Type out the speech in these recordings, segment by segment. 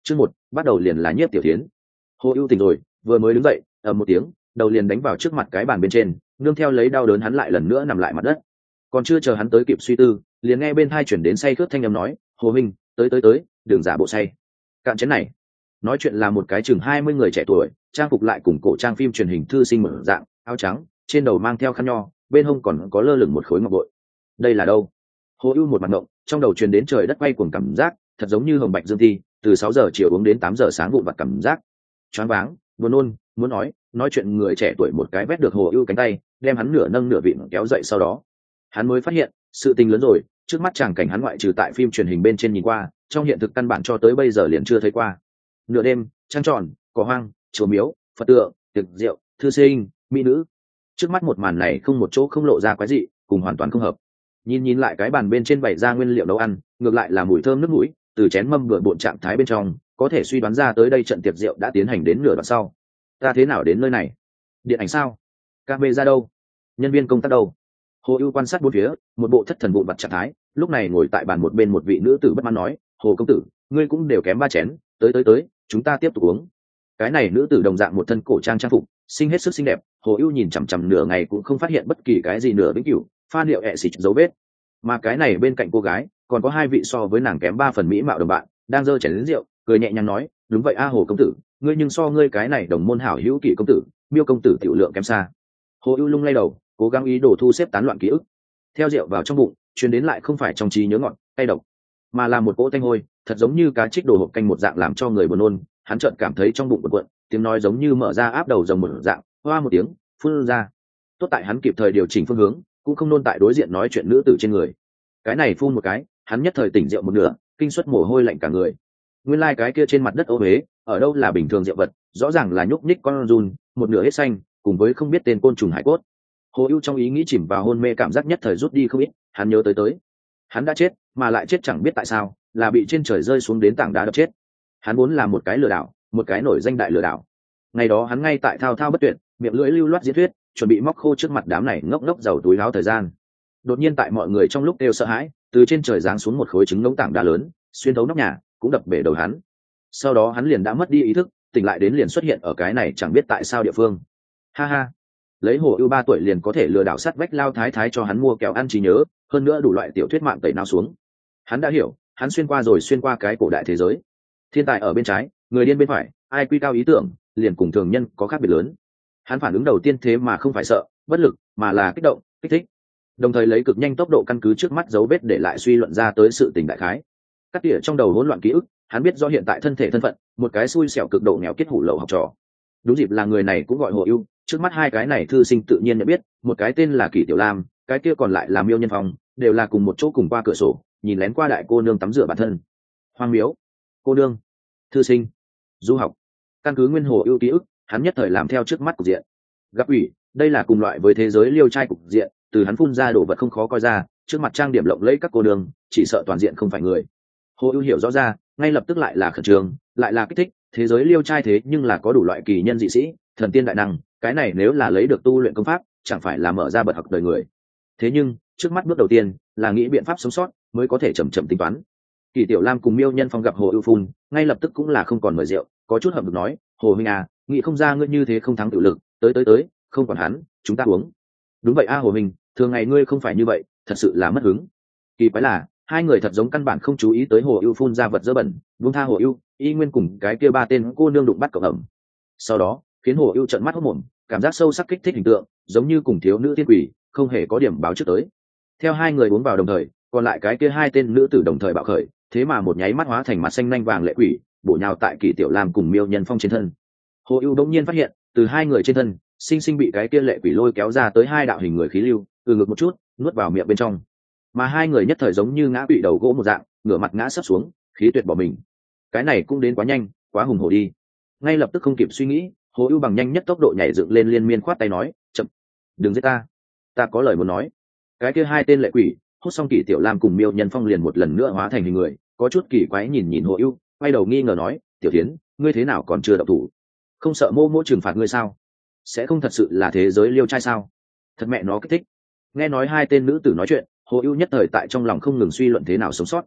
Chương 1, bắt đầu liền là Nhiếp Tiểu Thiến. Hồ ưu tỉnh rồi, vừa mới đứng dậy, ầm một tiếng, đầu liền đánh vào trước mặt cái bàn bên trên, nương theo lấy đau đớn hắn lại lần nữa nằm lại mặt đất. Còn chưa chờ hắn tới kịp suy tư, liền nghe bên tai chuyển đến say khướt thanh âm nói, "Hồ minh, tới, đừng giả bộ say. Cạn chén này." Nói chuyện là một cái chừng 20 người trẻ tuổi, trang phục lại cùng cổ trang phim truyền hình thư sinh mở dạng, áo trắng, trên đầu mang theo khăn nho, bên hông còn có lơ lửng một khối ngọc bội. Đây là đâu? Hồ ưu một mặt ngộng, trong đầu truyền đến trời đất quay cuồng cảm giác, thật giống như hồng bạch dương thi, từ 6 giờ chiều uống đến 8 giờ sáng vụn vặt cảm giác. Choáng váng, buồn nôn, muốn nói chuyện người trẻ tuổi một cái vét được Hồ ưu cánh tay, đem hắn nửa nâng nửa vịn kéo dậy, sau đó hắn mới phát hiện sự tình lớn rồi, trước mắt chàng cảnh hắn ngoại trừ tại phim truyền hình bên trên nhìn qua, trong hiện thực căn bản cho tới bây giờ liền chưa thấy qua. Nửa đêm, trăng tròn, cỏ hoang, chùa miếu, phật tượng, tiệc rượu, thư sinh, mỹ nữ, trước mắt một màn này không một chỗ không lộ ra quái dị, cùng hoàn toàn không hợp. Nhìn lại cái bàn bên trên bày ra nguyên liệu nấu ăn, ngược lại là mùi thơm nước mũi, từ chén mâm vừa bộn trạng thái bên trong có thể suy đoán ra tới đây trận tiệc rượu đã tiến hành đến nửa đoạn sau. Ta thế nào đến nơi này? Điện ảnh sao? Camera đâu? Nhân viên công tác đâu? Hồ ưu quan sát bốn phía, một bộ thất thần vụn vặt trạng thái, lúc này ngồi tại bàn một bên một vị nữ tử bất mãn nói, Hồ công tử, ngươi cũng đều kém 3 chén, tới, chúng ta tiếp tục uống. Cái này nữ tử đồng dạng một thân cổ trang trang phục, xinh hết sức xinh đẹp, Hồ ưu nhìn chằm chằm nửa ngày cũng không phát hiện bất kỳ cái gì nửa vĩnh cửu pha liệu ẹ xịt dấu vết. Mà cái này bên cạnh cô gái còn có 2 vị so với nàng kém 3 phần mỹ mạo đồng bạn, đang giơ chén đến rượu, cười nhẹ nhàng nói, đúng vậy a Hồ công tử, ngươi nhưng so ngươi cái này đồng môn hảo hữu Kỷ công tử, Miêu công tử tiểu lượng kém xa. Hồ ưu lung lay đầu, cố gắng ý đồ thu xếp tán loạn ký ức. Theo rượu vào trong bụng, truyền đến lại không phải trong trí nhớ ngọt cay độc, mà là một cỗ tanh hôi, thật giống như cá trích đồ hộp canh một dạng, làm cho người buồn nôn. Hắn chợt cảm thấy trong bụng cuộn cuộn, tiếng nói giống như mở ra áp đầu rồng một dạng, hoa một tiếng phun ra. Tốt tại hắn kịp thời điều chỉnh phương hướng, cũng không nôn tại đối diện nói chuyện nữ tử trên người. Cái này phun một cái, hắn nhất thời tỉnh rượu một nửa, kinh suất mồ hôi lạnh cả người. Nguyên lai cái kia trên mặt đất ô huế, ở đâu là bình thường rượu vật, rõ ràng là nhúc nhích con giun, một nửa hết xanh, cùng với không biết tên côn trùng hải cốt. Hồ ưu trong ý nghĩ chìm vào hôn mê, cảm giác nhất thời rút đi không ít. Hắn nhớ tới hắn đã chết, mà lại chết chẳng biết tại sao, là bị trên trời rơi xuống đến tảng đá đập chết. Hắn vốn là một cái lừa đảo, một cái nổi danh đại lừa đảo. Ngày đó hắn ngay tại thao thao bất tuyệt, miệng lưỡi lưu loát diễn thuyết, chuẩn bị móc khô trước mặt đám này ngốc ngốc giàu túi láo thời gian. Đột nhiên tại mọi người trong lúc đều sợ hãi, từ trên trời giáng xuống một khối trứng ngỗng tảng đá lớn, xuyên thấu nóc nhà, cũng đập bể đầu hắn. Sau đó hắn liền đã mất đi ý thức, tỉnh lại đến liền xuất hiện ở cái này chẳng biết tại sao địa phương. Ha ha, lấy Hồ ưu 3 tuổi liền có thể lừa đảo sát vách lao thái thái cho hắn mua kẹo ăn trí nhớ, hơn nữa đủ loại tiểu thuyết mạng tẩy nào xuống. Hắn đã hiểu, hắn xuyên qua cái cổ đại thế giới. Thiên tài ở bên trái, người điên bên phải, ai quy cao ý tưởng, liền cùng thường nhân có khác biệt lớn. Hắn phản ứng đầu tiên thế mà không phải sợ, bất lực, mà là kích động, kích thích. Đồng thời lấy cực nhanh tốc độ căn cứ trước mắt dấu vết để lại suy luận ra tới sự tình đại khái. Cắt tỉa trong đầu hỗn loạn ký ức, hắn biết do hiện tại thân thể thân phận, một cái xui xẻo cực độ nghèo kiết hủ lậu học trò. Đúng dịp là người này cũng gọi Hồ ưu, trước mắt 2 cái này thư sinh tự nhiên nhận biết, một cái tên là Kỷ Tiểu Lam, cái kia còn lại là Miêu Nhân Phong, đều là cùng một chỗ cùng qua cửa sổ, nhìn lén qua đại cô nương tắm rửa bản thân. Hoang miếu, cô nương, thư sinh, du học. Căn cứ nguyên Hồ ưu ký ức, hắn nhất thời làm theo trước mắt cục diện. Gặp ủy, đây là cùng loại với thế giới liêu trai cục diện, từ hắn phun ra đồ vật không khó coi ra, trước mặt trang điểm lộng lẫy các cô nương, chỉ sợ toàn diện không phải người. Hồ ưu hiểu rõ ra, ngay lập tức lại là khẩn trương, lại là kích thích, thế giới liêu trai thế nhưng là có đủ loại kỳ nhân dị sĩ, thần tiên đại năng, cái này nếu là lấy được tu luyện công pháp, chẳng phải là mở ra bậc học đời người. Thế nhưng trước mắt bước đầu tiên là nghĩ biện pháp sống sót, mới có thể chậm chậm tính toán. Kỷ Tiểu Lam cùng Miêu Nhân Phong gặp Hồ ưu phun, ngay lập tức cũng là không còn mời rượu, có chút hậm hực nói, Hồ huynh à, nghĩ không ra ngươi như thế không thắng tự lực, tới, không còn hắn, chúng ta uống. Đúng vậy a Hồ huynh, thường ngày ngươi không phải như vậy, thật sự là mất hứng. Kỳ quái là 2 người thật giống căn bản không chú ý tới Hồ ưu phun ra vật dơ bẩn, buông tha Hồ ưu, y nguyên cùng cái kia 3 tên cô nương đụng bắt cậu ẩm. Sau đó khiến Hồ ưu trợn mắt hốt mồm, cảm giác sâu sắc kích thích hình tượng, giống như cùng thiếu nữ tiên quỷ, không hề có điểm báo trước tới. Theo 2 người uống vào đồng thời, còn lại cái kia 2 tên nữ tử đồng thời bạo khởi, thế mà một nháy mắt hóa thành mặt xanh nhanh vàng lệ quỷ, bổ nhào tại Kỷ Tiểu Lam cùng Miêu Nhân Phong trên thân. Hồ ưu đột nhiên phát hiện, từ 2 người trên thân, sinh sinh bị cái kia lệ quỷ lôi kéo ra tới 2 đạo hình người khí lưu, từ ngực một chút, nuốt vào miệng bên trong. Mà 2 người nhất thời giống như ngã quỵ đầu gỗ một dạng, ngửa mặt ngã sấp xuống, khí tuyệt bỏ mình. Cái này cũng đến quá nhanh, quá hùng hổ đi. Ngay lập tức không kịp suy nghĩ, Hồ ưu bằng nhanh nhất tốc độ nhảy dựng lên, liên miên khoát tay nói, chậm, đừng giết ta có lời muốn nói. Cái kia 2 tên lệ quỷ hút xong Kỷ Tiểu Lam cùng Miêu Nhân Phong liền một lần nữa hóa thành hình người, có chút kỳ quái nhìn Hồ ưu, quay đầu nghi ngờ nói, Tiểu Thiến, ngươi thế nào còn chưa động thủ? Không sợ mô trừng phạt ngươi sao? Sẽ không thật sự là thế giới liêu trai sao? Thật mẹ nó kích thích. Nghe nói 2 tên nữ tử nói chuyện, Hồ ưu nhất thời tại trong lòng không ngừng suy luận thế nào sống sót.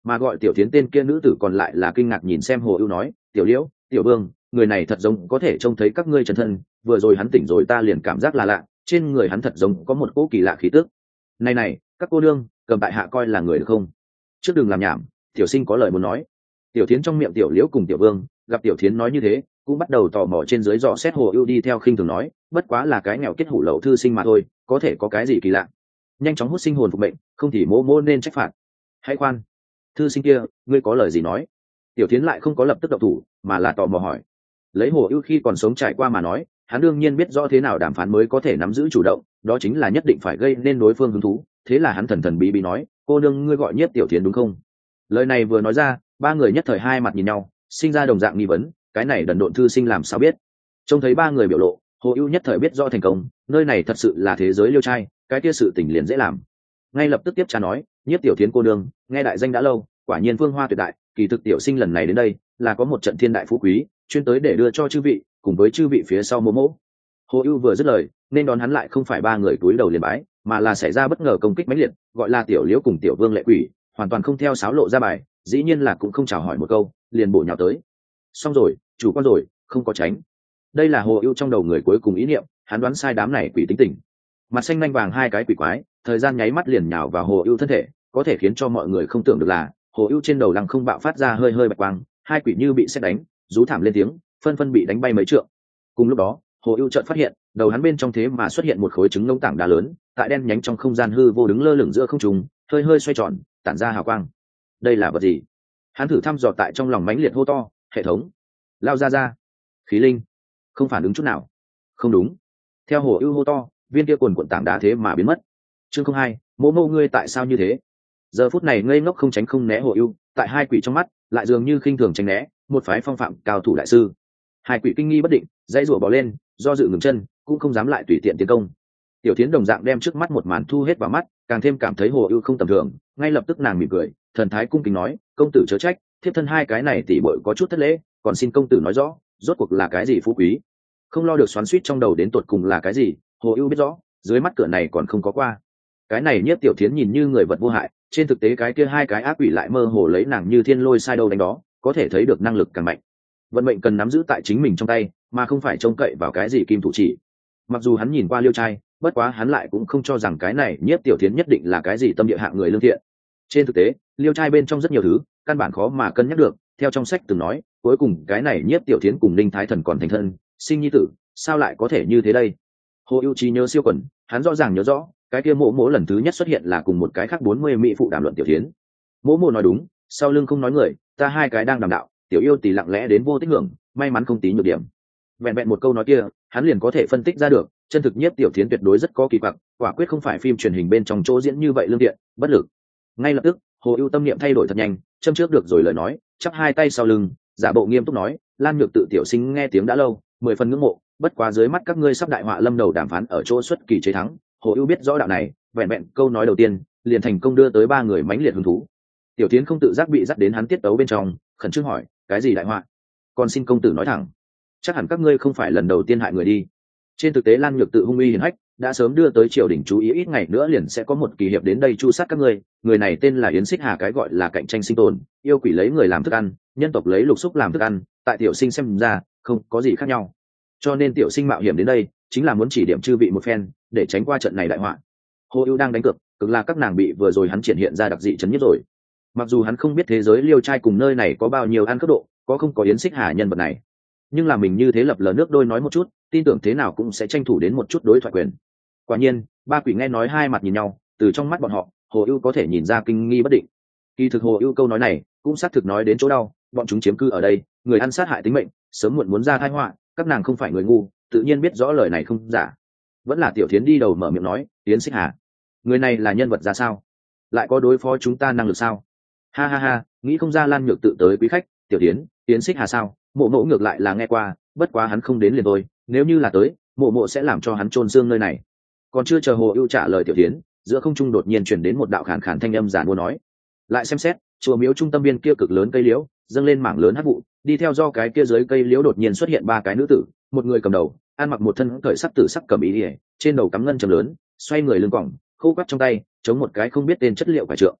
Mà gọi tiểu tiến tên kia nữ tử còn lại là kinh ngạc nhìn xem hồ ưu nói, tiểu liễu, tiểu vương, người này thật giống có thể trông thấy các ngươi chân thân, vừa rồi hắn tỉnh rồi ta liền cảm giác là lạ, trên người hắn thật giống có một cỗ kỳ lạ khí tức. Này này, các cô nương, cầm tại hạ coi là người được không? Trước đừng làm nhảm, tiểu sinh có lời muốn nói. Tiểu tiến trong miệng tiểu liễu cùng tiểu vương gặp tiểu tiến nói như thế, cũng bắt đầu tò mò trên dưới dò xét hồ ưu, đi theo khinh thường nói, bất quá là cái nghèo kết hủ lậu thư sinh mà thôi, có thể có cái gì kỳ lạ? Nhanh chóng hút sinh hồn phục mệnh, không thì mô mô nên trách phạt. Hãy khoan, thư sinh kia, ngươi có lời gì nói? Tiểu tiến lại không có lập tức động thủ, mà là tò mò hỏi. Lấy hồ ưu khi còn sống trải qua mà nói, hắn đương nhiên biết rõ thế nào đàm phán mới có thể nắm giữ chủ động, đó chính là nhất định phải gây nên đối phương hứng thú. Thế là hắn thần thần bí bí nói, cô nương ngươi gọi Nhiếp tiểu tiến đúng không? Lời này vừa nói ra, ba người nhất thời hai mặt nhìn nhau, sinh ra đồng dạng nghi vấn, cái này đần độn thư sinh làm sao biết? Trông thấy ba người biểu lộ, hồ ưu nhất thời biết rõ thành công, nơi này thật sự là thế giới liêu trai, cái kia sự tình liền dễ làm. Ngay lập tức tiếp trả nói, Nhiếp tiểu tiến cô nương, nghe đại danh đã lâu, quả nhiên phương hoa tuyệt đại, kỳ thực tiểu sinh lần này đến đây là có một trận thiên đại phú quý, chuyên tới để đưa cho chư vị, cùng với chư vị phía sau mô mỗ. Hồ ưu vừa dứt lời, nên đón hắn lại không phải ba người túi đầu liền bái, mà là xảy ra bất ngờ công kích mãnh liệt, gọi là tiểu liễu cùng tiểu vương lệ quỷ, hoàn toàn không theo sáo lộ ra bài, dĩ nhiên là cũng không chào hỏi một câu, liền bổ nhào tới. Xong rồi, chủ quan rồi, không có tránh. Đây là hồ ưu trong đầu người cuối cùng ý niệm, hắn đoán sai đám này quỷ tính tình. Mặt xanh nhanh vàng hai cái quỷ quái, thời gian nháy mắt liền nhào vào hồ ưu thân thể, có thể khiến cho mọi người không tưởng được là hồ ưu trên đầu lăng không bạo phát ra hơi hơi bạch quang, hai quỷ như bị sét đánh, rú thảm lên tiếng, phân phân bị đánh bay mấy trượng. Cùng lúc đó, hồ ưu chợt phát hiện, đầu hắn bên trong thế mà xuất hiện một khối trứng ngông tảng đá lớn, tại đen nhánh trong không gian hư vô đứng lơ lửng giữa không trung, hơi hơi xoay tròn, tản ra hào quang. Đây là vật gì? Hắn thử thăm dò tại trong lòng mãnh liệt hô to, hệ thống, lao ra, khí linh. Không phản ứng chút nào. Không đúng. Theo hồ ưu hô to, viên kia cuồn cuộn tảng đá thế mà biến mất. Chương 02, mô mô ngươi tại sao như thế? Giờ phút này ngây ngốc không tránh không né hồ ưu, tại hai quỷ trong mắt lại dường như khinh thường tránh né một phái phong phạm cao thủ đại sư. Hai quỷ kinh nghi bất định, dãy rủa bỏ lên, do dự ngừng chân, cũng không dám lại tùy tiện tiến công. Tiểu Thiến đồng dạng đem trước mắt một màn thu hết vào mắt, càng thêm cảm thấy hồ ưu không tầm thường, ngay lập tức nàng mỉm cười, thần thái cung kính nói, công tử chớ trách, thiếp thân hai cái này tỷ bội có chút thất lễ, còn xin công tử nói rõ, rốt cuộc là cái gì phú quý? Không lo được xoắn xuýt trong đầu đến tột cùng là cái gì, hồ ưu biết rõ, dưới mắt cửa này còn không có qua. Cái này Nhiếp tiểu Thiến nhìn như người vật vô hại, trên thực tế cái kia hai cái ác quỷ lại mơ hồ lấy nàng như thiên lôi sai đâu đánh đó, có thể thấy được năng lực càng mạnh. Vận mệnh cần nắm giữ tại chính mình trong tay, mà không phải trông cậy vào cái gì kim thủ chỉ. Mặc dù hắn nhìn qua liêu trai, bất quá hắn lại cũng không cho rằng cái này Nhiếp tiểu Thiến nhất định là cái gì tâm địa hạng người lương thiện. Trên thực tế, liêu trai bên trong rất nhiều thứ, căn bản khó mà cân nhắc được. Theo trong sách từng nói, cuối cùng cái này Nhiếp tiểu Thiến cùng Ninh Thái Thần còn thành thân, sinh nhi tử, sao lại có thể như thế đây? Hồ ưu trí nhớ siêu quần, hắn rõ ràng nhớ rõ, cái kia mỗ mỗ lần thứ nhất xuất hiện là cùng một cái khác 40 mỹ phụ đàm luận tiểu Thiến. Mỗ mỗ nói đúng, sau lưng không nói người, ta hai cái đang đàm đạo, tiểu yêu tỷ lặng lẽ đến vô tích hưởng, may mắn không tí nhược điểm. Vẹn vẹn một câu nói kia, hắn liền có thể phân tích ra được, chân thực Nhiếp tiểu Thiến tuyệt đối rất có kỳ quặc, quả quyết không phải phim truyền hình bên trong chỗ diễn như vậy lương thiện, bất lực. Ngay lập tức, hồ ưu tâm niệm thay đổi thật nhanh, châm trước được rồi lời nói, chắp hai tay sau lưng, giả bộ nghiêm túc nói, Lan Nhược tự tiểu sinh nghe tiếng đã lâu, 10 phần ngưỡng mộ, bất quá dưới mắt các ngươi sắp đại họa lâm đầu đàm phán ở chỗ xuất kỳ chế thắng. Hồ ưu biết rõ đạo này, vẹn vẹn câu nói đầu tiên liền thành công đưa tới ba người mãnh liệt hứng thú. Tiểu Thiến không tự giác bị dắt đến hắn tiết tấu bên trong, khẩn trương hỏi, cái gì đại họa? Còn xin công tử nói thẳng, chắc hẳn các ngươi không phải lần đầu tiên hại người đi. Trên thực tế Lan Nhược tự hung uy hiển hách, đã sớm đưa tới triều đình chú ý, ít ngày nữa liền sẽ có một kỳ hiệp đến đây chu sát các ngươi. Người này tên là Yến Xích Hà, cái gọi là cạnh tranh sinh tồn, yêu quỷ lấy người làm thức ăn, nhân tộc lấy lục xúc làm thức ăn, tại tiểu sinh xem ra không có gì khác nhau, cho nên tiểu sinh mạo hiểm đến đây chính là muốn chỉ điểm chư vị một phen để tránh qua trận này đại họa. Hồ ưu đang đánh cược, cực là các nàng bị vừa rồi hắn triển hiện ra đặc dị chấn nhất rồi. Mặc dù hắn không biết thế giới liêu trai cùng nơi này có bao nhiêu ăn cấp độ, có không có Yến Xích Hà nhân vật này, nhưng là mình như thế lập lờ nước đôi nói một chút, tin tưởng thế nào cũng sẽ tranh thủ đến một chút đối thoại quyền. Quả nhiên, ba quỷ nghe nói hai mặt nhìn nhau, từ trong mắt bọn họ, hồ ưu có thể nhìn ra kinh nghi bất định. Kỳ thực hồ ưu câu nói này cũng xác thực nói đến chỗ đau, bọn chúng chiếm cư ở đây, người ăn sát hại tính mệnh, sớm muộn muốn ra tai họa, các nàng không phải người ngu, tự nhiên biết rõ lời này không giả. Vẫn là tiểu Thiến đi đầu mở miệng nói, Yến Xích Hà, người này là nhân vật ra sao, lại có đối phó chúng ta năng lực sao? Ha ha ha, nghĩ không ra Lan Nhược tự tới quý khách, tiểu Thiến, Yến Xích Hà sao? Mộ mộ ngược lại là nghe qua, bất quá hắn không đến liền thôi, nếu như là tới, mộ mộ sẽ làm cho hắn chôn xương nơi này. Còn chưa chờ hồ ưu trả lời tiểu Thiến, giữa không trung đột nhiên truyền đến một đạo khàn khàn thanh âm giản mua nói, lại xem xét chùa miếu trung tâm biên kia cực lớn cây liễu dâng lên mảng lớn hắc vụ, đi theo do cái kia dưới cây liễu đột nhiên xuất hiện ba cái nữ tử, một người cầm đầu ăn mặc một thân cởi sắc tử sắc cầm ý ỉa, trên đầu cắm ngân châm lớn, xoay người lưng quỏng, khô quắt trong tay chống một cái không biết tên chất liệu phải trượng.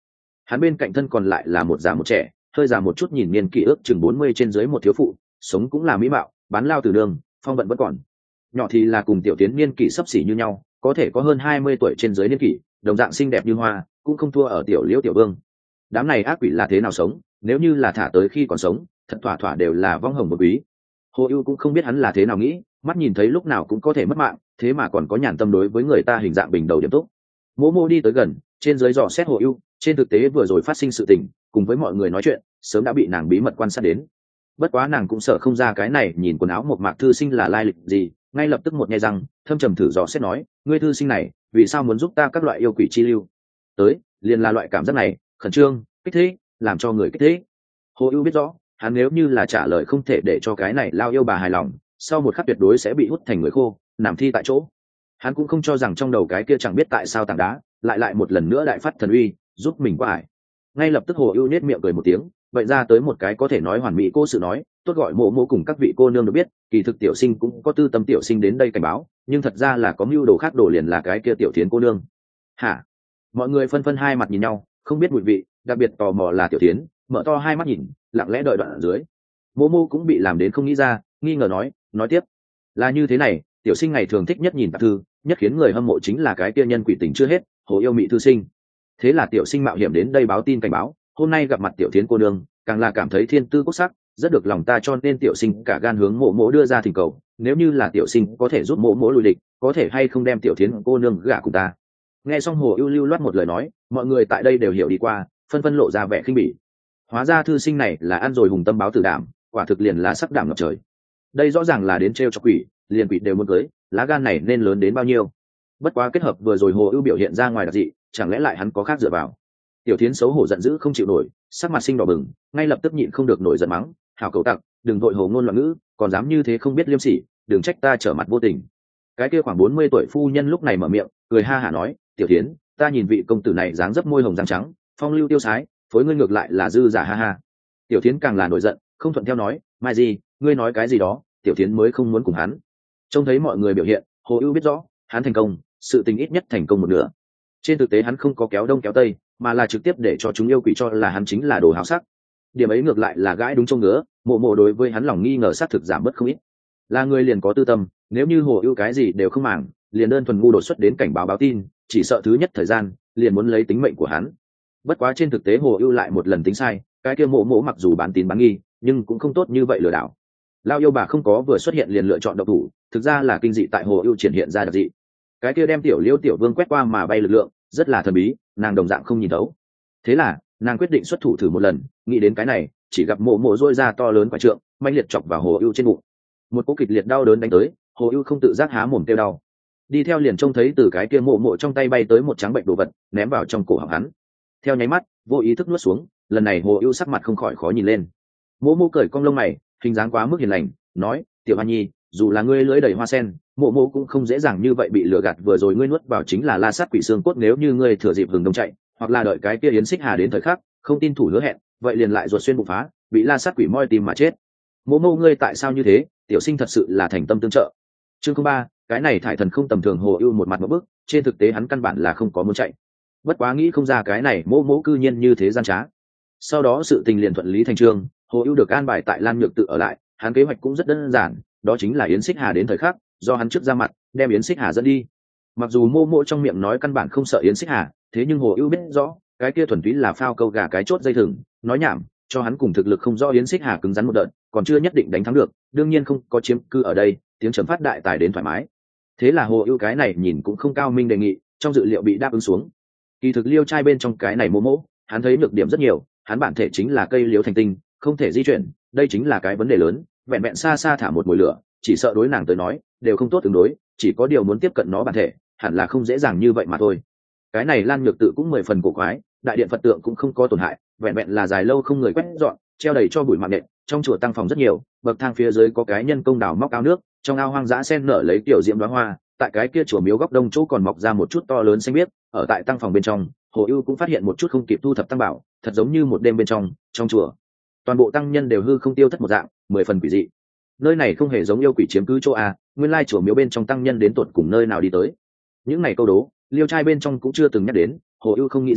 Hắn bên cạnh thân còn lại là một già một trẻ, hơi già một chút nhìn niên kỷ ước chừng 40 trên dưới một thiếu phụ, sống cũng là mỹ mạo, bán lao từ đường, phong vận vẫn còn. Nhỏ thì là cùng tiểu tiến niên kỷ sấp xỉ như nhau, có thể có hơn 20 tuổi trên dưới niên kỷ, đồng dạng xinh đẹp như hoa, cũng không thua ở tiểu liễu tiểu vương. Đám này ác quỷ là thế nào sống, nếu như là thả tới khi còn sống, thật thỏa thỏa đều là vong hồng một quý. Hồ ưu cũng không biết hắn là thế nào nghĩ, mắt nhìn thấy lúc nào cũng có thể mất mạng, thế mà còn có nhàn tâm đối với người ta hình dạng bình đầu điểm tốt. Mỗ mô đi tới gần, trên dưới dò xét hồ ưu, trên thực tế vừa rồi phát sinh sự tình, cùng với mọi người nói chuyện, sớm đã bị nàng bí mật quan sát đến. Bất quá nàng cũng sợ không ra cái này nhìn quần áo một mạc thư sinh là lai lịch gì, ngay lập tức một nghe răng, thâm trầm thử dò xét nói, ngươi thư sinh này, vì sao muốn giúp ta các loại yêu quỷ chi lưu? Tới, liền là loại cảm giác này, khẩn trương, kích thích, làm cho người kích thích. Hồ ưu biết rõ, hắn nếu như là trả lời không thể để cho cái này lao yêu bà hài lòng, sau một khắc tuyệt đối sẽ bị hút thành người khô, nằm thi tại chỗ. Hắn cũng không cho rằng trong đầu cái kia chẳng biết tại sao tảng đá lại một lần nữa đại phát thần uy, giúp mình qua ải. Ngay lập tức hồ ưu nết miệng cười một tiếng, vậy ra tới một cái có thể nói hoàn mỹ cô sự nói, tốt gọi mộ mộ cùng các vị cô nương được biết, kỳ thực tiểu sinh cũng có tư tâm tiểu sinh đến đây cảnh báo, nhưng thật ra là có mưu đồ khác đổ liền là cái kia tiểu thiến cô nương. Hả? Mọi người phân phân hai mặt nhìn nhau, không biết mùi vị, đặc biệt tò mò là tiểu thiến, mở to hai mắt nhìn, lặng lẽ đợi đoạn ở dưới. Mộ mộ cũng bị làm đến không nghĩ ra, nghi ngờ nói tiếp, là như thế này, tiểu sinh ngày thường thích nhất nhìn tạp thư, nhất khiến người hâm mộ chính là cái kia nhân quỷ tình chưa hết, hồ yêu mị thư sinh. Thế là tiểu sinh mạo hiểm đến đây báo tin cảnh báo, hôm nay gặp mặt tiểu thiến cô nương, càng là cảm thấy thiên tư quốc sắc, rất được lòng ta, cho nên tiểu sinh cả gan hướng mộ mộ đưa ra thỉnh cầu, nếu như là tiểu sinh có thể giúp mộ mộ lùi địch, có thể hay không đem tiểu thiến cô nương gả cùng ta. Nghe xong hồ ưu lưu loát một lời nói, mọi người tại đây đều hiểu đi qua, phân phân lộ ra vẻ khinh bỉ. Hóa ra thư sinh này là ăn rồi hùng tâm báo tử đảm, quả thực liền là sắc đảm ngập trời. Đây rõ ràng là đến trêu cho quỷ, liền quỷ đều muốn cưới, lá gan này nên lớn đến bao nhiêu. Bất quá kết hợp vừa rồi hồ ưu biểu hiện ra ngoài đặc dị, chẳng lẽ lại hắn có khác dựa vào. Tiểu thiến xấu hổ giận dữ không chịu nổi, sắc mặt sinh đỏ bừng, ngay lập tức nhịn không được nổi giận mắng, hảo cẩu tặc, đừng vội hồ ngôn loạn ngữ, còn dám như thế không biết liêm sỉ, đừng trách ta trở mặt vô tình. Cái kia khoảng 40 tuổi phu nhân lúc này mở miệng, cười ha hả nói, tiểu thiến, ta nhìn vị công tử này dáng dấp môi hồng răng trắng, phong lưu tiêu sái, phối ngươi ngược lại là dư giả ha ha. Tiểu thiến càng là nổi giận, không thuận theo nói, mai gì, ngươi nói cái gì đó, tiểu thiến mới không muốn cùng hắn. Trông thấy mọi người biểu hiện, hồ ưu biết rõ, hắn thành công, sự tình ít nhất thành công một nửa. Trên thực tế hắn không có kéo đông kéo tây, mà là trực tiếp để cho chúng yêu quỷ cho là hắn chính là đồ háo sắc. Điểm ấy ngược lại là gãi đúng trông ngứa, mộ mộ đối với hắn lòng nghi ngờ xác thực giảm bớt không ít. Là người liền có tư tâm, nếu như hồ ưu cái gì đều không màng, liền đơn thuần ngu đột xuất đến cảnh báo báo tin, chỉ sợ thứ nhất thời gian liền muốn lấy tính mệnh của hắn. Bất quá trên thực tế hồ ưu lại một lần tính sai, cái kia mộ mộ mặc dù bán tín bán nghi, nhưng cũng không tốt như vậy lừa đảo. Lao yêu bà không có vừa xuất hiện liền lựa chọn độc thủ, thực ra là kinh dị tại hồ ưu triển hiện ra đặc dị. Cái kia đem tiểu liêu tiểu vương quét qua mà bay lực lượng rất là thần bí, nàng đồng dạng không nhìn thấu. Thế là nàng quyết định xuất thủ thử một lần, nghĩ đến cái này, chỉ gặp mộ mộ dôi ra to lớn quả trượng, mạnh liệt chọc vào hồ ưu trên bụng. Một cú kịch liệt đau đớn đánh tới, hồ ưu không tự giác há mồm kêu đau. Đi theo liền trông thấy từ cái kia mộ mộ trong tay bay tới một trắng bệnh đồ vật, ném vào trong cổ họng hắn. Theo nháy mắt, vô ý thức nuốt xuống, lần này hồ ưu sắc mặt không khỏi khó nhìn lên. Mộ mộ cởi cong lông mày, hình dáng quá mức hiền lành, nói, tiểu hoa nhi, dù là ngươi lưỡi đầy hoa sen, mộ mộ cũng không dễ dàng như vậy bị lừa gạt, vừa rồi ngươi nuốt vào chính là la sát quỷ xương cốt, nếu như ngươi thừa dịp hừng đông chạy, hoặc là đợi cái kia yến xích hà đến thời khắc không tin thủ hứa hẹn, vậy liền lại ruột xuyên bụng phá, bị la sát quỷ moi tìm mà chết. Mộ mộ ngươi tại sao như thế, tiểu sinh thật sự là thành tâm tương trợ. Chương 3, cái này thải thần không tầm thường, hồ ưu một mặt một bức, trên thực tế hắn căn bản là không có muốn chạy. Bất quá nghĩ không ra cái này mộ mộ cư nhiên như thế gian trá. Sau đó sự tình liền thuận lý thành trương, hồ ưu được an bài tại Lan Nhược tự ở lại, hắn kế hoạch cũng rất đơn giản, đó chính là yến xích hà đến thời khắc do hắn trước ra mặt đem yến xích hà dẫn đi. Mặc dù mô mô trong miệng nói căn bản không sợ yến xích hà, thế nhưng hồ ưu biết rõ cái kia thuần túy là phao câu gà cái chốt dây thừng, nói nhảm, cho hắn cùng thực lực không rõ yến xích hà cứng rắn một đợt, còn chưa nhất định đánh thắng được, đương nhiên không có chiếm cư ở đây, tiếng chấm phát đại tài đến thoải mái. Thế là hồ ưu cái này nhìn cũng không cao minh đề nghị, trong dự liệu bị đáp ứng xuống. Kỳ thực liêu trai bên trong cái này mô mô, hắn thấy nhược điểm rất nhiều, hắn bản thể chính là cây liễu thành tinh, không thể di chuyển, đây chính là cái vấn đề lớn, vẹn vẹn xa xa thả một mùi lửa, chỉ sợ đối nàng tới nói đều không tốt tương đối, chỉ có điều muốn tiếp cận nó bản thể hẳn là không dễ dàng như vậy mà thôi. Cái này Lan Nhược tự cũng 10 phần cổ quái, đại điện Phật tượng cũng không có tổn hại, vẹn vẹn là dài lâu không người quét dọn, treo đầy cho bụi mạng nện, trong chùa tăng phòng rất nhiều, bậc thang phía dưới có cái nhân công đào móc ao nước, trong ao hoang dã sen nở lấy tiểu diễm đóa hoa, tại cái kia chùa miếu góc đông chỗ còn mọc ra một chút to lớn xanh biếc, ở tại tăng phòng bên trong, Hồ Ưu cũng phát hiện một chút không kịp thu thập tăng bảo, thật giống như một đêm bên trong chùa toàn bộ tăng nhân đều hư không tiêu thất một dạng, 10 phần quỷ dị. Nơi này không hề giống yêu quỷ chiếm cứ chỗ a, nguyên lai chùa miếu bên trong tăng nhân đến tuột cùng nơi nào đi tới. Những này câu đố, liêu trai bên trong cũng chưa từng nhắc đến, Hồ Ưu không nghĩ ra,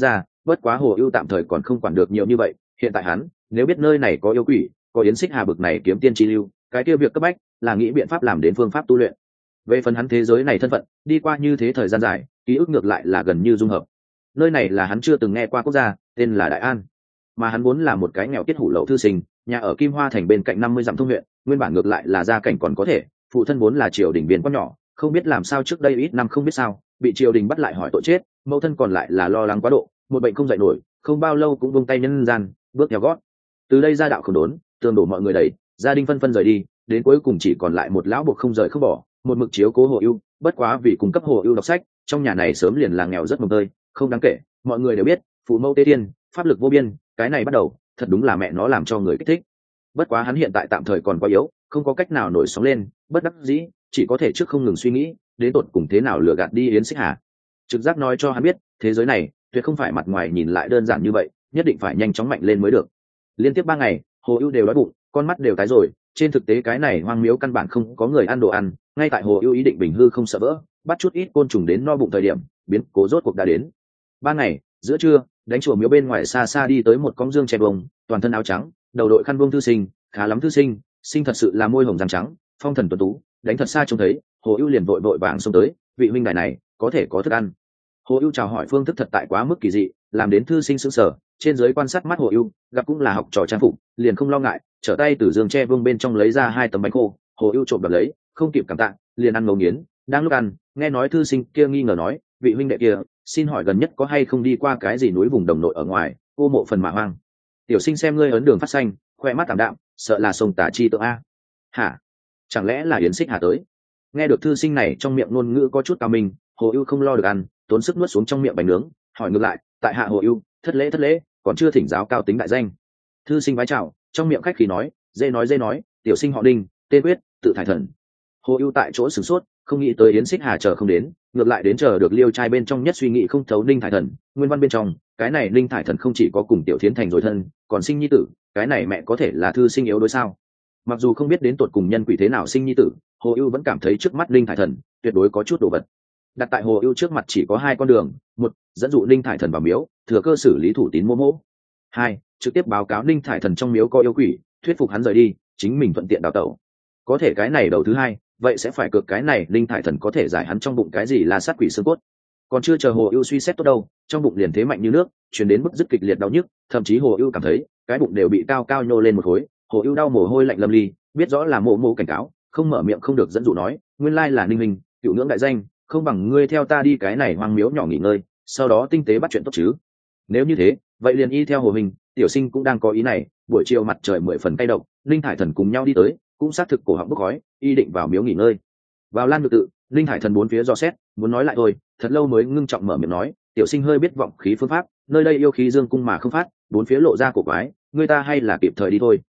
bất quá Hồ Ưu tạm thời còn không quản được nhiều như vậy, hiện tại hắn nếu biết nơi này có yêu quỷ, có Yến Xích Hà bực này kiếm tiên chi lưu, cái kia việc cấp bách là nghĩ biện pháp làm đến phương pháp tu luyện. Về phần hắn thế giới này thân phận, đi qua như thế thời gian dài, ký ức ngược lại là gần như dung hợp. Nơi này là hắn chưa từng nghe qua quốc gia, tên là Đại An, mà hắn vốn là một cái nghèo kiết hủ lậu thư sinh, nhà ở Kim Hoa thành bên cạnh 50 dặm thông huyện, nguyên bản ngược lại là gia cảnh còn có thể, phụ thân vốn là triều đình viên quan nhỏ, không biết làm sao trước đây ít năm không biết sao, bị triều đình bắt lại hỏi tội chết, mẫu thân còn lại là lo lắng quá độ, một bệnh không dậy nổi, không bao lâu cũng buông tay nhân gian, bước theo gót. Từ đây gia đạo không đốn, tường đổ mọi người đẩy, gia đình phân phân rời đi, đến cuối cùng chỉ còn lại một lão buộc không rời không bỏ, một mực chiếu cố Hồ Ưu, bất quá vì cung cấp Hồ Ưu đọc sách, trong nhà này sớm liền là nghèo rất mồng tơi, không đáng kể, mọi người đều biết, phụ mẫu tế thiên, pháp lực vô biên, cái này bắt đầu, thật đúng là mẹ nó làm cho người kích thích. Bất quá hắn hiện tại tạm thời còn quá yếu, không có cách nào nổi sóng lên, bất đắc dĩ, chỉ có thể trước không ngừng suy nghĩ, đến tột cùng thế nào lừa gạt đi Yến Xích Hà. Trực giác nói cho hắn biết, thế giới này tuyệt không phải mặt ngoài nhìn lại đơn giản như vậy, nhất định phải nhanh chóng mạnh lên mới được. Liên tiếp 3 ngày, Hồ Ưu đều đói bụng, con mắt đều tái rồi, trên thực tế cái này hoang miếu căn bản không có người ăn đồ ăn, ngay tại Hồ Ưu ý định bình hư không sợ vỡ, bắt chút ít côn trùng đến no bụng thời điểm, biến cố rốt cuộc đã đến. 3 ngày, giữa trưa, đánh chùa miếu bên ngoài xa xa đi tới một con dương trẻ bông, toàn thân áo trắng, đầu đội khăn buông thư sinh, khá lắm thư sinh, sinh thật sự là môi hồng răng trắng, phong thần tuấn tú, đánh thật xa trông thấy, Hồ Ưu liền vội vội vàng xông tới, vị huynh đài này có thể có thức ăn. Hồ Ưu chào hỏi phương thức thật tại quá mức kỳ dị, làm đến thư sinh sững sờ, trên dưới quan sát mắt Hồ Ưu, gặp cũng là học trò trang phục, liền không lo ngại, trở tay từ giường tre vương bên trong lấy ra 2 tấm bánh khô, Hồ Ưu trộm đoạt lấy, không kịp cảm tạ, liền ăn ngấu nghiến. Đang lúc ăn, nghe nói thư sinh kia nghi ngờ nói, vị huynh đệ kia, xin hỏi gần nhất có hay không đi qua cái gì núi vùng đồng nội ở ngoài, cô mộ phần mạ hoang. Tiểu sinh xem ngươi ấn đường phát xanh, khoe mắt tạm đạm, sợ là sông tả chi tượng a. Hả? Chẳng lẽ là Yến Xích Hà tới? Nghe được thư sinh này trong miệng ngôn ngữ có chút cao minh, Hồ Ưu không lo được ăn, tốn sức nuốt xuống trong miệng bánh nướng, hỏi ngược lại, tại hạ Hồ Ưu, thất lễ, còn chưa thỉnh giáo cao tính đại danh. Thư sinh vái chào, trong miệng khách khí nói, dễ nói, tiểu sinh họ Đinh, tên Quyết, tự Thải Thần. Hồ Ưu tại chỗ sửng sốt, không nghĩ tới Yến Xích Hà chờ không đến, ngược lại đến chờ được Liêu trai bên trong nhất suy nghĩ không thấu Ninh Thải Thần, nguyên văn bên trong, cái này Ninh Thải Thần không chỉ có cùng Tiểu Thiến thành rồi thân, còn sinh nhi tử, cái này mẹ có thể là thư sinh yếu đối sao? Mặc dù không biết đến tột cùng nhân quỷ thế nào sinh nhi tử, Hồ Ưu vẫn cảm thấy trước mắt Ninh Thải Thần tuyệt đối có chút đồ vật. Đặt tại Hồ Ưu trước mặt chỉ có 2 con đường, một, dẫn dụ Ninh Thải Thần vào miếu, thừa cơ xử lý thủ tín mô mỗ. 2, trực tiếp báo cáo Ninh Thải Thần trong miếu có yêu quỷ, thuyết phục hắn rời đi, chính mình thuận tiện đào tẩu. Có thể cái này đầu thứ 2, vậy sẽ phải cược cái này Ninh Thải Thần có thể giải hắn trong bụng cái gì là sát quỷ xương cốt. Còn chưa chờ Hồ Ưu suy xét tốt đâu, trong bụng liền thế mạnh như nước, truyền đến mức rất kịch liệt đau nhức, thậm chí Hồ Ưu cảm thấy cái bụng đều bị cao cao nhô lên một khối. Hồ Ưu đau mồ hôi lạnh lâm ly, biết rõ là mộ cảnh cáo, không mở miệng không được dẫn dụ nói, nguyên lai là Ninh Minh, cựu ngưỡng đại danh, không bằng ngươi theo ta đi cái này hoang miếu nhỏ nghỉ ngơi, sau đó tinh tế bắt chuyện tốt chứ. Nếu như thế, vậy liền y theo Hồ Minh, tiểu sinh cũng đang có ý này. Buổi chiều mặt trời 10 phần cay độc, Ninh Thải Thần cùng nhau đi tới, cũng xác thực cổ họng bốc khói, y định vào miếu nghỉ ngơi. Vào lan ngự tự, Ninh Thải Thần bốn phía dò xét, muốn nói lại thôi, thật lâu mới ngưng trọng mở miệng nói, tiểu sinh hơi biết vọng khí phương pháp, nơi đây yêu khí dương cung mà không phát, bốn phía lộ ra cổ quái, người ta hay là kịp thời đi thôi.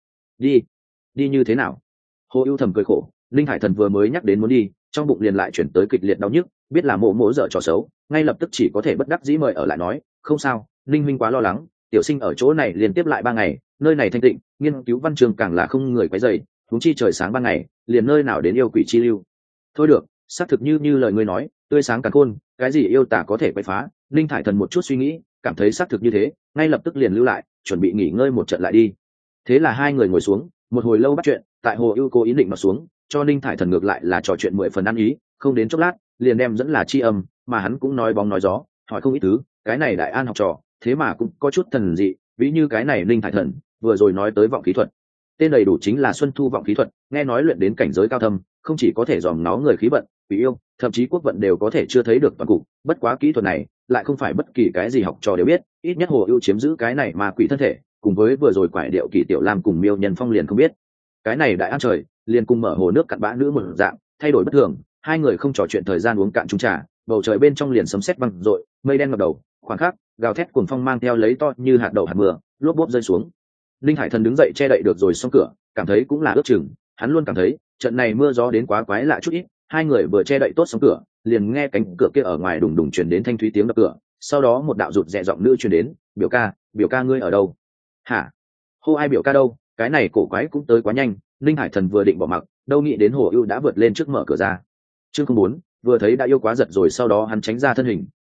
Đi như thế nào? Hồ Ưu thầm cười khổ, Ninh Thải Thần vừa mới nhắc đến muốn đi, trong bụng liền lại chuyển tới kịch liệt đau nhức, biết là mộ dở trò xấu, ngay lập tức chỉ có thể bất đắc dĩ mời ở lại nói, không sao, Ninh huynh quá lo lắng, tiểu sinh ở chỗ này liên tiếp lại 3 ngày, nơi này thanh tịnh, nghiên cứu văn chương càng là không người quấy rầy, huống chi trời sáng ban ngày, liền nơi nào đến yêu quỷ chi lưu. Thôi được, xác thực như lời ngươi nói, tươi sáng càn khôn, cái gì yêu tà có thể quấy phá. Ninh Thải Thần một chút suy nghĩ, cảm thấy xác thực như thế, ngay lập tức liền lưu lại, chuẩn bị nghỉ ngơi một trận lại đi. Thế là 2 người ngồi xuống, một hồi lâu bắt chuyện, tại Hồ Ưu cố ý định mà xuống, cho Ninh Thải Thần ngược lại là trò chuyện 10 phần ăn ý, không đến chốc lát, liền đem dẫn là chi âm, mà hắn cũng nói bóng nói gió, hỏi không ít thứ, cái này Đại An học trò, thế mà cũng có chút thần dị, ví như cái này Ninh Thải Thần, vừa rồi nói tới vọng khí thuật. Tên đầy đủ chính là Xuân Thu vọng khí thuật, nghe nói luyện đến cảnh giới cao thâm, không chỉ có thể dòm ngó người khí vận, quỷ yêu, thậm chí quốc vận đều có thể chưa thấy được toàn cục, bất quá kỹ thuật này lại không phải bất kỳ cái gì học trò đều biết, ít nhất Hồ Ưu chiếm giữ cái này mà quỷ thân thể, cùng với vừa rồi quải điệu Kỳ Tiểu Lam cùng Miêu Nhân Phong liền không biết. Cái này Đại An trời, liền cùng mở hồ nước cặn bã nữ một dạng, thay đổi bất thường, 2 người không trò chuyện thời gian uống cạn chung trà, bầu trời bên trong liền sấm sét vang dội, mây đen ngập đầu, khoảng khắc, gào thét cuồng phong mang theo lấy to như hạt đậu hạt mưa, lốp bốp rơi xuống. Linh Hải Thần đứng dậy che đậy được rồi xong cửa, cảm thấy cũng là ước chừng, hắn luôn cảm thấy trận này mưa gió đến quá quái lạ chút ít. 2 người vừa che đậy tốt xong cửa, liền nghe cánh cửa kia ở ngoài đùng đùng truyền đến thanh thúy tiếng đập cửa, sau đó một đạo rụt rè giọng nữ truyền đến, biểu ca ngươi ở đâu? Hả? Hô ai biểu ca đâu? Cái này cổ quái cũng tới quá nhanh. Linh Hải Thần vừa định bỏ mặc, đâu nghĩ đến Hồ Ưu đã vượt lên trước mở cửa ra. Chương 04, vừa thấy đã yêu quá giật rồi, sau đó hắn tránh ra thân hình,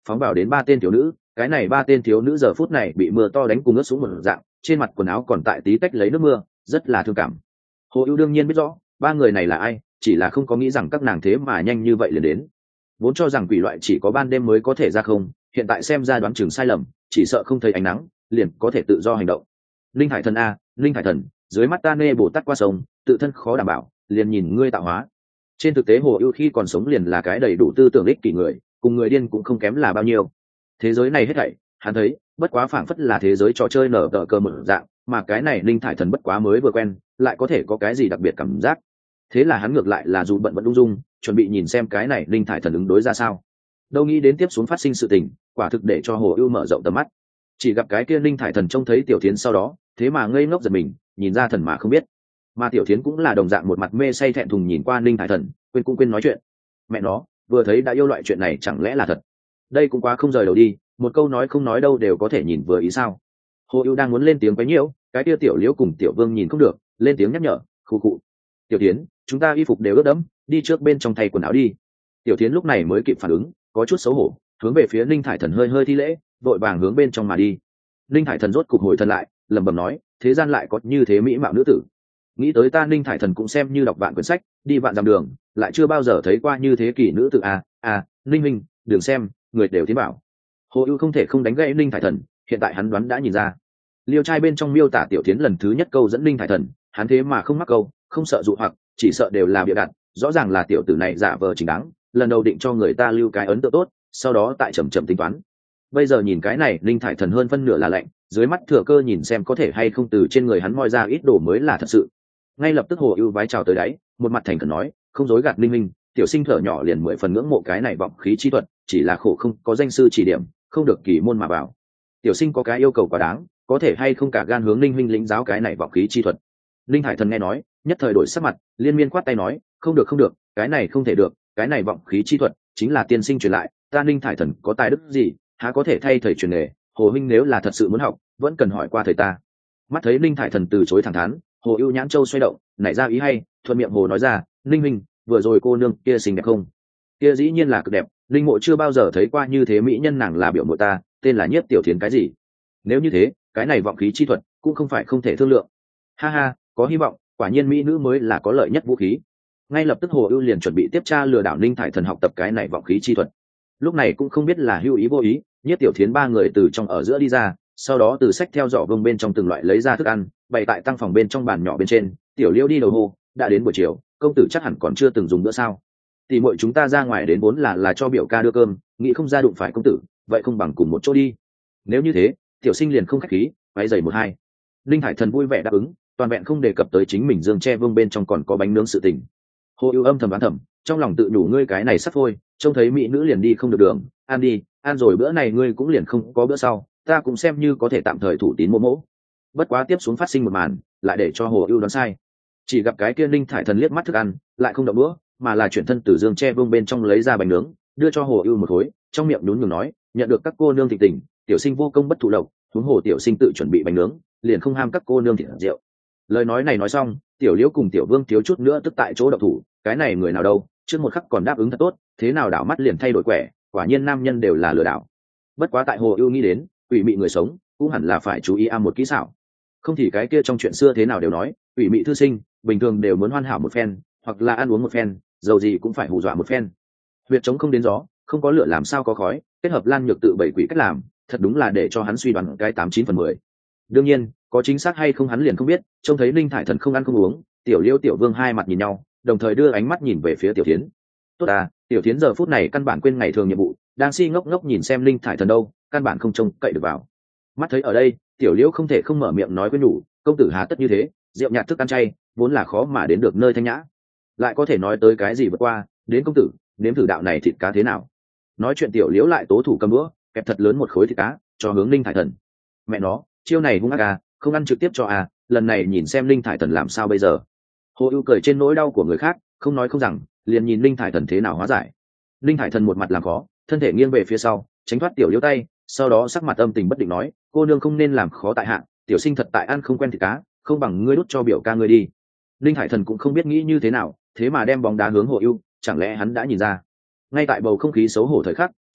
phóng vào đến 3 tên thiếu nữ. Cái này 3 tên thiếu nữ giờ phút này bị mưa to đánh cùng ướt xuống một dạng, trên mặt quần áo còn tại tí tách lấy nước mưa, rất là thương cảm. Hồ ưu đương nhiên biết rõ 3 người này là ai, chỉ là không có nghĩ rằng các nàng thế mà nhanh như vậy liền đến. Vốn cho rằng quỷ loại chỉ có ban đêm mới có thể ra không, hiện tại xem ra đoán chừng sai lầm, chỉ sợ không thấy ánh nắng liền có thể tự do hành động. Linh Hải Thần a, Linh Hải Thần, dưới mắt ta nê bồ tát qua sông, tự thân khó đảm bảo, liền nhìn ngươi tạo hóa. Trên thực tế Hồ ưu khi còn sống liền là cái đầy đủ tư tưởng ích kỷ người, cùng người điên cũng không kém là bao nhiêu. Thế giới này hết thảy hắn thấy bất quá phảng phất là thế giới trò chơi nở tờ cờ một dạng, mà cái này Linh Thải Thần bất quá mới vừa quen, lại có thể có cái gì đặc biệt cảm giác. Thế là hắn ngược lại là dù bận vẫn ung dung, chuẩn bị nhìn xem cái này Linh Thải Thần ứng đối ra sao. Đâu nghĩ đến tiếp xuống phát sinh sự tình, quả thực để cho Hồ ưu mở rộng tầm mắt. Chỉ gặp cái kia Linh Thải Thần trông thấy Tiểu Thiến sau đó, thế mà ngây ngốc giật mình, nhìn ra thần mà không biết. Mà Tiểu Thiến cũng là đồng dạng một mặt mê say thẹn thùng nhìn qua Linh Thải Thần, quên nói chuyện. Mẹ nó, vừa thấy đã yêu loại chuyện này chẳng lẽ là thật? Đây cũng quá không rời đầu đi, một câu nói không nói đâu đều có thể nhìn vừa ý sao? Hồ ưu đang muốn lên tiếng quấy nhiễu, cái kia Tiểu Liễu cùng Tiểu Vương nhìn không được, lên tiếng nhắc nhở, khụ khụ. Tiểu Thiến, chúng ta y phục đều ướt đẫm, đi trước bên trong thay quần áo đi. Tiểu Thiến lúc này mới kịp phản ứng, có chút xấu hổ, hướng về phía Linh Thải Thần hơi hơi thi lễ, vội vàng hướng bên trong mà đi. Linh Thải Thần rốt cục hồi thần lại, lẩm bẩm nói, thế gian lại có như thế mỹ mạo nữ tử. Nghĩ tới ta Linh Thải Thần cũng xem như đọc vạn quyển sách, đi vạn dặm đường, lại chưa bao giờ thấy qua như thế kỷ nữ tử Linh Minh, đừng xem, người đều tiến bảo. Hồ ưu không thể không đánh gãy Linh Thải Thần, hiện tại hắn đoán đã nhìn ra. Liêu trai bên trong miêu tả Tiểu Thiến lần thứ nhất câu dẫn Linh Thải Thần, hắn thế mà không mắc câu, không sợ dụ hoặc, chỉ sợ đều là bịa đặt, rõ ràng là tiểu tử này giả vờ chính đáng, lần đầu định cho người ta lưu cái ấn tượng tốt, sau đó tại chậm chậm tính toán. Bây giờ nhìn cái này Linh Thải Thần hơn phân nửa là lạnh, dưới mắt thừa cơ nhìn xem có thể hay không từ trên người hắn moi ra ít đồ mới là thật sự. Ngay lập tức Hồ ưu vái chào tới đáy, một mặt thành khẩn nói, không dối gạt Linh Minh, tiểu sinh thở nhỏ liền 10 phần ngưỡng mộ cái này vọng khí chi thuật, chỉ là khổ không có danh sư chỉ điểm, không được kỳ môn mà vào. Tiểu sinh có cái yêu cầu quá đáng, có thể hay không cả gan hướng Linh Minh lĩnh giáo cái này vọng khí chi thuật. Linh Hải Thần nghe nói, nhất thời đổi sắc mặt, liên miên quát tay nói, không được, cái này không thể được, cái này vọng khí chi thuật chính là tiên sinh truyền lại, ta Linh Hải Thần có tài đức gì, há có thể thay thầy truyền nghề, Hồ huynh nếu là thật sự muốn học, vẫn cần hỏi qua thầy ta. Mắt thấy Linh Hải Thần từ chối thẳng thắn, Hồ ưu nhãn châu xoay động, nảy ra ý hay, thuận miệng Hồ nói ra, Linh huynh, vừa rồi cô nương kia xinh đẹp không? Kia dĩ nhiên là cực đẹp, Linh mộ chưa bao giờ thấy qua như thế mỹ nhân, nàng là biểu muội ta, tên là Nhiếp Tiểu Thiến cái gì. Nếu như thế, cái này vọng khí chi thuật cũng không phải không thể thương lượng. Ha ha, có hy vọng, quả nhiên mỹ nữ mới là có lợi nhất vũ khí. Ngay lập tức Hồ ưu liền chuẩn bị tiếp tra lừa đảo Linh Thải Thần học tập cái này vọng khí chi thuật. Lúc này cũng không biết là hữu ý vô ý, Nhiếp Tiểu Thiến 3 người từ trong ở giữa đi ra, sau đó từ sách theo giỏ vông bên trong từng loại lấy ra thức ăn, bày tại tăng phòng bên trong bàn nhỏ bên trên. Tiểu Liêu đi đầu hô, đã đến buổi chiều, công tử chắc hẳn còn chưa từng dùng bữa sao? Tỷ muội chúng ta ra ngoài đến vốn là cho biểu ca đưa cơm, nghĩ không ra đụng phải công tử, vậy không bằng cùng một chỗ đi. Nếu như thế, tiểu sinh liền không khách khí, váy giày 1-2. Linh Hải Thần vui vẻ đáp ứng, toàn vẹn không đề cập tới chính mình dương che vương bên trong còn có bánh nướng sự tình. Hồ ưu âm thầm đoán thầm, trong lòng tự đủ ngươi cái này sắp thôi, trông thấy mỹ nữ liền đi không được đường, ăn đi, ăn rồi bữa này ngươi cũng liền không có bữa sau, ta cũng xem như có thể tạm thời thủ tín mỗ mỗ. Bất quá tiếp xuống phát sinh một màn, lại để cho Hồ ưu đoán sai. Chỉ gặp cái kia Linh Thải Thần liếc mắt thức ăn, lại không động đũa, mà là chuyển thân từ dương che vương bên trong lấy ra bánh nướng, đưa cho Hồ ưu một khối, trong miệng nhún nhường nói, nhận được các cô nương thịnh tình, tiểu sinh vô công bất thụ lộc, huống hồ tiểu sinh tự chuẩn bị bánh nướng, liền không ham các cô nương thịt rượu. Lời nói này nói xong, Tiểu Liễu cùng Tiểu Vương thiếu chút nữa tức tại chỗ động thủ, cái này người nào đâu, trước một khắc còn đáp ứng thật tốt, thế nào đảo mắt liền thay đổi quẻ, quả nhiên nam nhân đều là lừa đảo. Bất quá tại Hồ ưu nghĩ đến, quỷ mị người sống cũng hẳn là phải chú ý am một kỹ xảo, không thì cái kia trong chuyện xưa thế nào đều nói, quỷ mị thư sinh bình thường đều muốn hoàn hảo một phen, hoặc là ăn uống một phen, dầu gì cũng phải hù dọa một phen. Huyệt trống không đến gió, không có lửa làm sao có khói, kết hợp Lan Nhược tự bảy quỷ cách làm, thật đúng là để cho hắn suy đoán cái 89/10. Đương nhiên, có chính xác hay không hắn liền không biết, trông thấy Linh Thải Thần không ăn không uống, Tiểu Liêu Tiểu Vương hai mặt nhìn nhau, đồng thời đưa ánh mắt nhìn về phía Tiểu Thiến. Tốt à, Tiểu Thiến giờ phút này căn bản quên ngày thường nhiệm vụ, đang si ngốc ngốc nhìn xem Linh Thải Thần đâu, căn bản không trông cậy được vào. Mắt thấy ở đây, Tiểu Liêu không thể không mở miệng nói với nhủ, công tử hà tất như thế, rượu nhạt thức ăn chay, vốn là khó mà đến được nơi thanh nhã, lại có thể nói tới cái gì vượt qua, đến công tử, nếm thử đạo này thịt cá thế nào. Nói chuyện Tiểu Liễu lại tố thủ cầm đũa, kẹp thật lớn một khối thịt cá, cho hướng Linh Thải Thần. Mẹ nó, chiêu này hung ác à, không ăn trực tiếp cho à, lần này nhìn xem Linh Thải Thần làm sao bây giờ. Hồ ưu cười trên nỗi đau của người khác, không nói không rằng, liền nhìn Linh Thải Thần thế nào hóa giải. Linh Thải Thần một mặt làm khó, thân thể nghiêng về phía sau, tránh thoát Tiểu Liễu tay, sau đó sắc mặt âm tình bất định nói, cô nương không nên làm khó tại hạ, tiểu sinh thật tại ăn không quen thịt cá, không bằng ngươi đút cho biểu ca ngươi đi. Linh Thải Thần cũng không biết nghĩ như thế nào, thế mà đem bóng đá hướng Hồ ưu, chẳng lẽ hắn đã nhìn ra. Ngay tại bầu không khí xấu hổ thời khắc,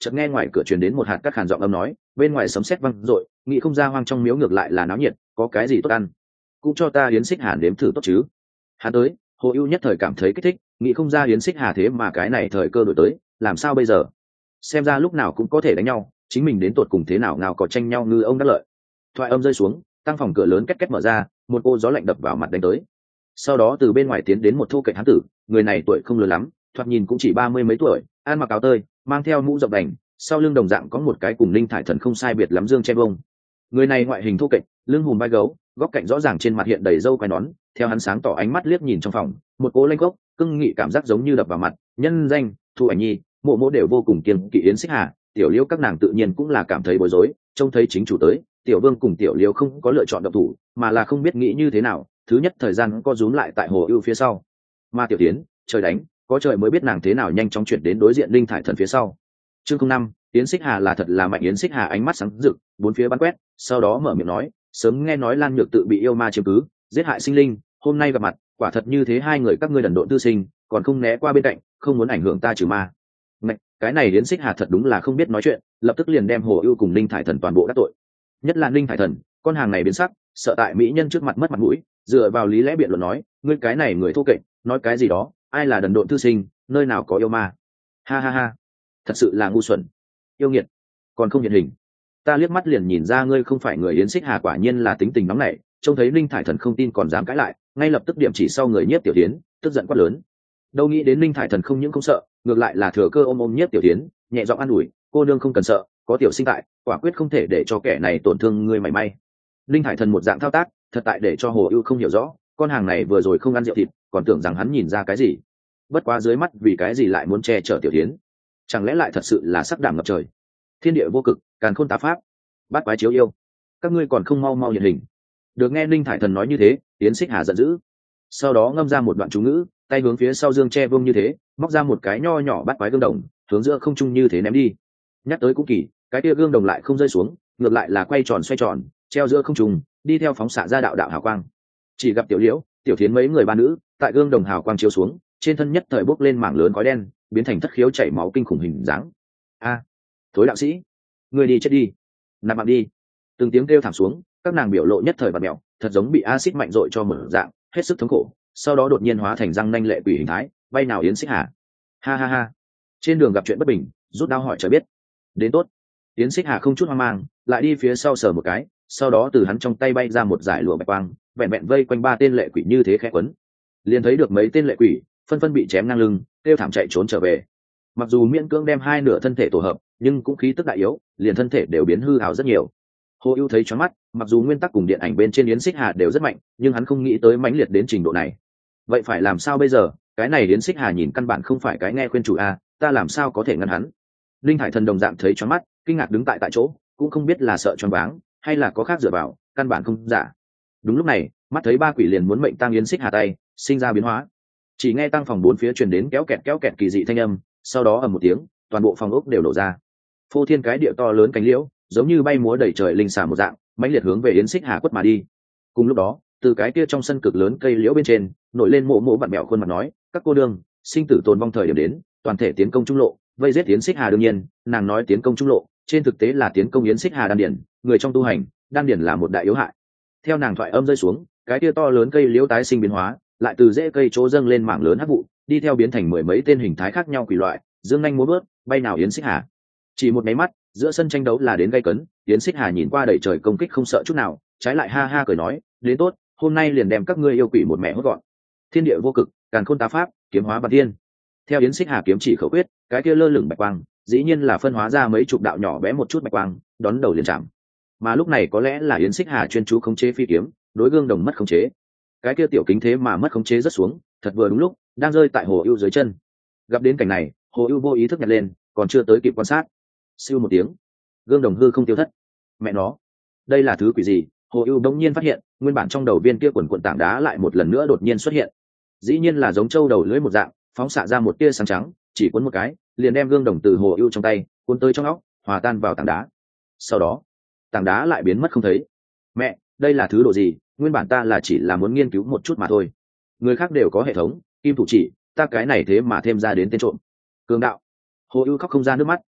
chợt nghe ngoài cửa truyền đến một hạt cát khàn giọng âm nói, bên ngoài sấm sét vang rội, nghĩ không ra hoang trong miếu ngược lại là náo nhiệt, có cái gì tốt ăn, cũng cho ta Yến Xích Hà nếm thử tốt chứ. Hắn tới, Hồ Ưu nhất thời cảm thấy kích thích, nghĩ không ra Yến Xích Hà thế mà cái này thời cơ đổi tới, làm sao bây giờ? Xem ra lúc nào cũng có thể đánh nhau, chính mình đến tột cùng thế nào nào có tranh nhau ngư ông đắc lợi. Thoại âm rơi xuống, tăng phòng cửa lớn két két mở ra, một cô gió lạnh đập vào mặt đánh tới. Sau đó từ bên ngoài tiến đến một thô kệch hán tử, người này tuổi không lớn lắm, thoạt nhìn cũng chỉ 30 mấy tuổi, ăn mặc áo tơi, mang theo mũ rộng đành, sau lưng đồng dạng có một cái cùng Linh Thải Thần không sai biệt lắm dương che bông. Người này ngoại hình thô kệch, lưng hùm vai gấu, góc cạnh rõ ràng, trên mặt hiện đầy râu quai nón, theo hắn sáng tỏ ánh mắt liếc nhìn trong phòng, một cố lanh gốc, cưng nghị cảm giác giống như đập vào mặt. Nhân danh Thu Ảnh Nhi, Mộ Mộ đều vô cùng kiêng kỵ Yến Xích Hà, Tiểu Liễu các nàng tự nhiên cũng là cảm thấy bối rối, trông thấy chính chủ tới, Tiểu Vương cùng Tiểu Liễu không có lựa chọn động thủ, mà là không biết nghĩ như thế nào, thứ nhất thời gian co rúm lại tại Hồ Ưu phía sau. Mà Tiểu Tiến, trời đánh, có trời mới biết nàng thế nào nhanh chóng chuyển đến đối diện Linh Thải Thần phía sau. Chương 05, Yến Xích Hà là thật là mạnh. Yến Xích Hà ánh mắt sáng rực, bốn phía bắn quét, sau đó mở miệng nói, sớm nghe nói Lan Nhược tự bị yêu ma chiếm cứ, giết hại sinh linh, hôm nay gặp mặt, quả thật như thế, hai người các ngươi đần độn tư sinh, còn không né qua bên cạnh, không muốn ảnh hưởng ta trừ ma. Ngạch, cái này Yến Xích Hà thật đúng là không biết nói chuyện, lập tức liền đem Hồ Ưu cùng Linh Thải Thần toàn bộ đắc tội. Nhất là Linh Thải Thần, con hàng này biến sắc, sợ tại mỹ nhân trước mặt mất mặt mũi, dựa vào lý lẽ biện luận nói, ngươi cái này người thô kệch, nói cái gì đó, ai là đần độn tư sinh, nơi nào có yêu ma. Ha ha ha, thật sự là ngu xuẩn, yêu nghiệt, còn không hiện hình. Ta liếc mắt liền nhìn ra ngươi không phải người. Yến Xích Hà quả nhiên là tính tình nóng nảy, trông thấy Linh Thải Thần không tin còn dám cãi lại, ngay lập tức điểm chỉ sau người Nhiếp Tiểu Tiến, tức giận quát lớn. Đâu nghĩ đến Linh Thải Thần không những không sợ, ngược lại là thừa cơ ôm Nhiếp Tiểu Tiến, nhẹ giọng an ủi, cô nương không cần sợ, có tiểu sinh tại, quả quyết không thể để cho kẻ này tổn thương ngươi mảy may. Linh Thải Thần một dạng thao tác, thật tại để cho Hồ Ưu không hiểu rõ, con hàng này vừa rồi không ăn rượu thịt, còn tưởng rằng hắn nhìn ra cái gì. Bất quá dưới mắt vì cái gì lại muốn che chở Tiểu Tiến? Chẳng lẽ lại thật sự là sắc đảm ngập trời? Thiên địa vô cực, càn khôn tá pháp, bát quái chiếu yêu, các ngươi còn không mau mau hiện hình. Được nghe Linh Thải Thần nói như thế, Yến Xích Hà giận dữ, sau đó ngâm ra một đoạn chú ngữ, tay hướng phía sau dương che vương như thế, móc ra một cái nho nhỏ bát quái gương đồng, hướng giữa không trung như thế ném đi. Nhắc tới cũng kỳ, cái kia gương đồng lại không rơi xuống, ngược lại là quay tròn xoay tròn, treo giữa không trung, đi theo phóng xạ ra đạo đạo hào quang. Chỉ gặp Tiểu Liễu, Tiểu Thiến mấy người ba nữ, tại gương đồng hào quang chiếu xuống, trên thân nhất thời bốc lên mảng lớn khói đen, biến thành thất khiếu chảy máu kinh khủng hình dáng. A, thối đạo sĩ, người đi chết đi, nạp mạng đi. Từng tiếng kêu thảm xuống, các nàng biểu lộ nhất thời bạt mèo, thật giống bị axit mạnh dội cho mở dạng, hết sức thống khổ, sau đó đột nhiên hóa thành răng nanh lệ quỷ hình thái, bay nào Yến Xích Hà. Ha ha ha, trên đường gặp chuyện bất bình, rút đao hỏi trời biết. Đến tốt. Yến Xích Hà không chút hoang mang, lại đi phía sau sờ một cái, sau đó từ hắn trong tay bay ra một dải lụa bạch quang, vẹn vẹn vây quanh ba tên lệ quỷ như thế khẽ quấn. Liền thấy được mấy tên lệ quỷ phân phân bị chém ngang lưng, kêu thảm chạy trốn trở về. Mặc dù miễn cưỡng đem hai nửa thân thể tổ hợp, nhưng cũng khí tức đại yếu, liền thân thể đều biến hư hào rất nhiều. Hồ Ưu thấy choáng mắt, mặc dù nguyên tắc cùng điện ảnh bên trên Yến Xích Hà đều rất mạnh, nhưng hắn không nghĩ tới mãnh liệt đến trình độ này. Vậy phải làm sao bây giờ? Cái này Yến Xích Hà nhìn căn bản không phải cái nghe khuyên chủ a, ta làm sao có thể ngăn hắn? Linh Thải Thần đồng dạng thấy choáng mắt, kinh ngạc đứng tại chỗ, cũng không biết là sợ choáng váng hay là có khác dựa vào, căn bản không giả. Đúng lúc này, mắt thấy ba quỷ liền muốn mệnh tang Yến Xích Hà tay, sinh ra biến hóa. Chỉ nghe tăng phòng bốn phía truyền đến kéo kẹt kỳ dị thanh âm, sau đó ầm một tiếng, toàn bộ phòng ốc đều nổ ra. Phô thiên cái địa to lớn cánh liễu, giống như bay múa đầy trời linh xà một dạng, mãnh liệt hướng về Yến Xích Hà quất mà đi. Cùng lúc đó, từ cái kia trong sân cực lớn cây liễu bên trên, nổi lên Mộ Mộ vặn mẹo khuôn mặt nói, các cô đương, sinh tử tồn vong thời điểm đến, toàn thể tiến công trung lộ, vây giết Yến Xích Hà. đương nhiên, nàng nói tiến công trung lộ, trên thực tế là tiến công Yến Xích Hà đan điển, người trong tu hành, đan điển là một đại yếu hại. Theo nàng thoại âm rơi xuống, cái kia to lớn cây liễu tái sinh biến hóa, lại từ rễ cây chỗ dâng lên mảng lớn hắc vụ, đi theo biến thành mười mấy tên hình thái khác nhau quỷ loại, dương nhanh múa vớt, bay nào Yến Xích Hà. Chỉ một máy mắt, giữa sân tranh đấu là đến gay cấn, Yến Xích Hà nhìn qua đầy trời công kích không sợ chút nào, trái lại ha ha cười nói, đến tốt, hôm nay liền đem các ngươi yêu quỷ một mẹ hốt gọn. Thiên địa vô cực, càn khôn tá pháp, kiếm hóa bát thiên. Theo Yến Xích Hà kiếm chỉ khẩu quyết, cái kia lơ lửng bạch quang, dĩ nhiên là phân hóa ra mấy chục đạo nhỏ bé một chút bạch quang, đón đầu liền chạm. Mà lúc này có lẽ là Yến Xích Hà chuyên chú khống chế phi kiếm, đối gương đồng mất khống chế. Cái kia tiểu kính thế mà mất khống chế rất xuống, thật vừa đúng lúc, đang rơi tại Hồ Ưu dưới chân. Gặp đến cảnh này, Hồ Ưu vô ý thức nhặt lên, còn chưa tới kịp quan sát. Siêu một tiếng, gương đồng hư không tiêu thất. Mẹ nó, đây là thứ quỷ gì? Hồ Ưu đột nhiên phát hiện, nguyên bản trong đầu viên kia quần quần tảng đá lại một lần nữa đột nhiên xuất hiện. Dĩ nhiên là giống trâu đầu lưỡi một dạng, phóng xạ ra một tia sáng trắng, chỉ cuốn một cái, liền đem gương đồng từ Hồ Ưu trong tay cuốn tới trong óc, hòa tan vào tảng đá. Sau đó, tảng đá lại biến mất không thấy. Mẹ, đây là thứ đồ gì? Nguyên bản ta là chỉ là muốn nghiên cứu một chút mà thôi. Người khác đều có hệ thống, kim thủ chỉ, ta cái này thế mà thêm ra đến tên trộm. Cường đạo. Hồ Ưu khóc không ra nước mắt,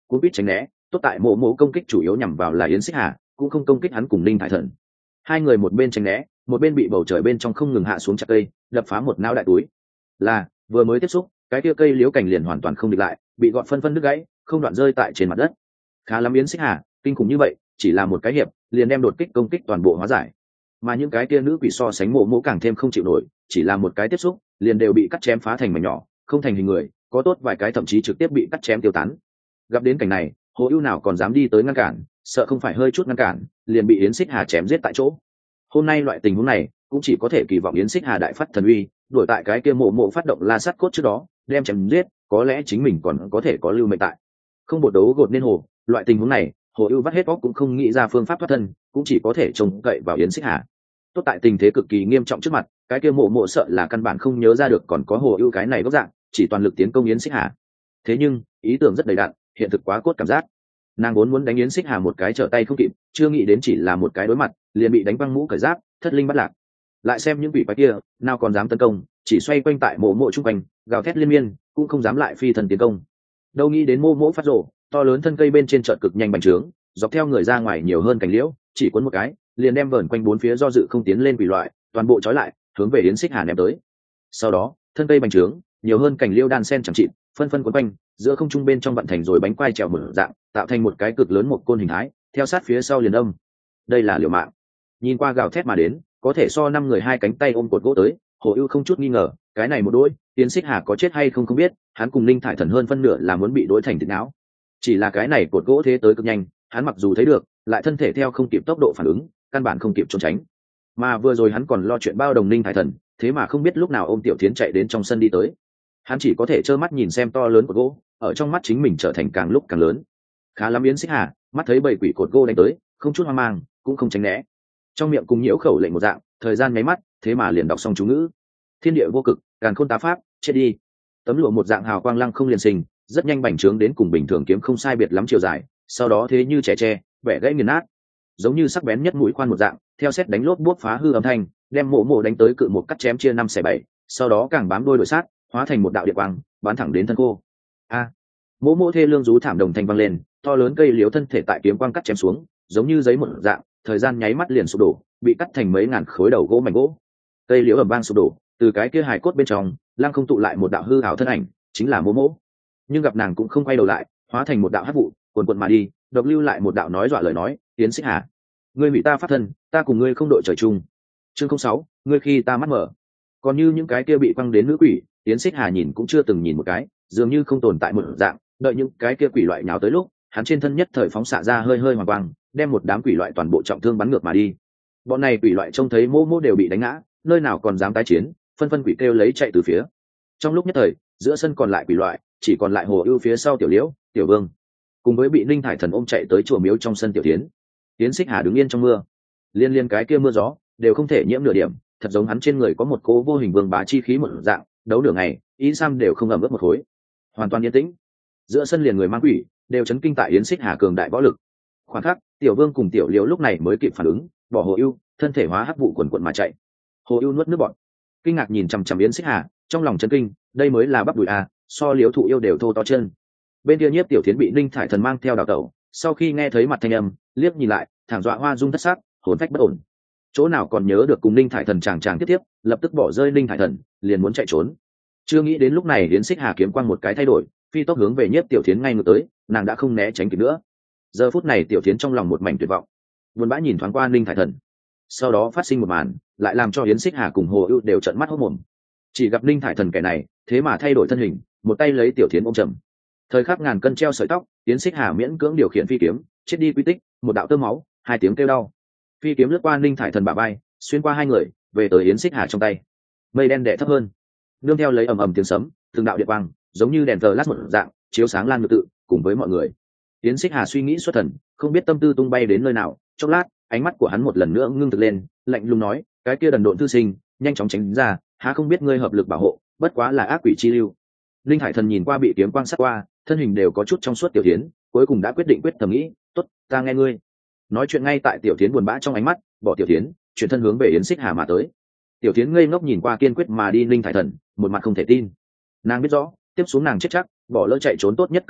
cũng biết tránh né. Tốt tại mộ mộ công kích chủ yếu nhằm vào là Yến Xích Hà, cũng không công kích hắn cùng Ninh Thải Thần. Hai người một bên tránh né, một bên bị bầu trời bên trong không ngừng hạ xuống chặt cây, đập phá một não đại túi. Là vừa mới tiếp xúc, cái kia cây liễu cành liền hoàn toàn không địch lại, bị gọt phân đứt gãy, không đoạn rơi tại trên mặt đất. Khá lắm Yến Xích Hà, kinh khủng như vậy, chỉ là một cái hiệp, liền đem đột kích công kích toàn bộ hóa giải. Mà những cái kia nữ quỷ so sánh mộ mộ càng thêm không chịu nổi, chỉ là một cái tiếp xúc, liền đều bị cắt chém phá thành mảnh nhỏ, không thành hình người, có tốt vài cái thậm chí trực tiếp bị cắt chém tiêu tán. Gặp đến cảnh này, Hồ Ưu nào còn dám đi tới ngăn cản, sợ không phải hơi chút ngăn cản, liền bị Yến Xích Hà chém giết tại chỗ. Hôm nay loại tình huống này, cũng chỉ có thể kỳ vọng Yến Xích Hà đại phát thần uy, đuổi tại cái kia mộ mộ phát động la sát cốt trước đó, đem chém giết, có lẽ chính mình còn có thể có lưu mệnh tại. Không bột đấu gột nên hồ, loại tình huống này, Hồ Ưu vắt hết óc cũng không nghĩ ra phương pháp thoát thân, cũng chỉ có thể trông cậy vào Yến Xích Hà. Tốt tại tình thế cực kỳ nghiêm trọng trước mặt, cái kia mộ mộ sợ là căn bản không nhớ ra được còn có Hồ Ưu cái này góc dạng, chỉ toàn lực tiến công Yến Xích Hà. Thế nhưng, ý tưởng rất đầy đặn, hiện thực quá cốt cảm giác. Nàng vốn muốn đánh Yến Xích Hà một cái trở tay không kịp, chưa nghĩ đến chỉ là một cái đối mặt, liền bị đánh văng mũ cởi giáp, thất linh bắt lạc. Lại xem những quỷ quái kia, nào còn dám tấn công, chỉ xoay quanh tại mộ mộ trung quanh, gào thét liên miên, cũng không dám lại phi thần tiến công. Đâu nghĩ đến mộ mộ phát rồ, to lớn thân cây bên trên chợt cực nhanh bành trướng, dọc theo người ra ngoài nhiều hơn cành liễu, chỉ cuốn một cái, liền đem vờn quanh bốn phía do dự không tiến lên quỷ loại, toàn bộ trói lại, hướng về Yến Xích Hà ném tới. Sau đó, thân cây bành trướng, nhiều hơn cành liễu đan sen chẳng chịt, phân phân quấn quanh, giữa không trung bên trong vận thành rồi bánh quai trèo mở dạng, tạo thành một cái cực lớn một côn hình thái, theo sát phía sau liền âm. Đây là liều mạng. Nhìn qua gào thét mà đến, có thể so 5 người 2 cánh tay ôm cột gỗ tới, Hồ Ưu không chút nghi ngờ, cái này một đôi, Yến Xích Hà có chết hay không không biết, hắn cùng Linh Thải Thần hơn phân nửa là muốn bị đối thành thịt não. Chỉ là cái này cột gỗ thế tới cực nhanh, hắn mặc dù thấy được, lại thân thể theo không kịp tốc độ phản ứng, căn bản không kịp trốn tránh. Mà vừa rồi hắn còn lo chuyện bao đồng Linh Thải Thần, thế mà không biết lúc nào ôm Tiểu Thiến chạy đến trong sân đi tới. Hắn chỉ có thể trơ mắt nhìn xem to lớn cột gỗ, ở trong mắt chính mình trở thành càng lúc càng lớn. Khá lắm Yến Xích Hà, mắt thấy bầy quỷ cột gỗ đánh tới, không chút hoang mang, cũng không tránh né. Trong miệng cùng nhiễu khẩu lệnh một dạng, thời gian nháy mắt, thế mà liền đọc xong chú ngữ. Thiên địa vô cực, càn khôn tá pháp, chết đi. Tấm lụa một dạng hào quang lăng không liền sinh, rất nhanh bành trướng đến cùng bình thường kiếm không sai biệt lắm chiều dài, sau đó thế như trẻ tre, bẻ gãy nghiền nát. Giống như sắc bén nhất mũi khoan một dạng, theo sét đánh lốp buốt phá hư âm thanh, đem mộ mộ đánh tới cự một cắt chém chia 5/7, sau đó càng bám đôi đội sát, hóa thành một đạo điện quang, bắn thẳng đến thân cô. A! Mộ mộ thê lương rú thảm đồng thanh vang lên, to lớn cây liễu thân thể tại kiếm quang cắt chém xuống, giống như giấy một dạng, thời gian nháy mắt liền sụp đổ, bị cắt thành mấy ngàn khối đầu gỗ mảnh gỗ. Cây liễu ầm vang sụp đổ, từ cái kia hài cốt bên trong, lăng không tụ lại một đạo hư ảo thân ảnh, chính là mộ mộ. Nhưng gặp nàng cũng không quay đầu lại, hóa thành một đạo hắc vụ, cuồn cuộn mà đi, độc lưu lại một đạo nói dọa lời nói, Yến Xích Hà, ngươi hủy ta pháp thân, ta cùng ngươi không đội trời chung. Chương 06, ngươi khi ta mắt mở. Còn như những cái kia bị quăng đến nữ quỷ, Yến Xích Hà nhìn cũng chưa từng nhìn một cái, dường như không tồn tại một dạng, đợi những cái kia quỷ loại nhào tới lúc, hắn trên thân nhất thời phóng xạ ra hơi hơi hoàng quang, đem một đám quỷ loại toàn bộ trọng thương bắn ngược mà đi. Bọn này quỷ loại trông thấy mô mô đều bị đánh ngã, nơi nào còn dám tái chiến, phân phân quỷ kêu lấy chạy từ phía. Trong lúc nhất thời, giữa sân còn lại quỷ loại, chỉ còn lại Hồ Ưu phía sau Tiểu Liễu, Tiểu Vương, cùng với bị Ninh Thải Thần ôm chạy tới chùa miếu trong sân Tiểu Thiến. Yến Xích Hà đứng yên trong mưa, liên liên cái kia mưa gió đều không thể nhiễm nửa điểm, thật giống hắn trên người có một cỗ vô hình vương bá chi khí một dạng, đấu nửa ngày, y sam đều không ẩm ướt một khối, hoàn toàn yên tĩnh. Giữa sân liền người mang quỷ đều chấn kinh tại Yến Xích Hà cường đại võ lực. Khoảnh khắc, Tiểu Vương cùng Tiểu Liễu lúc này mới kịp phản ứng, bỏ Hồ Ưu, thân thể hóa hắc vụ quần quần mà chạy. Hồ Ưu nuốt nước bọt, kinh ngạc nhìn chằm chằm Yến Xích Hà, trong lòng chấn kinh, đây mới là bắp đùi à, so Liễu Thụ Yêu đều thô to chân. Bên kia Nhiếp Tiểu Thiến bị Ninh Thải Thần mang theo đào tẩu, sau khi nghe thấy mặt thanh âm, liếc nhìn lại, thẳng dọa hoa dung thất sắc, hồn phách bất ổn. Chỗ nào còn nhớ được cùng Ninh Thải Thần chàng tiếp tiếp, lập tức bỏ rơi Ninh Thải Thần, liền muốn chạy trốn. Chưa nghĩ đến lúc này Yến Xích Hà kiếm quang một cái thay đổi, phi tốc hướng về Nhiếp Tiểu Thiến ngay ngược tới, nàng đã không né tránh kịp nữa. Giờ phút này Tiểu Thiến trong lòng một mảnh tuyệt vọng, buồn bã nhìn thoáng qua Ninh Thải Thần. Sau đó phát sinh một màn, lại làm cho Yến Xích Hà cùng Hồ Ưu đều trợn mắt hốt mồm. Chỉ gặp Ninh Thải Thần kẻ này, thế mà thay đổi thân hình, một tay lấy Tiểu Thiến ôm chầm. Thời khắc ngàn cân treo sợi tóc, Yến Xích Hà miễn cưỡng điều khiển phi kiếm, chết đi quy tích, một đạo tơ máu, hai tiếng kêu đau. Phi kiếm lướt qua Ninh Thải Thần bả vai, xuyên qua hai người, về tới Yến Xích Hà trong tay. Mây đen đè thấp hơn, nương theo lấy ầm ầm tiếng sấm, từng đạo điện quang, giống như đèn flash một dạng, chiếu sáng lan ngự tự, cùng với mọi người. Yến Xích Hà suy nghĩ xuất thần, không biết tâm tư tung bay đến nơi nào, chốc lát, ánh mắt của hắn một lần nữa ngưng thực lên, lạnh lùng nói, cái kia đần độn thư sinh, nhanh chóng tránh ra, há không biết ngươi hợp lực bảo hộ, bất quá là ác quỷ chi lưu. Linh Hải Thần nhìn qua bị kiếm quang sát qua, thân hình đều có chút trong suốt Tiểu Thiến, cuối cùng đã quyết định quyết thầm nghĩ, tốt, ta nghe ngươi. Nói chuyện ngay tại Tiểu Thiến buồn bã trong ánh mắt, bỏ Tiểu Thiến, chuyển thân hướng về Yến Xích Hà mà tới. Tiểu Thiến ngây ngốc nhìn qua kiên quyết mà đi Linh Hải Thần, một mặt không thể tin. Nàng biết rõ, tiếp xuống nàng chết chắc, bỏ lỡ chạy trốn tốt nhất cơ hội,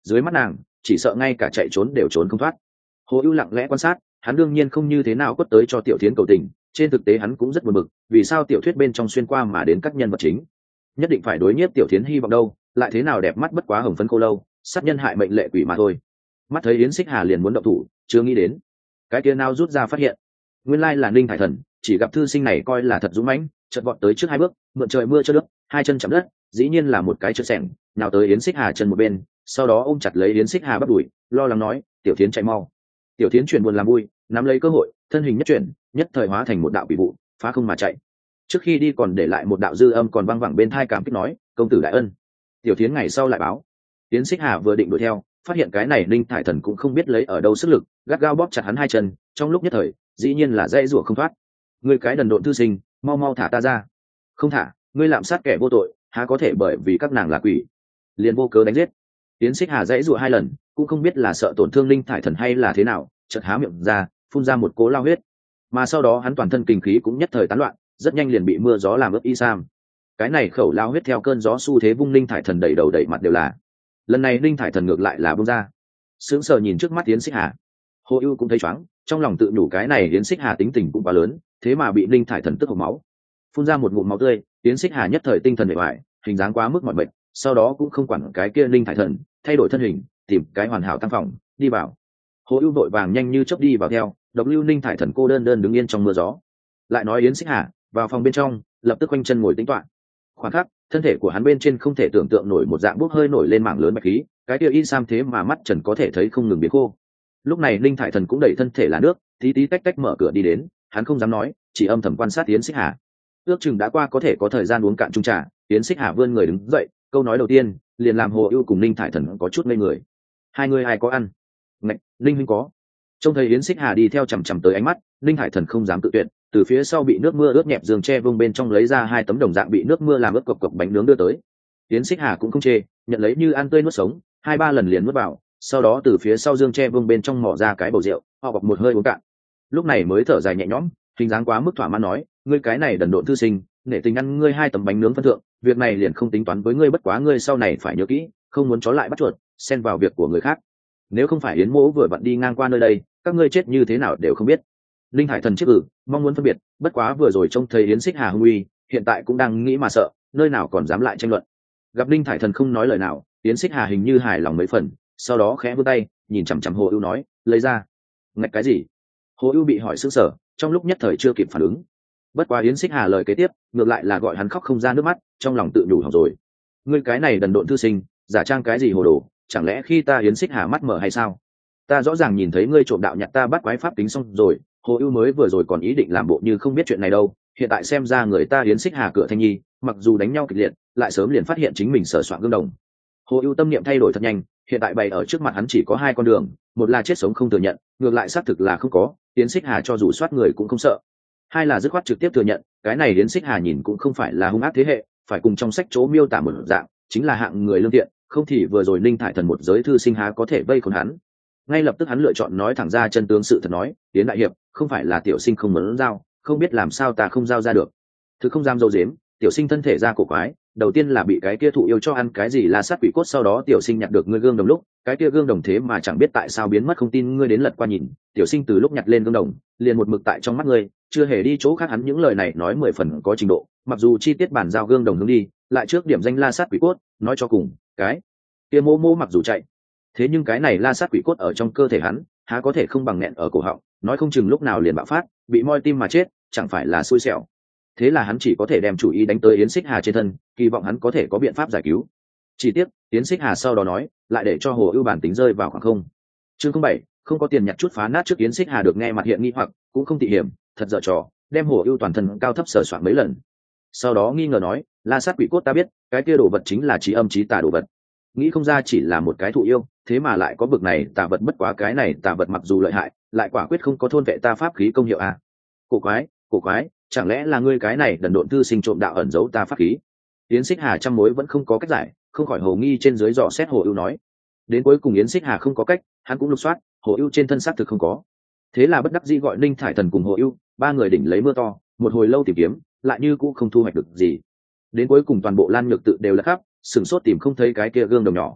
dưới mắt nàng chỉ sợ ngay cả chạy trốn đều trốn không thoát. Hồ ưu lặng lẽ quan sát, hắn đương nhiên không như thế nào quất tới cho tiểu thiến cầu tình, trên thực tế hắn cũng rất buồn bực, vì sao tiểu thuyết bên trong xuyên qua mà đến các nhân vật chính nhất định phải đối nhiếp tiểu thiến hy vọng đâu, lại thế nào đẹp mắt bất quá hồng phấn cô lâu, sát nhân hại mệnh lệ quỷ mà thôi. Mắt thấy Yến Xích Hà liền muốn động thủ, chưa nghĩ đến cái kia nào rút ra phát hiện nguyên lai là Ninh Thải Thần, chỉ gặp thư sinh này coi là thật dũng mãnh, chợt vọt tới trước 2 bước, mượn trời mưa cho nước, 2 chân chạm đất, dĩ nhiên là một cái trượt xẻng, nào tới Yến Xích Hà chân một bên, sau đó ôm chặt lấy Yến Xích Hà bắp đùi, lo lắng nói, "Tiểu Thiến chạy mau." Tiểu Thiến chuyển buồn làm vui, nắm lấy cơ hội, thân hình nhất chuyển, nhất thời hóa thành một đạo quỷ vụ, phá không mà chạy. Trước khi đi còn để lại một đạo dư âm còn vang vẳng bên tai cảm kích nói, "Công tử đại ân." Tiểu Thiến ngày sau lại báo. Yến Xích Hà vừa định đuổi theo, phát hiện cái này Ninh Thải Thần cũng không biết lấy ở đâu sức lực, gắt gao bóp chặt hắn 2 chân, trong lúc nhất thời, dĩ nhiên là dãy rủa không thoát. "Ngươi cái đần độn thư sinh, mau mau thả ta ra." "Không thả, ngươi lạm sát kẻ vô tội, há có thể bởi vì các nàng là quỷ liền vô cớ đánh giết." Yến Xích Hà dãy rủa 2 lần, cũng không biết là sợ tổn thương Ninh Thải Thần hay là thế nào, chợt há miệng ra, phun ra một cỗ lao huyết, mà sau đó hắn toàn thân kinh khí cũng nhất thời tán loạn, rất nhanh liền bị mưa gió làm ướt y sam. Cái này khẩu lao huyết theo cơn gió xu thế vung Ninh Thải Thần đầy đầu đầy mặt đều là. Lần này Ninh Thải Thần ngược lại là buông ra, sững sờ nhìn trước mắt Yến Xích Hà. Hồ ưu cũng thấy choáng, trong lòng tự nhủ cái này Yến Xích Hà tính tình cũng quá lớn, thế mà bị Ninh Thải Thần tức hộc máu, phun ra một ngụm máu tươi. Yến Xích Hà nhất thời tinh thần bề bại, hình dáng quá mức mỏi mệt, sau đó cũng không quản cái kia Ninh Thải Thần, thay đổi thân hình, tìm cái hoàn hảo tăng phòng, đi vào. Hồ ưu vội vàng nhanh như chớp đi vào theo, độc lưu Ninh Thải Thần cô đơn đơn đứng yên trong mưa gió. Lại nói Yến Xích Hà vào phòng bên trong, lập tức quanh chân ngồi tĩnh toạn. Khoảng khắc, thân thể của hắn bên trên không thể tưởng tượng nổi một dạng bốc hơi nổi lên mảng lớn bạch khí, cái kia y sam thế mà mắt trần có thể thấy không ngừng biến khô. Lúc này Ninh Thải Thần cũng đẩy thân thể là nước, tí tí tách tách mở cửa đi đến, hắn không dám nói, chỉ âm thầm quan sát Yến Xích Hà. Ước chừng đã qua có thể có thời gian uống cạn chung trà, Yến Xích Hà vươn người đứng dậy, câu nói đầu tiên liền làm Hồ ưu cùng Ninh Thải Thần có chút ngây người. "Hai người ai có ăn?" "Ngạch, Ninh huynh có." Trông thấy Yến Xích Hà đi theo chằm chằm tới ánh mắt, Ninh Thải Thần không dám tự tuyệt, từ phía sau bị nước mưa ướt nhẹp giường tre vương bên trong lấy ra 2 tấm đồng dạng bị nước mưa làm ướt cộc cộc bánh nướng đưa tới. Yến Xích Hà cũng không chê, nhận lấy như ăn tươi nuốt sống, 2-3 lần liền nuốt vào, sau đó từ phía sau giường tre vương bên trong mò ra cái bầu rượu, họ bọc một hơi uống cạn. Lúc này mới thở dài nhẹ nhõm, hình dáng quá mức thỏa mãn nói, "Ngươi cái này đần độn thư sinh, nể tình ăn ngươi 2 tấm bánh nướng phân thượng, việc này liền không tính toán với ngươi, bất quá ngươi sau này phải nhớ kỹ, không muốn chó lại bắt chuột, xen vào việc của người khác. Nếu không phải Yến mỗ vừa vặn đi ngang qua nơi đây, các ngươi chết như thế nào đều không biết." Linh Hải Thần chiếc mong muốn phân biệt, bất quá vừa rồi trông thấy Yến Xích Hà hung uy, hiện tại cũng đang nghĩ mà sợ, nơi nào còn dám lại tranh luận. Gặp Linh Hải Thần không nói lời nào, Yến Xích Hà hình như hài lòng mấy phần, sau đó khẽ vươn tay, nhìn chằm chằm Hồ Ưu nói, "Lấy ra." "Ngạch cái gì?" Hồ Ưu bị hỏi sững sờ, trong lúc nhất thời chưa kịp phản ứng. Bất quá Yến Xích Hà lời kế tiếp, ngược lại là gọi hắn khóc không ra nước mắt, trong lòng tự nhủ hỏng rồi. "Ngươi cái này đần độn thư sinh, giả trang cái gì hồ đồ, chẳng lẽ khi ta Yến Xích Hà mắt mở hay sao? Ta rõ ràng nhìn thấy ngươi trộm đạo nhặt ta bắt quái pháp tính xong rồi." Hồ Ưu mới vừa rồi còn ý định làm bộ như không biết chuyện này đâu, hiện tại xem ra người ta Yến Xích Hà cửa Thanh Nhi, mặc dù đánh nhau kịch liệt, lại sớm liền phát hiện chính mình sở soạn gương đồng. Hồ Ưu tâm niệm thay đổi thật nhanh, hiện tại bày ở trước mặt hắn chỉ có 2 con đường, một là chết sống không thừa nhận, ngược lại xác thực là không có, Yến Xích Hà cho dù soát người cũng không sợ. Hai là dứt khoát trực tiếp thừa nhận, cái này Yến Xích Hà nhìn cũng không phải là hung ác thế hệ, phải cùng trong sách chỗ miêu tả một dạng, chính là hạng người lương thiện, không thì vừa rồi Ninh Thải Thần một giới thư sinh há có thể vây khốn hắn. Ngay lập tức hắn lựa chọn nói thẳng ra chân tướng sự thật nói, "Yến đại hiệp, không phải là tiểu sinh không muốn giao, không biết làm sao ta không giao ra được." Thứ không dám dâu dếm, tiểu sinh thân thể ra cổ quái, đầu tiên là bị cái kia thụ yêu cho ăn cái gì la sát quỷ cốt, sau đó tiểu sinh nhặt được ngươi gương đồng lúc, cái kia gương đồng thế mà chẳng biết tại sao biến mất, không tin ngươi đến lật qua nhìn, tiểu sinh từ lúc nhặt lên gương đồng, liền một mực tại trong mắt ngươi, chưa hề đi chỗ khác. Hắn những lời này nói 10 phần có trình độ, mặc dù chi tiết bản giao gương đồng hướng đi, lại trước điểm danh la sát quỷ cốt, nói cho cùng, cái kia mô mô mặc dù chạy, thế nhưng cái này la sát quỷ cốt ở trong cơ thể hắn, há có thể không bằng nghẹn ở cổ họng, nói không chừng lúc nào liền bạo phát, bị moi tim mà chết, chẳng phải là xui xẻo. Thế là hắn chỉ có thể đem chủ ý đánh tới Yến Xích Hà trên thân, kỳ vọng hắn có thể có biện pháp giải cứu. Chỉ tiếc Yến Xích Hà sau đó nói, lại để cho Hồ Ưu bản tính rơi vào khoảng không. Chương 07, không có tiền nhặt chút phá nát trước. Yến Xích Hà được nghe mặt hiện nghi hoặc, cũng không tị hiểm, thật dở trò, đem Hồ Ưu toàn thân cao thấp sờ soạn mấy lần. Sau đó nghi ngờ nói, la sát quỷ cốt ta biết, cái kia đồ vật chính là trí âm trí tà đồ vật. Nghĩ không ra chỉ là một cái thụ yêu, thế mà lại có bực này tà vật, bất quá cái này tà vật mặc dù lợi hại, lại quả quyết không có thôn vệ ta pháp khí công hiệu à. Cổ quái, chẳng lẽ là ngươi cái này đần độn thư sinh trộm đạo ẩn giấu ta pháp khí? Yến Xích Hà trăm mối vẫn không có cách giải, không khỏi hồ nghi trên dưới dò xét Hồ Ưu nói. Đến cuối cùng Yến Xích Hà không có cách, hắn cũng lục soát, Hồ Ưu trên thân xác thực không có. Thế là bất đắc dĩ gọi Ninh Thải Thần cùng Hồ Ưu, 3 người đỉnh lấy mưa to, một hồi lâu tìm kiếm, lại như cũng không thu hoạch được gì. Đến cuối cùng toàn bộ Lan Nhược tự đều là khắp, sửng sốt tìm không thấy cái kia gương đồng nhỏ.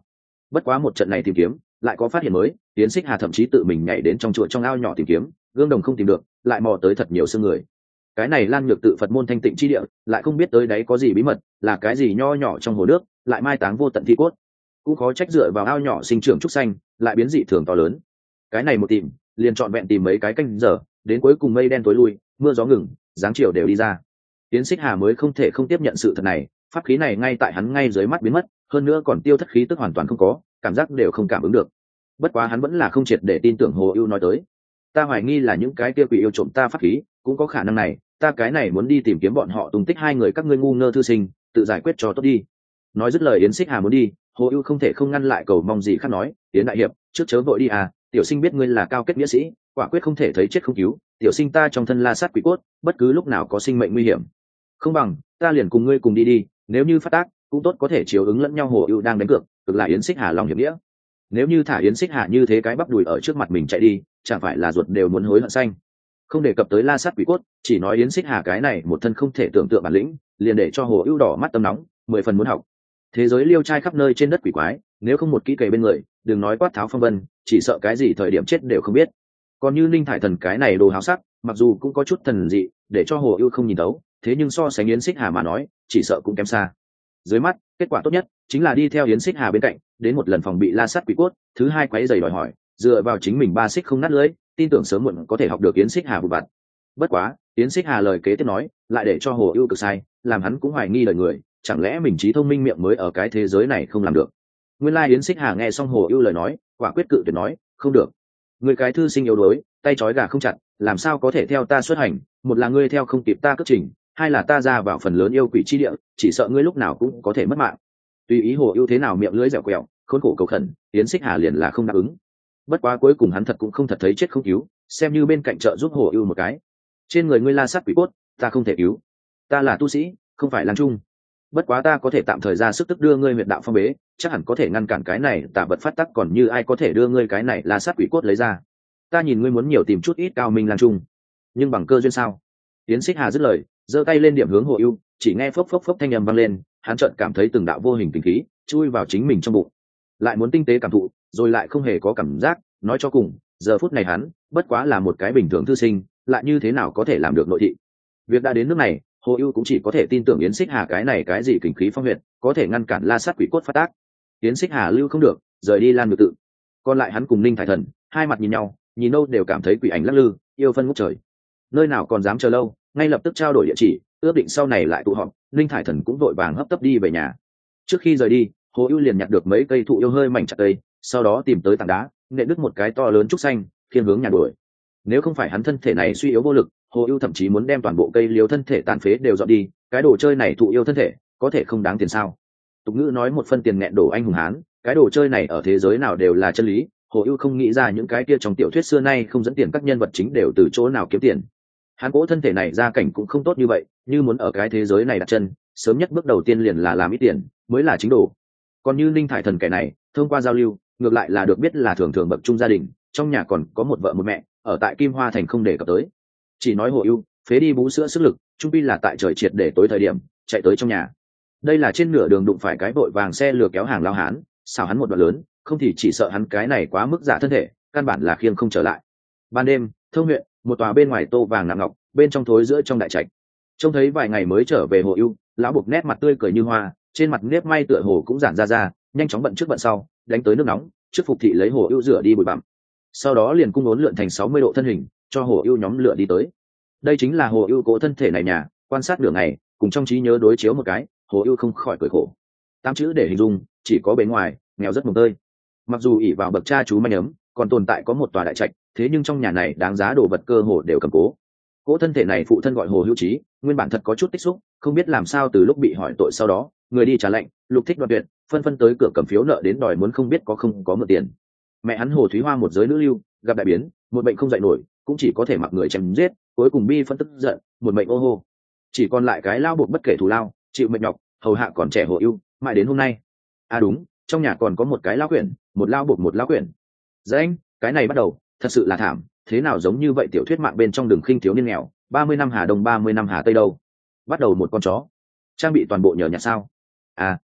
Bất quá một trận này tìm kiếm lại có phát hiện mới, Yến Xích Hà thậm chí tự mình nhảy đến trong chùa trong ao nhỏ tìm kiếm, gương đồng không tìm được, lại mò tới thật nhiều xương người. Cái này Lan Nhược tự Phật môn thanh tịnh chi địa, lại không biết tới đấy có gì bí mật, là cái gì nho nhỏ trong hồ nước, lại mai táng vô tận thi cốt. Cũng khó trách dựa vào ao nhỏ sinh trưởng trúc xanh, lại biến dị thường to lớn. Cái này một tìm, liền trọn vẹn tìm mấy cái canh giờ, đến cuối cùng mây đen tối lui, mưa gió ngừng, dáng chiều đều đi ra. Yến Xích Hà mới không thể không tiếp nhận sự thật này, pháp khí này ngay tại hắn ngay dưới mắt biến mất, hơn nữa còn tiêu thất khí tức hoàn toàn không có, cảm giác đều không cảm ứng được. Bất quá hắn vẫn là không triệt để tin tưởng Hồ Ưu nói tới. Ta hoài nghi là những cái kia quỷ yêu trộm ta pháp khí, cũng có khả năng này, ta cái này muốn đi tìm kiếm bọn họ tung tích hai người các ngươi ngu ngơ thư sinh, tự giải quyết cho tốt đi. Nói dứt lời Yến Xích Hà muốn đi, Hồ Ưu không thể không ngăn lại cầu mong gì khác nói, Yến đại hiệp, trước chớ vội đi à, tiểu sinh biết ngươi là cao kết nghĩa sĩ, quả quyết không thể thấy chết không cứu, tiểu sinh ta trong thân la sát quỷ cốt, bất cứ lúc nào có sinh mệnh nguy hiểm. Không bằng, ta liền cùng ngươi cùng đi đi, nếu như phát tác, cũng tốt có thể chiếu ứng lẫn nhau. Hồ Ưu đang đánh cược, cực là Yến Xích Hà lòng hiệp nghĩa. Nếu như thả Yến Xích Hà như thế cái bắp đùi ở trước mặt mình chạy đi, chẳng phải là ruột đều muốn hối hận xanh. Không đề cập tới la sát quỷ cốt, chỉ nói Yến Xích Hà cái này một thân không thể tưởng tượng bản lĩnh, liền để cho Hồ Ưu đỏ mắt tâm nóng, 10 phần muốn học. Thế giới liêu trai khắp nơi trên đất quỷ quái, nếu không một kỹ kề bên người, đừng nói quát tháo phong vân, chỉ sợ cái gì thời điểm chết đều không biết. Còn như Ninh Thải Thần cái này đồ háo sắc, mặc dù cũng có chút thần dị, để cho Hồ Ưu không nhìn thấu, thế nhưng so sánh Yến Xích Hà mà nói, chỉ sợ cũng kém xa. Dưới mắt, kết quả tốt nhất chính là đi theo Yến Xích Hà bên cạnh, đến một lần phòng bị la sát quỷ cốt, thứ hai quấy giày đòi hỏi, dựa vào chính mình ba xích không nát lưới, tin tưởng sớm muộn có thể học được Yến Xích Hà vụ vặt. Bất quá, Yến Xích Hà lời kế tiếp nói, lại để cho Hồ Ưu cực sai, làm hắn cũng hoài nghi lời người, chẳng lẽ mình trí thông minh miệng mới ở cái thế giới này không làm được. Nguyên lai Yến Xích Hà nghe xong Hồ Ưu lời nói, quả quyết cự tuyệt nói, không được. Người cái thư sinh yếu đuối, tay trói gà không chặt, làm sao có thể theo ta xuất hành, một là ngươi theo không kịp ta cất trình, hai là ta ra vào phần lớn yêu quỷ chi địa, chỉ sợ ngươi lúc nào cũng có thể mất mạng. Tùy ý Hồ Ưu thế nào miệng lưỡi dẻo quẹo, khốn khổ cầu khẩn, Yến Xích Hà liền là không đáp ứng. Bất quá cuối cùng hắn thật cũng không thật thấy chết không cứu, xem như bên cạnh trợ giúp Hồ Ưu một cái. Trên người ngươi la sát quỷ cốt, ta không thể cứu. Ta là tu sĩ, không phải lang trung. Bất quá ta có thể tạm thời ra sức tức đưa ngươi huyệt đạo phong bế, chắc hẳn có thể ngăn cản cái này tà vật phát tắc, còn như ai có thể đưa ngươi cái này la sát quỷ cốt lấy ra. Ta nhìn ngươi muốn nhiều tìm chút ít cao minh lang trung, nhưng bằng cơ duyên sao? Yến Xích Hà dứt lời, giơ tay lên điểm hướng Hồ Ưu, chỉ nghe phốc phốc phốc thanh âm vang lên, hắn chợt cảm thấy từng đạo vô hình kinh khí chui vào chính mình trong bụng, lại muốn tinh tế cảm thụ, rồi lại không hề có cảm giác. Nói cho cùng, giờ phút này hắn bất quá là một cái bình thường thư sinh, lại như thế nào có thể làm được nội thị. Việc đã đến nước này, Hồ Ưu cũng chỉ có thể tin tưởng Yến Xích Hà cái này cái gì kinh khí phong huyệt, có thể ngăn cản la sát quỷ cốt phát tác. Yến Xích Hà lưu không được, rời đi Lan Nhược tự. Còn lại hắn cùng Ninh Thải Thần, hai mặt nhìn nhau, nhìn đâu đều cảm thấy quỷ ảnh lắc lư, yêu phân ngút trời. Nơi nào còn dám chờ lâu, ngay lập tức trao đổi địa chỉ, ước định sau này lại tụ họp. Ninh Thải Thần cũng vội vàng hấp tấp đi về nhà. Trước khi rời đi, Hồ Ưu liền nhặt được mấy cây thụ yêu hơi mảnh chặt cây, sau đó tìm tới tảng đá, nện đứt một cái to lớn trúc xanh, khiên hướng nhà đuổi. Nếu không phải hắn thân thể này suy yếu vô lực, Hồ Ưu thậm chí muốn đem toàn bộ cây liễu thân thể tàn phế đều dọn đi. Cái đồ chơi này thụ yêu thân thể, có thể không đáng tiền sao? Tục ngữ nói một phân tiền nghẹn đổ anh hùng hán, cái đồ chơi này ở thế giới nào đều là chân lý. Hồ Ưu không nghĩ ra những cái kia trong tiểu thuyết xưa nay không dẫn tiền các nhân vật chính đều từ chỗ nào kiếm tiền. Hắn cố thân thể này gia cảnh cũng không tốt như vậy, như muốn ở cái thế giới này đặt chân, sớm nhất bước đầu tiên liền là làm ít tiền, mới là chính đồ. Còn như Ninh Thải Thần kẻ này, thông qua giao lưu, ngược lại là được biết là thường thường bậc trung gia đình, trong nhà còn có một vợ một mẹ, ở tại Kim Hoa thành không để cập tới. Chỉ nói Hồ Ưu phế đi bú sữa sức lực, trung pi là tại trời triệt để tối thời điểm chạy tới trong nhà. Đây là trên nửa đường đụng phải cái vội vàng xe lừa kéo hàng lao hán, xào hắn một đoạn lớn, không thì chỉ sợ hắn cái này quá mức giả thân thể, căn bản là khiêng không trở lại. Ban đêm, Thông huyện, một tòa bên ngoài tô vàng nặng ngọc, bên trong thối giữa trong đại trạch. Trông thấy vài ngày mới trở về Hồ Ưu, lão buộc nét mặt tươi cười như hoa, trên mặt nếp may tựa hồ cũng giãn ra, nhanh chóng bận trước bận sau, đánh tới nước nóng, trước phục thị lấy Hồ Ưu rửa đi bụi bặm. Sau đó liền cung uốn lượn thành 60 độ thân hình, cho Hồ Ưu nhóm lửa đi tới. Đây chính là Hồ Ưu cố thân thể này nhà, quan sát nửa ngày, cùng trong trí nhớ đối chiếu một cái, Hồ Ưu không khỏi cười khổ. 8 chữ để hình dung, chỉ có bề ngoài, nghèo rất mồng tơi. Mặc dù ỷ vào bậc cha chú manh ấm, còn tồn tại có một tòa đại trạch, thế nhưng trong nhà này đáng giá đồ vật cơ hồ đều cầm cố. Cố thân thể này phụ thân gọi Hồ Hữu Trí, nguyên bản thật có chút tích xúc, không biết làm sao từ lúc bị hỏi tội sau đó, người đi trả lệnh, Lục Thích Đoạt Tuyệt, phân phân tới cửa cầm phiếu nợ đến đòi muốn không biết có không có mượn tiền. Mẹ hắn Hồ Thúy Hoa một giới nữ lưu, gặp đại biến, một bệnh không dậy nổi, cũng chỉ có thể mặc người chém giết, cuối cùng bi phân tức giận, một mệnh ô hô. Chỉ còn lại cái lao buộc bất kể thù lao, chịu mệnh nhọc, hầu hạ còn trẻ Hồ Ưu, mãi đến hôm nay. À đúng, trong nhà còn có một cái lao quyển, một lao buộc một lao quyển. Dạ anh, cái này bắt đầu, thật sự là thảm, thế nào giống như vậy tiểu thuyết mạng bên trong Đường Khinh thiếu niên nghèo, 30 năm Hà Đông 30 năm Hà Tây đâu. Bắt đầu một con chó. Trang bị toàn bộ nhờ nhặt sao? À,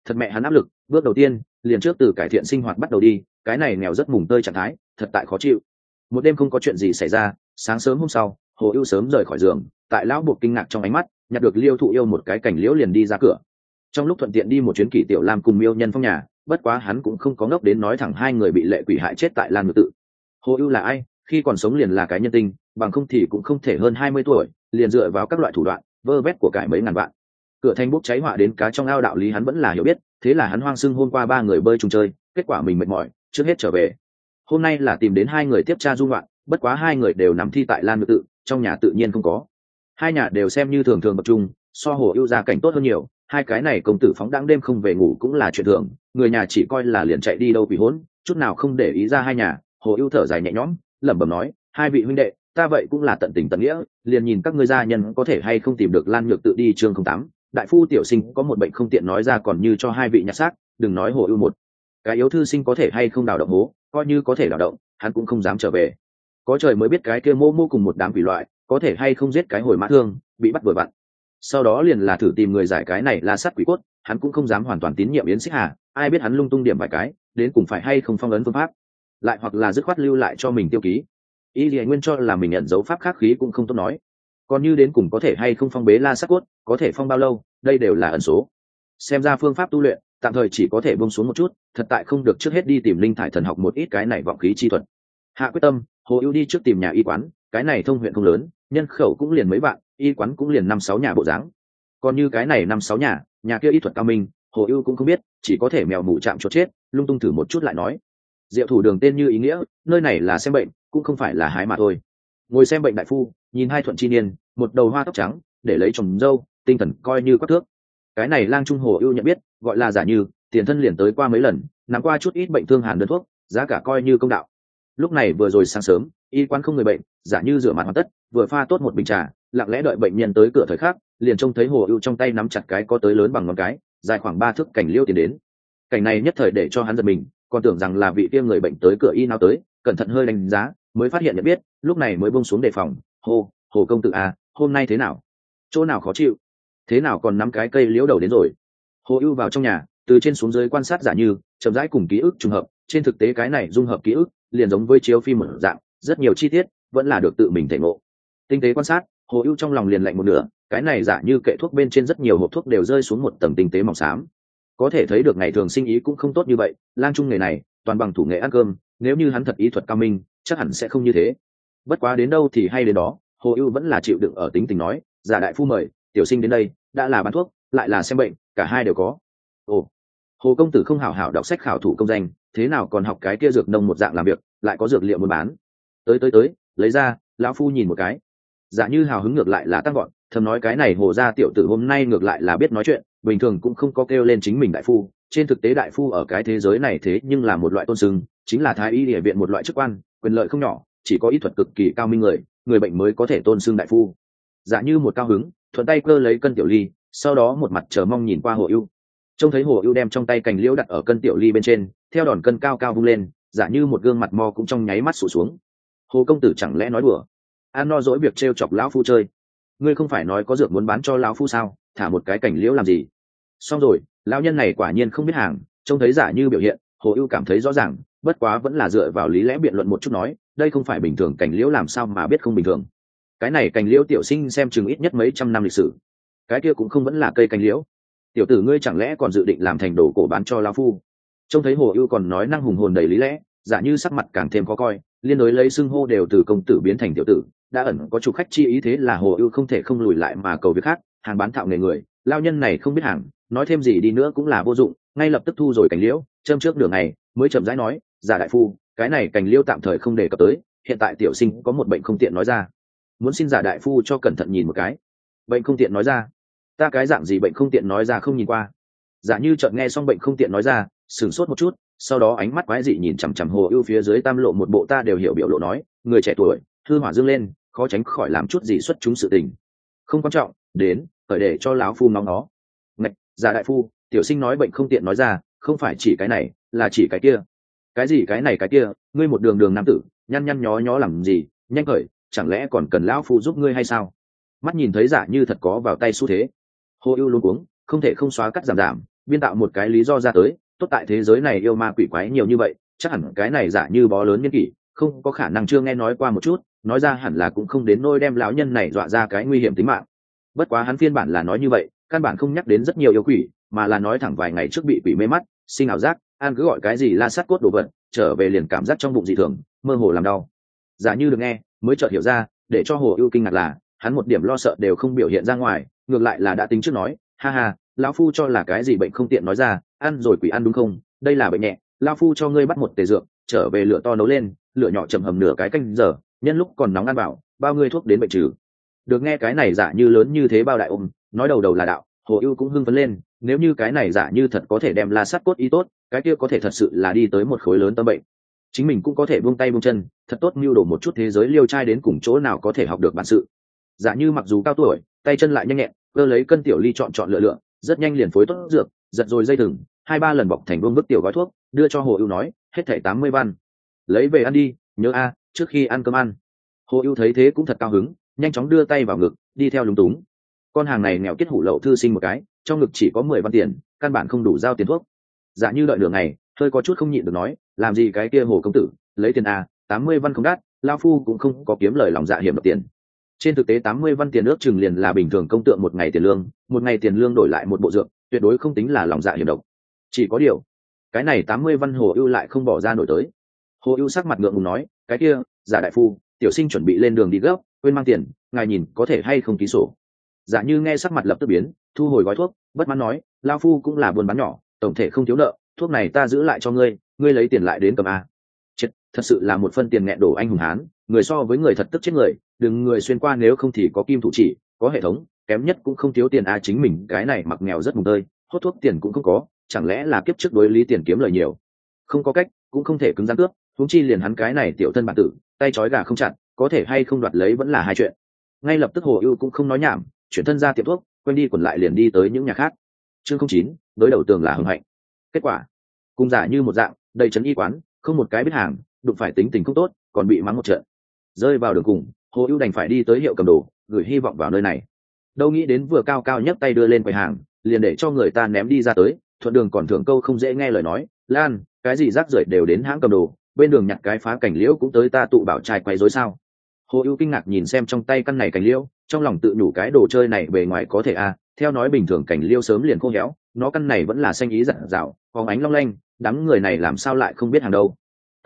thật mẹ hắn áp lực. Bước đầu tiên liền trước từ cải thiện sinh hoạt bắt đầu đi, cái này nghèo rất mùng tơi trạng thái thật tại khó chịu. Một đêm không có chuyện gì xảy ra, sáng sớm hôm sau Hồ Ưu sớm rời khỏi giường, tại lão buộc kinh ngạc trong ánh mắt nhặt được Liêu Thụ Yêu một cái cành liễu liền đi ra cửa. Trong lúc thuận tiện đi một chuyến Kỷ Tiểu Lam cùng Miêu Nhân Phong nhà, bất quá hắn cũng không có ngốc đến nói thẳng hai người bị lệ quỷ hại chết tại Lan Ngự tự. Hồ Ưu là ai, khi còn sống liền là cái nhân tinh, bằng không thì cũng không thể hơn 20 tuổi liền dựa vào các loại thủ đoạn vơ vét của cải mấy ngàn vạn. Cửa thành bốc cháy họa đến cá trong ao đạo lý hắn vẫn là hiểu biết, thế là hắn hoang xưng hôm qua ba người bơi chung chơi, kết quả mình mệt mỏi trước hết trở về. Hôm nay là tìm đến hai người tiếp tra dung loạn, bất quá hai người đều nằm thi tại Lan Ngự tự, trong nhà tự nhiên không có. Hai nhà đều xem như thường thường bậc trung, so Hồ Ưu gia cảnh tốt hơn nhiều, hai cái này công tử phóng đãng đêm không về ngủ cũng là chuyện thường, người nhà chỉ coi là liền chạy đi đâu quỷ hỗn, chút nào không để ý ra hai nhà. Hồ Ưu thở dài nhẹ nhõm, lẩm bẩm nói, hai vị huynh đệ, ta vậy cũng là tận tình tận nghĩa, liền nhìn các ngươi gia nhân có thể hay không tìm được Lan Nhược tự đi chương 08. Đại phu tiểu sinh có một bệnh không tiện nói ra, còn như cho hai vị nhặt xác, đừng nói Hồ Ưu một cái yếu thư sinh có thể hay không đào động hố, coi như có thể đào động, hắn cũng không dám trở về. Có trời mới biết cái kia mô mô cùng một đám quỷ loại có thể hay không giết cái hồi mã thương bị bắt vừa vặn. Sau đó liền là thử tìm người giải cái này là sát quỷ cốt, hắn cũng không dám hoàn toàn tín nhiệm Yến Xích Hà, ai biết hắn lung tung điểm vài cái, đến cùng phải hay không phong ấn phương pháp, lại hoặc là dứt khoát lưu lại cho mình tiêu ký. Y Lệ Nguyên cho là mình nhận dấu pháp khác khí cũng không tốt nói, còn như đến cùng có thể hay không phong bế la sát cốt, có thể phong bao lâu, đây đều là ẩn số. Xem ra phương pháp tu luyện tạm thời chỉ có thể buông xuống một chút, thật tại không được trước hết đi tìm linh thải thần học một ít cái này vọng khí chi thuật. Hạ quyết tâm, Hồ Ưu đi trước tìm nhà y quán, cái này thông huyện không lớn, nhân khẩu cũng liền mấy bạn, y quán cũng liền 5-6 nhà bộ dáng. Còn như cái này 5-6 nhà kia y thuật cao minh, Hồ Ưu cũng không biết, chỉ có thể mèo mù chạm chỗ chết, lung tung thử một chút lại nói. Diệu thủ đường tên như ý nghĩa, nơi này là xem bệnh, cũng không phải là hái mà thôi. Ngồi xem bệnh đại phu, nhìn hai thuận chi niên, một đầu hoa tóc trắng, để lấy chồng dâu, tinh thần coi như quắc thước. Cái này lang trung Hồ Ưu nhận biết, gọi là Giả Như, tiền thân liền tới qua mấy lần, nắm qua chút ít bệnh thương hàn đơn thuốc, giá cả coi như công đạo. Lúc này vừa rồi sáng sớm, y quán không người bệnh, Giả Như rửa mặt hoàn tất, vừa pha tốt một bình trà, lặng lẽ đợi bệnh nhân tới cửa thời khắc, liền trông thấy Hồ Ưu trong tay nắm chặt cái có tới lớn bằng ngón cái, dài khoảng 3 thước cảnh liêu tiến đến. Cảnh này nhất thời để cho hắn giật mình, còn tưởng rằng là vị kia người bệnh tới cửa y nào tới, cẩn thận hơi đánh giá, mới phát hiện nhận biết, lúc này mới buông xuống đề phòng. Hồ công tử à, hôm nay thế nào? Chỗ nào khó chịu? Thế nào còn nắm cái cây liễu đầu đến rồi? Hồ Ưu vào trong nhà, từ trên xuống dưới quan sát Giả Như, chậm rãi cùng ký ức trùng hợp, trên thực tế cái này dung hợp ký ức, liền giống với chiếu phim một dạng, rất nhiều chi tiết vẫn là được tự mình thể ngộ. Tinh tế quan sát, Hồ Ưu trong lòng liền lạnh một nửa, cái này Giả Như kệ thuốc bên trên rất nhiều hộp thuốc đều rơi xuống một tầng tinh tế mỏng xám. Có thể thấy được ngày thường sinh ý cũng không tốt như vậy, lang trung nghề này toàn bằng thủ nghệ ăn cơm, nếu như hắn thật ý thuật cao minh, chắc hẳn sẽ không như thế. Bất quá đến đâu thì hay đến đó, Hồ Ưu vẫn là chịu đựng ở tính tình nói, Giả đại phu mời, tiểu sinh đến đây, đã là bán thuốc, lại là xem bệnh, cả hai đều có. Ồ, Hồ công tử không hảo hảo đọc sách khảo thủ công danh, thế nào còn học cái kia dược nông một dạng làm việc, lại có dược liệu muốn bán. Tới, lấy ra, lão phu nhìn một cái. Giả Như hào hứng ngược lại là tăng gọn, thầm nói cái này Hồ gia tiểu tử hôm nay ngược lại là biết nói chuyện, bình thường cũng không có kêu lên chính mình đại phu, trên thực tế đại phu ở cái thế giới này thế nhưng là một loại tôn xưng, chính là thái y địa viện một loại chức quan, quyền lợi không nhỏ, chỉ có y thuật cực kỳ cao minh người bệnh mới có thể tôn xưng đại phu. Giả Như một cao hứng, thuận tay cơ lấy cân tiểu ly, sau đó một mặt chờ mong nhìn qua Hồ Ưu. Trông thấy Hồ Ưu đem trong tay cành liễu đặt ở cân tiểu ly bên trên, theo đòn cân cao cao vung lên, Giả Như một gương mặt mo cũng trong nháy mắt sụt xuống. Hồ công tử chẳng lẽ nói đùa? An no dỗi việc trêu chọc lão phu chơi. Ngươi không phải nói có dược muốn bán cho lão phu sao, thả một cái cành liễu làm gì? Xong rồi, lão nhân này quả nhiên không biết hàng, trông thấy Giả Như biểu hiện, Hồ Ưu cảm thấy rõ ràng, bất quá vẫn là dựa vào lý lẽ biện luận một chút nói, đây không phải bình thường cành liễu làm sao mà biết không bình thường. Cái này cành liễu tiểu sinh xem chừng ít nhất mấy trăm năm lịch sử, cái kia cũng không vẫn là cây cành liễu. Tiểu tử ngươi chẳng lẽ còn dự định làm thành đồ cổ bán cho lão phu? Trông thấy Hồ Ưu còn nói năng hùng hồn đầy lý lẽ, Giả Như sắc mặt càng thêm khó coi, liên đối lấy xưng hô đều từ công tử biến thành tiểu tử, đã ẩn có chủ khách chi ý, thế là Hồ Ưu không thể không lùi lại mà cầu việc khác, hàng bán thạo nghề người, lao nhân này không biết hàng, nói thêm gì đi nữa cũng là vô dụng, ngay lập tức thu rồi cành liễu, châm trước đường này, mới chậm rãi nói, Giả đại phu, cái này cành liễu tạm thời không đề cập tới, hiện tại tiểu sinh có một bệnh không tiện nói ra, muốn xin Giả đại phu cho cẩn thận nhìn một cái. Bệnh không tiện nói ra? Ta cái dạng gì bệnh không tiện nói ra không nhìn qua? Giả Như chợt nghe xong bệnh không tiện nói ra, sửng sốt một chút, sau đó ánh mắt quái dị nhìn chằm chằm Hồ Ưu phía dưới tam lộ một bộ ta đều hiểu biểu lộ nói, người trẻ tuổi, hư hỏa dương lên, khó tránh khỏi làm chút gì xuất chúng sự tình. Không quan trọng, đến, khởi để cho lão phu ngóng nó. Ngạch, Giả đại phu, tiểu sinh nói bệnh không tiện nói ra, không phải chỉ cái này, là chỉ cái kia. Cái gì cái này cái kia, ngươi một đường đường nam tử, nhăn nhăn nhó nhó làm gì, nhanh khởi, chẳng lẽ còn cần lão phu giúp ngươi hay sao? Mắt nhìn thấy Giả Như thật có vào tay xu thế, Hồ Ưu luống cuống, không thể không xóa cắt giảm, biên tạo một cái lý do ra tới, tốt tại thế giới này yêu ma quỷ quái nhiều như vậy, chắc hẳn cái này giả như bó lớn niên kỷ không có khả năng chưa nghe nói qua một chút, nói ra hẳn là cũng không đến nôi đem lão nhân này dọa ra cái nguy hiểm tính mạng. Bất quá hắn phiên bản là nói như vậy, căn bản không nhắc đến rất nhiều yêu quỷ, mà là nói thẳng vài ngày trước bị quỷ mê mắt, sinh ảo giác, an cứ gọi cái gì la sát cốt đồ vật, trở về liền cảm giác trong bụng dị thường, mơ hồ làm đau. Giả như được nghe, mới chợt hiểu ra, để cho Hồ Ưu kinh ngạc là, hắn một điểm lo sợ đều không biểu hiện ra ngoài, ngược lại là đã tính trước nói, ha ha, lão phu cho là cái gì bệnh không tiện nói ra, ăn rồi quỷ ăn đúng không? Đây là bệnh nhẹ, lão phu cho ngươi bắt một tề dược, trở về lửa to nấu lên, lửa nhỏ chầm hầm nửa cái canh giờ, nhân lúc còn nóng ăn bảo, bao ngươi thuốc đến bệnh trừ. Được nghe cái này giả như lớn như thế bao đại ôm, nói đầu đầu là đạo, Hồ Ưu cũng hưng phấn lên, nếu như cái này giả như thật có thể đem la sát cốt y tốt, cái kia có thể thật sự là đi tới một khối lớn tâm bệnh. Chính mình cũng có thể buông tay buông chân, thật tốt mưu đồ một chút thế giới liêu trai đến cùng chỗ nào có thể học được bản sự. Giả như mặc dù cao tuổi, tay chân lại nhanh nhẹn, cơ lấy cân tiểu ly chọn lựa, rất nhanh liền phối tốt dược, giật rồi dây thừng, 2-3 lần bọc thành buông bức tiểu gói thuốc, đưa cho Hồ Ưu nói, hết thảy 80 văn. Lấy về ăn đi, nhớ a, trước khi ăn cơm ăn. Hồ Ưu thấy thế cũng thật cao hứng, nhanh chóng đưa tay vào ngực, đi theo lúng túng. Con hàng này nghèo kiết hủ lậu thư sinh một cái, trong ngực chỉ có 10 văn tiền, căn bản không đủ giao tiền thuốc. Giả như đợi nửa ngày, hơi có chút không nhịn được nói, làm gì cái kia Hồ công tử, lấy tiền a, 80 văn không đắt, lão phu cũng không có kiếm lời lòng dạ hiểm độc tiền. Trên thực tế 80 văn tiền ước chừng liền là bình thường công tượng một ngày tiền lương, một ngày tiền lương đổi lại một bộ dược, tuyệt đối không tính là lòng dạ hiểm độc. Chỉ có điều, cái này 80 văn Hồ Ưu lại không bỏ ra nổi tới. Hồ Ưu sắc mặt ngượng ngùng nói, cái kia, giả đại phu, tiểu sinh chuẩn bị lên đường đi gấp, quên mang tiền, ngài nhìn có thể hay không ký sổ. Giả như nghe sắc mặt lập tức biến, thu hồi gói thuốc, bất mãn nói, lão phu cũng là buôn bán nhỏ, tổng thể không thiếu nợ, thuốc này ta giữ lại cho ngươi, ngươi lấy tiền lại đến cầm a. Chết, thật sự là một phân tiền nghẹn đổ anh hùng hán, người so với người thật tức chết người, đừng người xuyên qua nếu không thì có kim thủ chỉ, có hệ thống, kém nhất cũng không thiếu tiền a, chính mình cái này mặc nghèo rất mùng tơi, hốt thuốc tiền cũng không có, chẳng lẽ là kiếp trước đối lý tiền kiếm lời nhiều. Không có cách, cũng không thể cứng rắn cướp, huống chi liền hắn cái này tiểu thân bản tử, tay trói gà không chặt, có thể hay không đoạt lấy vẫn là hai chuyện. Ngay lập tức Hồ Ưu cũng không nói nhảm, chuyển thân ra tiệm thuốc, quanh đi quẩn lại liền đi tới những nhà khác. Chương 09, đối đầu tường là hưng hạnh. Kết quả, cùng giả như một dạng, đầy trấn y quán, không một cái biết hàng, đụng phải tính tình không tốt, còn bị mắng một trận. Rơi vào đường cùng, Hồ Ưu đành phải đi tới hiệu cầm đồ, gửi hy vọng vào nơi này. Đâu nghĩ đến vừa cao cao nhấc tay đưa lên quầy hàng, liền để cho người ta ném đi ra tới, thuận đường còn thưởng câu không dễ nghe lời nói, "Lan, cái gì rác rưởi đều đến hãng cầm đồ, bên đường nhặt cái phá cảnh liễu cũng tới ta tụ bảo trai quấy rối sao?" Hồ Ưu kinh ngạc nhìn xem trong tay căn này cảnh liễu, trong lòng tự nhủ cái đồ chơi này bề ngoài có thể a, theo nói bình thường cảnh liễu sớm liền khô héo, nó căn này vẫn là xanh ý rạng rào, phóng ánh long lanh, đám người này làm sao lại không biết hàng đâu.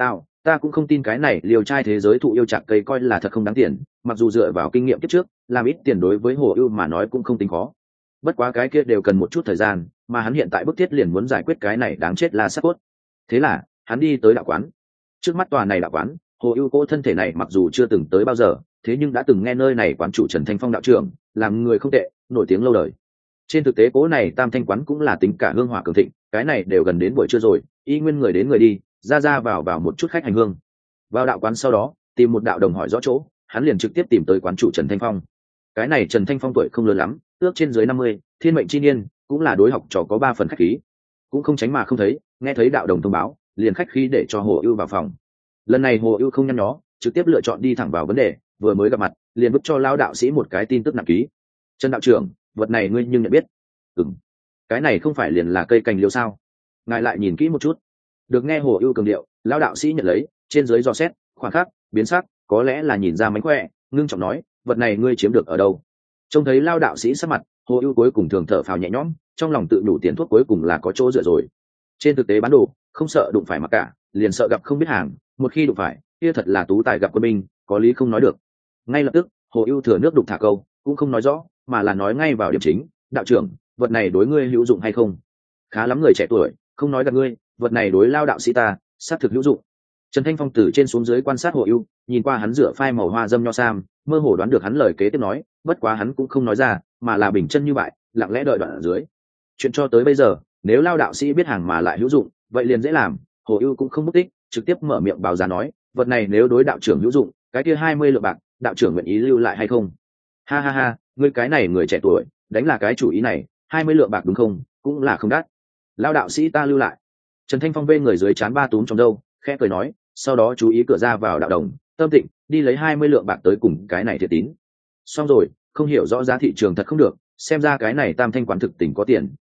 Ta cũng không tin cái này liều trai thế giới thụ yêu chạc cây coi là thật không đáng tiền, mặc dù dựa vào kinh nghiệm kiếp trước, làm ít tiền đối với Hồ Ưu mà nói cũng không tính khó. Bất quá cái kia đều cần một chút thời gian, mà hắn hiện tại bức thiết liền muốn giải quyết cái này đáng chết là sát cốt. Thế là, hắn đi tới đạo quán. Trước mắt tòa này đạo quán, Hồ Ưu cô thân thể này mặc dù chưa từng tới bao giờ, thế nhưng đã từng nghe nơi này quán chủ Trần Thanh Phong đạo trưởng, làm người không tệ, nổi tiếng lâu đời. Trên thực tế cố này Tam Thanh quán cũng là tính cả hương hỏa cường thịnh, cái này đều gần đến buổi trưa rồi, y nguyên người đến người đi, ra vào một chút khách hành hương. Vào đạo quán sau đó, tìm một đạo đồng hỏi rõ chỗ, hắn liền trực tiếp tìm tới quán chủ Trần Thanh Phong. Cái này Trần Thanh Phong tuổi không lớn lắm, ước trên dưới 50, thiên mệnh chi niên, cũng là đối học trò có 3 phần khách khí. Cũng không tránh mà không thấy, nghe thấy đạo đồng thông báo, liền khách khí để cho Hồ Ưu vào phòng. Lần này Hồ Ưu không nhăn nhó, trực tiếp lựa chọn đi thẳng vào vấn đề, vừa mới gặp mặt, liền bức cho lão đạo sĩ một cái tin tức nặng ký. "Trần đạo trưởng, vật này ngươi nhưng nhận biết?" "Ừm." "Cái này không phải liền là cây cành liễu sao? Ngài lại nhìn kỹ một chút." Được nghe Hồ Ưu cường điệu, lão đạo sĩ nhận lấy, trên dưới dò xét, khoảng khắc, biến sắc, có lẽ là nhìn ra mánh khỏe, ngưng trọng nói, "Vật này ngươi chiếm được ở đâu?" Trông thấy lão đạo sĩ sắc mặt, Hồ Ưu cuối cùng thường thở phào nhẹ nhõm, trong lòng tự đủ tiền thuốc cuối cùng là có chỗ dựa rồi. Trên thực tế bán đồ, không sợ đụng phải mặc cả, liền sợ gặp không biết hàng, một khi đụng phải, kia thật là tú tài gặp quân binh, có lý không nói được. Ngay lập tức, Hồ Ưu thừa nước đục thả câu, cũng không nói rõ, mà là nói ngay vào điểm chính, "Đạo trưởng, vật này đối ngươi hữu dụng hay không?" "Khá lắm người trẻ tuổi, không nói gạt ngươi, vật này đối lao đạo sĩ ta, xác thực hữu dụng." Trần Thanh Phong từ trên xuống dưới quan sát Hồ Ưu, nhìn qua hắn rửa phai màu hoa dâm nho sam, mơ hồ đoán được hắn lời kế tiếp nói, bất quá hắn cũng không nói ra, mà là bình chân như vậy, lặng lẽ đợi đoạn ở dưới. Chuyện cho tới bây giờ, nếu lao đạo sĩ biết hàng mà lại hữu dụng, vậy liền dễ làm. Hồ Ưu cũng không mất tích, trực tiếp mở miệng báo giá nói, vật này nếu đối đạo trưởng hữu dụng, cái kia 20 lượng bạc, đạo trưởng nguyện ý lưu lại hay không? Ha ha ha, ngươi cái này người trẻ tuổi, đánh là cái chủ ý này, 20 lượng bạc đúng không? Cũng là không đắt. Lao đạo sĩ ta lưu lại. Trần Thanh Phong vê người dưới trán ba túm trong râu, khẽ cười nói, sau đó chú ý cửa ra vào đạo đồng, tâm tịnh, đi lấy 20 lượng bạc tới cùng cái này thiệt tín. Xong rồi, không hiểu rõ giá thị trường thật không được, xem ra cái này Tam Thanh quán thực tình có tiền,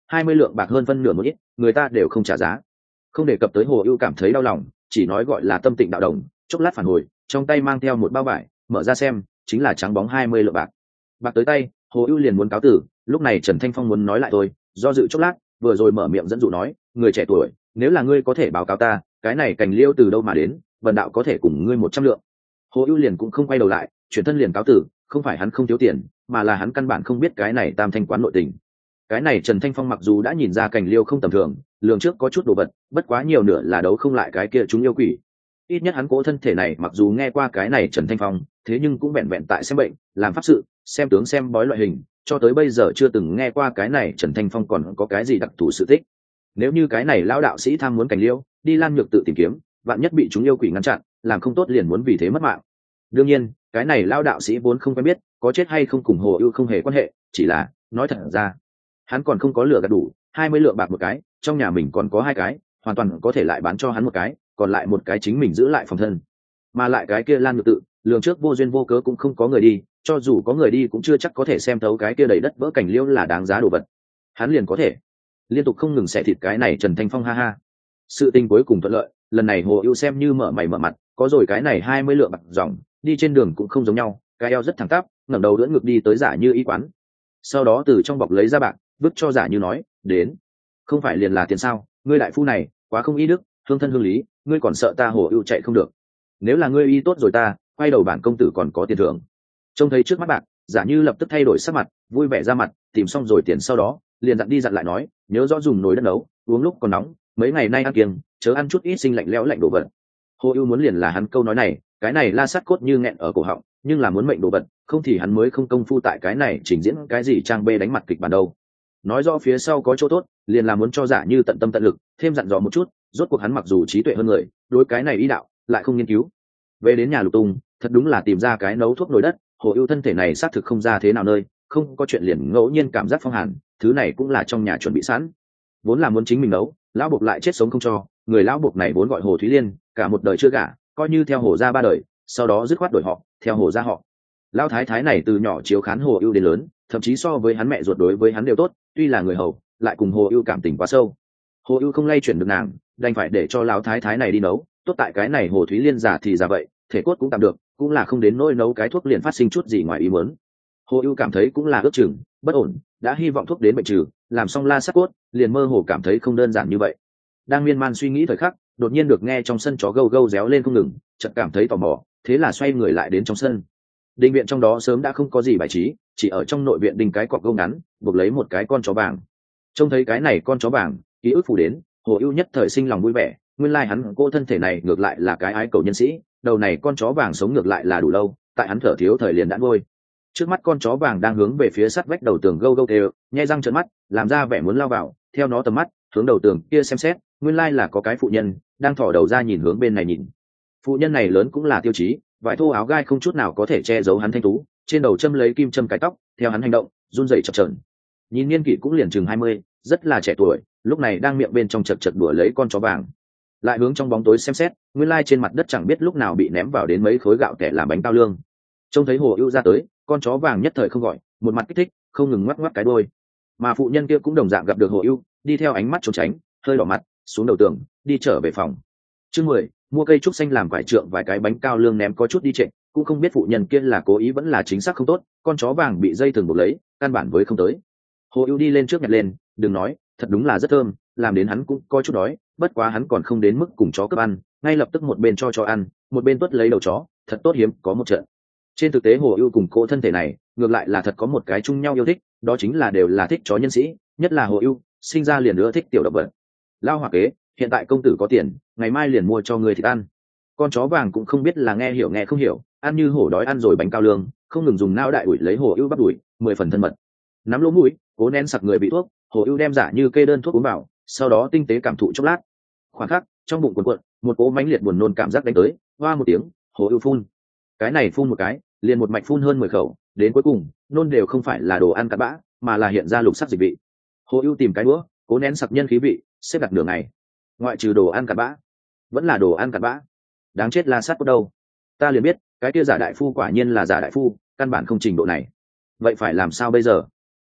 20 lượng bạc hơn phân nửa một ít, người ta đều không trả giá. Không đề cập tới Hồ Ưu cảm thấy đau lòng, chỉ nói gọi là tâm tịnh đạo đồng, chốc lát phản hồi, trong tay mang theo một bao vải, mở ra xem, chính là trắng bóng 20 lượng bạc. Bạc tới tay, Hồ Ưu liền muốn cáo tử, lúc này Trần Thanh Phong muốn nói lại thôi, do dự chốc lát, vừa rồi mở miệng dẫn dụ nói, người trẻ tuổi, nếu là ngươi có thể báo cáo ta, cái này cành liêu từ đâu mà đến, vần đạo có thể cùng ngươi 100 lượng. Hồ Ưu liền cũng không quay đầu lại, chuyển thân liền cáo tử, không phải hắn không thiếu tiền, mà là hắn căn bản không biết cái này Tam Thanh quán nội tình. Cái này Trần Thanh Phong mặc dù đã nhìn ra cành liêu không tầm thường, lường trước có chút đồ vật, bất quá nhiều nửa là đấu không lại cái kia chúng yêu quỷ. Ít nhất hắn cố thân thể này mặc dù nghe qua cái này Trần Thanh Phong, thế nhưng cũng vẹn vẹn tại xem bệnh, làm pháp sự, xem tướng xem bói loại hình, cho tới bây giờ chưa từng nghe qua cái này Trần Thanh Phong còn có cái gì đặc thù sự tích. Nếu như cái này lão đạo sĩ tham muốn cành liêu, đi Lan Nhược tự tìm kiếm, vạn nhất bị chúng yêu quỷ ngăn chặn, làm không tốt liền muốn vì thế mất mạng. Đương nhiên, cái này lão đạo sĩ vốn không quen biết, có chết hay không cùng Hồ Ưu không hề quan hệ, chỉ là nói thật ra, hắn còn không có lửa gạt đủ 20 lượng bạc một cái, trong nhà mình còn có 2 cái, hoàn toàn có thể lại bán cho hắn một cái, còn lại một cái chính mình giữ lại phòng thân. Mà lại cái kia Lan Nhược tự, lường trước vô duyên vô cớ cũng không có người đi, cho dù có người đi cũng chưa chắc có thể xem thấu cái kia đầy đất vỡ cảnh liêu là đáng giá đồ vật. Hắn liền có thể liên tục không ngừng xẻ thịt cái này Trần Thanh Phong, ha ha. Sự tình cuối cùng thuận lợi, lần này Hồ Ưu xem như mở mày mở mặt, có rồi cái này 20 lượng bạc dòng, đi trên đường cũng không giống nhau, cái eo rất thẳng tắp, ngẩng đầu đỡ ngực đi tới Giả Như y quán. Sau đó từ trong bọc lấy ra bạc, vứt cho Giả Như nói, đến, không phải liền là tiền sao, ngươi đại phu này quá không y đức, hương thân hương lý, ngươi còn sợ ta Hồ Ưu chạy không được. Nếu là ngươi y tốt rồi ta, quay đầu bản công tử còn có tiền thưởng. Trông thấy trước mắt bạc, Giả Như lập tức thay đổi sắc mặt, vui vẻ ra mặt, tìm xong rồi tiền sau đó, liền dặn đi dặn lại nói, nhớ rõ dùng nồi đất nấu, uống lúc còn nóng, mấy ngày nay ăn kiêng, chớ ăn chút ít sinh lạnh lẽo lạnh đồ vật. Hồ Ưu muốn liền là hắn câu nói này, cái này la sát cốt như nghẹn ở cổ họng, nhưng là muốn mệnh đồ vật, không thì hắn mới không công phu tại cái này trình diễn cái gì trang bê đánh mặt kịch bản đâu. Nói rõ phía sau có chỗ tốt, liền là muốn cho Giả Như tận tâm tận lực, thêm dặn dò một chút, rốt cuộc hắn mặc dù trí tuệ hơn người, đối cái này y đạo lại không nghiên cứu. Về đến nhà lục tung, thật đúng là tìm ra cái nấu thuốc nồi đất, Hồ Ưu thân thể này xác thực không ra thế nào nơi, không có chuyện liền ngẫu nhiên cảm giác phong hàn, thứ này cũng là trong nhà chuẩn bị sẵn. Vốn là muốn chính mình nấu, lão buộc lại chết sống không cho, người lão buộc này vốn gọi Hồ Thúy Liên, cả một đời chưa gả, coi như theo Hồ gia 3 đời, sau đó dứt khoát đổi họ, theo Hồ gia họ. Lão thái thái này từ nhỏ chiếu khán Hồ Ưu đến lớn, thậm chí so với hắn mẹ ruột đối với hắn đều tốt, tuy là người hầu, lại cùng Hồ Ưu cảm tình quá sâu. Hồ Ưu không lay chuyển được nàng, đành phải để cho lão thái thái này đi nấu, tốt tại cái này Hồ Thúy Liên giả thì giả vậy, thể cốt cũng tạm được, cũng là không đến nỗi nấu cái thuốc liền phát sinh chút gì ngoài ý muốn. Hồ Ưu cảm thấy cũng là ước chừng bất ổn, đã hy vọng thuốc đến bệnh trừ, làm xong la sát cốt, liền mơ hồ cảm thấy không đơn giản như vậy. Đang miên man suy nghĩ thời khắc, đột nhiên được nghe trong sân chó gâu gâu réo lên không ngừng, chợt cảm thấy tò mò, thế là xoay người lại đến trong sân. Đình viện trong đó sớm đã không có gì bài trí, chỉ ở trong nội viện đình cái cọc gâu ngắn, buộc lấy một cái con chó vàng. Trông thấy cái này con chó vàng, ký ức phủ đến, Hồ Ưu nhất thời sinh lòng vui vẻ, nguyên lai hắn cô thân thể này ngược lại là cái ái cầu nhân sĩ, đầu này con chó vàng sống ngược lại là đủ lâu, tại hắn thở thiếu thời liền đã nuôi. Trước mắt con chó vàng đang hướng về phía sát vách đầu tường gâu gâu đều, nhai răng trợn mắt, làm ra vẻ muốn lao vào, theo nó tầm mắt, hướng đầu tường kia xem xét, nguyên lai là có cái phụ nhân đang thò đầu ra nhìn hướng bên này nhìn. Phụ nhân này lớn cũng là tiêu chí, vải thô áo gai không chút nào có thể che giấu hắn thanh tú, trên đầu châm lấy kim châm cái tóc, theo hắn hành động, run rẩy chập chờn. Nhìn niên kỷ cũng liền chừng 20, rất là trẻ tuổi, lúc này đang miệng bên trong chật chật đùa lấy con chó vàng. Lại hướng trong bóng tối xem xét, nguyên lai trên mặt đất chẳng biết lúc nào bị ném vào đến mấy khối gạo kẻ làm bánh cao lương. Trông thấy Hồ Ưu ra tới, con chó vàng nhất thời không gọi, một mặt kích thích, không ngừng ngoắc ngoắc cái đuôi. Mà phụ nhân kia cũng đồng dạng gặp được Hồ Ưu, đi theo ánh mắt trốn tránh, hơi đỏ mặt, xuống đầu tường, đi trở về phòng. Chương 10, mua cây trúc xanh làm vải trượng vài cái bánh cao lương ném có chút đi trệ, cũng không biết phụ nhân kia là cố ý vẫn là chính xác không tốt, con chó vàng bị dây thừng buộc lấy, căn bản với không tới. Hồ Ưu đi lên trước nhặt lên, đừng nói, thật đúng là rất thơm, làm đến hắn cũng coi chút đói, bất quá hắn còn không đến mức cùng chó cướp ăn, ngay lập tức một bên cho chó ăn, một bên tuốt lấy đầu chó, thật tốt hiếm có một trận. Trên thực tế Hồ Ưu cùng cô thân thể này, ngược lại là thật có một cái chung nhau yêu thích, đó chính là đều là thích chó nhân sĩ, nhất là Hồ Ưu, sinh ra liền ưa thích tiểu động vật. Lao Hòa kế, hiện tại công tử có tiền, ngày mai liền mua cho người thịt ăn. Con chó vàng cũng không biết là nghe hiểu nghe không hiểu, ăn như hổ đói ăn rồi bánh cao lương, không ngừng dùng nao đại đuổi lấy Hồ Ưu bắt đuổi, 10 phần thân mật. Nắm lỗ mũi, cố nén sặc người bị thuốc, Hồ Ưu đem giả như kê đơn thuốc uống vào, sau đó tinh tế cảm thụ chốc lát. Khoảnh khắc, trong bụng cuộn cuộn, một cỗ mãnh liệt buồn nôn cảm giác đánh tới, hoa một tiếng, Hồ Ưu phun. Cái này phun một cái, liền một mạch phun hơn 10 khẩu, đến cuối cùng, nôn đều không phải là đồ ăn cặn bã, mà là hiện ra lục sắc dịch vị. Hồ Ưu tìm cái đũa, cố nén sặc nhân khí vị, xếp đặt nửa ngày. Ngoại trừ đồ ăn cặn bã, vẫn là đồ ăn cặn bã. Đáng chết la sát có đâu? Ta liền biết, cái kia giả đại phu quả nhiên là giả đại phu, căn bản không trình độ này. Vậy phải làm sao bây giờ?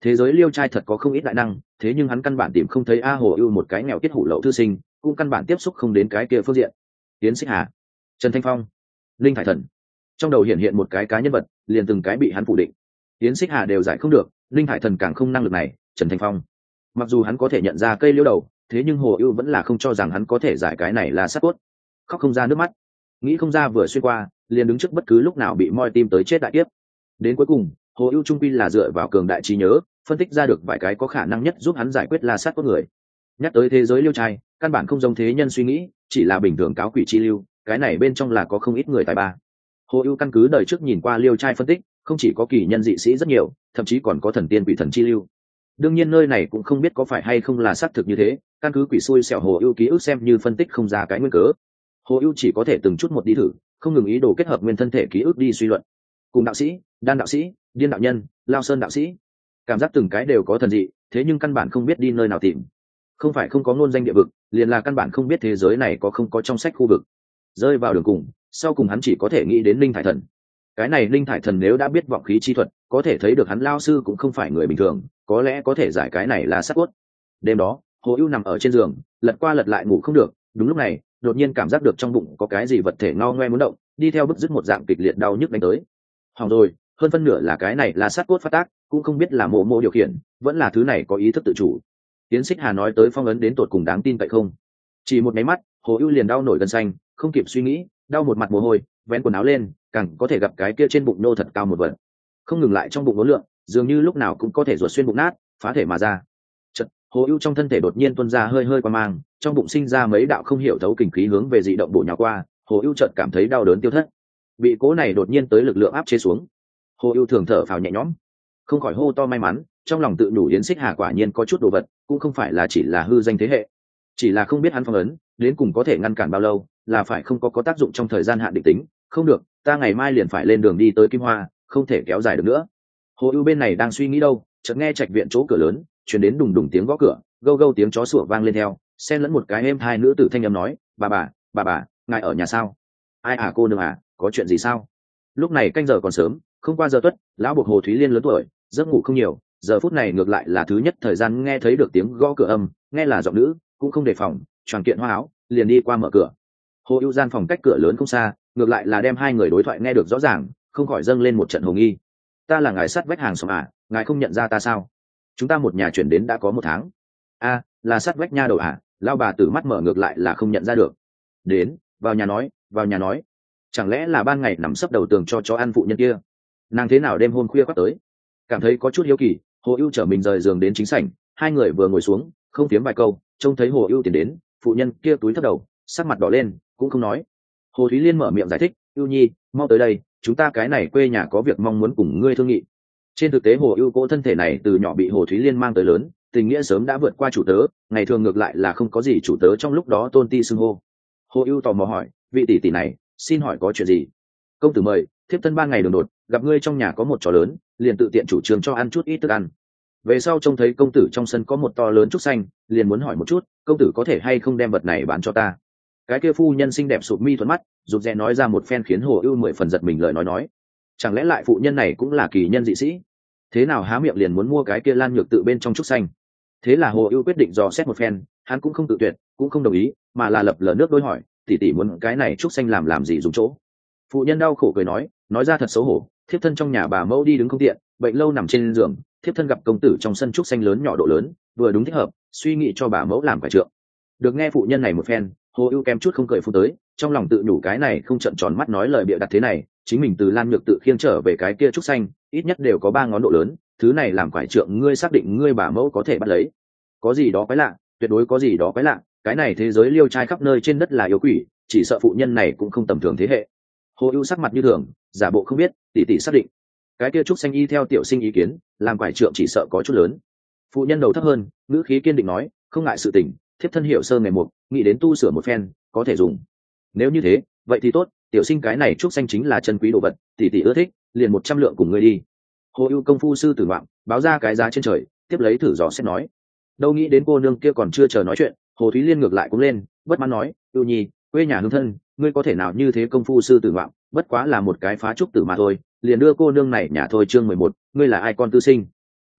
thế giới liêu trai thật có không ít đại năng, thế nhưng hắn căn bản tìm không thấy A Hồ Ưu một cái nghèo tiết hủ lậu thư sinh, cũng căn bản tiếp xúc không đến cái kia phương diện. Tiến Xích Hà, Trần Thanh Phong, Linh Thải Thần, trong đầu hiện hiện một cái cá nhân vật, liền từng cái bị hắn phủ định. Tiến Xích Hà đều giải không được, Linh Thải Thần càng không năng lực này, Trần Thanh Phong mặc dù hắn có thể nhận ra cây liễu đầu, thế nhưng Hồ Ưu vẫn là không cho rằng hắn có thể giải cái này là sát cốt. Khóc không ra nước mắt, nghĩ không ra vừa xuyên qua, liền đứng trước bất cứ lúc nào bị moi tim tới chết đại kiếp. Đến cuối cùng, Hồ Ưu trung quy là dựa vào cường đại trí nhớ, phân tích ra được vài cái có khả năng nhất giúp hắn giải quyết la sát cốt người. Nhắc tới thế giới liêu trai, căn bản không giống thế nhân suy nghĩ, chỉ là bình thường cáo quỷ chi lưu, cái này bên trong là có không ít người tài ba. Hồ Ưu căn cứ đời trước nhìn qua liêu trai phân tích, không chỉ có kỳ nhân dị sĩ rất nhiều, thậm chí còn có thần tiên quỷ thần chi lưu. Đương nhiên nơi này cũng không biết có phải hay không là xác thực như thế, căn cứ quỷ xui xẻo Hồ Ưu ký ức xem như phân tích không ra cái nguyên cớ. Hồ Ưu chỉ có thể từng chút một đi thử, không ngừng ý đồ kết hợp nguyên thân thể ký ức đi suy luận. Cùng đạo sĩ, đan đạo sĩ, điên đạo nhân, lao sơn đạo sĩ, cảm giác từng cái đều có thần dị, thế nhưng căn bản không biết đi nơi nào tìm. Không phải không có ngôn danh địa vực, liền là căn bản không biết thế giới này có không có trong sách khu vực. Rơi vào đường cùng, sau cùng hắn chỉ có thể nghĩ đến Linh Thải Thần. Cái này Linh Thải Thần nếu đã biết vọng khí chi thuật, có thể thấy được hắn lao sư cũng không phải người bình thường, có lẽ có thể giải cái này là sát cốt. Đêm đó, Hồ Ưu nằm ở trên giường, lật qua lật lại ngủ không được, đúng lúc này, đột nhiên cảm giác được trong bụng có cái gì vật thể ngao ngoe muốn động, đi theo bứt rứt một dạng kịch liệt đau nhức đánh tới. Hỏng rồi, hơn phân nửa là cái này là sát cốt phát tác, cũng không biết là mộ mộ điều khiển, vẫn là thứ này có ý thức tự chủ. Tiến Xích Hà nói tới phong ấn đến tột cùng đáng tin cậy không? Chỉ một máy mắt, Hồ Ưu liền đau nổi gân xanh, không kịp suy nghĩ, đau một mặt mồ hôi, vén quần áo lên, càng có thể gặp cái kia trên bụng nô thật cao một vật. Không ngừng lại trong bụng ngốn lượng, dường như lúc nào cũng có thể ruột xuyên bụng nát, phá thể mà ra. Chợt, Hồ Ưu trong thân thể đột nhiên tuôn ra hơi hơi quang mang, trong bụng sinh ra mấy đạo không hiểu thấu kình khí hướng về dị động bổ nhào qua, Hồ Ưu chợt cảm thấy đau đớn tiêu thất. Bị cố này đột nhiên tới lực lượng áp chế xuống. Hồ Ưu thường thở phào nhẹ nhõm, không khỏi hô to may mắn, trong lòng tự nhủ Yến Xích Hà quả nhiên có chút đồ vật, cũng không phải là chỉ là hư danh thế hệ, chỉ là không biết hắn phong ấn đến cùng có thể ngăn cản bao lâu, là phải không có tác dụng trong thời gian hạn định tính. Không được, ta ngày mai liền phải lên đường đi tới Kim Hoa, không thể kéo dài được nữa. Hồ Ưu bên này đang suy nghĩ đâu, chợt nghe trạch viện chỗ cửa lớn truyền đến đùng đùng tiếng gõ cửa, gâu gâu tiếng chó sủa vang lên theo, xen lẫn một cái êm hai nữ tử thanh âm nói, bà, ngài ở nhà sao? Ai à cô nương à, có chuyện gì sao? Lúc này canh giờ còn sớm, không qua giờ tuất, lão buộc Hồ Thúy Liên lớn tuổi, giấc ngủ không nhiều, giờ phút này ngược lại là thứ nhất thời gian nghe thấy được tiếng gõ cửa âm, nghe là giọng nữ, cũng không đề phòng, choàng kiện hoa áo, liền đi qua mở cửa. Hồ Ưu gian phòng cách cửa lớn không xa, ngược lại là đem hai người đối thoại nghe được rõ ràng, không khỏi dâng lên một trận hồ nghi. Ta là ngài sát vách hàng xóm à, ngài không nhận ra ta sao? Chúng ta một nhà chuyển đến đã có 1 tháng. A, là sát vách nha đầu à? Lão bà tử mắt mở ngược lại là không nhận ra được. Đến, vào nhà nói. Chẳng lẽ là ban ngày nằm sấp đầu tường cho chó ăn phụ nhân kia? Nàng thế nào đêm hôm khuya quát tới? Cảm thấy có chút hiếu kỳ, Hồ Ưu trở mình rời giường đến chính sảnh, hai người vừa ngồi xuống, không tiếng vài câu, trông thấy Hồ Ưu tiến đến, phụ nhân kia túi thấp đầu, sắc mặt đỏ lên, cũng không nói. Hồ Thúy Liên mở miệng giải thích, "Ưu Nhi, mau tới đây, chúng ta cái này quê nhà có việc mong muốn cùng ngươi thương nghị." Trên thực tế Hồ Ưu cô thân thể này từ nhỏ bị Hồ Thúy Liên mang tới lớn, tình nghĩa sớm đã vượt qua chủ tớ, ngày thường ngược lại là không có gì chủ tớ trong lúc đó tôn ti xưng hô. Hồ Ưu tò mò hỏi, "Vị tỷ tỷ này, xin hỏi có chuyện gì?" "Công tử mời, thiếp thân 3 ngày đường đột, gặp ngươi trong nhà có một chó lớn, liền tự tiện chủ trương cho ăn chút ít thức ăn. Về sau trông thấy công tử trong sân có một to lớn trúc xanh, liền muốn hỏi một chút, công tử có thể hay không đem vật này bán cho ta." Cái kia phu nhân xinh đẹp sụp mi thuận mắt, rụt rè nói ra một phen khiến Hồ Ưu 10 phần giật mình lời nói. Chẳng lẽ lại phụ nhân này cũng là kỳ nhân dị sĩ? Thế nào há miệng liền muốn mua cái kia lan nhược tự bên trong trúc xanh? Thế là Hồ Ưu quyết định dò xét một phen, hắn cũng không tự tuyệt, cũng không đồng ý, mà là lập lờ nước đôi hỏi, tỷ tỷ muốn cái này trúc xanh làm gì dùng chỗ? Phụ nhân đau khổ cười nói ra thật xấu hổ, thiếp thân trong nhà bà mẫu đi đứng không tiện, bệnh lâu nằm trên giường, thiếp thân gặp công tử trong sân trúc xanh lớn nhỏ độ lớn, vừa đúng thích hợp, suy nghĩ cho bà mẫu làm quải trượng. Được nghe phụ nhân này một phen, Hồ Ưu kém chút không cười phun tới, trong lòng tự nhủ cái này không trợn tròn mắt nói lời bịa đặt thế này, chính mình từ lan nhược tự khiêng trở về cái kia trúc xanh, ít nhất đều có 3 ngón độ lớn, thứ này làm quải trượng ngươi xác định ngươi bà mẫu có thể bắt lấy? Có gì đó quái lạ, tuyệt đối có gì đó quái lạ, cái này thế giới liêu trai khắp nơi trên đất là yêu quỷ, chỉ sợ phụ nhân này cũng không tầm thường thế hệ. Hồ Ưu sắc mặt như thường, giả bộ không biết, tỷ tỷ xác định. Cái kia trúc xanh y theo tiểu sinh ý kiến, làm quải trượng chỉ sợ có chút lớn. Phụ nhân đầu thấp hơn, ngữ khí kiên định nói, không ngại sự tình, thiếp thân hiểu sơ ngày một, nghĩ đến tu sửa một phen, có thể dùng. Nếu như thế, vậy thì tốt, tiểu sinh cái này trúc xanh chính là chân quý đồ vật, tỷ tỷ ưa thích, liền 100 lượng cùng ngươi đi. Hồ Ưu công phu sư tử ngoạm, báo ra cái giá trên trời, tiếp lấy thử dò xét nói. Đâu nghĩ đến cô nương kia còn chưa chờ nói chuyện, Hồ Thúy Liên ngược lại cũng lên, bất mãn nói, "Ưu Nhi, quê nhà hương thân, ngươi có thể nào như thế công phu sư tử ngoạm, bất quá là một cái phá trúc tử mà thôi, liền đưa cô nương này nhà thôi." Chương 11, ngươi là ai con tư sinh? Được,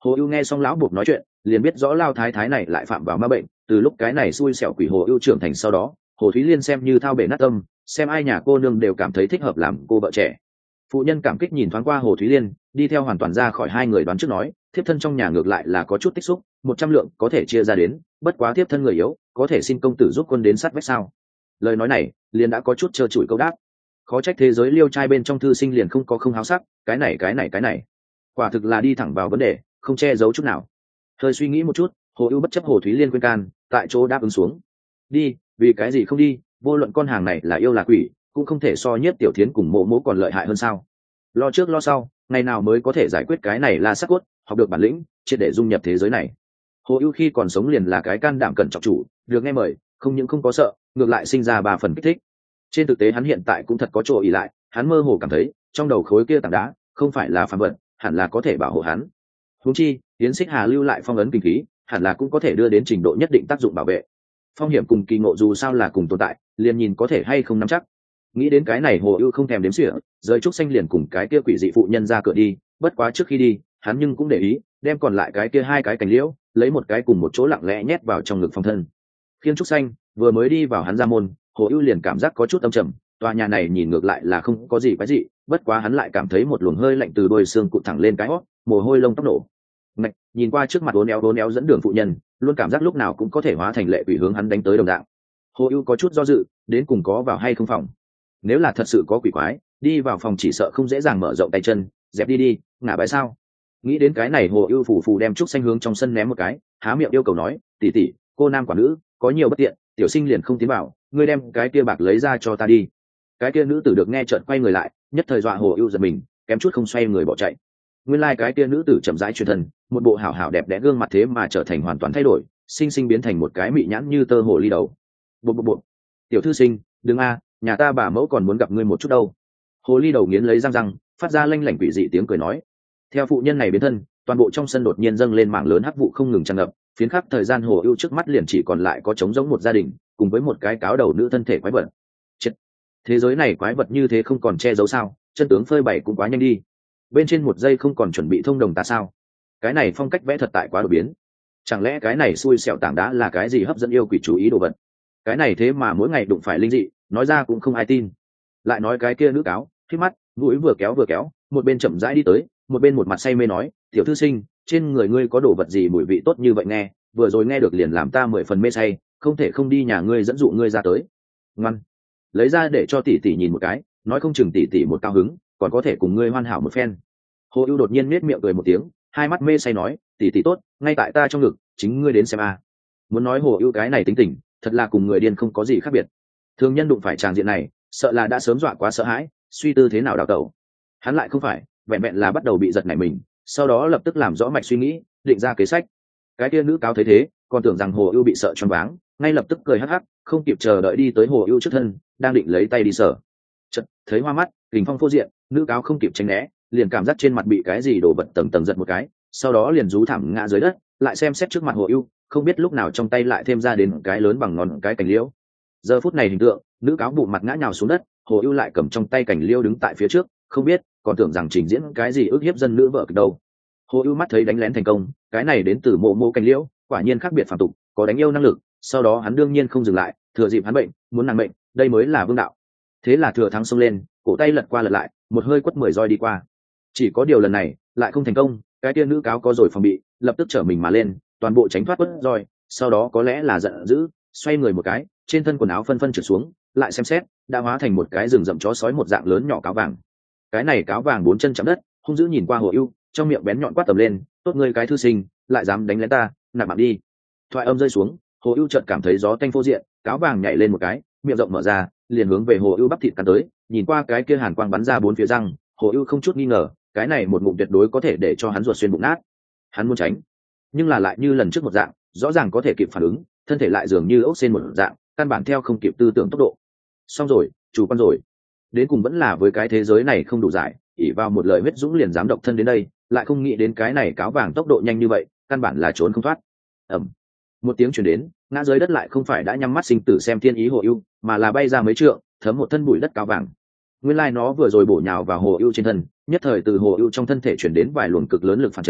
Hồ ưu nghe xong lão buộc nói chuyện, liền biết rõ lao thái thái này lại phạm vào ma bệnh. Từ lúc cái này xui xẻo quỷ Hồ ưu trưởng thành sau đó, Hồ Thúy Liên xem như thao bể nát tâm, xem ai nhà cô nương đều cảm thấy thích hợp làm cô vợ trẻ. Phụ nhân cảm kích nhìn thoáng qua Hồ Thúy Liên, đi theo hoàn toàn ra khỏi hai người đoán trước nói, thiếp thân trong nhà ngược lại là có chút tích xúc, 100 lượng có thể chia ra đến, bất quá thiếp thân người yếu, có thể xin công tử giúp quân đến sát vách sao? Lời nói này, liền đã có chút trơ trụi câu đáp. Khó trách thế giới liêu trai bên trong thư sinh liền không có không háo sắc, cái này, quả thực là đi thẳng vào vấn đề, không che giấu chút nào. Hơi suy nghĩ một chút, Hồ ưu bất chấp Hồ Thúy Liên khuyên can, tại chỗ đáp ứng xuống. Đi, vì cái gì không đi, vô luận con hàng này là yêu là quỷ, cũng không thể so nhất tiểu thiến cùng mộ mỗ còn lợi hại hơn sao? Lo trước lo sau, ngày nào mới có thể giải quyết cái này là sắc cốt, học được bản lĩnh, triệt để dung nhập thế giới này. Hồ ưu khi còn sống liền là cái can đảm cẩn trọng chủ, được nghe mời, không những không có sợ, ngược lại sinh ra 3 phần kích thích. Trên thực tế hắn hiện tại cũng thật có chỗ ỷ lại, hắn mơ hồ cảm thấy trong đầu khối kia tảng đá không phải là phàm vật, hẳn là có thể bảo hộ hắn. Huống chi Yến Xích Hà lưu lại phong ấn kinh khí, hẳn là cũng có thể đưa đến trình độ nhất định tác dụng bảo vệ. Phong hiểm cùng kỳ ngộ dù sao là cùng tồn tại, liền nhìn có thể hay không nắm chắc. Nghĩ đến cái này Hồ ưu không thèm đếm xỉa, rời trúc xanh liền cùng cái kia quỷ dị phụ nhân ra cửa đi. Bất quá trước khi đi, hắn nhưng cũng để ý đem còn lại cái kia 2 cái cành liễu lấy một cái cùng một chỗ lặng lẽ nhét vào trong ngực phong thân. Khiêng trúc xanh vừa mới đi vào hắn ra môn, Hồ ưu liền cảm giác có chút âm trầm. Tòa nhà này nhìn ngược lại là không có gì quái dị, bất quá hắn lại cảm thấy một luồng hơi lạnh từ đôi xương cụt thẳng lên cái hót, mồ hôi lông tóc nổ. Ngạch, nhìn qua trước mặt uốn éo dẫn đường phụ nhân, luôn cảm giác lúc nào cũng có thể hóa thành lệ quỷ hướng hắn đánh tới đồng dạng. Hồ ưu có chút do dự, đến cùng có vào hay không phòng. Nếu là thật sự có quỷ quái, đi vào phòng chỉ sợ không dễ dàng mở rộng tay chân, dẹp đi, ngả bái sao? Nghĩ đến cái này, Hồ ưu phù đem trúc xanh hướng trong sân ném một cái, há miệng yêu cầu nói, tỷ tỷ, cô nam quả nữ, có nhiều bất tiện, tiểu sinh liền không tiến vào, ngươi đem cái kia bạc lấy ra cho ta đi. Cái kia nữ tử được nghe chợt quay người lại, nhất thời dọa Hồ ưu giật mình, kém chút không xoay người bỏ chạy. Nguyên lai cái kia nữ tử chậm rãi chuyển thân, một bộ hảo hảo đẹp đẽ gương mặt thế mà trở thành hoàn toàn thay đổi, sinh sinh biến thành một cái mị nhãn như tơ hồ ly đầu. Bộ. Tiểu thư sinh, đừng a, nhà ta bà mẫu còn muốn gặp ngươi một chút đâu. Hồ ly đầu nghiến lấy răng răng, phát ra lanh lảnh quỷ dị tiếng cười nói. Theo phụ nhân này biến thân, toàn bộ trong sân đột nhiên dâng lên mảng lớn hắc vụ không ngừng tràn ngập, phiến khắc thời gian Hồ ưu trước mắt liền chỉ còn lại có trống giống một gia đình, cùng với một cái cáo đầu nữ thân thể quái vật. Chết. Thế giới này quái vật như thế không còn che giấu sao? Chân tướng phơi bày cũng quá nhanh đi. Bên trên một giây không còn chuẩn bị thông đồng ta sao? Cái này phong cách vẽ thật tại quá đột biến. Chẳng lẽ cái này xui xẻo tảng đá là cái gì hấp dẫn yêu quỷ chú ý đồ vật? Cái này thế mà mỗi ngày đụng phải linh dị, nói ra cũng không ai tin. Lại nói cái kia nữ cáo, khi mắt, mũi vừa kéo, một bên chậm rãi đi tới, một bên một mặt say mê nói, tiểu thư sinh, trên người ngươi có đồ vật gì mùi vị tốt như vậy nghe, vừa rồi nghe được liền làm ta 10 phần mê say, không thể không đi nhà ngươi dẫn dụ ngươi ra tới. Ngoan, lấy ra để cho tỷ tỷ nhìn một cái, nói không chừng tỷ tỷ một cao hứng, còn có thể cùng ngươi hoàn hảo một phen. Hồ ưu đột nhiên nết miệng cười một tiếng, hai mắt mê say nói, tỷ tỷ tốt, ngay tại ta trong ngực, chính ngươi đến xem a. Muốn nói Hồ ưu cái này tính tình, thật là cùng người điên không có gì khác biệt. Thường nhân đụng phải tràng diện này, sợ là đã sớm dọa quá sợ hãi, suy tư thế nào đào tẩu. Hắn lại không phải, vẹn vẹn là bắt đầu bị giật nảy mình, sau đó lập tức làm rõ mạch suy nghĩ, định ra kế sách. Cái kia nữ cáo thấy thế, còn tưởng rằng Hồ ưu bị sợ choáng váng, ngay lập tức cười hắc hắc, không kịp chờ đợi đi tới Hồ ưu trước thân, đang định lấy tay đi sờ. Chợt thấy hoa mắt, kình phong phô diện, nữ cáo không kịp tránh né, liền cảm giác trên mặt bị cái gì đổ vật tầng tầng giật một cái, sau đó liền rú thảm ngã dưới đất, lại xem xét trước mặt Hồ ưu, không biết lúc nào trong tay lại thêm ra đến cái lớn bằng ngón cái cành liễu. Giờ phút này hình tượng, nữ cáo bụng mặt ngã nhào xuống đất, Hồ ưu lại cầm trong tay cành liễu đứng tại phía trước, không biết, còn tưởng rằng trình diễn cái gì ức hiếp dân nữ vợ kịch đâu. Hồ ưu mắt thấy đánh lén thành công, cái này đến từ mộ cành liễu, quả nhiên khác biệt phàm tục, có đánh yêu năng lực. Sau đó hắn đương nhiên không dừng lại, thừa dịp hắn bệnh, muốn nàng bệnh, đây mới là vương đạo. Thế là thừa thắng xông lên, cổ tay lật qua lật lại, một hơi quất 10 roi đi qua. Chỉ có điều lần này lại không thành công, cái tiên nữ cáo có rồi phòng bị, lập tức trở mình mà lên, toàn bộ tránh thoát quất roi, sau đó có lẽ là giận dữ, xoay người một cái, trên thân quần áo phân phân trượt xuống, lại xem xét, đã hóa thành một cái rừng rậm chó sói một dạng lớn nhỏ cáo vàng. Cái này cáo vàng 4 chân chạm đất, hung dữ nhìn qua Hồ ưu, trong miệng bén nhọn quát tầm lên, tốt ngươi cái thư sinh, lại dám đánh lén ta, nạp mạng đi. Thoại âm rơi xuống, Hồ ưu chợt cảm thấy gió tanh phô diện, cáo vàng nhảy lên một cái, miệng rộng mở ra, liền hướng về Hồ ưu bắp thịt cắn tới. Nhìn qua cái kia hàn quang bắn ra 4 phía răng, Hồ ưu không chút nghi ngờ, cái này một ngụm tuyệt đối có thể để cho hắn ruột xuyên bụng nát. Hắn muốn tránh, nhưng là lại như lần trước một dạng, rõ ràng có thể kịp phản ứng, thân thể lại dường như ốc sên một dạng, căn bản theo không kịp tư tưởng tốc độ. Xong rồi, chủ quan rồi. Đến cùng vẫn là với cái thế giới này không đủ giải, ỷ vào một lời huyết dũng liền dám độc thân đến đây, lại không nghĩ đến cái này cáo vàng tốc độ nhanh như vậy, căn bản là trốn không thoát. Ầm. Một tiếng truyền đến, ngã dưới đất lại không phải đã nhắm mắt sinh tử xem thiên ý Hồ ưu, mà là bay ra mấy trượng, thấm một thân bụi đất cáo vàng. Nguyên lai nó vừa rồi bổ nhào vào Hồ ưu trên thân, nhất thời từ Hồ ưu trong thân thể chuyển đến vài luồng cực lớn lực phản chấn,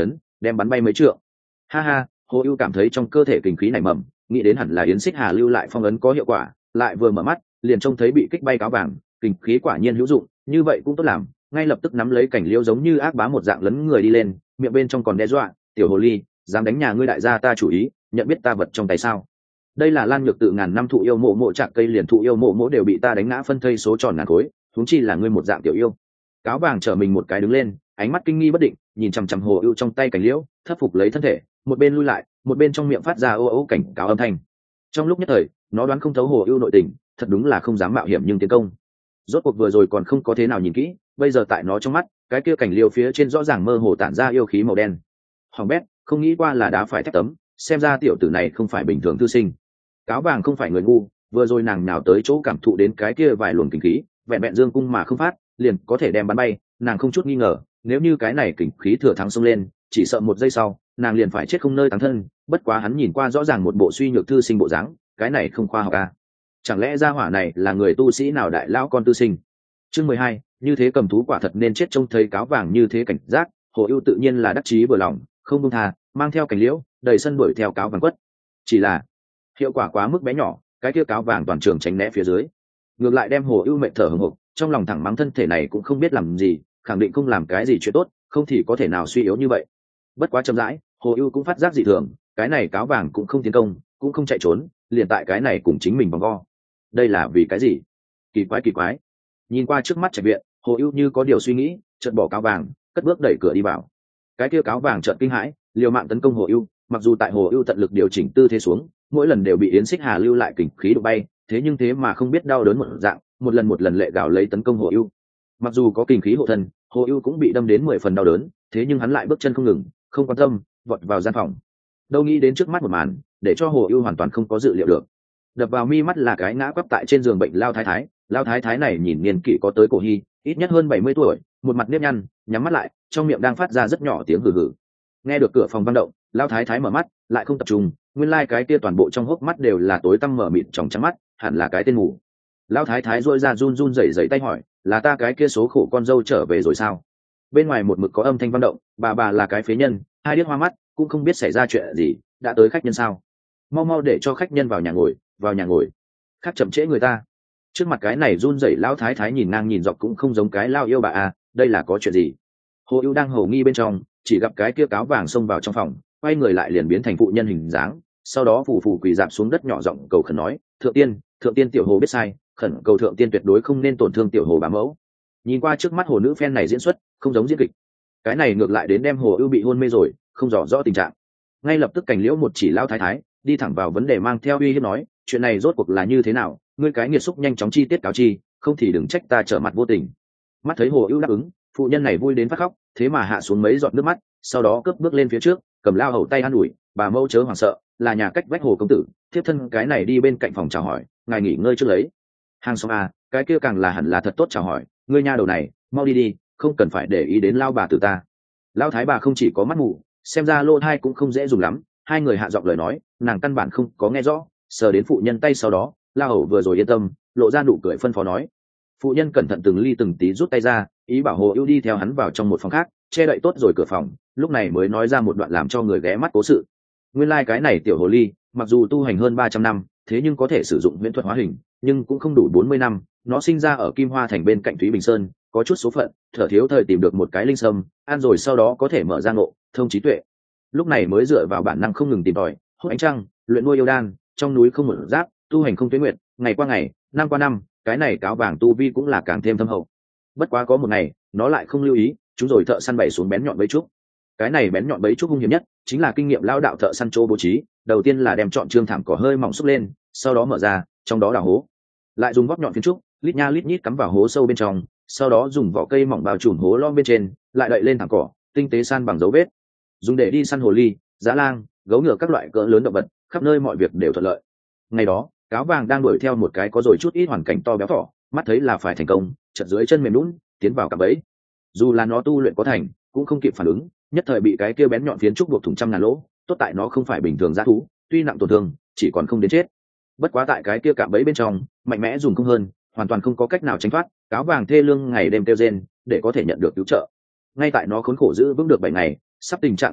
đem bắn bay mấy trượng. Ha ha, Hồ Ưu cảm thấy trong cơ thể kình khí nảy mầm, nghĩ đến hẳn là Yến Xích Hà lưu lại phong ấn có hiệu quả, lại vừa mở mắt, liền trông thấy bị kích bay cáo vàng, kình khí quả nhiên hữu dụng, như vậy cũng tốt làm, ngay lập tức nắm lấy cảnh liễu giống như ác bá một dạng lấn người đi lên, miệng bên trong còn đe dọa, "Tiểu hồ ly, dám đánh nhà ngươi đại gia ta chủ ý, nhận biết ta vật trong tay sao?" Đây là Lan Nhược Tự ngàn năm thụ yêu mộ mộ trạng cây liền thụ yêu mộ mộ đều bị ta đánh ngã phân thây số tròn ngàn khối, huống chi là ngươi một dạng tiểu yêu. Cáo vàng trở mình một cái đứng lên, ánh mắt kinh nghi bất định, nhìn chằm chằm Hồ Ưu trong tay cảnh liễu, thấp phục lấy thân thể, một bên lui lại, một bên trong miệng phát ra ô ô cảnh cáo âm thanh. Trong lúc nhất thời, nó đoán không thấu Hồ Ưu nội tình, thật đúng là không dám mạo hiểm nhưng tiến công. Rốt cuộc vừa rồi còn không có thế nào nhìn kỹ, bây giờ tại nó trong mắt, cái kia cảnh liễu phía trên rõ ràng mơ hồ tản ra yêu khí màu đen. Hoàng bét, không nghĩ qua là đá phải thép tấm, xem ra tiểu tử này không phải bình thường thư sinh. Cáo vàng không phải người ngu, vừa rồi nàng nào tới chỗ cảm thụ đến cái kia vài luồng kinh khí, vẹn vẹn dương cung mà không phát, liền có thể đem bắn bay, nàng không chút nghi ngờ, nếu như cái này kình khí thừa thắng xông lên, chỉ sợ một giây sau, nàng liền phải chết không nơi táng thân, bất quá hắn nhìn qua rõ ràng một bộ suy nhược thư sinh bộ dáng, cái này không khoa học à? Chẳng lẽ gia hỏa này là người tu sĩ nào đại lão con tư sinh? Chương 12, như thế cầm thú quả thật nên chết, trông thấy cáo vàng như thế cảnh giác, Hồ Ưu tự nhiên là đắc chí vừa lòng, không buông tha, mang theo cảnh liễu, đầy sân đuổi theo cáo vàng quất. Chỉ là hiệu quả quá mức bé nhỏ, cái kia cáo vàng toàn trường tránh né phía dưới, ngược lại đem Hồ Ưu mệt thở hổn hộc, trong lòng thẳng mắng thân thể này cũng không biết làm gì, khẳng định không làm cái gì chuyện tốt, không thì có thể nào suy yếu như vậy. Bất quá chậm rãi, Hồ Ưu cũng phát giác dị thường, cái này cáo vàng cũng không tiến công, cũng không chạy trốn, liền tại cái này cùng chính mình vòng vo. Đây là vì cái gì? Kỳ quái. Nhìn qua trước mắt trạch viện, Hồ Ưu như có điều suy nghĩ, chợt bỏ cáo vàng, cất bước đẩy cửa đi vào. Cái kia cáo vàng chợt kinh hãi, liều mạng tấn công Hồ Ưu, mặc dù tại Hồ Ưu tận lực điều chỉnh tư thế xuống, mỗi lần đều bị Yến Xích Hà lưu lại kình khí đụng bay, thế nhưng thế mà không biết đau đớn một dạng, một lần lệ gào lấy tấn công Hồ Ưu. Mặc dù có kình khí hộ thân, Hồ Ưu cũng bị đâm đến 10 phần đau đớn, thế nhưng hắn lại bước chân không ngừng, không quan tâm, vọt vào gian phòng. Đâu nghĩ đến trước mắt một màn, để cho Hồ Ưu hoàn toàn không có dự liệu được. Đập vào mi mắt là cái ngã quắp tại trên giường bệnh Lao Thái Thái này nhìn niên kỷ có tới cổ hy, ít nhất hơn 70 tuổi, một mặt nếp nhăn, nhắm mắt lại, trong miệng đang phát ra rất nhỏ tiếng hừ hừ. Nghe được cửa phòng vang động, Lao Thái Thái mở mắt, lại không tập trung, nguyên lai cái kia toàn bộ trong hốc mắt đều là tối tăm mở mịt tròng trắng mắt, hẳn là cái tên mù. Lao Thái Thái rũa ra run rẩy tay hỏi, là ta cái kia số khổ con dâu trở về rồi sao? Bên ngoài một mực có âm thanh vang động, bà là cái phế nhân, hai điếc hoa mắt, cũng không biết xảy ra chuyện gì, đã tới khách nhân sao? Mau để cho khách nhân vào nhà ngồi, khác chậm trễ người ta. Trước mặt cái này run rẩy Lão Thái Thái nhìn ngang nhìn dọc cũng không giống cái lao yêu bà à, đây là có chuyện gì? Hồ Ưu đang hầu nghi bên trong, chỉ gặp cái kia cáo vàng xông vào trong phòng, quay người lại liền biến thành phụ nhân hình dáng, sau đó phù quỳ dạp xuống đất nhỏ giọng cầu khẩn nói, thượng tiên tiểu hồ biết sai, khẩn cầu thượng tiên tuyệt đối không nên tổn thương tiểu hồ bá mẫu. Nhìn qua trước mắt hồ nữ phen này diễn xuất, không giống diễn kịch, cái này ngược lại đến đem Hồ Ưu bị hôn mê rồi, không rõ tình trạng. Ngay lập tức cảnh liễu một chỉ Lão Thái Thái, đi thẳng vào vấn đề mang theo uy hiếp nói, chuyện này rốt cuộc là như thế nào, ngươi cái nghiệt xúc nhanh chóng chi tiết cáo chi, không thì đừng trách ta trở mặt vô tình. Mắt thấy Hồ Ưu đáp ứng, phụ nhân này vui đến phát khóc, thế mà hạ xuống mấy giọt nước mắt, sau đó cướp bước lên phía trước, cầm lao hầu tay an ủi, bà mẫu chớ hoảng sợ, là nhà cách vách Hồ công tử, thiếp thân cái này đi bên cạnh phòng chào hỏi, ngài nghỉ ngơi trước lấy. Hàng xóm à, cái kia càng là hẳn là thật tốt chào hỏi, ngươi nha đầu này, mau đi, không cần phải để ý đến lao bà tử ta. Lao thái bà không chỉ có mắt mù, xem ra lô thai cũng không dễ dùng lắm, hai người hạ giọng lời nói, nàng căn bản không có nghe rõ, sờ đến phụ nhân tay sau đó, lao hầu vừa rồi yên tâm, lộ ra nụ cười phân phó nói. Phụ nhân cẩn thận từng ly từng tí rút tay ra, ý bảo Hồ Ưu đi theo hắn vào trong một phòng khác, che đậy tốt rồi cửa phòng, lúc này mới nói ra một đoạn làm cho người ghé mắt cố sự. Nguyên lai cái này tiểu hồ ly, mặc dù tu hành hơn 300 năm, thế nhưng có thể sử dụng huyễn thuật hóa hình, nhưng cũng không đủ 40 năm, nó sinh ra ở Kim Hoa thành bên cạnh Thúy Bình Sơn, có chút số phận, thở thiếu thời tìm được một cái linh sâm, ăn rồi sau đó có thể mở ra ngộ, thông trí tuệ. Lúc này mới dựa vào bản năng không ngừng tìm tòi, hút ánh trăng, luyện nuôi yêu đan, trong núi không một giáp, tu hành không tuế nguyệt, ngày qua ngày, năm qua năm, cái này cáo vàng tu vi cũng là càng thêm thâm hậu. Bất quá có một ngày, nó lại không lưu ý, chúng rồi thợ săn bày xuống bén nhọn bẫy trúc. Cái này bén nhọn bẫy trúc hung hiểm nhất, chính là kinh nghiệm lao đạo thợ săn chỗ bố trí, đầu tiên là đem chọn trương thảm cỏ hơi mỏng xúc lên, sau đó mở ra, trong đó đào hố, lại dùng vóc nhọn phiến trúc, lít nha lít nhít cắm vào hố sâu bên trong, sau đó dùng vỏ cây mỏng bao trùm hố lom bên trên, lại đậy lên thảm cỏ, tinh tế san bằng dấu vết, dùng để đi săn hồ ly, dã lang, gấu ngựa các loại cỡ lớn động vật, khắp nơi mọi việc đều thuận lợi. Ngày đó, cáo vàng đang đuổi theo một cái có rồi chút ít hoàn cảnh to béo thỏ, mắt thấy là phải thành công, chợt dưới chân mềm nhũn, tiến vào cạm bẫy. Dù là nó tu luyện có thành, cũng không kịp phản ứng, nhất thời bị cái kia bén nhọn phiến trúc buộc thủng trăm ngàn lỗ. Tốt tại nó không phải bình thường dã thú, tuy nặng tổn thương, chỉ còn không đến chết. Bất quá tại cái kia cạm bẫy bên trong, mạnh mẽ dùng không hơn, hoàn toàn không có cách nào tránh thoát. Cáo vàng thê lương ngày đêm kêu rên, để có thể nhận được cứu trợ. Ngay tại nó khốn khổ giữ vững được 7 ngày, sắp tình trạng kiệt sức,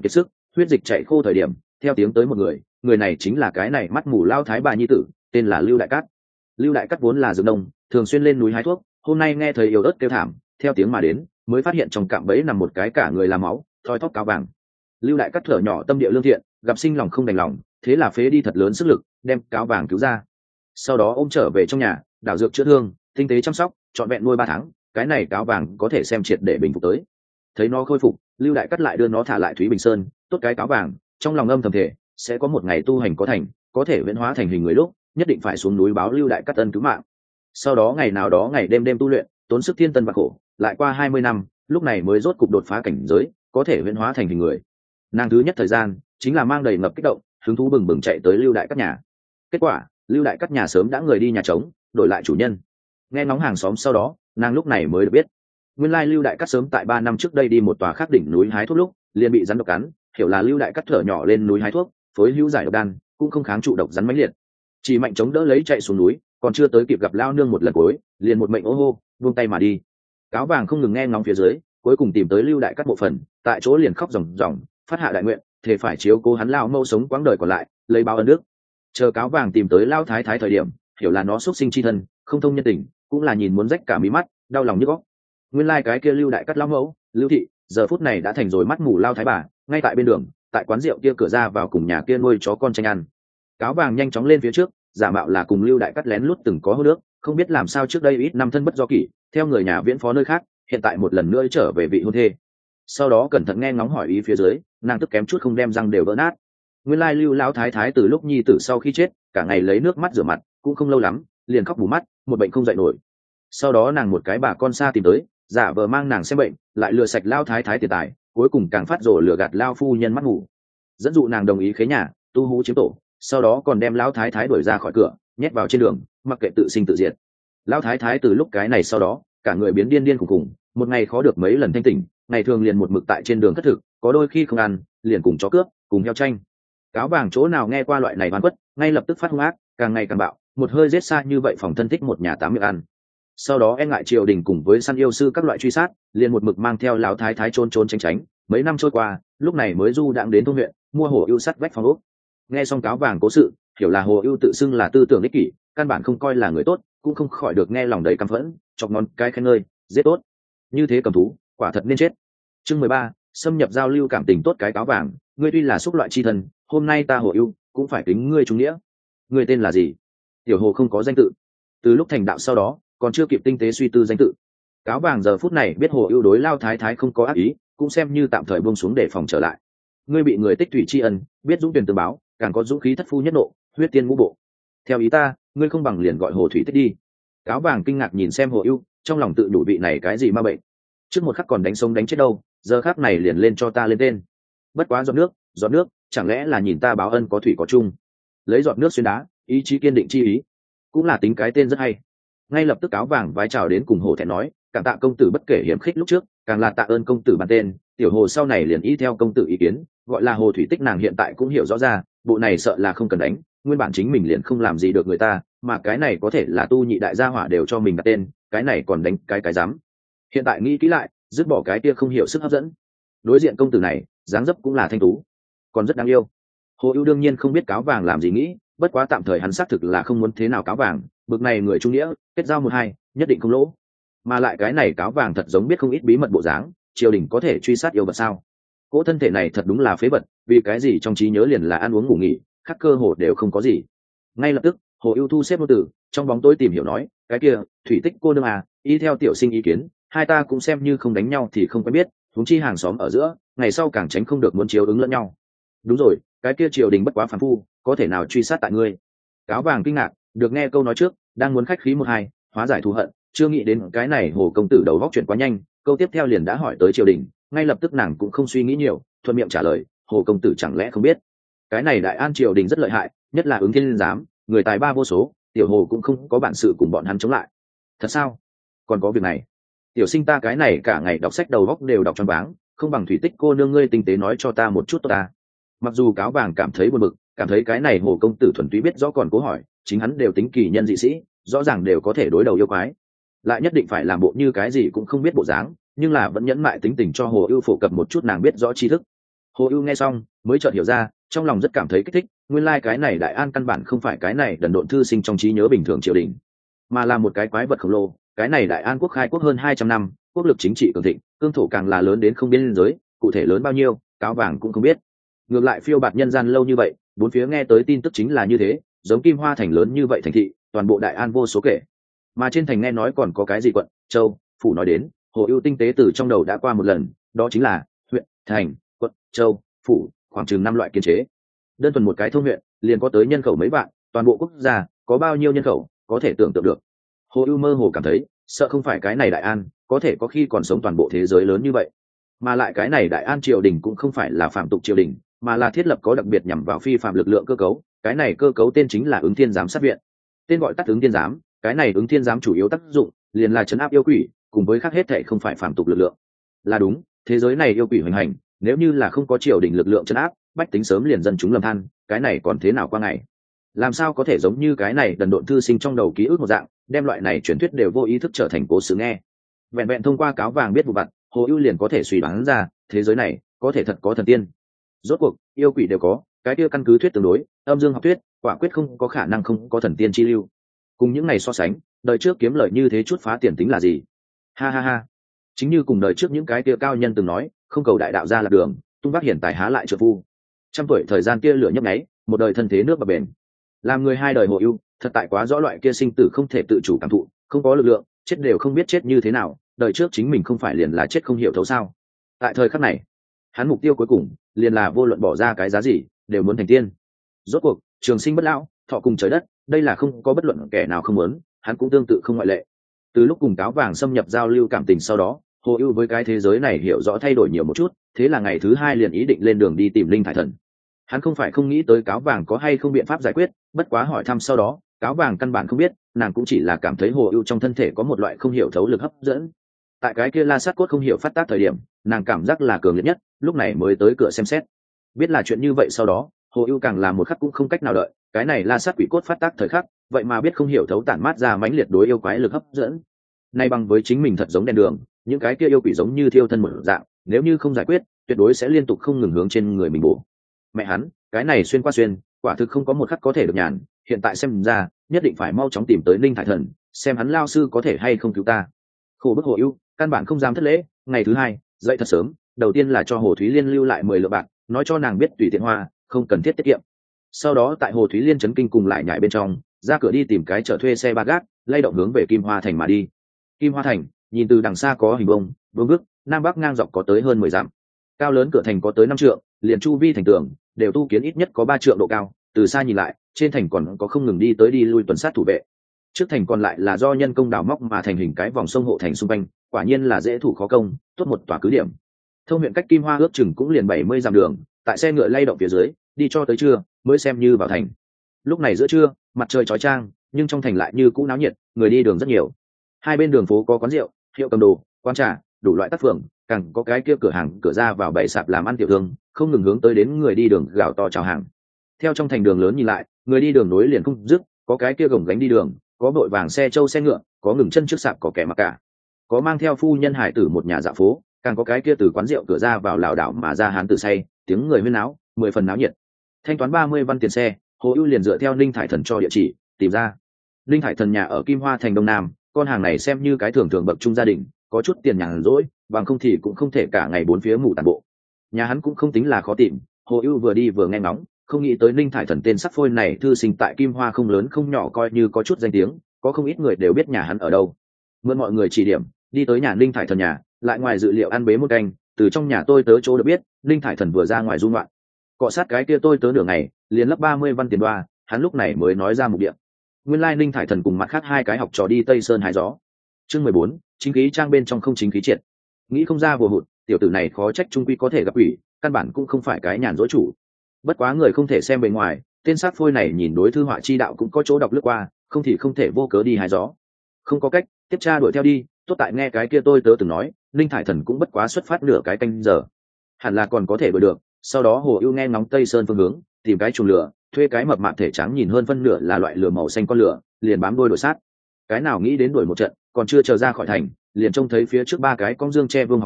huyết dịch chạy khô thời điểm theo tiếng tới một người, người này chính là cái này mắt mù lao thái bà nhi tử, tên là Lưu Đại Cát. Lưu Đại Cát vốn là dược nông, thường xuyên lên núi hái thuốc, hôm nay nghe thấy yếu ớt kêu thảm, theo tiếng mà đến, mới phát hiện trong cạm bẫy nằm một cái cả người là máu thoi thóp cáo vàng. Lưu Đại Cát thở nhỏ tâm địa lương thiện, gặp sinh lòng không đành lòng, thế là phế đi thật lớn sức lực đem cáo vàng cứu ra, sau đó ôm trở về trong nhà đảo dược chữa thương, tinh tế chăm sóc, trọn vẹn nuôi 3 tháng, cái này cáo vàng có thể xem triệt để bình phục tới. Thấy nó khôi phục, Lưu Đại Cát lại đưa nó thả lại Thúy Bình Sơn, tốt cái cáo vàng, trong lòng âm thầm thể sẽ có một ngày tu hành có thành, có thể viễn hóa thành hình người lúc nhất định phải xuống núi báo Lưu Đại Cát ân cứu mạng. Sau đó ngày nào đó ngày đêm đêm tu luyện, tốn sức thiên tân và khổ, lại qua 20 năm, lúc này mới rốt cục đột phá cảnh giới, có thể viễn hóa thành hình người. Nàng thứ nhất thời gian chính là mang đầy ngập kích động, hứng thú bừng bừng chạy tới Lưu Đại Cát nhà. Kết quả Lưu Đại Cát nhà sớm đã người đi nhà trống, đổi lại chủ nhân. Nghe ngóng hàng xóm sau đó, nàng lúc này mới được biết, nguyên lai Lưu Đại Cát sớm tại 3 năm trước đây đi một tòa khác đỉnh núi hái thuốc lúc liền bị rắn độc cắn, hiểu là Lưu Đại Cát thở nhỏ lên núi hái thuốc, phối hữu giải độc đan, cũng không kháng trụ độc rắn mãnh liệt, chỉ mạnh chống đỡ lấy chạy xuống núi, còn chưa tới kịp gặp lao nương một lần cuối, liền một mệnh ô hô buông tay mà đi. Cáo vàng không ngừng nghe ngóng phía dưới, cuối cùng tìm tới Lưu Đại Cát bộ phận, tại chỗ liền khóc ròng ròng, phát hạ đại nguyện, thề phải chiếu cố hắn lao mâu sống quãng đời còn lại, lấy báo ân đức. Chờ cáo vàng tìm tới lao thái thái thời điểm, hiểu là nó xuất sinh chi thân, không thông nhân tình, cũng là nhìn muốn rách cả mí mắt, đau lòng nhức óc. Nguyên lai cái kia Lưu Đại Cát lao mẫu Lưu thị giờ phút này đã thành rồi mắt mù lao thái bà, ngay tại bên đường, tại quán rượu kia cửa ra vào cùng nhà kia nuôi chó con tranh ăn. Cáo vàng nhanh chóng lên phía trước, giả mạo là cùng Lưu Đại Cát lén lút từng có hôn nước, không biết làm sao trước đây ít năm thân bất do kỷ, theo người nhà viễn phó nơi khác, hiện tại một lần nữa trở về vị hôn thê. Sau đó cẩn thận nghe ngóng hỏi ý phía dưới, nàng tức kém chút không đem răng đều vỡ nát. Nguyên lai Lưu lão thái thái từ lúc nhi tử sau khi chết, cả ngày lấy nước mắt rửa mặt, cũng không lâu lắm liền khóc bù mắt, một bệnh không dậy nổi. Sau đó nàng một cái bà con xa tìm tới, giả vờ mang nàng xem bệnh, lại lừa sạch lao thái thái tiền tài, cuối cùng càng phát rồ lừa gạt lao phu nhân mắt ngủ, dẫn dụ nàng đồng ý khế nhà tu hú chiếm tổ, sau đó còn đem lão thái thái đuổi ra khỏi cửa, nhét vào trên đường, mặc kệ tự sinh tự diệt. Lão thái thái từ lúc cái này sau đó cả người biến điên điên khủng khủng, một ngày khó được mấy lần thanh tỉnh, ngày thường liền một mực tại trên đường thất thực, có đôi khi không ăn liền cùng chó cướp cùng heo tranh. Cáo vàng chỗ nào nghe qua loại này oan khuất, ngay lập tức phát hung ác, càng ngày càng bạo, một hơi giết xa như vậy phòng thân thích một nhà 8 miệng ăn. Sau đó e ngại triều đình cùng với săn yêu sư các loại truy sát, liền một mực mang theo lão thái thái trốn trốn tránh tránh, mấy năm trôi qua, lúc này mới du đãng đến thôn huyện, mua Hồ Ưu sắt vách phòng ốc. Nghe xong cáo vàng cố sự, hiểu là Hồ Ưu tự xưng là tư tưởng ích kỷ, căn bản không coi là người tốt, cũng không khỏi được nghe lòng đầy căm phẫn, chọc ngón cái khen ngơi, giết tốt. Như thế cầm thú, quả thật nên chết. Chương 13, xâm nhập giao lưu cảm tình tốt cái cáo vàng, ngươi tuy là xúc loại chi thần, hôm nay ta Hồ Ưu cũng phải kính ngươi trung nghĩa. Ngươi tên là gì? Tiểu Hồ không có danh tự. Từ lúc thành đạo sau đó, còn chưa kịp tinh tế suy tư danh tự. Cáo vàng giờ phút này biết Hồ Ưu đối lao thái thái không có ác ý, cũng xem như tạm thời buông xuống để phòng trở lại. Ngươi bị người tích thủy tri ân, biết dũng tuyển tương báo, càng có dũng khí thất phu nhất nộ, huyết tiên ngũ bộ. Theo ý ta, ngươi không bằng liền gọi Hồ Thủy Tích đi. Cáo vàng kinh ngạc nhìn xem Hồ Ưu, trong lòng tự đủ vị này cái gì ma bệnh. Trước một khắc còn đánh sống đánh chết đâu, giờ khắc này liền lên cho ta lên tên. Bất quá giọt nước, chẳng lẽ là nhìn ta báo ân có thủy có chung. Lấy giọt nước xuyên đá, ý chí kiên định chi ý, cũng là tính cái tên rất hay. Ngay lập tức cáo vàng vái chào đến cùng Hồ thẹn nói, cảm tạ công tử bất kể hiểm khích lúc trước, càng là tạ ơn công tử bàn tên, tiểu Hồ sau này liền y theo công tử ý kiến, gọi là Hồ Thủy Tích. Nàng hiện tại cũng hiểu rõ ra, bộ này sợ là không cần đánh, nguyên bản chính mình liền không làm gì được người ta, mà cái này có thể là tu nhị đại gia hỏa đều cho mình đặt tên, cái này còn đánh cái dám. Hiện tại nghĩ kỹ lại, dứt bỏ cái kia không hiểu sức hấp dẫn. Đối diện công tử này, dáng dấp cũng là thanh tú, còn rất đáng yêu. Hồ Ưu đương nhiên không biết cáo vàng làm gì nghĩ, bất quá tạm thời hắn xác thực là không muốn thế nào cáo vàng, bực này người trung nghĩa, kết giao 1-2, nhất định không lỗ. Mà lại cái này cáo vàng thật giống biết không ít bí mật bộ dáng, triều đình có thể truy sát yêu vật sao? Cỗ thân thể này thật đúng là phế vật, vì cái gì trong trí nhớ liền là ăn uống ngủ nghỉ, khác cơ hồ đều không có gì. Ngay lập tức, Hồ Ưu thu xếp ngôn từ, trong bóng tối tìm hiểu nói, cái kia, Thủy Tích cô nương à, y theo tiểu sinh ý kiến, hai ta cũng xem như không đánh nhau thì không quen biết, huống chi hàng xóm ở giữa, ngày sau càng tránh không được muốn chiếu ứng lẫn nhau. Đúng rồi, cái kia triều đình bất quá phàm phu, có thể nào truy sát tại ngươi? Cáo vàng kinh ngạc, được nghe câu nói trước, đang muốn khách khí 1-2, hóa giải thù hận, chưa nghĩ đến cái này Hồ công tử đầu góc chuyện quá nhanh, câu tiếp theo liền đã hỏi tới triều đình, ngay lập tức nàng cũng không suy nghĩ nhiều, thuận miệng trả lời, Hồ công tử chẳng lẽ không biết? Cái này Đại An triều đình rất lợi hại, nhất là Ứng Thiên giám, người tài ba vô số, tiểu Hồ cũng không có bản sự cùng bọn hắn chống lại. Thật sao? Còn có việc này? Tiểu sinh ta cái này cả ngày đọc sách đầu góc đều đọc choáng váng, không bằng Thủy Tích cô nương ngươi tinh tế nói cho ta một chút tốt ta. Mặc dù cáo vàng cảm thấy buồn bực, cảm thấy cái này Hồ công tử thuần túy biết rõ còn cố hỏi, chính hắn đều tính kỳ nhân dị sĩ, rõ ràng đều có thể đối đầu yêu quái, lại nhất định phải làm bộ như cái gì cũng không biết bộ dáng, nhưng là vẫn nhẫn mại tính tình cho Hồ Ưu phổ cập một chút nàng biết rõ tri thức. Hồ ưu nghe xong mới chợt hiểu ra, trong lòng rất cảm thấy kích thích. Nguyên lai cái này Đại An căn bản không phải cái này đần độn thư sinh trong trí nhớ bình thường triều đình, mà là một cái quái vật khổng lồ. Cái này Đại An quốc khai quốc hơn 200 năm, quốc lực chính trị cường thịnh, cương thổ càng là lớn đến không biên giới, cụ thể lớn bao nhiêu cáo vàng cũng không biết. Ngược lại phiêu bạt nhân gian lâu như vậy, bốn phía nghe tới tin tức chính là như thế, giống Kim Hoa thành lớn như vậy thành thị, toàn bộ Đại An vô số kể. Mà trên thành nghe nói còn có cái gì quận, châu, phủ nói đến, Hồ ưu tinh tế từ trong đầu đã qua một lần, đó chính là huyện, thành, quận, châu, phủ, khoảng chừng 5 loại kiến chế. Đơn thuần một cái thông huyện liền có tới nhân khẩu mấy vạn, toàn bộ quốc gia có bao nhiêu nhân khẩu có thể tưởng tượng được. Hồ ưu mơ hồ cảm thấy sợ không phải cái này Đại An có thể có khi còn sống toàn bộ thế giới lớn như vậy, mà lại cái này Đại An triều đình cũng không phải là phạm tục triều đình, mà là thiết lập có đặc biệt nhằm vào phi phạm lực lượng cơ cấu. Cái này cơ cấu tên chính là Ứng Thiên Giám sát viện, tên gọi tắt Ứng Thiên Giám. Cái này Ứng Thiên Giám chủ yếu tác dụng liền là trấn áp yêu quỷ, cùng với khác hết thệ không phải phạm tục lực lượng. Là đúng, thế giới này yêu quỷ hoành hành, nếu như là không có triều đình lực lượng trấn áp, bách tính sớm liền dân chúng lầm than, cái này còn thế nào qua ngày. Làm sao có thể giống như cái này đần độn thư sinh trong đầu ký ức một dạng, đem loại này truyền thuyết đều vô ý thức trở thành cố sự nghe. Vẹn vẹn thông qua cáo vàng biết vụ vặt, Hồ ưu liền có thể suy đoán ra thế giới này có thể thật có thần tiên. Rốt cuộc yêu quỷ đều có, cái kia căn cứ thuyết tương đối, âm dương học thuyết quả quyết không có khả năng không có thần tiên chi lưu. Cùng những ngày so sánh, đời trước kiếm lợi như thế chút phá tiền tính là gì. Ha ha ha, chính như cùng đời trước những cái kia cao nhân từng nói, không cầu đại đạo ra lạc đường, tung vác hiển tài há lại trợ phu. 100 tuổi thời gian kia lửa nhấp nháy, một đời thân thế nước bập bền. Làm người hai đời Hồ ưu thật tại quá rõ loại kia sinh tử không thể tự chủ cảm thụ, không có lực lượng chết đều không biết chết như thế nào. Đời trước chính mình không phải liền là chết không hiểu thấu sao. Tại thời khắc này hắn mục tiêu cuối cùng liền là vô luận bỏ ra cái giá gì đều muốn thành tiên. Rốt cuộc trường sinh bất lão, thọ cùng trời đất, đây là không có bất luận kẻ nào không muốn, hắn cũng tương tự không ngoại lệ. Từ lúc cùng cáo vàng xâm nhập giao lưu cảm tình sau đó, Hồ ưu với cái thế giới này hiểu rõ thay đổi nhiều một chút, thế là ngày thứ 2 liền ý định lên đường đi tìm linh thải thần. Hắn không phải không nghĩ tới cáo vàng có hay không biện pháp giải quyết, bất quá hỏi thăm sau đó, cáo vàng căn bản không biết, nàng cũng chỉ là cảm thấy Hồ ưu trong thân thể có một loại không hiểu thấu lực hấp dẫn. Tại cái kia la sát cốt không hiểu phát tác thời điểm, nàng cảm giác là cường liệt nhất, lúc này mới tới cửa xem xét. Biết là chuyện như vậy sau đó, Hồ ưu càng là một khắc cũng không cách nào đợi, cái này la sát quỷ cốt phát tác thời khắc, vậy mà biết không hiểu thấu tản mát ra mãnh liệt đối yêu quái lực hấp dẫn. Nay bằng với chính mình thật giống đèn đường, những cái kia yêu quỷ giống như thiêu thân một dạng, nếu như không giải quyết, tuyệt đối sẽ liên tục không ngừng hướng trên người mình bổ. Mẹ hắn, cái này xuyên qua xuyên, quả thực không có một khắc có thể được nhàn, hiện tại xem ra, nhất định phải mau chóng tìm tới Ninh Thải Thần, xem hắn lao sư có thể hay không cứu ta. Khổ bức Hồ ưu, căn bản không dám thất lễ. Ngày thứ 2, dậy thật sớm, đầu tiên là cho Hồ Thúy Liên lưu lại 10 lượng bạc, nói cho nàng biết tùy tiện hoa, không cần thiết tiết kiệm. Sau đó tại Hồ Thúy Liên chấn kinh cùng lại nhảy bên trong, ra cửa đi tìm cái chở thuê xe ba gác, lay động hướng về Kim Hoa thành mà đi. Kim Hoa thành, nhìn từ đằng xa có hình bông, vương bức, nam bắc ngang dọc có tới hơn 10 dặm. Cao lớn cửa thành có tới 5 trượng, liền chu vi thành tường đều tu kiến ít nhất có 3 trượng độ cao, từ xa nhìn lại, trên thành còn có không ngừng đi tới đi lui tuần sát thủ vệ. Trước thành còn lại là do nhân công đào móc mà thành hình cái vòng sông hộ thành xung quanh, quả nhiên là dễ thủ khó công, tốt một tòa cứ điểm. Thông huyện cách Kim Hoa ước chừng cũng liền 70 dặm đường, tại xe ngựa lay động phía dưới, đi cho tới trưa mới xem như vào thành. Lúc này giữa trưa, mặt trời chói chang, nhưng trong thành lại như cũ náo nhiệt, người đi đường rất nhiều. Hai bên đường phố có quán rượu, hiệu cầm đồ, quán trà, đủ loại tác phường, càng có cái kia cửa hàng cửa ra vào bày sạp làm ăn tiểu thương, không ngừng hướng tới đến người đi đường gào to chào hàng. Theo trong thành đường lớn nhìn lại, người đi đường nối liền không dứt, có cái kia gồng gánh đi đường, có vội vàng xe trâu xe ngựa, có ngừng chân trước sạp có kẻ mặc cả, có mang theo phu nhân hải tử một nhà dạo phố, càng có cái kia từ quán rượu cửa ra vào lảo đảo mà ra hán tử say, tiếng người huyên náo, 10 phần náo nhiệt. Thanh toán 30 văn tiền xe, Hồ ưu liền dựa theo Ninh Thải Thần cho địa chỉ tìm ra. Ninh Thải Thần nhà ở Kim Hoa thành đông nam, con hàng này xem như cái thường thường bậc trung gia đình, có chút tiền nhàn rỗi, bằng không thì cũng không thể cả ngày bốn phía ngủ tàn bộ. Nhà hắn cũng không tính là khó tìm, Hồ ưu vừa đi vừa nghe ngóng, không nghĩ tới Ninh Thải Thần tên sắc phôi này thư sinh tại Kim Hoa không lớn không nhỏ, coi như có chút danh tiếng, có không ít người đều biết nhà hắn ở đâu. Mượn mọi người chỉ điểm, đi tới nhà Ninh Thải Thần nhà, lại ngoài dự liệu ăn bế một canh, từ trong nhà tôi tớ chỗ được biết, Ninh Thải Thần vừa ra ngoài du ngoạn, cọ sát cái kia tôi tớ nửa ngày, liền lấp 30 văn tiền đoa, hắn lúc này mới nói ra mục đích. Nguyên lai Ninh Thải Thần cùng mặt khác 2 cái học trò đi Tây Sơn hái gió. Chương 14, chính khí trang bên trong không chính khí triệt. Nghĩ không ra vừa hụt, tiểu tử này khó trách trung quy có thể gặp ủy, căn bản cũng không phải cái nhàn rỗi chủ. Bất quá người không thể xem bề ngoài, tên sát phôi này nhìn đối thư họa chi đạo cũng có chỗ đọc lướt qua, không thì không thể vô cớ đi hái gió. Không có cách, tiếp tra đuổi theo đi, tốt tại nghe cái kia tôi tớ từng nói, Ninh Thải Thần cũng bất quá xuất phát nửa cái canh giờ, hẳn là còn có thể đuổi được. Sau đó Hồ ưu nghe ngóng Tây Sơn phương hướng, tìm cái chuồng lửa, thuê cái mập mạp thể trắng nhìn hơn phân nửa là loại lửa màu xanh con lửa, liền bám đuôi đuổi sát. Cái nào nghĩ đến đuổi một trận, còn chưa chờ ra khỏi thành, liền trông thấy phía trước 3 cái con dương che vương học trò,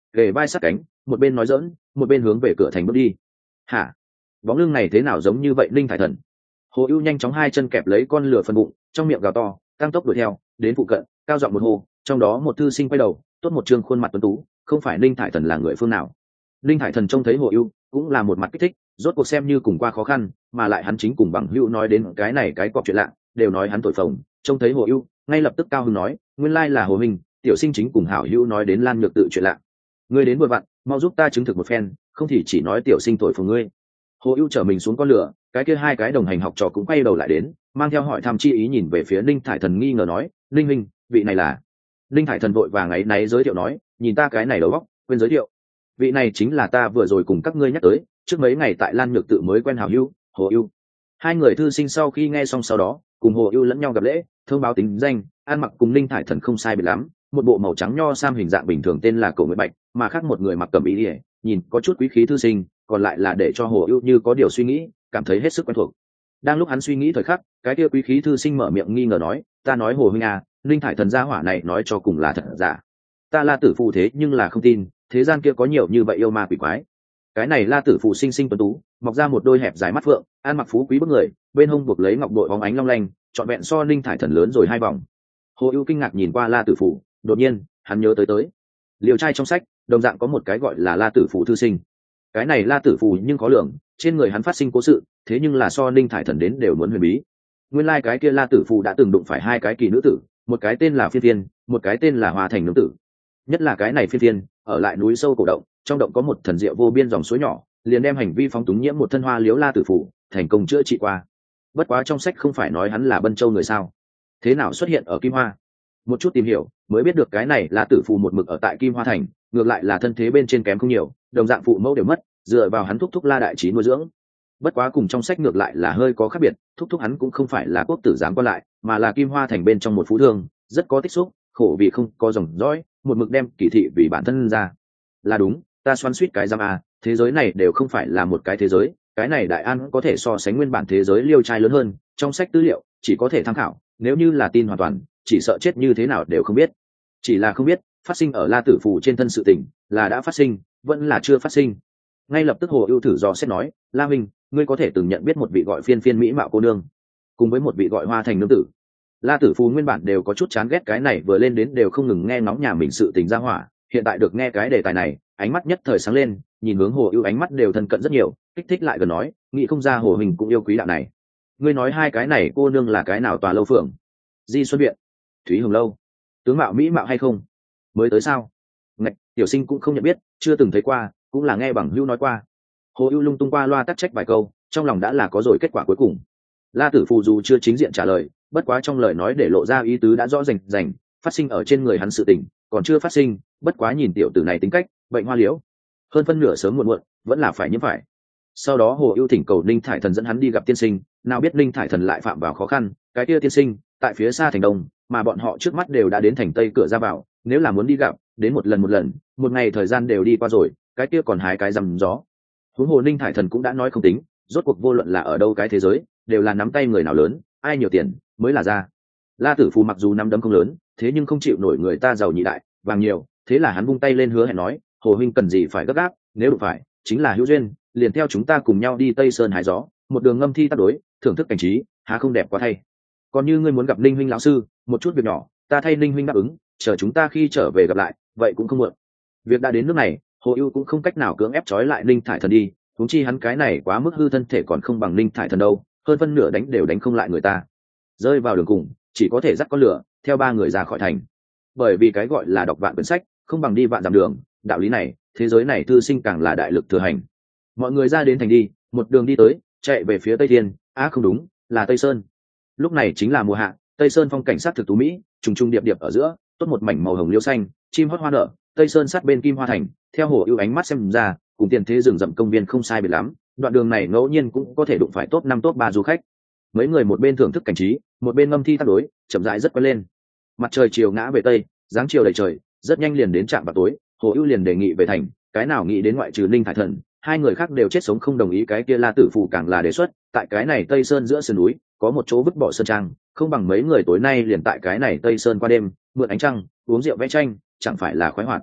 kề vai sát cánh, một bên nói dỡn một bên hướng về cửa thành bước đi. Hả? Bóng lưng này thế nào giống như vậy Linh Thải Thần? Hồ ưu nhanh chóng hai chân kẹp lấy con lửa phần bụng, trong miệng gào to, tăng tốc đuổi theo, đến phụ cận cao giọng một hô, trong đó một thư sinh quay đầu, tốt một trương khuôn mặt tuấn tú, không phải Linh Thải Thần là người phương nào? Linh Thải Thần trông thấy Hồ ưu cũng là một mặt kích thích, rốt cuộc xem như cùng qua khó khăn, mà lại hắn chính cùng bằng hữu nói đến cái này cái cọp chuyện lạ, đều nói hắn thổi phồng. Trông thấy Hồ ưu ngay lập tức cao hứng nói, nguyên lai là Hồ Minh, tiểu sinh chính cùng hảo hữu nói đến Lan Nhược tự chuyện lạ. Ngươi đến vội vặn, mau giúp ta chứng thực một phen, không thì chỉ nói tiểu sinh thổi phồng ngươi. Hồ ưu trở mình xuống con lửa, cái kia hai cái đồng hành học trò cũng quay đầu lại đến, mang theo hỏi thăm chi ý nhìn về phía Linh Thải Thần, nghi ngờ nói, Linh Minh, vị này là? Linh Thải Thần vội vàng ấy náy giới thiệu nói, nhìn ta cái này đầu óc quên giới thiệu, vị này chính là ta vừa rồi cùng các ngươi nhắc tới, trước mấy ngày tại Lan Nhược tự mới quen hảo hữu, Hồ ưu. Hai người thư sinh sau khi nghe xong sau đó cùng Hồ ưu lẫn nhau gặp lễ, thông báo tính danh, ăn mặc cùng Linh Thải Thần không sai biệt lắm, một bộ màu trắng nho sam hình dạng bình thường tên là Cổ Nguyệt Bạch, mà khác một người mặc cẩm y liễu, nhìn có chút quý khí thư sinh, còn lại là để cho Hồ ưu như có điều suy nghĩ, cảm thấy hết sức quen thuộc. Đang lúc hắn suy nghĩ thời khắc, cái kia quý khí thư sinh mở miệng nghi ngờ nói, ta nói Hồ huynh à, Linh Thải Thần gia hỏa này nói cho cùng là thật giả. Ta La Tử Phù thế nhưng là không tin, thế gian kia có nhiều như vậy yêu ma quỷ quái. Cái này La Tử Phù sinh sinh tuấn tú, mọc ra một đôi hẹp dài mắt phượng, ăn mặc phú quý bức người, bên hông buộc lấy ngọc bội bóng ánh long lanh, trọn vẹn so Linh Thải Thần lớn rồi hai vòng. Hồ ưu kinh ngạc nhìn qua La Tử Phù, đột nhiên hắn nhớ tới liều trai trong sách đồng dạng có một cái gọi là La Tử Phù thư sinh. Cái này La Tử Phù nhưng có lượng, trên người hắn phát sinh cố sự, thế nhưng là so Linh Thải Thần đến đều muốn huyền bí. Nguyên lai cái kia La Tử Phù đã từng đụng phải hai cái kỳ nữ tử, một cái tên là Phiên Phiên, một cái tên là Hoa Thành nương tử. Nhất là cái này Phiên Phiên ở lại núi sâu cổ động, trong động có một thần diệu vô biên dòng suối nhỏ, liền đem hành vi phóng túng nhiễm một thân hoa liếu La Tử Phù thành công chữa trị qua. Bất quá trong sách không phải nói hắn là Bân Châu người sao? Thế nào xuất hiện ở Kim Hoa? Một chút tìm hiểu mới biết được cái này La Tử Phù một mực ở tại Kim Hoa thành, ngược lại là thân thế bên trên kém không nhiều, đồng dạng phụ mẫu đều mất, dựa vào hắn thúc thúc La Đại Trí nuôi dưỡng. Bất quá cùng trong sách ngược lại là hơi có khác biệt, thúc thúc hắn cũng không phải là quốc tử giám quan lại, mà là Kim Hoa thành bên trong một phú thương, rất có tích xúc, khổ vì không có dòng dõi, một mực đem kỳ thị vì bản thân ra. Là đúng, ta xoắn suýt cái giam à, thế giới này đều không phải là một cái thế giới, cái này Đại An có thể so sánh nguyên bản thế giới Liêu trai lớn hơn, trong sách tư liệu chỉ có thể tham khảo, nếu như là tin hoàn toàn, chỉ sợ chết như thế nào đều không biết. Chỉ là không biết phát sinh ở La Tử Phù trên thân sự tình là đã phát sinh vẫn là chưa phát sinh. Ngay lập tức Hồ ưu thử dò xét nói, La Minh, ngươi có thể từng nhận biết một vị gọi Phiên Phiên mỹ mạo cô nương cùng với một vị gọi Hoa Thành nương tử? La Tử Phù nguyên bản đều có chút chán ghét cái này vừa lên đến đều không ngừng nghe ngóng nhà mình sự tình ra hỏa, hiện tại được nghe cái đề tài này, ánh mắt nhất thời sáng lên, nhìn hướng Hồ ưu ánh mắt đều thân cận rất nhiều, kích thích lại gần nói, nghĩ không ra Hồ Hình cũng yêu quý đạo này. Ngươi nói hai cái này cô nương là cái nào tòa lâu phượng? Di Xuân Viện, Thúy Hồng Lâu, tướng mạo mỹ mạo hay không? Mới tới sao? Ngạch, tiểu sinh cũng không nhận biết, chưa từng thấy qua, cũng là nghe bằng hữu nói qua. Hồ ưu lung tung qua loa tắc trách vài câu, trong lòng đã là có rồi kết quả cuối cùng. La Tử Phù dù chưa chính diện trả lời, bất quá trong lời nói để lộ ra ý tứ đã rõ rành, phát sinh ở trên người hắn sự tình còn chưa phát sinh, bất quá nhìn tiểu tử này tính cách, bệnh hoa liễu, hơn phân nửa sớm muộn vẫn là phải nhiễm phải. Sau đó Hồ ưu thỉnh cầu Linh Thải Thần dẫn hắn đi gặp tiên sinh, nào biết Linh Thải Thần lại phạm vào khó khăn, cái kia tiên sinh tại phía xa thành đông, mà bọn họ trước mắt đều đã đến thành tây cửa ra vào, nếu là muốn đi gặp, đến một lần, một ngày thời gian đều đi qua rồi, cái kia còn hái cái rằm gió. Huống hồ Linh Thải Thần cũng đã nói không tính, rốt cuộc vô luận là ở đâu cái thế giới, đều là nắm tay người nào lớn, ai nhiều tiền mới là ra. La Tử Phù mặc dù nắm đấm không lớn, thế nhưng không chịu nổi người ta giàu nhị đại, vàng nhiều, thế là hắn vung tay lên hứa hẹn nói, Hồ huynh cần gì phải gấp gáp, nếu đụng phải, chính là hữu duyên, liền theo chúng ta cùng nhau đi Tây Sơn hái gió, một đường ngâm thi tác đối, thưởng thức cảnh trí, há không đẹp quá thay. Còn như ngươi muốn gặp Linh huynh lão sư, một chút việc nhỏ, ta thay Linh huynh đáp ứng, chờ chúng ta khi trở về gặp lại, vậy cũng không muộn. Việc đã đến nước này, Hồ ưu cũng không cách nào cưỡng ép trói lại Linh Thải Thần đi, huống chi hắn cái này quá mức hư thân thể còn không bằng Linh Thải Thần đâu, hơn phân nửa đánh đều đánh không lại người ta. Rơi vào đường cùng, chỉ có thể dắt con lửa, theo ba người ra khỏi thành. Bởi vì cái gọi là đọc vạn quyển sách, không bằng đi vạn dặm đường, đạo lý này, thế giới này thư sinh càng là đại lực thừa hành. Mọi người ra đến thành đi, một đường đi tới, chạy về phía Tây Thiên, không đúng, là Tây Sơn. Lúc này chính là mùa hạ, Tây Sơn phong cảnh sát thực tú mỹ, trùng trùng điệp điệp ở giữa, tốt một mảnh màu hồng liễu xanh, chim hót hoa nở, Tây Sơn sát bên Kim Hoa thành, theo Hồ ưu ánh mắt xem ra, cùng tiền thế rừng rậm công viên không sai biệt lắm, đoạn đường này ngẫu nhiên cũng có thể đụng phải top 5 top 3 du khách. Mấy người một bên thưởng thức cảnh trí, một bên ngâm thi tác đối, chậm rãi rất quen lên. Mặt trời chiều ngã về tây, dáng chiều đầy trời, rất nhanh liền đến trạm vào tối, Hồ ưu liền đề nghị về thành, cái nào nghĩ đến ngoại trừ Linh Thải Thần, hai người khác đều chết sống không đồng ý, cái kia La Tử Phù càng là đề xuất, tại cái này Tây Sơn giữa sườn núi, có một chỗ vứt bỏ sơn trang, không bằng mấy người tối nay liền tại cái này Tây Sơn qua đêm, mượn ánh trăng, uống rượu vẽ tranh, chẳng phải là khoái hoạt.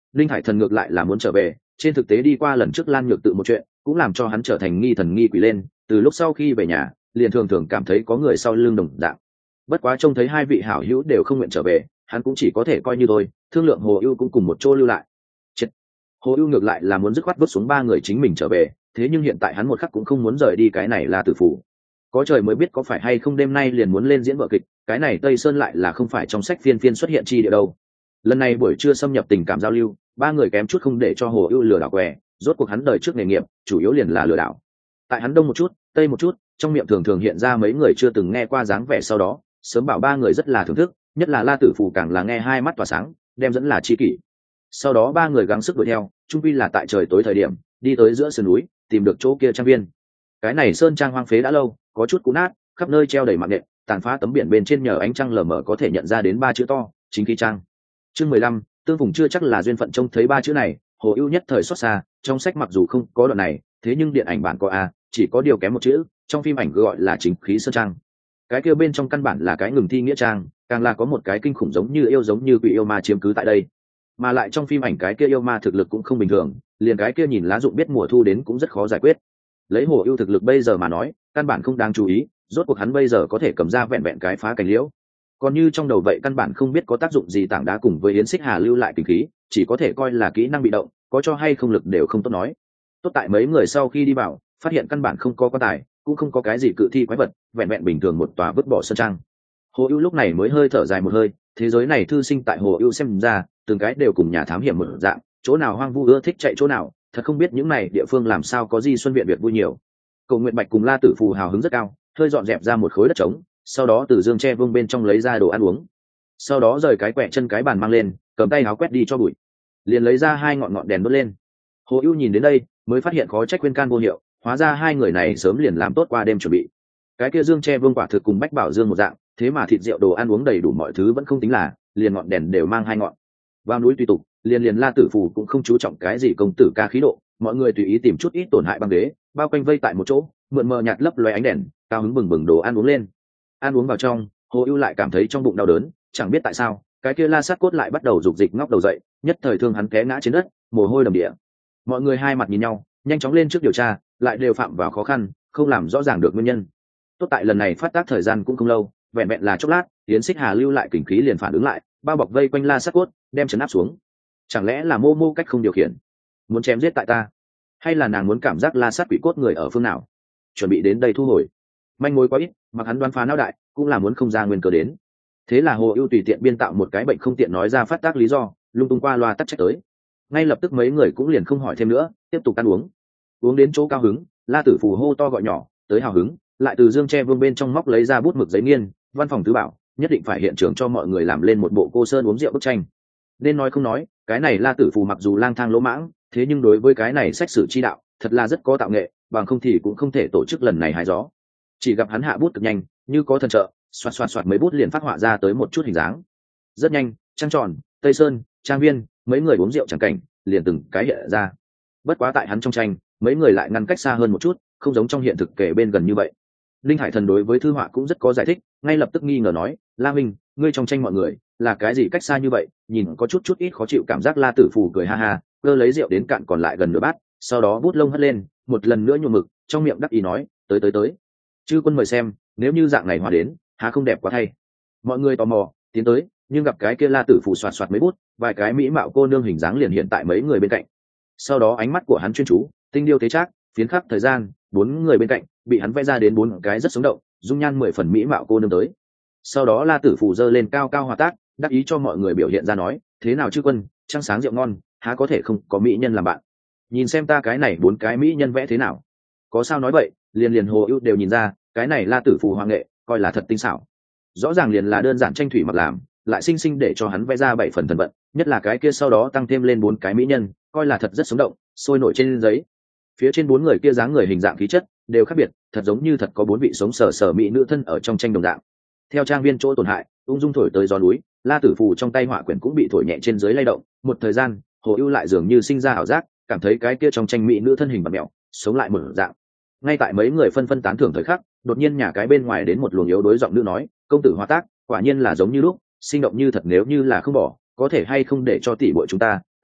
linh hải thần ngược lại là muốn trở về, trên thực tế đi qua lần trước Lan Nhược Tự một chuyện cũng làm cho hắn trở thành nghi thần nghi quỷ lên, từ lúc sau khi về nhà liền thường thường cảm thấy có người sau lưng đồng dạng. Bất quá trông thấy hai vị hảo hữu đều không nguyện trở về, hắn cũng chỉ có thể coi như thôi, thương lượng Hồ Ưu cũng cùng một chỗ lưu lại. Chết. Hồ Ưu ngược lại là muốn dứt khoát vứt xuống ba người chính mình trở về, thế nhưng hiện tại hắn một khắc cũng không muốn rời đi cái này là Tử Phủ. Có trời mới biết có phải hay không đêm nay liền muốn lên diễn vở kịch, cái này Tây Sơn lại là không phải trong sách phiên phiên xuất hiện chi địa đâu. Lần này buổi trưa xâm nhập tình cảm giao lưu, ba người kém chút không để cho Hồ Ưu lừa đảo què, rốt cuộc hắn đời trước nghề nghiệp chủ yếu liền là lừa đảo. Tại hắn đông một chút, tây một chút, trong miệng thường thường hiện ra mấy người chưa từng nghe qua dáng vẻ, sau đó sớm bảo ba người rất là thưởng thức, nhất là La Tử Phủ càng là nghe hai mắt tỏa sáng, đem dẫn là chi kỷ. Sau đó ba người gắng sức đuổi theo, chung quy là tại trời tối thời điểm đi tới giữa sườn núi, tìm được chỗ kia trang viên. Cái này sơn trang hoang phế đã lâu, có chút cũ nát, khắp nơi treo đầy mạng nện, tàn phá tấm biển bên trên nhờ ánh trăng lờ mờ có thể nhận ra đến ba chữ to, chính khí trang. Chương 15, tương phùng chưa chắc là duyên phận, trông thấy ba chữ này, Hồ Ưu nhất thời xót xa, trong sách mặc dù không có đoạn này, thế nhưng điện ảnh bản có a, chỉ có điều kém một chữ, trong phim ảnh gọi là chính khí sơn trang. Cái kia bên trong căn bản là cái ngừng thi nghĩa trang, càng là có một cái kinh khủng giống như quỷ yêu ma chiếm cứ tại đây. Mà lại trong phim ảnh cái kia yêu ma thực lực cũng không bình thường, liền cái kia nhìn lá dụng biết mùa thu đến cũng rất khó giải quyết. Lấy Hồ Ưu thực lực bây giờ mà nói, căn bản không đáng chú ý, rốt cuộc hắn bây giờ có thể cầm ra vẹn vẹn cái phá cảnh liễu. Còn như trong đầu vậy căn bản không biết có tác dụng gì tảng đá cùng với Yến Xích Hà lưu lại kinh khí, chỉ có thể coi là kỹ năng bị động, có cho hay không lực đều không tốt nói. Tốt tại mấy người sau khi đi vào, phát hiện căn bản không có quan tài, cũng không có cái gì cự thi quái vật, vẹn vẹn bình thường một tòa vứt bỏ sơn trang. Hồ Ưu lúc này mới hơi thở dài một hơi, thế giới này thư sinh tại Hồ Ưu xem ra, từng cái đều cùng nhà thám hiểm một dạng, chỗ nào hoang vu ưa thích chạy chỗ nào, thật không biết những này địa phương làm sao có Di Xuân viện việc vui nhiều. Cầu Nguyện Bạch cùng La Tử Phù hào hứng rất cao, hơi dọn dẹp ra một khối đất trống, sau đó từ dương tre vương bên trong lấy ra đồ ăn uống, sau đó rời cái quẹ chân cái bàn mang lên, cầm tay áo quét đi cho bụi, liền lấy ra hai ngọn đèn đốt lên. Hồ Ưu nhìn đến đây mới phát hiện khó trách khuyên can vô hiệu, hóa ra hai người này sớm liền làm tốt qua đêm chuẩn bị. Cái kia dương tre vương quả thực cùng Bách Bảo Dương một dạng, thế mà thịt rượu đồ ăn uống đầy đủ mọi thứ vẫn không tính là, liền ngọn đèn đều mang hai ngọn. Vào núi tùy tục, liền La Tử Phù cũng không chú trọng cái gì công tử ca khí độ, mọi người tùy ý tìm chút ít tổn hại băng ghế, bao quanh vây tại một chỗ, mượn mờ nhạt lấp loé ánh đèn, cao hứng bừng bừng đồ ăn uống lên. Ăn uống vào trong, Hồ Ưu lại cảm thấy trong bụng đau đớn, chẳng biết tại sao, cái kia La Sát Cốt lại bắt đầu rục dịch ngóc đầu dậy, nhất thời thương hắn té ngã trên đất, mồ hôi đầm đìa. Mọi người hai mặt nhìn nhau, nhanh chóng lên trước điều tra, lại đều phạm vào khó khăn, không làm rõ ràng được nguyên nhân. Tốt tại lần này phát tác thời gian cũng không lâu, vẹn vẹn là chốc lát, Yến Xích Hà lưu lại kình khí liền phản ứng lại, bao bọc vây quanh La Sát Cốt, đem trấn áp xuống. Chẳng lẽ là Mô cách không điều khiển, muốn chém giết tại ta, hay là nàng muốn cảm giác La Sát quỷ cốt người ở phương nào, chuẩn bị đến đây thu hồi. Manh mối quá ít, mặc hắn đoán phá não đại, cũng là muốn không ra nguyên cớ đến. Thế là Hồ Ưu tùy tiện biên tạo một cái bệnh không tiện nói ra phát tác lý do, lung tung qua loa tắc trách tới. Ngay lập tức mấy người cũng liền không hỏi thêm nữa, tiếp tục ăn uống. Uống đến chỗ cao hứng, La Tử Phù hô to gọi nhỏ, tới hào hứng, lại từ dương tre vương bên trong móc lấy ra bút mực giấy nghiên, văn phòng tứ bảo, nhất định phải hiện trường cho mọi người làm lên một bộ cô sơn uống rượu bức tranh. Nên nói không nói, cái này La Tử Phù mặc dù lang thang lỗ mãng, thế nhưng đối với cái này sách sử chi đạo, thật là rất có tạo nghệ, bằng không thì cũng không thể tổ chức lần này hái gió. Chỉ gặp hắn hạ bút cực nhanh, như có thần trợ, xoạt mấy bút liền phát họa ra tới một chút hình dáng. Rất nhanh, trăng tròn, Tây Sơn, trang viên, mấy người uống rượu chẳng cảnh, liền từng cái hiện ra. Bất quá tại hắn trong tranh, mấy người lại ngăn cách xa hơn một chút, không giống trong hiện thực kể bên gần như vậy. Linh Hải Thần đối với thư họa cũng rất có giải thích, ngay lập tức nghi ngờ nói, La Minh, ngươi trong tranh mọi người là cái gì cách xa như vậy, nhìn có chút ít khó chịu cảm giác. La Tử Phù cười ha ha, cơ lấy rượu đến cạn còn lại gần nửa bát, sau đó bút lông hất lên, một lần nữa nhuộm mực, trong miệng đắc ý nói, tới, chư quân mời xem, nếu như dạng này hòa đến, há không đẹp quá thay. Mọi người tò mò tiến tới, nhưng gặp cái kia La Tử Phù xoạt mấy bút, vài cái mỹ mạo cô nương hình dáng liền hiện tại mấy người bên cạnh. Sau đó ánh mắt của hắn chuyên chú, tinh điêu tế trác, phiến khắc thời gian, bốn người bên cạnh bị hắn vẽ ra đến bốn cái rất sống động, dung nhan 10 phần mỹ mạo cô nương tới. Sau đó La Tử Phù giơ lên cao hòa tác, đắc ý cho mọi người biểu hiện ra nói, thế nào chư quân, trăng sáng rượu ngon, há có thể không có mỹ nhân làm bạn. Nhìn xem ta cái này bốn cái mỹ nhân vẽ thế nào. Có sao nói vậy, liền Hồ Ưu đều nhìn ra, cái này La Tử Phù hoa nghệ coi là thật tinh xảo. Rõ ràng liền là đơn giản tranh thủy mặc làm, lại sinh để cho hắn vẽ ra 7 phần thần vận, nhất là cái kia sau đó tăng thêm lên bốn cái mỹ nhân, coi là thật rất sống động, sôi nổi trên giấy. Phía trên bốn người kia dáng người hình dạng khí chất đều khác biệt, thật giống như thật có bốn vị sống sờ mỹ nữ thân ở trong tranh đồng dạng. Theo trang viên chỗ tổn hại, ung dung thổi tới gió núi, La Tử Phù trong tay họa quyển cũng bị thổi nhẹ trên dưới lay động, một thời gian, Hồ Ưu lại dường như sinh ra ảo giác, cảm thấy cái kia trong tranh mỹ nữ thân hình bặm mèo, sống lại một dạng. Ngay tại mấy người phân tán thưởng thời khắc, đột nhiên nhà cái bên ngoài đến một luồng yếu đối giọng nữ nói, công tử hóa tác quả nhiên là giống như lúc, sinh động như thật, nếu như là không bỏ, có thể hay không để cho tỷ muội chúng ta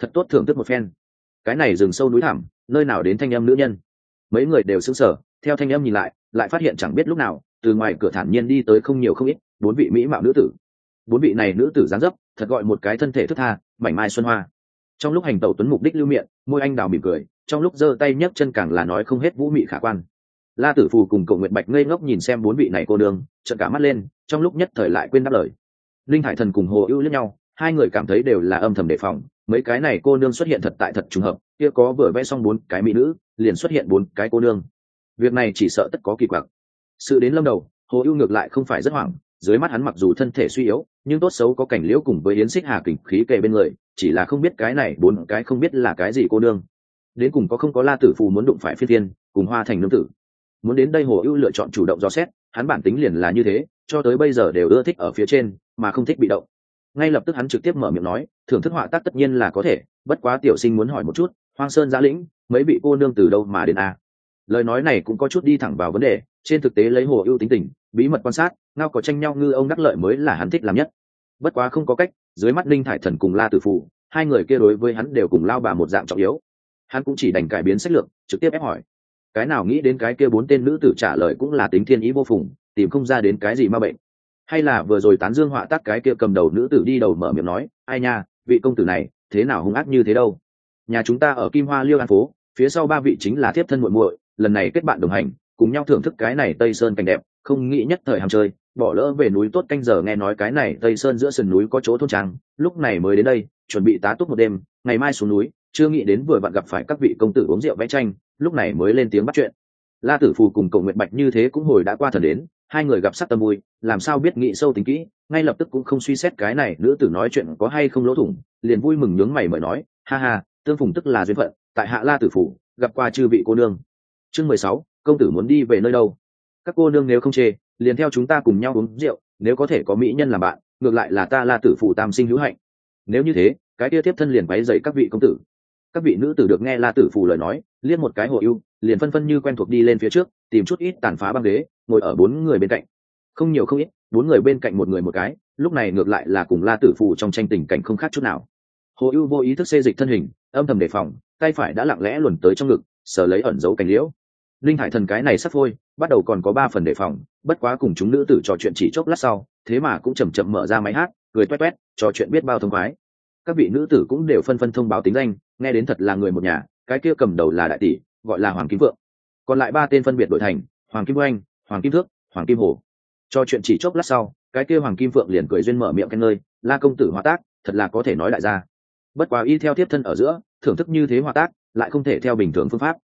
thật tốt thưởng thức một phen. Cái này rừng sâu núi thẳm, nơi nào đến thanh âm nữ nhân? Mấy người đều sững sờ, theo thanh âm nhìn lại phát hiện chẳng biết lúc nào từ ngoài cửa thản nhiên đi tới không nhiều không ít 4 vị mỹ mạo nữ tử. 4 vị này nữ tử dáng dấp thật gọi một cái thân thể thức tha, mảnh mai xuân hoa. Trong lúc hành tẩu tuấn mục đích lưu miệng, môi anh đào mỉm cười, trong lúc giơ tay nhấc chân càng là nói không hết vũ mị khả quan. La Tử Phù cùng Cổ Nguyệt Bạch ngây ngốc nhìn xem 4 vị này cô nương, trợn cả mắt lên, trong lúc nhất thời lại quên đáp lời. Linh Hải Thần cùng Hồ Ưu liếc nhau, hai người cảm thấy đều là âm thầm đề phòng, mấy cái này cô nương xuất hiện thật tại thật trùng hợp, kia có vừa vẽ xong 4 cái mỹ nữ, liền xuất hiện 4 cái cô nương. Việc này chỉ sợ tất có kỳ quặc. Sự đến lâm đầu, Hồ Ưu ngược lại không phải rất hoảng, dưới mắt hắn mặc dù thân thể suy yếu, nhưng tốt xấu có Cảnh Liễu cùng với Yến Xích Hà kình khí kề bên người, chỉ là không biết cái này 4 cái không biết là cái gì cô nương. Đến cùng có không có La Tử Phù muốn đụng phải Phiên Thiên, cùng Hoa Thành nương tử. Muốn đến đây Hồ Ưu lựa chọn chủ động dò xét, hắn bản tính liền là như thế, cho tới bây giờ đều ưa thích ở phía trên, mà không thích bị động. Ngay lập tức hắn trực tiếp mở miệng nói, thưởng thức họa tác tất nhiên là có thể, bất quá tiểu sinh muốn hỏi một chút, Hoang Sơn Giã Lĩnh, mấy vị cô nương từ đâu mà đến a? Lời nói này cũng có chút đi thẳng vào vấn đề, trên thực tế lấy Hồ Ưu tính tình, bí mật quan sát, ngao có tranh nhau ngư ông đắc lợi mới là hắn thích làm nhất. Bất quá không có cách, dưới mắt Linh Thải Thần cùng La Tử Phù, hai người kia đối với hắn đều cùng lao bà một dạng trọng yếu. Hắn cũng chỉ đành cải biến sách lược, trực tiếp ép hỏi. Cái nào nghĩ đến cái kia 4 tên nữ tử trả lời cũng là tính thiên ý vô phùng, tìm không ra đến cái gì ma bệnh. Hay là vừa rồi tán dương họa tác cái kia cầm đầu nữ tử đi đầu mở miệng nói, ai nha, vị công tử này thế nào hung ác như thế đâu? Nhà chúng ta ở Kim Hoa Liêu An phố, phía sau 3 vị chính là thiếp thân muội muội, lần này kết bạn đồng hành, cùng nhau thưởng thức cái này Tây Sơn cảnh đẹp, không nghĩ nhất thời ham chơi, bỏ lỡ về núi tốt canh giờ nghe nói cái này Tây Sơn giữa sườn núi có chỗ thôn trang, lúc này mới đến đây, chuẩn bị tá túc một đêm, ngày mai xuống núi, chưa nghĩ đến vừa vặn gặp phải các vị công tử uống rượu vẽ tranh, lúc này mới lên tiếng bắt chuyện. La Tử Phù cùng Cổ Nguyệt Bạch như thế cũng hồi đã qua thần đến, hai người gặp sắc tâm vui, làm sao biết nghĩ sâu tính kỹ, ngay lập tức cũng không suy xét cái này nữ tử nói chuyện có hay không lỗ thủng, liền vui mừng nhướng mày mời nói, ha ha, tương phùng tức là duyên phận, tại hạ La Tử Phù, gặp qua chư vị cô nương. Chương 16, công tử muốn đi về nơi đâu? Các cô nương nếu không chê, liền theo chúng ta cùng nhau uống rượu, nếu có thể có mỹ nhân làm bạn, ngược lại là ta La Tử Phù tam sinh hữu hạnh. Nếu như thế, cái kia tiếp thân liền váy dậy các vị công tử. Các vị nữ tử được nghe La Tử Phù lời nói, liếc một cái Hồ Ưu, liền phân phân như quen thuộc đi lên phía trước, tìm chút ít tàn phá băng ghế, ngồi ở 4 người bên cạnh. Không nhiều không ít, 4 người bên cạnh một người một cái, lúc này ngược lại là cùng La Tử Phù trong tranh tình cảnh không khác chút nào. Hồ Ưu vô ý thức xê dịch thân hình, âm thầm đề phòng, tay phải đã lặng lẽ luồn tới trong ngực, sờ lấy ẩn giấu Cảnh Liễu. Linh Hải Thần cái này sắp thôi, bắt đầu còn có 3 phần đề phòng, bất quá cùng chúng nữ tử trò chuyện chỉ chốc lát sau, thế mà cũng chậm chậm mở ra máy hát, cười toét toét, trò chuyện biết bao thông khoái. Các vị nữ tử cũng đều phân phân thông báo tính danh, nghe đến thật là người một nhà, cái kia cầm đầu là đại tỷ, gọi là Hoàng Kim Vượng, còn lại 3 tên phân biệt đổi thành Hoàng Kim Oanh, Hoàng Kim Thước, Hoàng Kim Hồ. Cho chuyện chỉ chốc lát sau, cái kia Hoàng Kim Phượng liền cười duyên mở miệng khen ngợi, La công tử họa tác thật là có thể nói đại gia. Bất quá y theo tiếp thân ở giữa, thưởng thức như thế họa tác lại không thể theo bình thường phương pháp.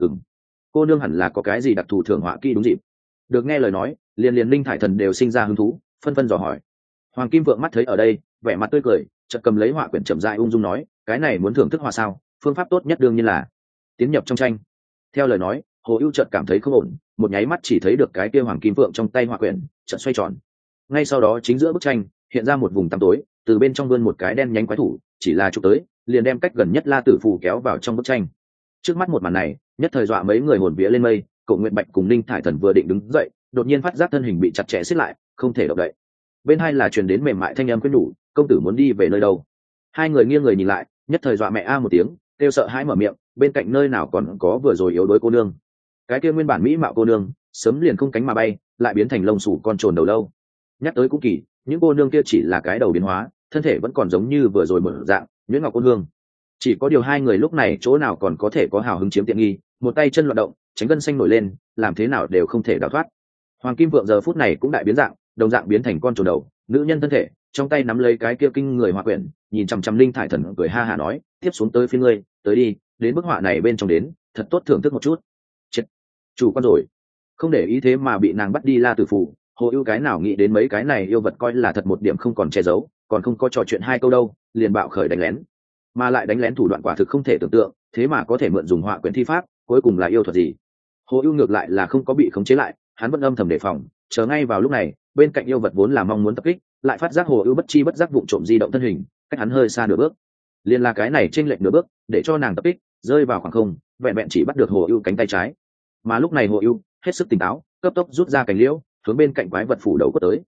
Cô nương hẳn là có cái gì đặc thù thưởng họa kỹ đúng dịp. Được nghe lời nói, liền Linh Thải Thần đều sinh ra hứng thú, phân phân dò hỏi. Hoàng Kim Vượng mắt thấy ở đây, vẻ mặt tươi cười, chợt cầm lấy họa quyển chậm rãi ung dung nói, cái này muốn thưởng thức họa sao, phương pháp tốt nhất đương nhiên là tiến nhập trong tranh. Theo lời nói, Hồ Ưu chợt cảm thấy không ổn, một nháy mắt chỉ thấy được cái kia Hoàng Kim Vượng trong tay họa quyển chợt xoay tròn. Ngay sau đó chính giữa bức tranh hiện ra một vùng tăm tối, từ bên trong vươn một cái đen nhánh quái thủ, chỉ là chụp tới, liền đem cách gần nhất La Tử Phù kéo vào trong bức tranh. Trước mắt một màn này, nhất thời dọa mấy người hồn vía lên mây. Cổ Nguyệt Bạch cùng Linh Thải Thần vừa định đứng dậy, đột nhiên phát giác thân hình bị chặt chẽ siết lại, không thể động đậy. Bên hai là truyền đến mềm mại thanh âm khuyên nhủ, công tử muốn đi về nơi đâu? Hai người nghiêng người nhìn lại, nhất thời dọa mẹ a một tiếng, kêu sợ hãi mở miệng, bên cạnh nơi nào còn có vừa rồi yếu đuối cô nương. Cái kia nguyên bản mỹ mạo cô nương, sớm liền không cánh mà bay, lại biến thành lông sủ con trồn đầu lâu. Nhắc tới cũng kỳ, những cô nương kia chỉ là cái đầu biến hóa, thân thể vẫn còn giống như vừa rồi mở dạng, nhuyễn ngọc cô hương. Chỉ có điều hai người lúc này chỗ nào còn có thể có hào hứng chiếm tiện nghi, một tay chân loạn động, tránh gân xanh nổi lên, làm thế nào đều không thể đào thoát. Hoàng Kim Vượng giờ phút này cũng đại biến dạng, đồng dạng biến thành con trồn đầu, nữ nhân thân thể, trong tay nắm lấy cái kia kinh người họa quyển, nhìn chằm chằm Linh Thải Thần cười ha hả nói, tiếp xuống tới phía ngươi, tới đi, đến bức họa này bên trong đến, thật tốt thưởng thức một chút. Chết, chủ quan rồi, không để ý thế mà bị nàng bắt đi La Tử Phù. Hồ Ưu cái nào nghĩ đến mấy cái này yêu vật coi là thật một điểm không còn che giấu, còn không có trò chuyện 2 câu đâu, liền bạo khởi đánh lén, mà lại đánh lén thủ đoạn quả thực không thể tưởng tượng, thế mà có thể mượn dùng họa quyển thi pháp, cuối cùng là yêu thuật gì? Hồ Ưu ngược lại là không có bị khống chế lại, hắn vẫn âm thầm đề phòng, chờ ngay vào lúc này, bên cạnh yêu vật vốn là mong muốn tập kích, lại phát giác Hồ Ưu bất chi bất giác vụng trộm di động thân hình, cách hắn hơi xa nửa bước. Liên là cái này chênh lệch nửa bước, để cho nàng tập kích, rơi vào khoảng không, vẹn vẹn chỉ bắt được Hồ Ưu cánh tay trái. Mà lúc này Hồ Ưu hết sức tỉnh táo, cấp tốc rút ra cành liễu, hướng bên cạnh quái vật phủ đầu quất tới.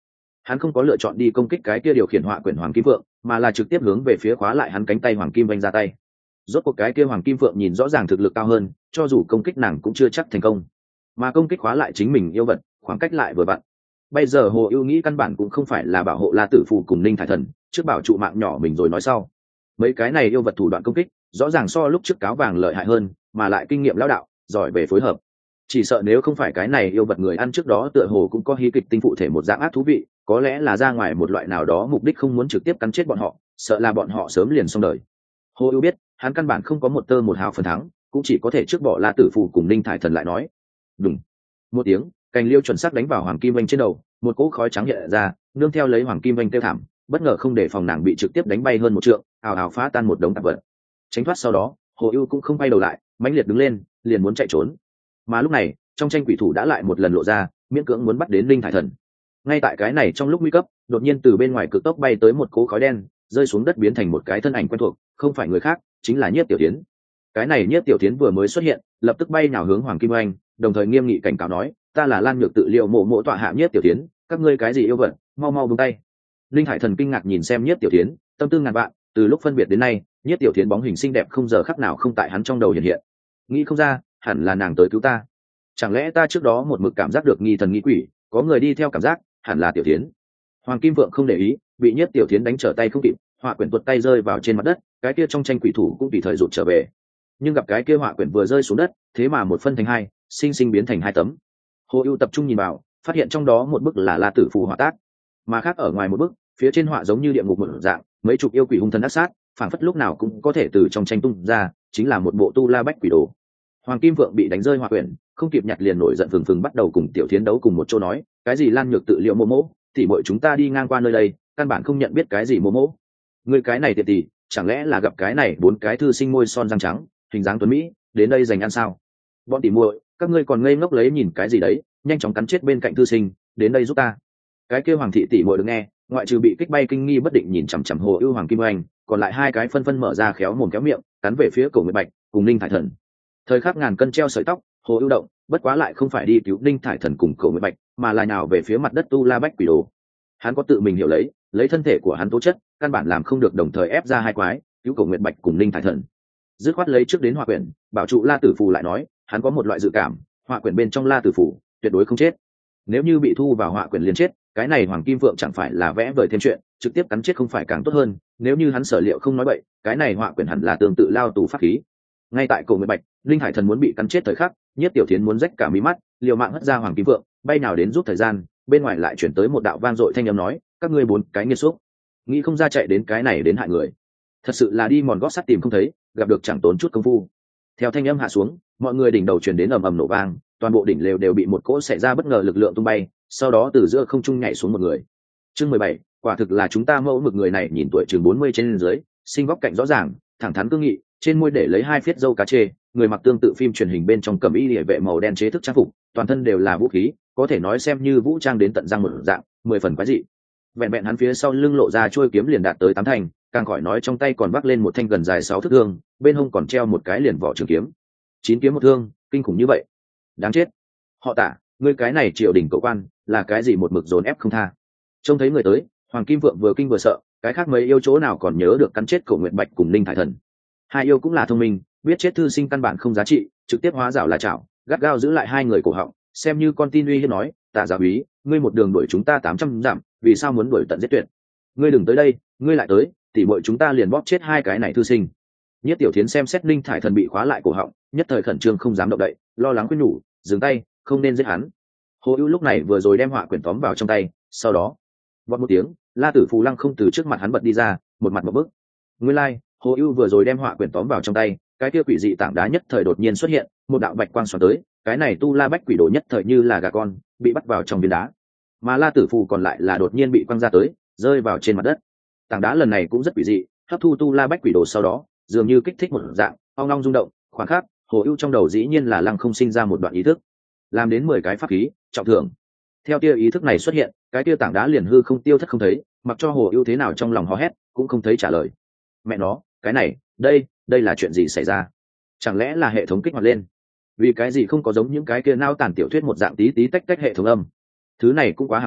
hắn không có lựa chọn đi công kích cái kia điều khiển họa quyển hoàng kim phượng, mà là trực tiếp hướng về phía khóa lại hắn cánh tay hoàng kim vanh ra tay. Rốt cuộc cái kia hoàng kim phượng nhìn rõ ràng thực lực cao hơn, cho dù công kích nàng cũng chưa chắc thành công, mà công kích khóa lại chính mình yêu vật, khoảng cách lại vừa vặn. Bây giờ Hồ Ưu nghĩ căn bản cũng không phải là bảo hộ La Tử Phù cùng Ninh Thải Thần, trước bảo trụ mạng nhỏ mình rồi nói sau. Mấy cái này yêu vật thủ đoạn công kích rõ ràng so lúc trước cáo vàng lợi hại hơn, mà lại kinh nghiệm lão đạo, giỏi về phối hợp. Chỉ sợ nếu không phải cái này yêu vật người ăn trước đó tựa hồ cũng có hí kịch tinh phụ thể một dạng ác thú vị, có lẽ là ra ngoài một loại nào đó mục đích không muốn trực tiếp cắn chết bọn họ, sợ là bọn họ sớm liền xong đời. Hồ Ưu biết, hắn căn bản không có một tơ một hào phần thắng, cũng chỉ có thể trước bỏ La Tử Phù cùng Ninh Thải Thần lại nói. Đùng. Một tiếng, cành liêu chuẩn xác đánh vào hoàng kim vanh trên đầu, một cỗ khói trắng hiện ra, nương theo lấy hoàng kim vanh kêu thảm, bất ngờ không để phòng nàng bị trực tiếp đánh bay hơn một trượng, ào ào phá tan một đống tạp vật. Tránh thoát sau đó, Hồ Ưu cũng không quay đầu lại, mãnh liệt đứng lên, liền muốn chạy trốn. Mà lúc này, trong tranh quỷ thủ đã lại một lần lộ ra, miễn cưỡng muốn bắt đến Linh Thải Thần. Ngay tại cái này trong lúc nguy cấp, đột nhiên từ bên ngoài cực tốc bay tới một cỗ khói đen, rơi xuống đất biến thành một cái thân ảnh quen thuộc, không phải người khác, chính là Nhiếp Tiểu Thiến. Cái này Nhiếp Tiểu Thiến vừa mới xuất hiện, lập tức bay nào hướng Hoàng Kim Oanh, đồng thời nghiêm nghị cảnh cáo nói, ta là Lan Nhược tự liệu mộ mộ tọa hạ Nhiếp Tiểu Thiến, các ngươi cái gì yêu vật, mau mau buông tay. Linh Hải Thần kinh ngạc nhìn xem Nhiếp Tiểu Thiến, tâm tư ngàn vạn, từ lúc phân biệt đến nay, Nhiếp Tiểu Thiến bóng hình xinh đẹp không giờ khắc nào không tại hắn trong đầu hiện hiện. Nghĩ không ra, hẳn là nàng tới cứu ta. Chẳng lẽ ta trước đó một mực cảm giác được nghi thần nghi quỷ, có người đi theo cảm giác, hẳn là Tiểu Thiến. Hoàng Kim Vượng không để ý, bị Nhiếp Tiểu Thiến đánh trở tay không kịp, họa quyển tuột tay rơi vào trên mặt đất, cái kia trong tranh quỷ thủ cũng tùy thời rụt trở về. Nhưng gặp cái kia họa quyển vừa rơi xuống đất, thế mà một phân thành hai, sinh sinh biến thành hai tấm. Hồ Ưu tập trung nhìn vào, phát hiện trong đó một bức là La Tử Phù họa tác, mà khác ở ngoài một bức, phía trên họa giống như địa ngục một dạng, mấy chục yêu quỷ hung thần ác sát, phảng phất lúc nào cũng có thể từ trong tranh tung ra, chính là một bộ tu la bách quỷ đồ. Hoàng Kim Vượng bị đánh rơi họa quyển, không kịp nhặt liền nổi giận phừng phừng bắt đầu cùng Tiểu Thiến đấu cùng một chỗ nói, cái gì Lan Nhược tự liệu mô mỗ, thì mọi chúng ta đi ngang qua nơi đây, căn bản không nhận biết cái gì mô mỗ. Người cái này tiện tỷ, chẳng lẽ là gặp cái này bốn cái thư sinh môi son răng trắng, hình dáng tuấn mỹ, đến đây dành ăn sao? Bọn tỷ muội, các ngươi còn ngây ngốc lấy nhìn cái gì đấy, nhanh chóng cắn chết bên cạnh thư sinh, đến đây giúp ta. Cái kia Hoàng thị tỷ muội được nghe, ngoại trừ bị kích bay kinh nghi bất định nhìn chằm chằm Hồ Ưu Hoàng Kim Oanh, còn lại hai cái phân phân mở ra khéo mồm khéo miệng, cắn về phía Cổ Nguyệt Bạch cùng Ninh Thải Thần. Thời khắc ngàn cân treo sợi tóc, Hồ Ưu động, bất quá lại không phải đi cứu Ninh Thải Thần cùng Cổ Nguyệt Bạch, mà là nhào về phía mặt đất tu la bách quỷ đồ. Hắn có tự mình hiểu lấy thân thể của hắn tố chất, căn bản làm không được đồng thời ép ra hai quái, cứu Cổ Nguyệt Bạch cùng Ninh Thải Thần. Dứt khoát lấy trước đến họa quyển, bảo trụ La Tử Phù lại nói, hắn có một loại dự cảm, họa quyển bên trong La Tử Phù tuyệt đối không chết. Nếu như bị thu vào họa quyển liền chết, cái này Hoàng Kim Vượng chẳng phải là vẽ vời thêm chuyện, trực tiếp cắn chết không phải càng tốt hơn. Nếu như hắn sở liệu không nói bậy, cái này họa quyển hẳn là tương tự lao tù pháp khí. Ngay tại Cổ Nguyệt Bạch, Linh Hải Thần muốn bị cắn chết thời khắc, Nhiếp Tiểu Thiến muốn rách cả mí mắt, liều mạng hất ra Hoàng Kim Vượng, bay nào đến giúp thời gian, bên ngoài lại chuyển tới một đạo vang dội thanh âm nói, các ngươi bốn cái nghiệt xúc, nghĩ không ra chạy đến cái này đến hại người, thật sự là đi mòn gót sắt tìm không thấy, gặp được chẳng tốn chút công phu. Theo thanh âm hạ xuống, mọi người đỉnh đầu truyền đến ầm ầm nổ vang, toàn bộ đỉnh lều đều bị một cỗ xảy ra bất ngờ lực lượng tung bay, sau đó từ giữa không trung nhảy xuống một người. Chương 17, quả thực là chúng ta mẫu mực. Người này nhìn tuổi chừng 40 trên dưới, sinh góc cạnh rõ ràng, thẳng thắn cương nghị, trên môi để lấy hai phiết râu cá chê, người mặc tương tự phim truyền hình bên trong cẩm y liễu vệ màu đen chế thức trang phục, toàn thân đều là vũ khí, có thể nói xem như vũ trang đến tận răng một dạng, 10 phần quái dị. Vẹn vẹn hắn phía sau lưng lộ ra chuôi kiếm liền đạt tới 8 thành, càng khỏi nói trong tay còn vác lên một thanh gần dài 6 thước thương, bên hông còn treo một cái liền vỏ trường kiếm. 9 kiếm một thương, kinh khủng như vậy. Đáng chết. Họ Tả, ngươi cái này triều đình cậu quan, là cái gì một mực dồn ép không tha. Trông thấy người tới, Hoàng Kim Vượng vừa kinh vừa sợ, cái khác mấy yêu chỗ nào còn nhớ được cắn chết Cổ Nguyệt Bạch cùng Ninh Thải Thần. Hai yêu cũng là thông minh, biết chết thư sinh căn bản không giá trị, trực tiếp hóa rảo là chảo, gắt gao giữ lại hai người cổ họng, xem như con tin uy hiếp nói, Tả giáo úy, ngươi một đường đuổi chúng ta 800 dặm, vì sao muốn đuổi tận giết tuyệt? Ngươi đừng tới đây, ngươi lại tới, tỉ muội chúng ta liền bóp chết hai cái này thư sinh. Nhất Tiểu Thiến xem xét Ninh Thải Thần bị khóa lại cổ họng, nhất thời khẩn trương không dám động đậy, lo lắng khuyên nhủ, dừng tay, không nên giết hắn. Hồ Ưu lúc này vừa rồi đem họa quyển tóm vào trong tay, sau đó, vọt một tiếng, La Tử Phù lăng không từ trước mặt hắn bật đi ra, một mặt một bức. Nguyên lai, Hồ Ưu vừa rồi đem họa quyển tóm vào trong tay, cái kia quỷ dị tảng đá nhất thời đột nhiên xuất hiện, một đạo bạch quang xoắn tới, cái này tu la bách quỷ đồ nhất thời như là gà con, bị bắt vào trong viên đá. Mà La Tử Phù còn lại là đột nhiên bị quăng ra tới, rơi vào trên mặt đất. Tảng đá lần này cũng rất quỷ dị, hấp thu tu la bách quỷ đồ sau đó, dường như kích thích một dạng, ong ong rung động, khoảnh khắc, Hồ Ưu trong đầu dĩ nhiên là lăng không sinh ra một đoạn ý thức, làm đến 10 cái pháp khí, trọng thưởng. Theo tia ý thức này xuất hiện, cái tia tảng đá liền hư không tiêu thất không thấy, mặc cho Hồ Ưu thế nào trong lòng hò hét, cũng không thấy trả lời. Mẹ nó, cái này, đây là chuyện gì xảy ra? Chẳng lẽ là hệ thống kích hoạt lên? Vì cái gì không có giống những cái kia nao tản tiểu thuyết một dạng tí tí tách tách hệ thống âm? Thứ này cũng quá hàm hồ,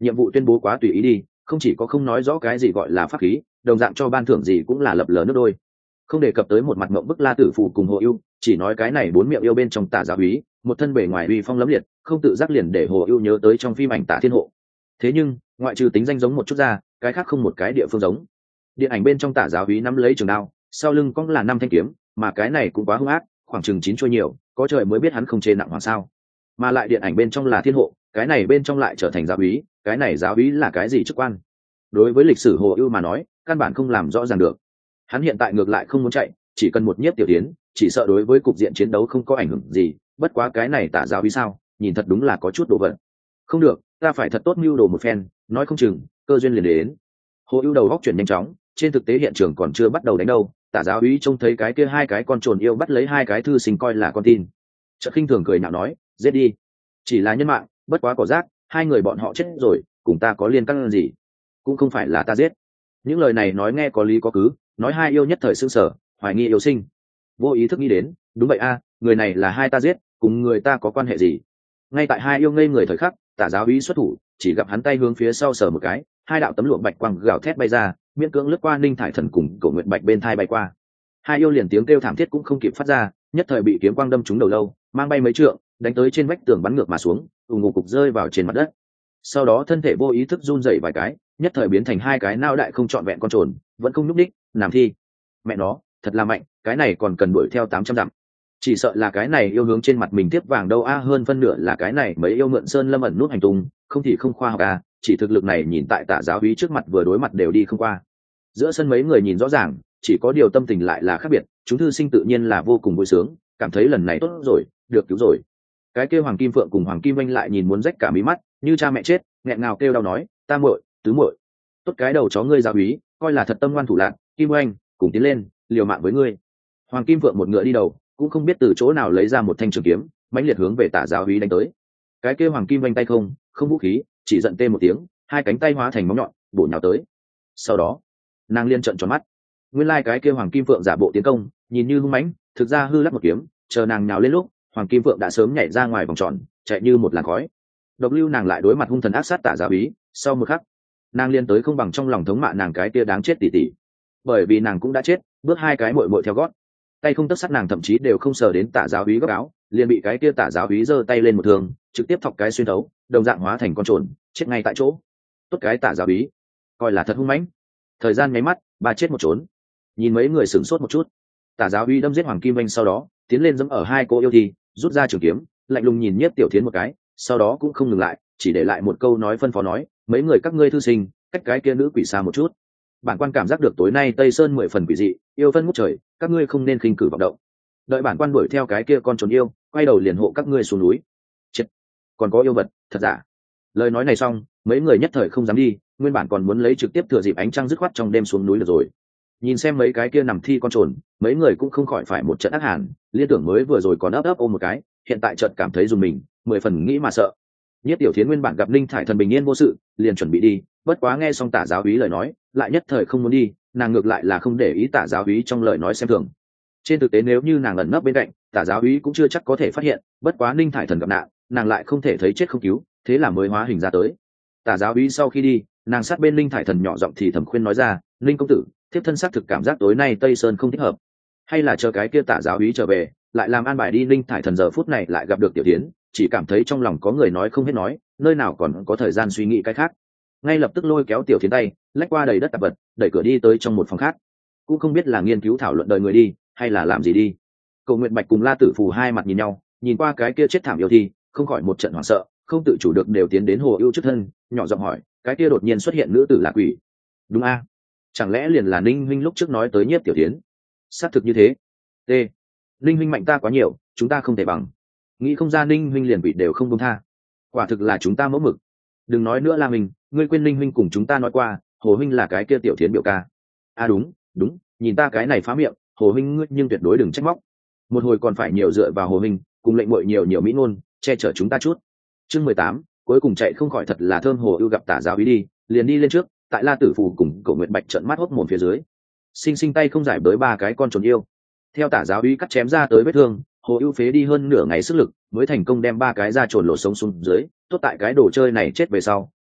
nhiệm vụ tuyên bố quá tùy ý đi, không chỉ có không nói rõ cái gì gọi là pháp khí, đồng dạng cho ban thưởng gì cũng là lập lờ nước đôi. Không đề cập tới một mặt mộng bức La Tử Phù cùng Hồ Ưu, chỉ nói cái này bốn miệng yêu bên trong Tả Giáo Úy, một thân bề ngoài uy phong lẫm liệt, không tự giác liền để Hồ Ưu nhớ tới trong phim ảnh Tả Thiên Hộ. Thế nhưng, ngoại trừ tính danh giống một chút ra, cái khác không một cái địa phương giống. Điện ảnh bên trong Tả Giáo Úy nắm lấy trường đao, sau lưng cũng là 5 thanh kiếm, mà cái này cũng quá hung ác, khoảng chừng 9 chuôi nhiều, có trời mới biết hắn không chê nặng hoàng sao. Mà lại điện ảnh bên trong là Thiên Hộ, cái này bên trong lại trở thành giáo úy, cái này giáo úy là cái gì chức quan? Đối với lịch sử Hồ Ưu mà nói, căn bản không làm rõ ràng được. Hắn hiện tại ngược lại không muốn chạy, chỉ cần một nhiếp tiểu tiến, chỉ sợ đối với cục diện chiến đấu không có ảnh hưởng gì, bất quá cái này Tả giáo úy sao, nhìn thật đúng là có chút đồ vật. Không được, ta phải thật tốt mưu đồ một phen, nói không chừng cơ duyên liền đến. Hồ Ưu đầu góc chuyển nhanh chóng, trên thực tế hiện trường còn chưa bắt đầu đánh đâu, Tả giáo úy trông thấy cái kia hai cái con trồn yêu bắt lấy hai cái thư sinh coi là con tin, chợt khinh thường cười nhạo nói, giết đi, chỉ là nhân mạng, bất quá cỏ rác, hai người bọn họ chết rồi, cùng ta có liên can gì? Cũng không phải là ta giết. Những lời này nói nghe có lý có cứ, nói hai yêu nhất thời sững sờ, hoài nghi yêu sinh, vô ý thức nghĩ đến, đúng vậy a, người này là hai ta giết, cùng người ta có quan hệ gì? Ngay tại hai yêu ngây người thời khắc, Tả giáo úy xuất thủ, chỉ gặp hắn tay hướng phía sau sờ một cái, hai đạo tấm lụa bạch quang gào thét bay ra, miễn cưỡng lướt qua Ninh Thải Thần cùng Cổ Nguyệt Bạch bên thai bay qua. Hai yêu liền tiếng kêu thảm thiết cũng không kịp phát ra, nhất thời bị kiếm quang đâm trúng đầu lâu, mang bay mấy trượng, đánh tới trên vách tường bắn ngược mà xuống, ù ngục cục rơi vào trên mặt đất. Sau đó thân thể vô ý thức run rẩy vài cái, nhất thời biến thành hai cái nao đại không trọn vẹn con trồn, vẫn không nhúc đích, nằm thi. Mẹ nó, thật là mạnh, cái này còn cần đuổi theo 800 dặm. Chỉ sợ là cái này yêu hướng trên mặt mình tiếp vàng đâu a, hơn phân nửa là cái này mấy yêu mượn sơn lâm ẩn nút hành tung, không thì không khoa học a, chỉ thực lực này nhìn tại Tả giáo úy trước mặt vừa đối mặt đều đi không qua. Giữa sân mấy người nhìn rõ ràng, chỉ có điều tâm tình lại là khác biệt, chúng thư sinh tự nhiên là vô cùng vui sướng, cảm thấy lần này tốt rồi, được cứu rồi. Cái kêu Hoàng Kim Phượng cùng Hoàng Kim Anh lại nhìn muốn rách cả mí mắt, như cha mẹ chết, nghẹn ngào kêu đau nói, ta muội, tứ muội, tốt cái đầu chó ngươi giáo úy, coi là thật tâm ngoan thủ lạn, Kim Anh, cùng tiến lên, liều mạng với ngươi. Hoàng Kim Phượng một ngựa đi đầu, cũng không biết từ chỗ nào lấy ra một thanh trường kiếm, mãnh liệt hướng về Tả giáo úy đánh tới. Cái kêu Hoàng Kim Anh tay không vũ khí, chỉ giận tê một tiếng, hai cánh tay hóa thành móng nhọn, bổ nhào tới. Sau đó, nàng liên trợn tròn mắt, nguyên lai cái kêu Hoàng Kim Phượng giả bộ tiến công, nhìn như hung mãnh, thực ra hư lắc một kiếm, chờ nàng nhào lên lúc, Hoàng Kim Phượng đã sớm nhảy ra ngoài vòng tròn, chạy như một làn khói. Độc Lưu nàng lại đối mặt hung thần ác sát Tả giáo úy, sau một khắc, nàng liên tới không bằng trong lòng thống mạ nàng cái kia đáng chết tỉ tỉ, bởi vì nàng cũng đã chết, bước hai cái muội muội theo gót, tay không tất sắt nàng thậm chí đều không sờ đến Tả giáo úy góc áo, liền bị cái kia Tả giáo úy giơ tay lên một thương, trực tiếp thọc cái xuyên thấu, đồng dạng hóa thành con trồn, chết ngay tại chỗ. Tốt cái Tả giáo úy, coi là thật hung mãnh. Thời gian nháy mắt, ba chết một trốn. Nhìn mấy người sửng sốt một chút. Tả giáo úy đâm giết Hoàng Kim Anh sau đó, tiến lên giẫm ở hai cô yêu thi, rút ra trường kiếm, lạnh lùng nhìn Nhiếp Tiểu Thiến một cái, sau đó cũng không ngừng lại, chỉ để lại một câu nói phân phó nói, mấy người các ngươi thư sinh, cách cái kia nữ quỷ xa một chút. Bản quan cảm giác được tối nay Tây Sơn 10 phần quỷ dị, yêu phân ngút trời, các ngươi không nên khinh cử vọng động. Đợi bản quan đuổi theo cái kia con trồn yêu, quay đầu liền hộ các ngươi xuống núi. Chết, còn có yêu vật, thật giả. Lời nói này xong, mấy người nhất thời không dám đi, nguyên bản còn muốn lấy trực tiếp thừa dịp ánh trăng dứt khoát trong đêm xuống núi được rồi. Nhìn xem mấy cái kia nằm thi con trồn, mấy người cũng không khỏi phải một trận ác hàn, liên tưởng mới vừa rồi còn ấp ấp ôm một cái, hiện tại chợt cảm thấy dùng mình, 10 phần nghĩ mà sợ. Nhất Tiểu Thiến nguyên bản gặp Ninh Thải Thần bình yên vô sự, liền chuẩn bị đi, bất quá nghe xong Tả giáo úy lời nói, lại nhất thời không muốn đi, nàng ngược lại là không để ý Tả giáo úy trong lời nói xem thường. Trên thực tế nếu như nàng ẩn nấp bên cạnh, Tả giáo úy cũng chưa chắc có thể phát hiện, bất quá Ninh Thải Thần gặp nạn, nàng lại không thể thấy chết không cứu, thế là mới hóa hình ra tới. Tả giáo úy sau khi đi, nàng sát bên Ninh Thải Thần nhỏ giọng thì thầm khuyên nói ra, Ninh công tử, thiếp thân xác thực cảm giác tối nay Tây Sơn không thích hợp, hay là chờ cái kia Tả giáo úy trở về, lại làm an bài đi. Ninh Thải Thần giờ phút này lại gặp được Tiểu Thiến, chỉ cảm thấy trong lòng có người nói không hết nói, nơi nào còn có thời gian suy nghĩ cái khác, ngay lập tức lôi kéo Tiểu Thiến tay, lách qua đầy đất tạp vật, đẩy cửa đi tới trong một phòng khác, cũng không biết là nghiên cứu thảo luận đời người đi, hay là làm gì đi. Cổ Nguyệt Bạch cùng La Tử Phù hai mặt nhìn nhau, nhìn qua cái kia chết thảm yêu thi, không khỏi một trận hoảng sợ, không tự chủ được đều tiến đến Hồ Ưu trước thân, nhỏ giọng hỏi, cái kia đột nhiên xuất hiện nữ tử là quỷ? Đúng a? Chẳng lẽ liền là Ninh huynh lúc trước nói tới Nhiếp Tiểu Thiến? Xác thực như thế. T. Ninh huynh mạnh ta quá nhiều, chúng ta không thể bằng. Nghĩ không ra Ninh huynh liền quỷ đều không buông tha. Quả thực là chúng ta mẫu mực. Đừng nói nữa là mình, ngươi quên Ninh huynh cùng chúng ta nói qua, Hồ huynh là cái kia Tiểu Thiến biểu ca. À đúng, đúng, nhìn ta cái này phá miệng, Hồ huynh ngươi nhưng tuyệt đối đừng trách móc. Một hồi còn phải nhiều dựa vào Hồ huynh, cùng lệnh muội nhiều nhiều mỹ ngôn, che chở chúng ta chút. Chương 18, cuối cùng chạy không khỏi thật là thơm. Hồ Ưu gặp Tả giáo úy đi, liền đi lên trước, tại La Tử Phù cùng Cổ Nguyệt Bạch trợn mắt hốt mồm phía dưới, sinh sinh tay không giải bới ba cái con trồn yêu. Theo Tả giáo úy cắt chém ra tới vết thương, Hồ Ưu phế đi hơn nửa ngày sức lực, mới thành công đem ba cái da trồn lột sống xuống dưới. Tốt tại cái đồ chơi này chết về sau,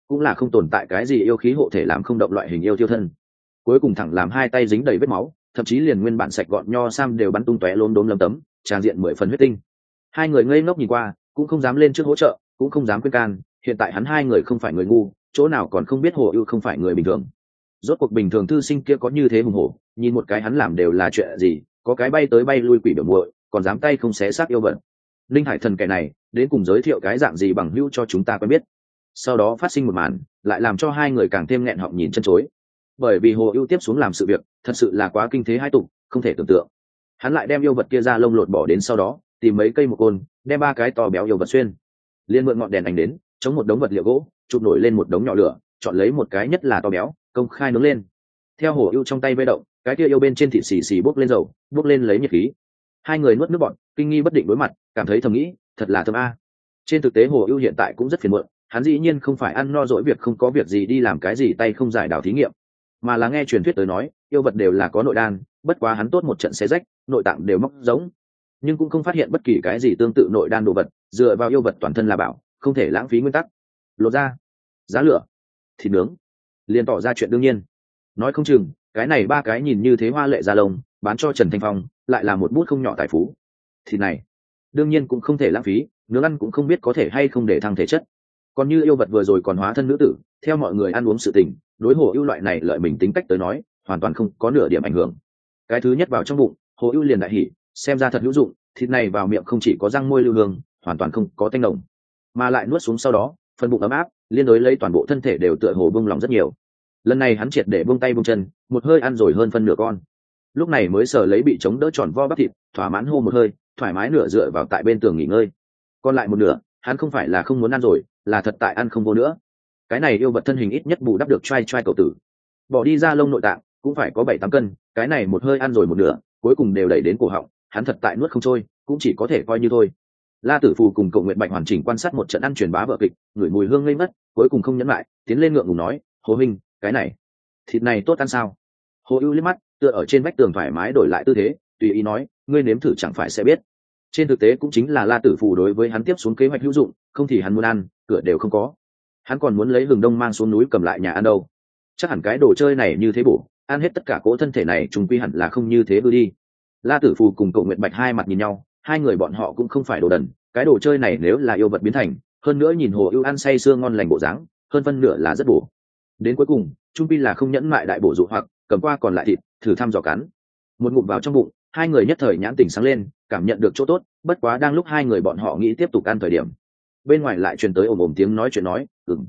cũng là không tồn tại cái gì yêu khí hộ thể làm không động loại hình yêu tiêu thân. Cuối cùng thẳng làm hai tay dính đầy vết máu, thậm chí liền nguyên bản sạch gọn nho sam đều bắn tung tóe lốm đốm lấm tấm, tràn diện 10 phần huyết tinh. Hai người ngây ngốc nhìn qua, cũng không dám lên trước hỗ trợ, cũng không dám khuyên can, hiện tại hắn hai người không phải người ngu, chỗ nào còn không biết Hồ Ưu không phải người bình thường. Rốt cuộc bình thường thư sinh kia có như thế hùng hổ, nhìn một cái hắn làm đều là chuyện gì, có cái bay tới bay lui quỷ biểu muội, còn dám tay không xé xác yêu vật. Linh Hải Thần kẻ này, đến cùng giới thiệu cái dạng gì bằng hữu cho chúng ta quen biết. Sau đó phát sinh một màn, lại làm cho hai người càng thêm nghẹn họng nhìn chân chối. Bởi vì Hồ Ưu tiếp xuống làm sự việc, thật sự là quá kinh thế hai tục, không thể tưởng tượng. Hắn lại đem yêu vật kia ra lông lột bỏ đến sau đó, tìm mấy cây một côn, đem ba cái to béo yêu vật xuyên. Liên mượn ngọn đèn ánh đến, chống một đống vật liệu gỗ, chụp nổi lên một đống nhỏ lửa, chọn lấy một cái nhất là to béo, công khai nướng lên. Theo Hồ Ưu trong tay vây động, cái kia yêu bên trên thịt xì xì bốc lên dầu, bốc lên lấy nhiệt khí. Hai người nuốt nước bọt, kinh nghi bất định đối mặt, cảm thấy thầm nghĩ, thật là thơm a. Trên thực tế Hồ Ưu hiện tại cũng rất phiền muộn, hắn dĩ nhiên không phải ăn no dỗi việc không có việc gì đi làm cái gì tay không giải đào thí nghiệm, mà là nghe truyền thuyết tới nói, yêu vật đều là có nội đan, bất quá hắn tốt một trận xé rách, nội tạng đều móc giống, nhưng cũng không phát hiện bất kỳ cái gì tương tự nội đan đồ vật, dựa vào yêu vật toàn thân là bảo, không thể lãng phí nguyên tắc. Lột ra, giá lửa, thịt nướng, liền tỏ ra chuyện đương nhiên. Nói không chừng, cái này ba cái nhìn như thế hoa lệ da lông, bán cho Trần Thanh Phong, lại là một bút không nhỏ tài phú. Thịt này, đương nhiên cũng không thể lãng phí, nướng ăn cũng không biết có thể hay không để thăng thể chất. Còn như yêu vật vừa rồi còn hóa thân nữ tử, theo mọi người ăn uống sự tình, đối Hồ Ưu loại này lợi mình tính cách tới nói, hoàn toàn không có nửa điểm ảnh hưởng. Cái thứ nhất vào trong bụng, Hồ Ưu liền đại hỉ, xem ra thật hữu dụng, thịt này vào miệng không chỉ có răng môi lưu hương, hoàn toàn không có tanh nồng, mà lại nuốt xuống sau đó, phần bụng ấm áp, liên đối lấy toàn bộ thân thể đều tựa hồ bông lòng rất nhiều. Lần này hắn triệt để buông tay buông chân, một hơi ăn rồi hơn phân nửa con. Lúc này mới sờ lấy bị chống đỡ tròn vo bắp thịt, thỏa mãn hô một hơi, thoải mái nửa dựa vào tại bên tường nghỉ ngơi. Còn lại một nửa, hắn không phải là không muốn ăn rồi, là thật tại ăn không vô nữa. Cái này yêu vật thân hình ít nhất bù đắp được trai trai cậu tử. Bỏ đi ra lông nội tạng, cũng phải có 7-8 cân, cái này một hơi ăn rồi một nửa, cuối cùng đều đẩy đến cổ họng, hắn thật tại nuốt không trôi, cũng chỉ có thể coi như thôi. La Tử Phù cùng Cậu Nguyệt Bạch hoàn chỉnh quan sát một trận ăn truyền bá vở kịch, ngửi mùi hương ngây mất, cuối cùng không nhẫn lại, tiến lên ngượng ngùng nói, "Hồ huynh, cái này, thịt này tốt ăn sao?" Hồ Ưu liếc mắt, tựa ở trên vách tường thoải mái đổi lại tư thế, tùy ý nói, "Ngươi nếm thử chẳng phải sẽ biết." Trên thực tế cũng chính là La Tử Phù đối với hắn tiếp xuống kế hoạch hữu dụng, không thì hắn muốn ăn, cửa đều không có. Hắn còn muốn lấy Hừng Đông mang xuống núi cầm lại nhà ăn đâu. Chắc hẳn cái đồ chơi này như thế bổ, ăn hết tất cả cỗ thân thể này trùng quy hẳn là không như thế bư đi. La Tử Phù cùng Cậu Nguyệt Bạch hai mặt nhìn nhau, hai người bọn họ cũng không phải đồ đần, cái đồ chơi này nếu là yêu vật biến thành, hơn nữa nhìn Hồ Ưu ăn say sưa ngon lành bộ dáng, hơn phân nửa là rất bổ. Đến cuối cùng, trung pi là không nhẫn mại đại bổ dụ hoặc cầm qua còn lại thịt, thử thăm dò cắn. Một ngụm vào trong bụng, hai người nhất thời nhãn tỉnh sáng lên, cảm nhận được chỗ tốt, bất quá đang lúc hai người bọn họ nghĩ tiếp tục ăn thời điểm, bên ngoài lại truyền tới ồm ồm tiếng nói chuyện nói,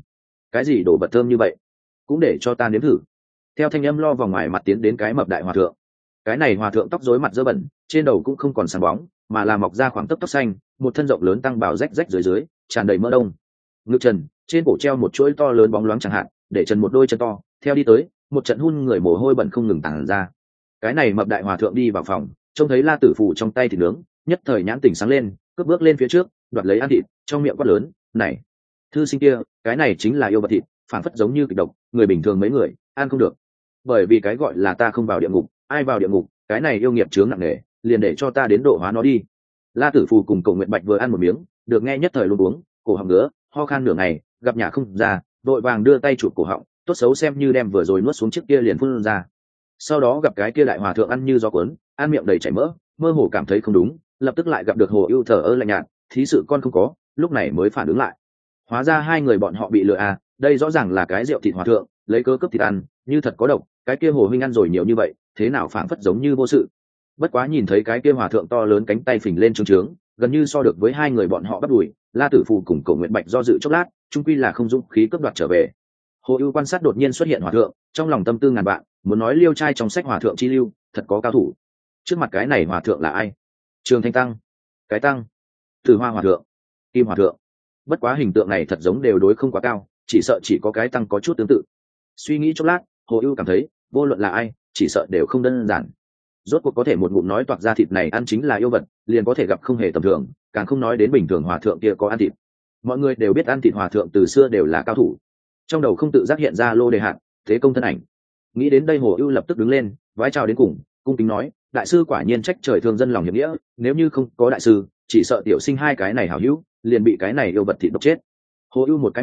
cái gì đồ vật thơm như vậy, cũng để cho ta nếm thử." Theo thanh âm lo vào ngoài mặt tiến đến cái mập đại hòa thượng. Cái này hòa thượng tóc rối mặt dơ bẩn, trên đầu cũng không còn sáng bóng, mà là mọc ra khoảng tấc tóc xanh, một thân rộng lớn tăng bào rách rách dưới, tràn đầy mỡ đông. Ngực trần, trên cổ treo một chuỗi to lớn bóng loáng chẳng hạn, để trần một đôi chân to, theo đi tới, một trận hun người mồ hôi bẩn không ngừng tản ra. Cái này mập đại hòa thượng đi vào phòng, trông thấy La Tử Phù trong tay thịt nướng, nhất thời nhãn tỉnh sáng lên, cướp bước lên phía trước, đoạt lấy ăn thịt, trong miệng quát lớn, "Này, thư sinh kia, cái này chính là yêu vật thịt, phản phất giống như kịch độc, người bình thường mấy người ăn không được. Bởi vì cái gọi là ta không vào địa ngục, ai vào địa ngục, cái này yêu nghiệp chướng nặng nề, liền để cho ta đến độ hóa nó đi." La Tử Phù cùng Cậu Nguyệt Bạch vừa ăn một miếng, được nghe nhất thời luôn uống, cổ họng ngứa, ho khan nửa ngày, gặp nhà không ra, vội vàng đưa tay chụp cổ họng, tốt xấu xem như đem vừa rồi nuốt xuống chiếc kia liền phun ra. Sau đó gặp cái kia đại hòa thượng ăn như gió cuốn, ăn miệng đầy chảy mỡ, mơ hồ cảm thấy không đúng, lập tức lại gặp được Hồ Ưu thờ ơ lạnh nhạt, thí sự con không có, lúc này mới phản ứng lại. Hóa ra hai người bọn họ bị lừa à, đây rõ ràng là cái rượu thịt hòa thượng, lấy cớ cướp thịt ăn, như thật có độc, cái kia Hồ huynh ăn rồi nhiều như vậy, thế nào phảng phất giống như vô sự. Bất quá nhìn thấy cái kia hòa thượng to lớn cánh tay phình lên trướng trướng, gần như so được với hai người bọn họ bắt đuổi, La Tử Phù cùng Cậu Nguyệt Bạch do dự chốc lát, chung quy là không dũng khí cướp đoạt trở về. Hồ Ưu quan sát đột nhiên xuất hiện hòa thượng, trong lòng tâm tư ngàn vạn, muốn nói liêu trai trong sách hòa thượng chi lưu, thật có cao thủ. Trước mặt cái này hòa thượng là ai? Trường Thanh Tăng, cái Tăng, Tử Hoa hòa thượng, Kim hòa thượng. Bất quá hình tượng này thật giống đều đối không quá cao, chỉ sợ chỉ có cái Tăng có chút tương tự. Suy nghĩ chốc lát, Hồ Ưu cảm thấy, vô luận là ai, chỉ sợ đều không đơn giản. Rốt cuộc có thể một ngụm nói toạc ra thịt này ăn chính là yêu vật, liền có thể gặp không hề tầm thường, càng không nói đến bình thường hòa thượng kia có ăn thịt. Mọi người đều biết ăn thịt hòa thượng từ xưa đều là cao thủ. Trong đầu không tự giác hiện ra Lô Đề Hạt, Thế Công thân ảnh. Nghĩ đến đây Hồ Ưu lập tức đứng lên, vái chào đến cùng, cung kính nói, đại sư quả nhiên trách trời thương dân lòng hiệp nghĩa, nếu như không có đại sư, chỉ sợ tiểu sinh hai cái này hảo hữu, liền bị cái này yêu vật thịt độc chết. Hồ Ưu một cái miệng,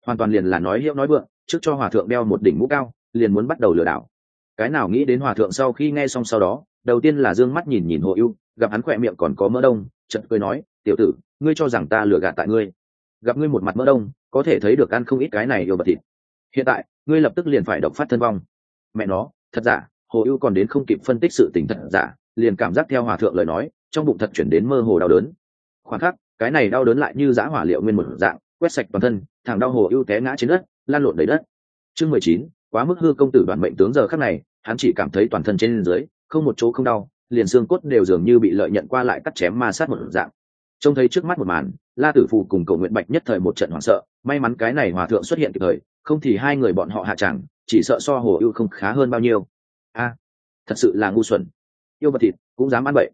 hoàn toàn liền là nói hiệu nói vượng, trước cho hòa thượng đeo một đỉnh mũ cao, liền muốn bắt đầu lừa đảo. Cái nào nghĩ đến hòa thượng sau khi nghe xong sau đó, đầu tiên là dương mắt nhìn nhìn Hồ Ưu, gặp hắn khỏe miệng còn có mỡ đông, chợt cười nói, tiểu tử, ngươi cho rằng ta lừa gạt tại ngươi? Gặp ngươi một mặt mỡ đông, có thể thấy được ăn không ít cái này yêu vật thịt. Hiện tại, ngươi lập tức liền phải độc phát thân vong. Mẹ nó, thật giả? Hồ Ưu còn đến không kịp phân tích sự tình thật giả, liền cảm giác theo hòa thượng lời nói, trong bụng thật chuyển đến mơ hồ đau đớn. Khoảnh khắc, cái này đau đớn lại như giã hỏa liệu nguyên một dạng, quét sạch toàn thân, thẳng đau Hồ Ưu té ngã trên đất, lan lộn đầy đất. Chương 19, quá mức hư công tử Đoàn Mệnh tướng giờ khắc này, hắn chỉ cảm thấy toàn thân trên dưới không một chỗ không đau, liền xương cốt đều dường như bị lợi nhận qua lại cắt chém ma sát một dạng. Trông thấy trước mắt một màn, La Tử Phù cùng Cổ Nguyện Bạch nhất thời một trận hoảng sợ, may mắn cái này hòa thượng xuất hiện kịp thời, không thì hai người bọn họ hạ chẳng, chỉ sợ so Hồ Ưu không khá hơn bao nhiêu. A, thật sự là ngu xuẩn, yêu vật thịt cũng dám ăn vậy.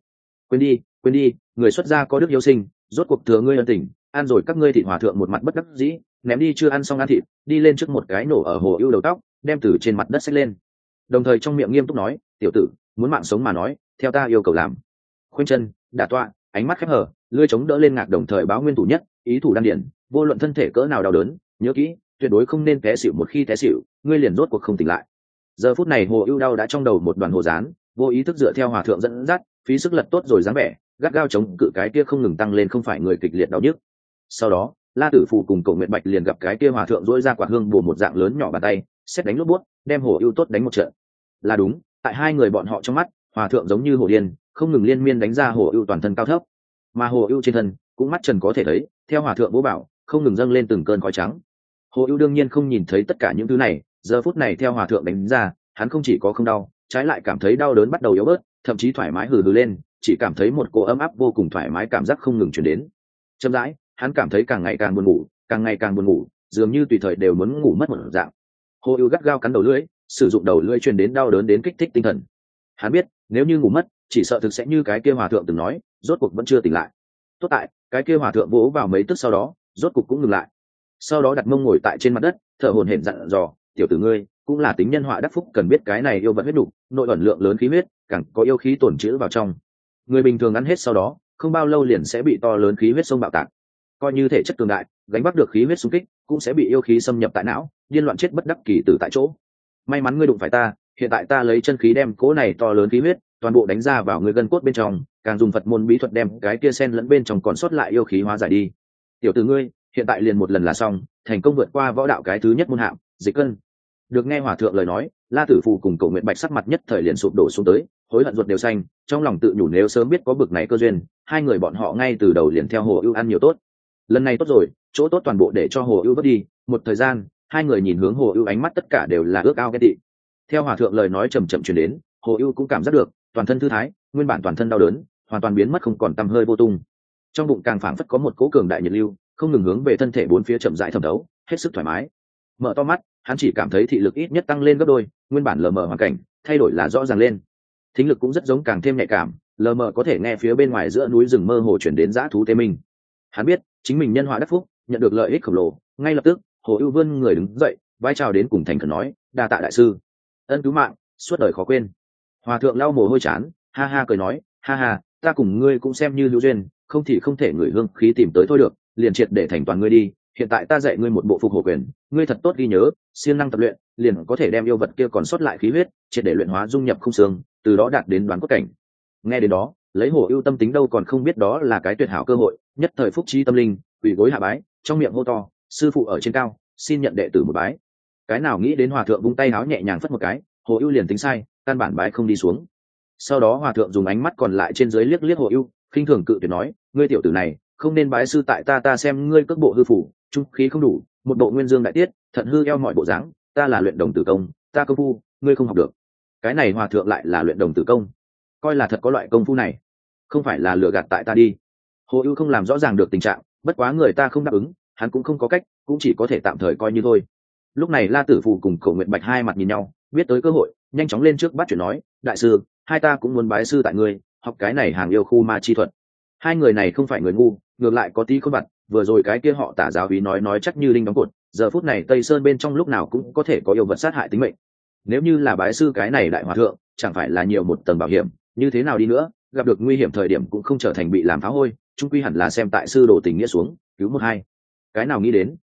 Quên đi, người xuất gia có đức hiếu sinh, rốt cuộc thừa ngươi ân tình, ăn rồi các ngươi thịt. Hòa thượng một mặt bất đắc dĩ, ném đi chưa ăn xong ăn thịt, đi lên trước một cái nổ ở Hồ Ưu đầu tóc, đem từ trên mặt đất xách lên, đồng thời trong miệng nghiêm túc nói, tiểu tử, muốn mạng sống mà nói, theo ta yêu cầu làm. Khoanh chân đả tọa, ánh mắt khép hờ, lưỡi chống đỡ lên ngạc, đồng thời báo nguyên thủ nhất, ý thủ đan điển, vô luận thân thể cỡ nào đau đớn, nhớ kỹ, tuyệt đối không nên té xỉu, một khi té xỉu, ngươi liền rốt cuộc không tỉnh lại. Giờ phút này Hồ Ưu đau đã trong đầu một đoàn hồ dán, vô ý thức dựa theo hòa thượng dẫn dắt, phí sức lật tốt rồi dáng vẻ, gắt gao chống cự cái kia không ngừng tăng lên không phải người kịch liệt đau nhức. Sau đó, La Tử Phù cùng Cổ Nguyệt Bạch liền gặp cái kia hòa thượng duỗi ra quạt hương bổ một dạng lớn nhỏ bàn tay, xét đánh lốp bút, đem Hồ Ưu tốt đánh một trận. Là đúng, tại hai người bọn họ trong mắt, hòa thượng giống như hổ điên, không ngừng liên miên đánh ra Hồ Ưu toàn thân cao thấp, mà Hồ Ưu trên thân cũng mắt trần có thể thấy, theo hòa thượng bố bảo, không ngừng dâng lên từng cơn khói trắng. Hồ Ưu đương nhiên không nhìn thấy tất cả những thứ này, giờ phút này theo hòa thượng đánh ra, hắn không chỉ có không đau, trái lại cảm thấy đau đớn bắt đầu yếu bớt, thậm chí thoải mái hừ hừ lên, chỉ cảm thấy một cỗ ấm áp vô cùng thoải mái cảm giác không ngừng truyền đến. Chậm rãi, hắn cảm thấy càng ngày càng buồn ngủ, càng ngày càng buồn ngủ, dường như tùy thời đều muốn ngủ mất một dạng. Hồ Ưu gắt gao cắn đầu lưỡi, sử dụng đầu lưỡi truyền đến đau đớn đến kích thích tinh thần. Hắn biết, nếu như ngủ mất, chỉ sợ thực sẽ như cái kia hòa thượng từng nói, rốt cuộc vẫn chưa tỉnh lại. Tốt tại, cái kia hòa thượng vỗ vào mấy tức sau đó, rốt cuộc cũng ngừng lại. Sau đó đặt mông ngồi tại trên mặt đất, thở hổn hển dặn dò, tiểu tử ngươi, cũng là tính nhân họa đắc phúc, cần biết cái này yêu vật huyết đủ, nội ẩn lượng lớn khí huyết, càng có yêu khí tổn trữ vào trong. Người bình thường ăn hết sau đó, không bao lâu liền sẽ bị to lớn khí huyết sông bạo tạc. Coi như thể chất cường đại, gánh vác được khí huyết xung kích, cũng sẽ bị yêu khí xâm nhập tại não, điên loạn chết bất đắc kỳ tử tại chỗ. May mắn ngươi đụng phải ta, hiện tại ta lấy chân khí đem cỗ này to lớn khí huyết toàn bộ đánh ra vào người gân cốt bên trong, càng dùng Phật môn bí thuật đem cái kia sen lẫn bên trong còn sót lại yêu khí hóa giải đi. Tiểu tử ngươi, hiện tại liền một lần là xong, thành công vượt qua võ đạo cái thứ nhất môn hạng, dịch cân. Được nghe hòa thượng lời nói, La Tử Phù cùng Cổ Nguyện Bạch sắc mặt nhất thời liền sụp đổ xuống tới, hối hận ruột đều xanh, trong lòng tự nhủ nếu sớm biết có bực này cơ duyên, hai người bọn họ ngay từ đầu liền theo Hồ Ưu ăn nhiều tốt. Lần này tốt rồi, chỗ tốt toàn bộ để cho Hồ Ưu vứt đi. Một thời gian, hai người nhìn hướng Hồ Ưu ánh mắt tất cả đều là ước ao ghen tị. Theo hòa thượng lời nói chậm chậm truyền đến, Hồ Ưu cũng cảm giác được, toàn thân thư thái, nguyên bản toàn thân đau đớn, hoàn toàn biến mất không còn tăm hơi vô tung. Trong bụng càng phảng phất có một cỗ cường đại nhiệt lưu, không ngừng hướng về thân thể bốn phía chậm rãi thẩm thấu, hết sức thoải mái. Mở to mắt, hắn chỉ cảm thấy thị lực ít nhất tăng lên gấp đôi, nguyên bản lờ mờ hoàn cảnh thay đổi là rõ ràng lên. Thính lực cũng rất giống càng thêm nhạy cảm, lờ mờ có thể nghe phía bên ngoài giữa núi rừng mơ hồ chuyển đến dã thú tê minh. Hắn biết chính mình nhân họa đắc phúc, nhận được lợi ích khổng lồ. Ngay lập tức, Hồ Ưu vươn người đứng dậy, vai chào đến cùng thành khẩn nói, đa tạ đại sư, ân cứu mạng suốt đời khó quên. Hòa thượng lau mồ hôi chán, ha ha cười nói, ha ha, ta cùng ngươi cũng xem như hữu duyên, không thì không thể ngửi hương khí tìm tới thôi được, liền triệt để thành toàn ngươi đi. Hiện tại ta dạy ngươi một bộ phục hồi quyền, ngươi thật tốt ghi nhớ, siêng năng tập luyện, liền có thể đem yêu vật kia còn sót lại khí huyết triệt để luyện hóa dung nhập không xương, từ đó đạt đến đoán cốt cảnh. Nghe đến đó, lấy Hồ Ưu tâm tính đâu còn không biết đó là cái tuyệt hảo cơ hội, nhất thời phúc trí tâm linh, quỳ gối hạ bái, trong miệng hô to, sư phụ ở trên cao, xin nhận đệ tử một bái. Cái nào nghĩ đến hòa thượng vung tay áo nhẹ nhàng phất một cái, Hồ Ưu liền tính sai, căn bản bái không đi xuống. Sau đó hòa thượng dùng ánh mắt còn lại trên dưới liếc liếc Hồ Ưu, khinh thường cự tuyệt nói, ngươi tiểu tử này, không nên bái sư tại ta xem ngươi cước bộ hư phủ, trung khí không đủ, một bộ nguyên dương đại tiết, thận hư eo mọi bộ dáng, ta là luyện đồng tử công, ta công phu, ngươi không học được. Cái này hòa thượng lại là luyện đồng tử công, coi là thật có loại công phu này, không phải là lừa gạt tại ta đi. Hồ Ưu không làm rõ ràng được tình trạng, bất quá người ta không đáp ứng, hắn cũng không có cách, cũng chỉ có thể tạm thời coi như thôi. Lúc này La Tử Phù cùng Cổ Nguyện Bạch hai mặt nhìn nhau, biết tới cơ hội, nhanh chóng lên trước bắt chuyện nói, đại sư, hai ta cũng muốn bái sư tại ngươi, học cái này hàng yêu khu ma chi thuật. Hai người này không phải người ngu, ngược lại có tí khôn vặt, vừa rồi cái kia họ Tả giáo úy nói chắc như linh đóng cột, giờ phút này Tây Sơn bên trong lúc nào cũng có thể có yêu vật sát hại tính mệnh. Nếu như là bái sư cái này đại hòa thượng, chẳng phải là nhiều một tầng bảo hiểm, như thế nào đi nữa, gặp được nguy hiểm thời điểm cũng không trở thành bị làm phá hôi, chung quy hẳn là xem tại sư đồ tình nghĩa xuống, cứu một hai. Cái nào nghĩ đến,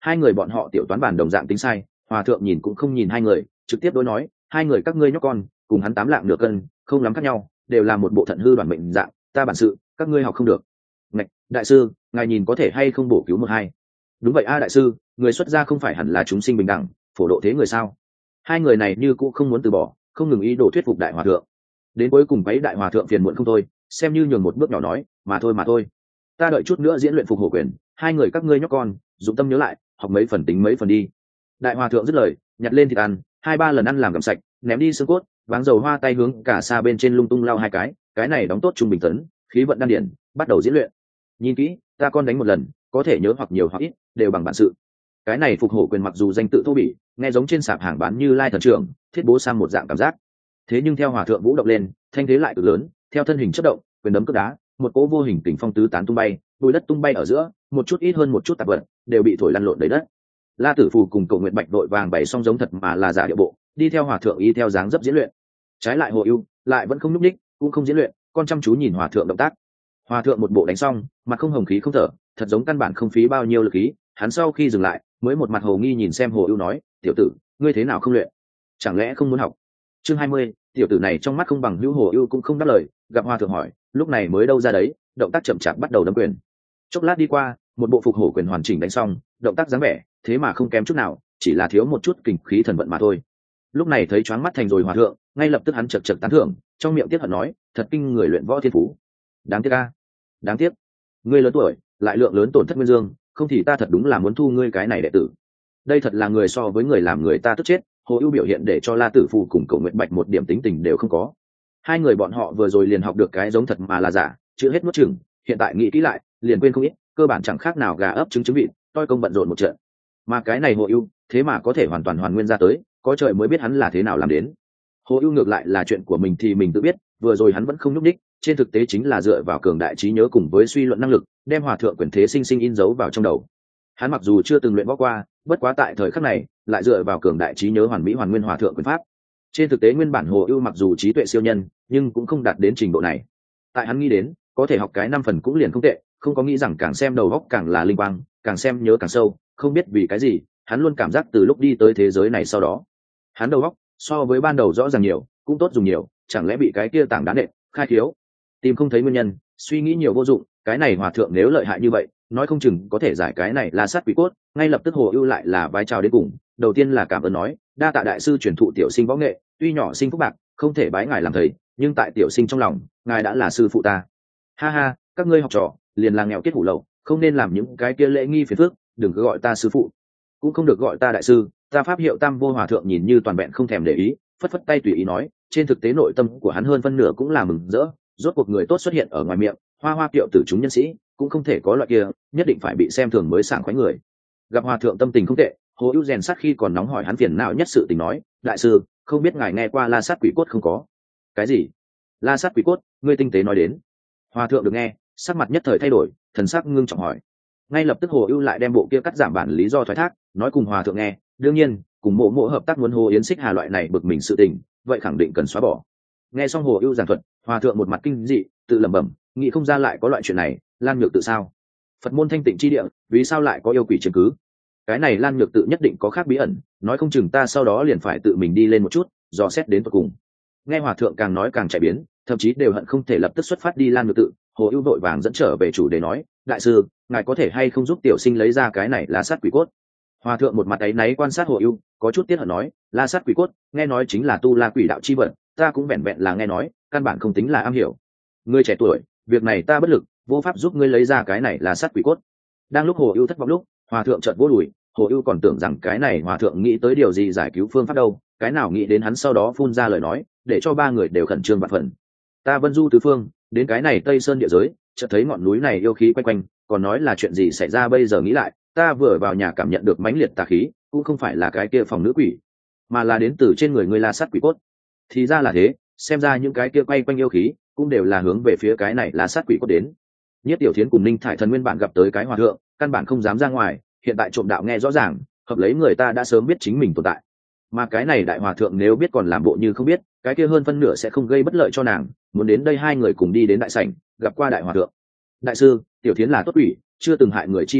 Hai người bọn họ tiểu toán bản đồng dạng tính sai, hòa thượng nhìn cũng không nhìn hai người, trực tiếp đối nói, hai người các ngươi nhóc con cùng hắn 8 lạng nửa cân không lắm khác nhau, đều là một bộ thận hư đoàn mệnh dạng, ta bản sự các ngươi học không được. Ngạch, đại sư ngài nhìn có thể hay không bổ cứu một hai? Đúng vậy a đại sư, người xuất gia không phải hẳn là chúng sinh bình đẳng, phổ độ thế người sao? Hai người này như cũng không muốn từ bỏ, không ngừng ý đồ thuyết phục đại hòa thượng. Đến cuối cùng mấy đại hòa thượng phiền muộn không thôi, xem như nhường một bước nhỏ nói, mà thôi, ta đợi chút nữa diễn luyện phục hổ quyền, hai người các ngươi nhóc con dụng tâm nhớ lại, học mấy phần tính mấy phần đi. Đại hòa thượng dứt lời, nhặt lên thịt ăn, 2-3 lần ăn làm gặm sạch, ném đi xương cốt, váng dầu hoa tay hướng cả xa bên trên lung tung lao hai cái này đóng tốt trung bình tấn, khí vận đan điển, bắt đầu diễn luyện. Nhìn kỹ, ta con đánh một lần, có thể nhớ hoặc nhiều hoặc ít, đều bằng bản sự. Cái này phục hổ quyền mặc dù danh tự thô bỉ, nghe giống trên sạp hàng bán như lai thần trưởng, thiết bố sang một dạng cảm giác. Thế nhưng theo hòa thượng vũ động lên, thanh thế lại cực lớn, theo thân hình chất động, quyền đấm cước đá, một cỗ vô hình kình phong tứ tán tung bay, bụi đất tung bay ở giữa, một chút ít hơn một chút tạp vật, đều bị thổi lăn lộn đầy đất. La Tử Phù cùng Cổ Nguyệt Bạch đội vàng bày xong giống thật mà là giả điệu bộ, đi theo hòa thượng y theo dáng dấp diễn luyện. Trái lại Hồ Ưu lại vẫn không nhúc nhích, cũng không diễn luyện, con chăm chú nhìn hòa thượng động tác. Hòa thượng một bộ đánh xong, mặt không hồng khí không thở, thật giống căn bản không phí bao nhiêu lực khí. Hắn sau khi dừng lại, mới một mặt hồ nghi nhìn xem Hồ Ưu nói, tiểu tử, ngươi thế nào không luyện? Chẳng lẽ không muốn học? Chương 20, tiểu tử này trong mắt không bằng hữu. Hồ Ưu cũng không đáp lời, gặp hòa thượng hỏi, lúc này mới đâu ra đấy, động tác chậm chạp bắt đầu đấm quyền. Chốc lát đi qua, một bộ phục hổ quyền hoàn chỉnh đánh xong, động tác dáng vẻ, thế mà không kém chút nào, chỉ là thiếu một chút kình khí thần vận mà thôi. Lúc này thấy choáng mắt thành rồi hòa thượng, ngay lập tức hắn chật chật tán thưởng, trong miệng tiếc hận nói, thật kinh người luyện võ thiên phú. Đáng tiếc a, đáng tiếc, ngươi lớn tuổi, lại lượng lớn tổn thất nguyên dương, không thì ta thật đúng là muốn thu ngươi cái này đệ tử. Đây thật là người so với người làm người ta tức chết. Hồ Ưu biểu hiện để cho La Tử Phù cùng Cổ Nguyệt Bạch một điểm tính tình đều không có. Hai người bọn họ vừa rồi liền học được cái giống thật mà là giả, chưa hết nuốt chửng, hiện tại nghĩ kỹ lại, liền quên không ít, cơ bản chẳng khác nào gà ấp trứng vịt, toi công bận rộn một trận. Mà cái này Hồ Ưu, thế mà có thể hoàn toàn hoàn nguyên ra tới, có trời mới biết hắn là thế nào làm đến. Hồ Ưu ngược lại là chuyện của mình thì mình tự biết, vừa rồi hắn vẫn không nhúc nhích, trên thực tế chính là dựa vào cường đại trí nhớ cùng với suy luận năng lực, đem hòa thượng quyền thế sinh sinh in dấu vào trong đầu. Hắn mặc dù chưa từng luyện võ qua, bất quá tại thời khắc này, lại dựa vào cường đại trí nhớ hoàn mỹ hoàn nguyên hòa thượng quyền pháp. Trên thực tế nguyên bản Hồ Ưu mặc dù trí tuệ siêu nhân, nhưng cũng không đạt đến trình độ này. Tại hắn nghĩ đến, có thể học cái 5 phần cũng liền không tệ, không có nghĩ rằng càng xem đầu óc càng là linh quang, càng xem nhớ càng sâu, không biết vì cái gì, hắn luôn cảm giác từ lúc đi tới thế giới này sau đó, hắn đầu óc so với ban đầu rõ ràng nhiều, cũng tốt dùng nhiều, chẳng lẽ bị cái kia tảng đá nện khai thiếu, tìm không thấy nguyên nhân, suy nghĩ nhiều vô dụng, cái này hòa thượng nếu lợi hại như vậy, nói không chừng có thể giải cái này La Sát Quỷ Cốt. Ngay lập tức Hồ Ưu lại là vái chào đến cùng, đầu tiên là cảm ơn nói, đa tạ đại sư truyền thụ tiểu sinh võ nghệ, tuy nhỏ sinh phúc bạc, không thể bái ngài làm thầy, nhưng tại tiểu sinh trong lòng, ngài đã là sư phụ ta. Ha ha, các ngươi học trò liền là nghèo kết hủ lậu, không nên làm những cái kia lễ nghi phiền phức, đừng cứ gọi ta sư phụ, cũng không được gọi ta đại sư, ta pháp hiệu Tam Vô Hòa thượng nhìn như toàn vẹn không thèm để ý, phất phất tay tùy ý nói, trên thực tế nội tâm của hắn hơn phân nửa cũng là mừng rỡ, rốt cuộc người tốt xuất hiện ở ngoài miệng, hoa hoa kiệu tử chúng nhân sĩ, cũng không thể có loại kia, nhất định phải bị xem thường mới sảng khoái người. Gặp hòa thượng tâm tình không tệ, Hồ Ưu rèn sát khi còn nóng hỏi hắn phiền não nhất sự tình nói, đại sư, không biết ngài nghe qua La Sát Quỷ Cốt không có? Cái gì? La Sát Quỷ Cốt, ngươi tinh tế nói đến. Hòa thượng được nghe, sắc mặt nhất thời thay đổi, thần sắc ngưng trọng hỏi. Ngay lập tức Hồ Ưu lại đem bộ kia cắt giảm bản lý do thoái thác, nói cùng hòa thượng nghe, đương nhiên, cùng mộ mộ hợp tác muốn Hồ Yến Xích Hà loại này bực mình sự tình, vậy khẳng định cần xóa bỏ. Nghe xong Hồ Ưu giảng thuật, hòa thượng một mặt kinh dị, tự lẩm bẩm, nghĩ không ra lại có loại chuyện này, Lan Nhược tự sao? Phật môn thanh tịnh chi địa, vì sao lại có yêu quỷ chiếm cứ? Cái này Lan Nhược tự nhất định có khác bí ẩn, nói không chừng ta sau đó liền phải tự mình đi lên một chút, dò xét đến tận cùng. Nghe hòa thượng càng nói càng chạy biến, thậm chí đều hận không thể lập tức xuất phát đi Lan Nhược tự. Hồ Ưu vội vàng dẫn trở về chủ đề nói, đại sư, ngài có thể hay không giúp tiểu sinh lấy ra cái này La Sát Quỷ Cốt? Hòa thượng một mặt áy náy quan sát Hồ Ưu, có chút tiếc hận nói, La Sát Quỷ Cốt, nghe nói chính là tu la quỷ đạo chi vật, ta cũng vẹn vẹn là nghe nói, căn bản không tính là am hiểu. Ngươi trẻ tuổi, việc này ta bất lực, vô pháp giúp ngươi lấy ra cái này La Sát Quỷ Cốt. Đang lúc Hồ Ưu thất vọng lúc, hòa thượng chợt vỗ đùi, Hồ Ưu còn tưởng rằng cái này hòa thượng nghĩ tới điều gì giải cứu phương pháp đâu, cái nào nghĩ đến hắn sau đó phun ra lời nói, để cho ba người đều khẩn trương vạn phần. Ta vân du tứ phương, đến cái này Tây Sơn địa giới, chợt thấy ngọn núi này yêu khí quanh quanh, còn nói là chuyện gì xảy ra bây giờ nghĩ lại, ta vừa vào nhà cảm nhận được mãnh liệt tà khí, cũng không phải là cái kia phòng nữ quỷ, mà là đến từ trên người ngươi La Sát Quỷ Cốt. Thì ra là thế, xem ra những cái kia quay quanh yêu khí cũng đều là hướng về phía cái này La Sát Quỷ Cốt đến. Nhất Tiểu Thiến cùng Ninh Thải Thần nguyên bản gặp tới cái hòa thượng, căn bản không dám ra ngoài, hiện tại trộm đạo nghe rõ ràng, hợp lấy người ta đã sớm biết chính mình tồn tại. Mà cái này đại hòa thượng nếu biết còn làm bộ như không biết, cái kia hơn phân nửa sẽ không gây bất lợi cho nàng, muốn đến đây hai người cùng đi đến đại sảnh, gặp qua đại hòa thượng. Đại sư, Tiểu Thiến là tốt quỷ, chưa từng hại người chi ý,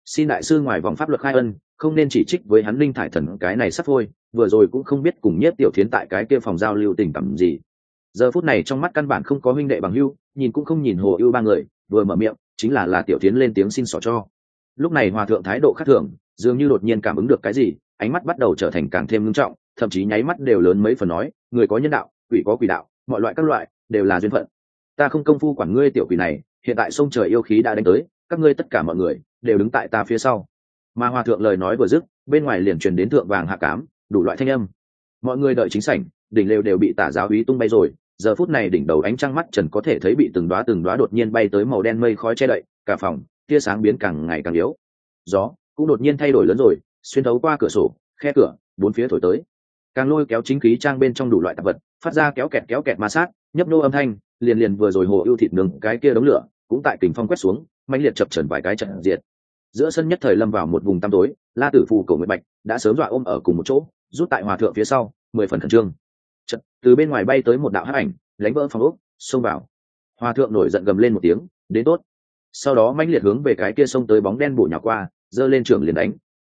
xin đại sư ngoài vòng pháp luật khai ân, không nên chỉ trích với hắn linh thải thần cái này sắp thôi, vừa rồi cũng không biết cùng Nhiếp Tiểu Thiến tại cái kia phòng giao lưu tình cảm gì. Giờ phút này trong mắt căn bản không có huynh đệ bằng hữu, nhìn cũng không nhìn Hồ Ưu ba người, vừa mở miệng chính là Tiểu Thiến lên tiếng xin xỏ cho. Lúc này hòa thượng thái độ khác thường, dường như đột nhiên cảm ứng được cái gì, ánh mắt bắt đầu trở thành càng thêm nghiêm trọng, thậm chí nháy mắt đều lớn mấy phần nói, người có nhân đạo, quỷ có quỷ đạo, mọi loại các loại đều là duyên phận. Ta không công phu quản ngươi tiểu quỷ này, hiện tại sông trời yêu khí đã đánh tới, các ngươi tất cả mọi người đều đứng tại ta phía sau. Mà hòa thượng lời nói vừa dứt, bên ngoài liền truyền đến thượng vàng hạ cám, đủ loại thanh âm. Mọi người đợi chính sảnh, đỉnh lều đều bị tả giáo úy tung bay rồi, giờ phút này đỉnh đầu ánh trăng mắt trần có thể thấy bị từng đóa đột nhiên bay tới màu đen mây khói che đậy, cả phòng tia sáng biến càng ngày càng yếu. Gió cũng đột nhiên thay đổi lớn rồi, xuyên thấu qua cửa sổ, khe cửa, bốn phía thổi tới, càng lôi kéo chính khí trang bên trong đủ loại tạp vật, phát ra kéo kẹt ma sát, nhấp nô âm thanh, liền vừa rồi Hồ Ưu thịt nướng cái kia đống lửa, cũng tại kình phong quét xuống, mãnh liệt chập chờn vài cái trận diệt. Giữa sân nhất thời lâm vào một vùng tăm tối, La Tử Phù Cổ Nguyệt Bạch đã sớm dọa ôm ở cùng một chỗ, rút tại hòa thượng phía sau, 10 phần khẩn trương. Chợt, từ bên ngoài bay tới một đạo hắc ảnh, đánh vỡ phòng ốc, xông vào. Hòa thượng nổi giận gầm lên một tiếng, đến tốt. Sau đó mãnh liệt hướng về cái kia xông tới bóng đen bổ nhào qua, giơ lên trường liền đánh.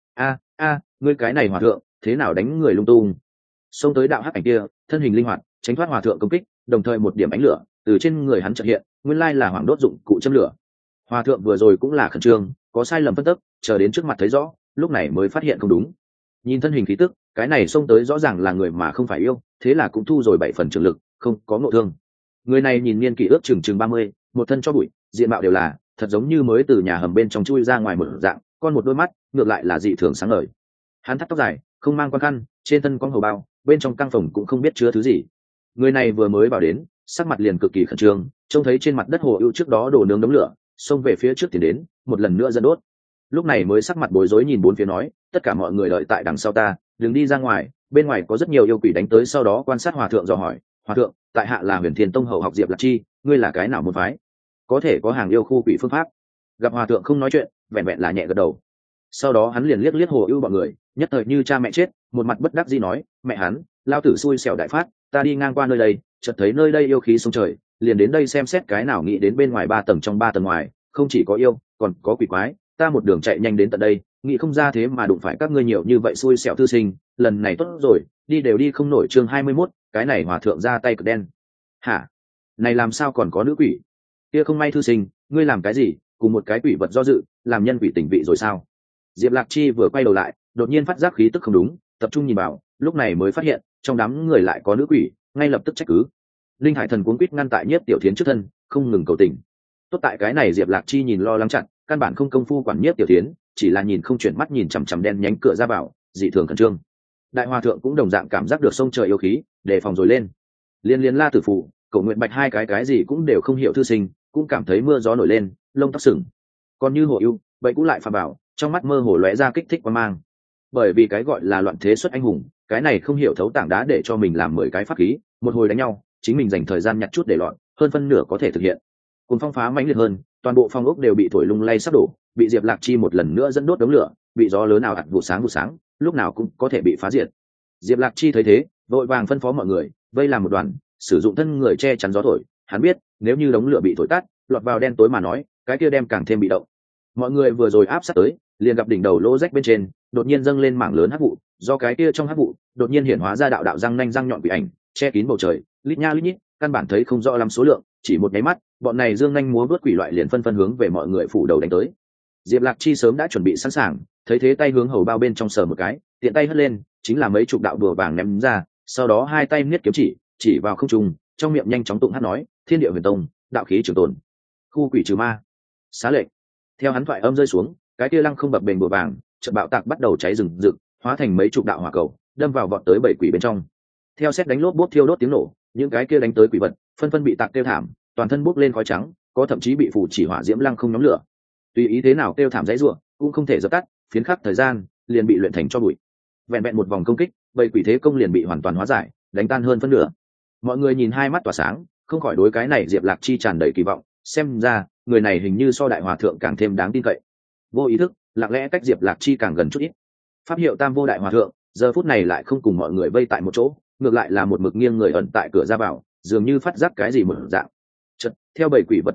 A, ngươi cái này hòa thượng, thế nào đánh người lung tung? Xông tới đạo hắc ảnh kia, thân hình linh hoạt, tránh thoát hòa thượng công kích, đồng thời một điểm ánh lửa từ trên người hắn chợt hiện, nguyên lai là hoàng đốt dụng cụ châm lửa. Hòa thượng vừa rồi cũng là khẩn trương, có sai lầm phân tích, chờ đến trước mặt thấy rõ, lúc này mới phát hiện không đúng. Nhìn thân hình khí tức, cái này xông tới rõ ràng là người mà không phải yêu, thế là cũng thu rồi 7 phần trường lực, không có ngộ thương. Người này nhìn niên kỷ ước chừng 30, một thân cho bụi, diện mạo đều là thật giống như mới từ nhà hầm bên trong chui ra ngoài mở dạng, con một đôi mắt ngược lại là dị thường sáng ngời. Hắn thắt tóc dài, không mang quan khăn, trên thân con hầu bao, bên trong căng phòng cũng không biết chứa thứ gì. Người này vừa mới vào đến, sắc mặt liền cực kỳ khẩn trương, trông thấy trên mặt đất Hồ Ưu trước đó đổ nướng đống lửa, xông về phía trước tiến đến, một lần nữa dẫn đốt. Lúc này mới sắc mặt bối rối nhìn bốn phía nói, tất cả mọi người đợi tại đằng sau ta, đừng đi ra ngoài, bên ngoài có rất nhiều yêu quỷ đánh tới. Sau đó quan sát hòa thượng dò hỏi, hòa thượng, tại hạ là Huyền Thiên Tông hậu học Diệp Lạc Chi, ngươi là cái nào môn phái? Có thể có hàng yêu khu quỷ phương pháp? Gặp hòa thượng không nói chuyện, vẹn vẹn là nhẹ gật đầu. Sau đó hắn liền liếc Hồ Ưu bọn người, nhất thời như cha mẹ chết, một mặt bất đắc dĩ nói, mẹ hắn, lao tử xui xẻo đại phát, ta đi ngang qua nơi đây, chợt thấy nơi đây yêu khí sông trời, liền đến đây xem xét cái nào nghĩ đến bên ngoài 3 tầng trong 3 tầng ngoài, không chỉ có yêu, còn có quỷ quái, ta một đường chạy nhanh đến tận đây, nghĩ không ra thế mà đụng phải các ngươi nhiều như vậy xui xẻo thư sinh, lần này tốt rồi, đi đều đi không nổi. Chương 21, cái này hòa thượng ra tay cực đen. Hả? Này làm sao còn có nữ quỷ? Kia không may thư sinh, ngươi làm cái gì, cùng một cái quỷ vật do dự, làm nhân quỷ tỉnh vị rồi sao? Diệp Lạc Chi vừa quay đầu lại, đột nhiên phát giác khí tức không đúng, tập trung nhìn vào, lúc này mới phát hiện, trong đám người lại có nữ quỷ, ngay lập tức trách cứ. Linh Hải Thần cuống quýt ngăn tại Nhiếp Tiểu Thiến trước thân, không ngừng cầu tình. Tốt tại cái này Diệp Lạc Chi nhìn lo lắng chặt, căn bản không công phu quản Nhiếp Tiểu Thiến, chỉ là nhìn không chuyển mắt nhìn chằm chằm đen nhánh cửa ra vào, dị thường khẩn trương. Đại hòa thượng cũng đồng dạng cảm giác được sông trời yêu khí, đề phòng rồi lên. Liên La Tử Phụ, Cổ Nguyện Bạch hai cái gì cũng đều không hiểu thư sinh, cũng cảm thấy mưa gió nổi lên, lông tóc sừng. Còn như Hồ Ưu, vậy cũng lại phàm bảo, trong mắt mơ hồ lóe ra kích thích quan mang. Bởi vì cái gọi là loạn thế xuất anh hùng, cái này không hiểu thấu tảng đá để cho mình làm 10 cái pháp khí, một hồi đánh nhau, chính mình dành thời gian nhặt chút để lọt, hơn phân nửa có thể thực hiện. Cùng phong phá mãnh liệt hơn, toàn bộ phong ốc đều bị thổi lung lay sắp đổ, bị Diệp Lạc Chi một lần nữa dẫn đốt đống lửa, bị gió lớn nào ạt vụ sáng, lúc nào cũng có thể bị phá diệt. Diệp Lạc Chi thấy thế, vội vàng phân phó mọi người, vây làm một đoàn, sử dụng thân người che chắn gió thổi. Hắn biết, nếu như đống lửa bị thổi tắt, lọt vào đen tối mà nói, cái kia đem càng thêm bị động. Mọi người vừa rồi áp sát tới, liền gặp đỉnh đầu lỗ rách bên trên, đột nhiên dâng lên mảng lớn hắc vụ, do cái kia trong hắc vụ, đột nhiên hiển hóa ra đạo răng nanh răng nhọn quỷ ảnh, che kín bầu trời, lít nha lít nhít, căn bản thấy không rõ lắm số lượng, chỉ một nháy mắt, bọn này dương nhanh múa vớt quỷ loại liền phân hướng về mọi người phủ đầu đánh tới. Diệp Lạc Chi sớm đã chuẩn bị sẵn sàng, thấy thế tay hướng hầu bao bên trong sờ một cái, tiện tay hất lên, chính là mấy chục đạo đùa vàng ném ra, sau đó hai tay niết kiếm chỉ vào không trung, trong miệng nhanh chóng tụng hát nói, Thiên Địa Huyền Tông, đạo khí trường tồn, khu quỷ trừ ma, xá lệnh. Theo hắn thoại âm rơi xuống, cái kia lăng không bập bềnh bùa vàng, chợt bạo tạc bắt đầu cháy rừng rực, hóa thành mấy chục đạo hỏa cầu, đâm vào vọt tới 7 quỷ bên trong. Theo sét đánh lốp bốp thiêu đốt tiếng nổ, những cái kia đánh tới quỷ vật, phân phân bị tạc kêu thảm, toàn thân bốc lên khói trắng, có thậm chí bị phủ chỉ hỏa diễm lăng không nhóm lửa. Tùy ý thế nào kêu thảm dãy rủa, cũng không thể dập tắt, phiến khắc thời gian, liền bị luyện thành cho bụi. Vẹn vẹn một vòng công kích, 7 quỷ thế công liền bị hoàn toàn hóa giải, đánh tan hơn phân nửa. Mọi người nhìn hai mắt tỏa sáng, không khỏi đối cái này Diệp Lạc Chi tràn đầy kỳ vọng, xem ra, người này hình như so đại hòa thượng càng thêm đáng tin cậy. Vô ý thức, lặng lẽ cách Diệp Lạc Chi càng gần chút ít. Pháp hiệu Tam Vô Đại Hòa Thượng, giờ phút này lại không cùng mọi người vây tại một chỗ, ngược lại là một mực nghiêng người ẩn tại cửa ra vào, dường như phát giác cái gì một dạng. Chợt, theo 7 quỷ vật tán loạn,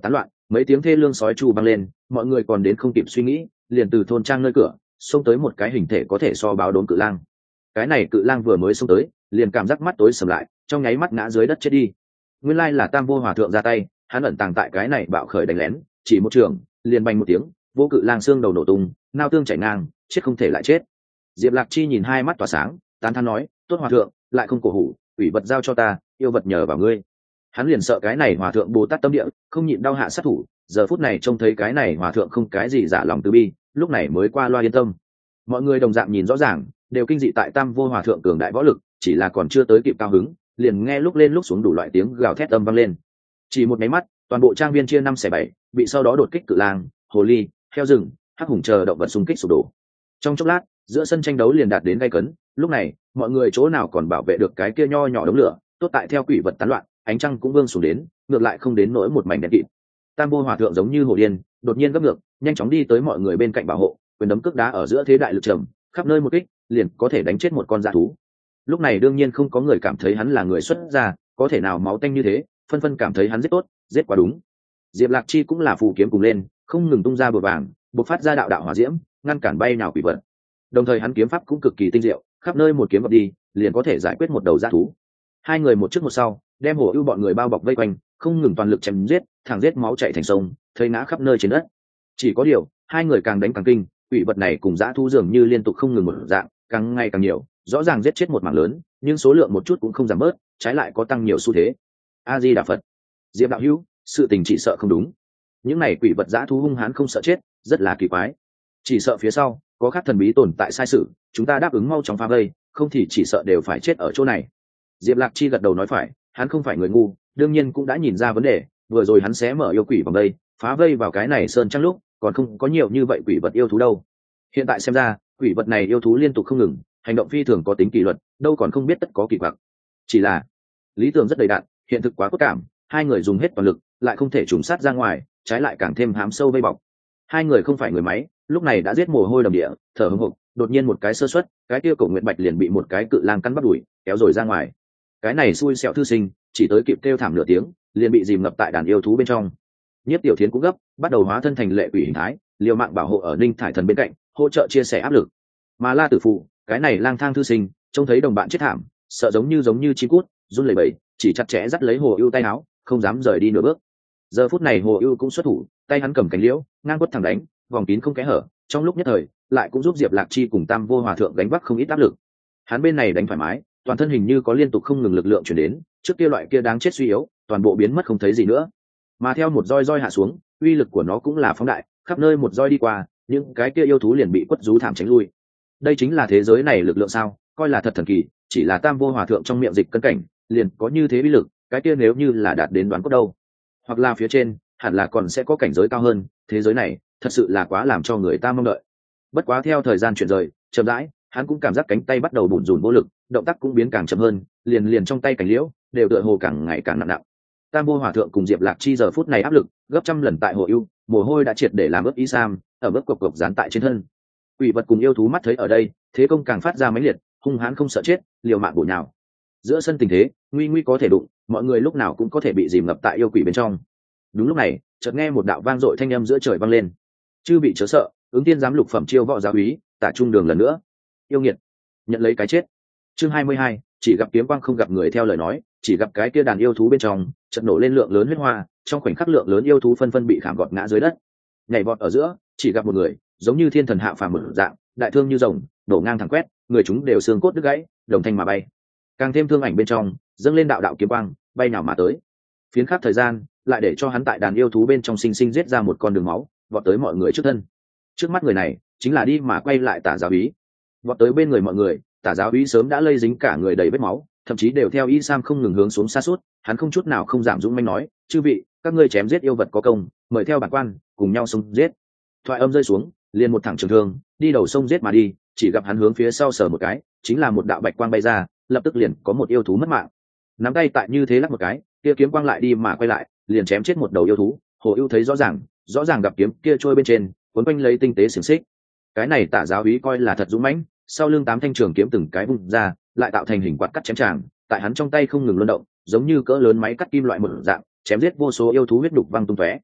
Mấy tiếng thê lương sói chu vang lên, mọi người còn đến không kịp suy nghĩ, liền từ thôn trang nơi cửa xông tới một cái hình thể có thể so báo đốm cự lang. Cái này cự lang vừa mới xông tới, liền cảm giác mắt tối sầm lại, trong nháy mắt ngã dưới đất chết đi. Nguyên lai là Tam Vô Hòa thượng ra tay, hắn ẩn tàng tại cái này bạo khởi đánh lén, chỉ một trường, liền bành một tiếng, vô cự lang xương đầu nổ tung, nao tương chảy ngang, chết không thể lại chết. Diệp Lạc Chi nhìn hai mắt tỏa sáng, tán thán nói, tốt hòa thượng, lại không cổ hủ, ủy vật giao cho ta, yêu vật nhờ vào ngươi. Hắn liền sợ cái này hòa thượng Bồ Tát tâm địa, không nhịn đau hạ sát thủ, giờ phút này trông thấy cái này hòa thượng không cái gì giả lòng từ bi, lúc này mới qua loa yên tâm. Mọi người đồng dạng nhìn rõ ràng, đều kinh dị tại Tam Vô Hòa thượng cường đại võ lực, chỉ là còn chưa tới kịp cao hứng, liền nghe lúc lên lúc xuống đủ loại tiếng gào thét âm vang lên. Chỉ một máy mắt, toàn bộ trang viên chia 5/7, bị sau đó đột kích cự lang, hồ ly, heo rừng, hắc hùng chờ động vật xung kích sụp đổ. Trong chốc lát, giữa sân tranh đấu liền đạt đến gay cấn, lúc này, mọi người chỗ nào còn bảo vệ được cái kia nho nhỏ đống lửa, tốt tại theo quỷ vật tán loạn, ánh trăng cũng vương xuống đến, ngược lại không đến nỗi một mảnh đen kịt. Tam Vô Hòa thượng giống như hổ điên, đột nhiên gấp ngược, nhanh chóng đi tới mọi người bên cạnh bảo hộ, quyền đấm cước đá ở giữa thế đại lực trầm, khắp nơi một kích, liền có thể đánh chết một con dã thú. Lúc này đương nhiên không có người cảm thấy hắn là người xuất gia, có thể nào máu tanh như thế, phân phân cảm thấy hắn giết tốt, giết quá đúng. Diệp Lạc Chi cũng là phù kiếm cùng lên, không ngừng tung ra bờ vàng, bộc phát ra đạo đạo hỏa diễm, ngăn cản bay nào quỷ vật. Đồng thời hắn kiếm pháp cũng cực kỳ tinh diệu, khắp nơi một kiếm vập đi, liền có thể giải quyết một đầu dã thú. Hai người một trước một sau, đem Hồ Ưu bọn người bao bọc vây quanh, không ngừng toàn lực chém giết, thẳng giết máu chảy thành sông, thấy ngã khắp nơi trên đất. Chỉ có điều, hai người càng đánh càng kinh, quỷ vật này cùng dã thú dường như liên tục không ngừng một dạng, càng ngày càng nhiều, rõ ràng giết chết một mảng lớn, nhưng số lượng một chút cũng không giảm bớt, trái lại có tăng nhiều xu thế. A Di Đà Phật. Diệp đạo hữu, sự tình chỉ sợ không đúng. Những này quỷ vật dã thú hung hãn không sợ chết, rất là kỳ quái. Chỉ sợ phía sau có khác thần bí tồn tại sai sự, chúng ta đáp ứng mau chóng phá vây, không thì chỉ sợ đều phải chết ở chỗ này. Diệp Lạc Chi gật đầu nói phải, hắn không phải người ngu, đương nhiên cũng đã nhìn ra vấn đề, vừa rồi hắn sẽ mở yêu quỷ vòng đây, phá vây vào cái này sơn trăng lúc, còn không có nhiều như vậy quỷ vật yêu thú đâu. Hiện tại xem ra, quỷ vật này yêu thú liên tục không ngừng, hành động phi thường có tính kỷ luật, đâu còn không biết tất có kỳ quặc. Chỉ là lý tưởng rất đầy đặn, hiện thực quá cốt cảm, hai người dùng hết toàn lực, lại không thể trùng sát ra ngoài, trái lại càng thêm hám sâu vây bọc. Hai người không phải người máy, lúc này đã giết mồ hôi đầm địa, thở hổn hộc, đột nhiên một cái sơ suất, cái kia Cổ Nguyệt Bạch liền bị một cái cự lang cắn bắt đuổi, kéo rồi ra ngoài. Cái này xui xẻo thư sinh, chỉ tới kịp kêu thảm nửa tiếng, liền bị dìm ngập tại đàn yêu thú bên trong. Nhất Tiểu Thiến cũng gấp, bắt đầu hóa thân thành lệ quỷ hình thái, liều mạng bảo hộ ở Ninh Thải Thần bên cạnh, hỗ trợ chia sẻ áp lực. Mà La Tử Phụ, cái này lang thang thư sinh, trông thấy đồng bạn chết thảm, sợ giống như chim cút, run lẩy bẩy, chỉ chặt chẽ dắt lấy Hồ Ưu tay áo, không dám rời đi nửa bước. Giờ phút này Hồ Ưu cũng xuất thủ, tay hắn cầm cánh liễu, ngang quất thẳng đánh, vòng kín không kẽ hở, trong lúc nhất thời, lại cũng giúp Diệp Lạc Chi cùng Tam Vô Hòa thượng gánh vác không ít áp lực. Hắn bên này đánh thoải mái, toàn thân hình như có liên tục không ngừng lực lượng truyền đến, trước kia loại kia đáng chết suy yếu, toàn bộ biến mất không thấy gì nữa. Mà theo một roi hạ xuống, uy lực của nó cũng là phóng đại, khắp nơi một roi đi qua, những cái kia yêu thú liền bị quất rú thảm tránh lui. Đây chính là thế giới này lực lượng sao, coi là thật thần kỳ, chỉ là Tam Vô Hòa thượng trong miệng dịch cân cảnh, liền có như thế uy lực, cái kia nếu như là đạt đến đoán cốt đâu. Hoặc là phía trên, hẳn là còn sẽ có cảnh giới cao hơn, thế giới này, thật sự là quá làm cho người ta mong đợi. Bất quá theo thời gian chuyển rời, chậm rãi, hắn cũng cảm giác cánh tay bắt đầu bủn rủn vô lực, động tác cũng biến càng chậm hơn, liền trong tay cảnh liễu đều tựa hồ càng ngày càng nặng. Tam Vô Hòa thượng cùng Diệp Lạc Chi giờ phút này áp lực gấp trăm lần tại Hồ Ưu, mồ hôi đã triệt để làm ướt y sam, ở bước cộc dán tại trên thân. Quỷ vật cùng yêu thú mắt thấy ở đây, thế công càng phát ra mãnh liệt, hung hãn không sợ chết, liều mạng bổ nhào. Giữa sân tình thế, nguy có thể đụng, mọi người lúc nào cũng có thể bị dìm ngập tại yêu quỷ bên trong. Đúng lúc này, chợt nghe một đạo vang dội thanh âm giữa trời vang lên. Chư bị chớ sợ, ứng tiên giám lục phẩm chiêu võ giáo úy, tả trung đường lần nữa. Yêu nghiệt, nhận lấy cái chết. Chương 22, chỉ gặp kiếm quang không gặp người theo lời nói, chỉ gặp cái kia đàn yêu thú bên trong, chợt nổ lên lượng lớn huyết hoa, trong khoảnh khắc lượng lớn yêu thú phân bị khảm gọt ngã dưới đất. Nhảy vọt ở giữa, chỉ gặp một người, giống như thiên thần hạ phàm một dạng, đại thương như rồng, đổ ngang thẳng quét, người chúng đều xương cốt đứt gãy, đồng thanh mà bay. Càng thêm thương ảnh bên trong, dâng lên đạo đạo kiếm quang, bay nào mà tới. Phiến khắc thời gian, lại để cho hắn tại đàn yêu thú bên trong sinh giết ra một con đường máu, vọt tới mọi người trước thân. Trước mắt người này, chính là đi mà quay lại Tả giáo úy. Vọt tới bên người mọi người, Tả giáo úy sớm đã lây dính cả người đầy vết máu, thậm chí đều theo y sam không ngừng hướng xuống sa sút, hắn không chút nào không giảm dũng manh nói, chư vị, các ngươi chém giết yêu vật có công, mời theo bản quan, cùng nhau xông giết. Thoại âm rơi xuống, liền một thẳng trường thương, đi đầu sông giết mà đi, chỉ gặp hắn hướng phía sau sờ một cái, chính là một đạo bạch quang bay ra, lập tức liền có một yêu thú mất mạng. Nắm tay tại như thế lắc một cái, kia kiếm quang lại đi mà quay lại, liền chém chết một đầu yêu thú. Hồ Ưu thấy rõ ràng gặp kiếm kia trôi bên trên, cuốn quanh lấy tinh tế xiềng xích. Cái này Tả giáo úy coi là thật dũng mãnh, sau lưng 8 thanh trường kiếm từng cái vung ra, lại tạo thành hình quạt cắt chém tràng, tại hắn trong tay không ngừng luân động, giống như cỡ lớn máy cắt kim loại một dạng, chém giết vô số yêu thú huyết đục văng tung tóe.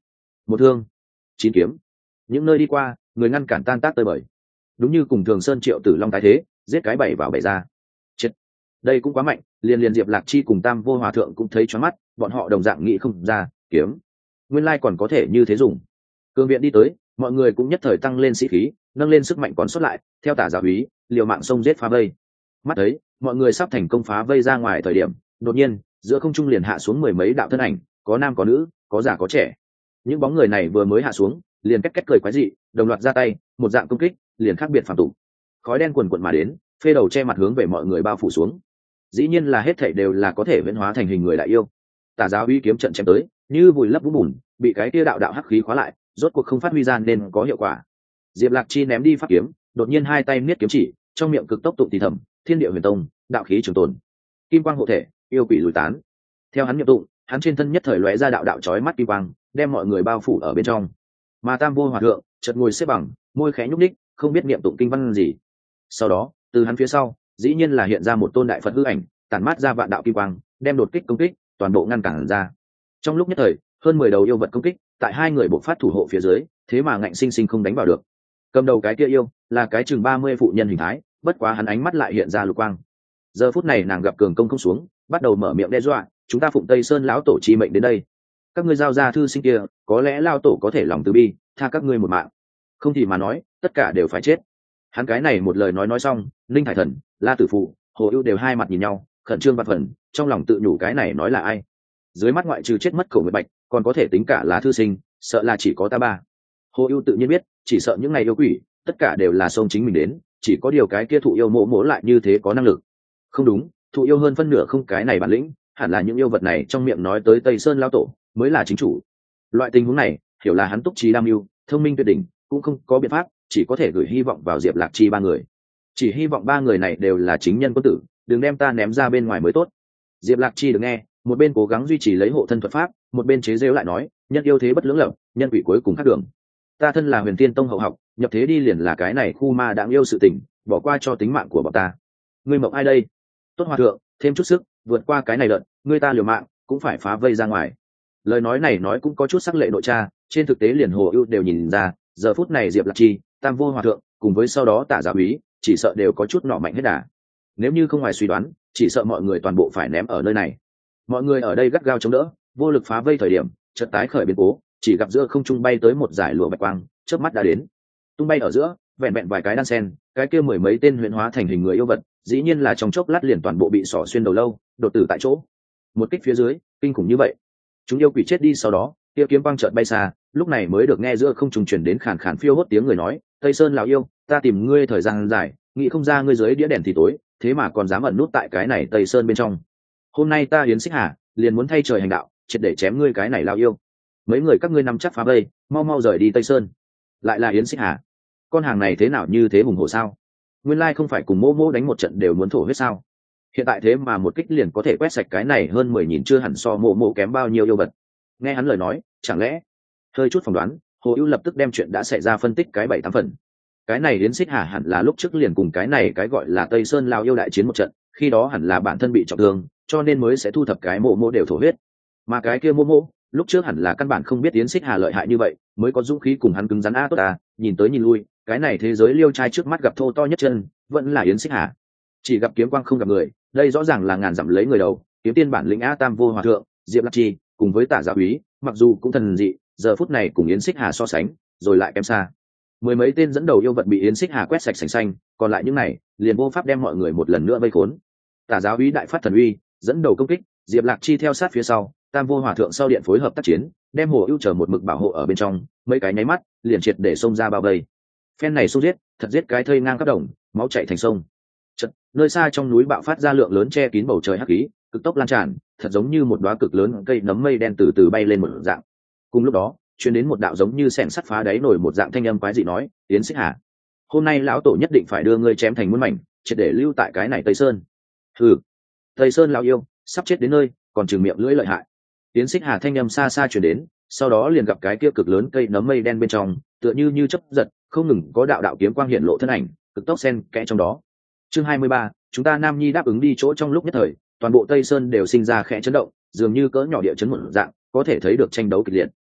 một thương, 9 kiếm. Những nơi đi qua, người ngăn cản tan tác tơi bời. Đúng như cùng Thường Sơn Triệu Tử Long tái thế, giết cái bảy vào bảy ra. Chết. Đây cũng quá mạnh, liền Diệp Lạc Chi cùng Tam Vô Hòa thượng cũng thấy choáng mắt, bọn họ đồng dạng nghĩ không ra, kiếm. Nguyên lai còn có thể như thế dùng. Cương viện đi tới, mọi người cũng nhất thời tăng lên sĩ khí, nâng lên sức mạnh còn sót lại, theo Tả Giáo úy, liều mạng xông giết phá vây. Mắt thấy, mọi người sắp thành công phá vây ra ngoài thời điểm, đột nhiên, giữa không trung liền hạ xuống mười mấy đạo thân ảnh, có nam có nữ, có già có trẻ. Những bóng người này vừa mới hạ xuống, liền két két cười quái dị, đồng loạt ra tay, một dạng công kích, liền khác biệt phàm tục. Khói đen quần quần mà đến, phê đầu che mặt hướng về mọi người bao phủ xuống. Dĩ nhiên là hết thảy đều là có thể biến hóa thành hình người đại yêu. Tả Giáo uy kiếm trận chém tới, như vùi lấp vũng bùn, bị cái kia đạo đạo hắc khí khóa lại, rốt cuộc không phát huy ra nên có hiệu quả. Diệp Lạc Chi ném đi pháp kiếm, đột nhiên hai tay niết kiếm chỉ, trong miệng cực tốc tụng thì thầm, thiên địa huyền tông, đạo khí trường tồn, kim quang hộ thể, yêu quỷ lùi tán. Theo hắn niệm tụng, hắn trên thân nhất thời lóe ra đạo đạo chói mắt kim quang, đem mọi người bao phủ ở bên trong. Mà Tam Vô Hòa thượng chợt ngồi xếp bằng, môi khẽ nhúc nhích, không biết niệm tụng kinh văn gì. Sau đó, từ hắn phía sau, dĩ nhiên là hiện ra một tôn đại Phật hư ảnh, tản mát ra vạn đạo kim quang, đem đột kích công kích toàn bộ ngăn cản ra. Trong lúc nhất thời, hơn 10 đầu yêu vật công kích, tại hai người bộc phát thủ hộ phía dưới, thế mà ngạnh sinh sinh không đánh vào được. Cầm đầu cái kia yêu, là cái chừng 30 phụ nhân hình thái, bất quá hắn ánh mắt lại hiện ra lục quang. Giờ phút này nàng gặp cường công không xuống, bắt đầu mở miệng đe dọa, chúng ta phụng Tây Sơn lão tổ chi mệnh đến đây, các ngươi giao ra thư sinh kia, có lẽ lao tổ có thể lòng từ bi, tha các ngươi một mạng, không thì mà nói, tất cả đều phải chết. Hắn cái này một lời nói xong, Linh Hải Thần, La Tử Phụ, Hồ Ưu đều hai mặt nhìn nhau, khẩn trương vạn phần, trong lòng tự nhủ cái này nói là ai. Dưới mắt ngoại trừ chết mất Cổ Nguyệt Bạch, còn có thể tính cả là thư sinh, sợ là chỉ có ta ba. Hồ Ưu tự nhiên biết, chỉ sợ những ngày yêu quỷ, tất cả đều là xông chính mình đến, chỉ có điều cái kia thụ yêu mỗ lại như thế có năng lực. Không đúng, thụ yêu hơn phân nửa không cái này bản lĩnh, hẳn là những yêu vật này trong miệng nói tới Tây Sơn lão tổ mới là chính chủ. Loại tình huống này, hiểu là hắn túc trí đam mưu, thông minh tuyệt đỉnh, cũng không có biện pháp, chỉ có thể gửi hy vọng vào Diệp Lạc Chi ba người. Chỉ hy vọng ba người này đều là chính nhân quân tử, đừng đem ta ném ra bên ngoài mới tốt. Diệp Lạc Chi được nghe, một bên cố gắng duy trì lấy hộ thân thuật pháp, một bên chế giễu lại nói, nhân yêu thế bất lưỡng lập, nhân quỷ cuối cùng khác đường. Ta thân là Huyền Tiên Tông hậu học, nhập thế đi liền là cái này khu ma đáng yêu sự tình, bỏ qua cho tính mạng của bọn ta. Ngươi mộng ai đây? Tốt hòa thượng, thêm chút sức, vượt qua cái này đợt, ngươi ta liều mạng, cũng phải phá vây ra ngoài. Lời nói này nói cũng có chút sắc lệ nội tra, trên thực tế liền Hồ Ưu đều nhìn ra, giờ phút này Diệp Lạc Chi, Tam Vô Hòa thượng, cùng với sau đó Tả Giáo úy, chỉ sợ đều có chút nọ mạnh hết đà. Nếu như không ngoài suy đoán, chỉ sợ mọi người toàn bộ phải ném ở nơi này. Mọi người ở đây gắt gao chống đỡ, vô lực phá vây thời điểm, chợt tái khởi biến cố, chỉ gặp giữa không trung bay tới một dải lụa bạch quang, chớp mắt đã đến. Tung bay ở giữa, vẹn vẹn vài cái đan sen, cái kia mười mấy tên huyễn hóa thành hình người yêu vật, dĩ nhiên là trong chốc lát liền toàn bộ bị xỏ xuyên đầu lâu, đột tử tại chỗ. Một kích phía dưới, kinh khủng như vậy. Chúng yêu quỷ chết đi sau đó, kia kiếm quang chợt bay xa, lúc này mới được nghe giữa không trung truyền đến khàn khàn phiêu hốt tiếng người nói, Tây Sơn lão yêu, ta tìm ngươi thời gian dài, nghĩ không ra ngươi dưới đĩa đèn thì tối, thế mà còn dám ẩn nút tại cái này Tây Sơn bên trong. Hôm nay ta Yến Xích Hà, liền muốn thay trời hành đạo, triệt để chém ngươi cái này lão yêu. Mấy người các ngươi nắm chắc phá vây, mau mau rời đi Tây Sơn. Lại là Yến Xích Hà, con hàng này thế nào như thế hùng hổ sao? Nguyên lai không phải cùng Mô Mô đánh một trận đều muốn thổ huyết sao? Hiện tại thế mà một kích liền có thể quét sạch cái này hơn 10 nhìn chưa hẳn so Mô Mô kém bao nhiêu yêu vật. Nghe hắn lời nói, chẳng lẽ hơi chút phỏng đoán, Hồ Ưu lập tức đem chuyện đã xảy ra phân tích cái 7-8 phần. Cái này Yến Xích Hà hẳn là lúc trước liền cùng cái này cái gọi là Tây Sơn lao yêu đại chiến một trận, khi đó hẳn là bản thân bị trọng thương, cho nên mới sẽ thu thập cái Mô Mô đều thổ huyết. Mà cái kia Mô Mô, lúc trước hẳn là căn bản không biết Yến Xích Hà lợi hại như vậy, mới có dũng khí cùng hắn cứng rắn tốt à, nhìn tới nhìn lui, cái này thế giới liêu trai trước mắt gặp thô to nhất chân, vẫn là Yến Xích Hà. Chỉ gặp kiếm quang không gặp người, đây rõ ràng là ngàn dặm lấy người đầu, kiếm tiên bản lĩnh Tam Vô Hòa thượng, Diệp Lạc Chi, cùng với Tả Giáo úy, mặc dù cũng thần dị, giờ phút này cùng Yến Xích Hà so sánh, rồi lại kém xa. Mười mấy tên dẫn đầu yêu vật bị Yến Xích Hà quét sạch sành xanh, còn lại những này, liền vô pháp đem mọi người một lần nữa vây khốn. Tả Giáo úy đại phát thần uy, dẫn đầu công kích, Diệp Lạc Chi theo sát phía sau, Tam Vô Hòa thượng sau điện phối hợp tác chiến, đem Hồ Ưu chờ một mực bảo hộ ở bên trong, mấy cái nháy mắt, liền triệt để xông ra bao vây. Phen này xông giết, thật giết cái thây ngang khắp đồng, máu chảy thành sông. Chợt, nơi xa trong núi bạo phát ra lượng lớn che kín bầu trời hắc khí, cực tốc lan tràn, thật giống như một đóa cực lớn cây nấm mây đen từ từ bay lên một dạng. Cùng lúc đó, truyền đến một đạo giống như xẻng sắt phá đáy nổi một dạng thanh âm quái dị nói, Yến Xích Hà, hôm nay lão tổ nhất định phải đưa ngươi chém thành muôn mảnh, triệt để lưu tại cái này Tây Sơn. Hừ, Tây Sơn lão yêu, sắp chết đến nơi, còn trừng miệng lưỡi lợi hại. Yến Xích Hà thanh âm xa xa truyền đến, sau đó liền gặp cái kia cực lớn cây nấm mây đen bên trong, tựa như chớp giật, không ngừng có đạo đạo kiếm quang hiện lộ thân ảnh, cực tốc xen kẽ trong đó. Chương 23, chúng ta Nam Nhi đáp ứng đi chỗ trong lúc nhất thời, toàn bộ Tây Sơn đều sinh ra khẽ chấn động, dường như cỡ nhỏ địa chấn một dạng, có thể thấy được tranh đấu kịch liệt.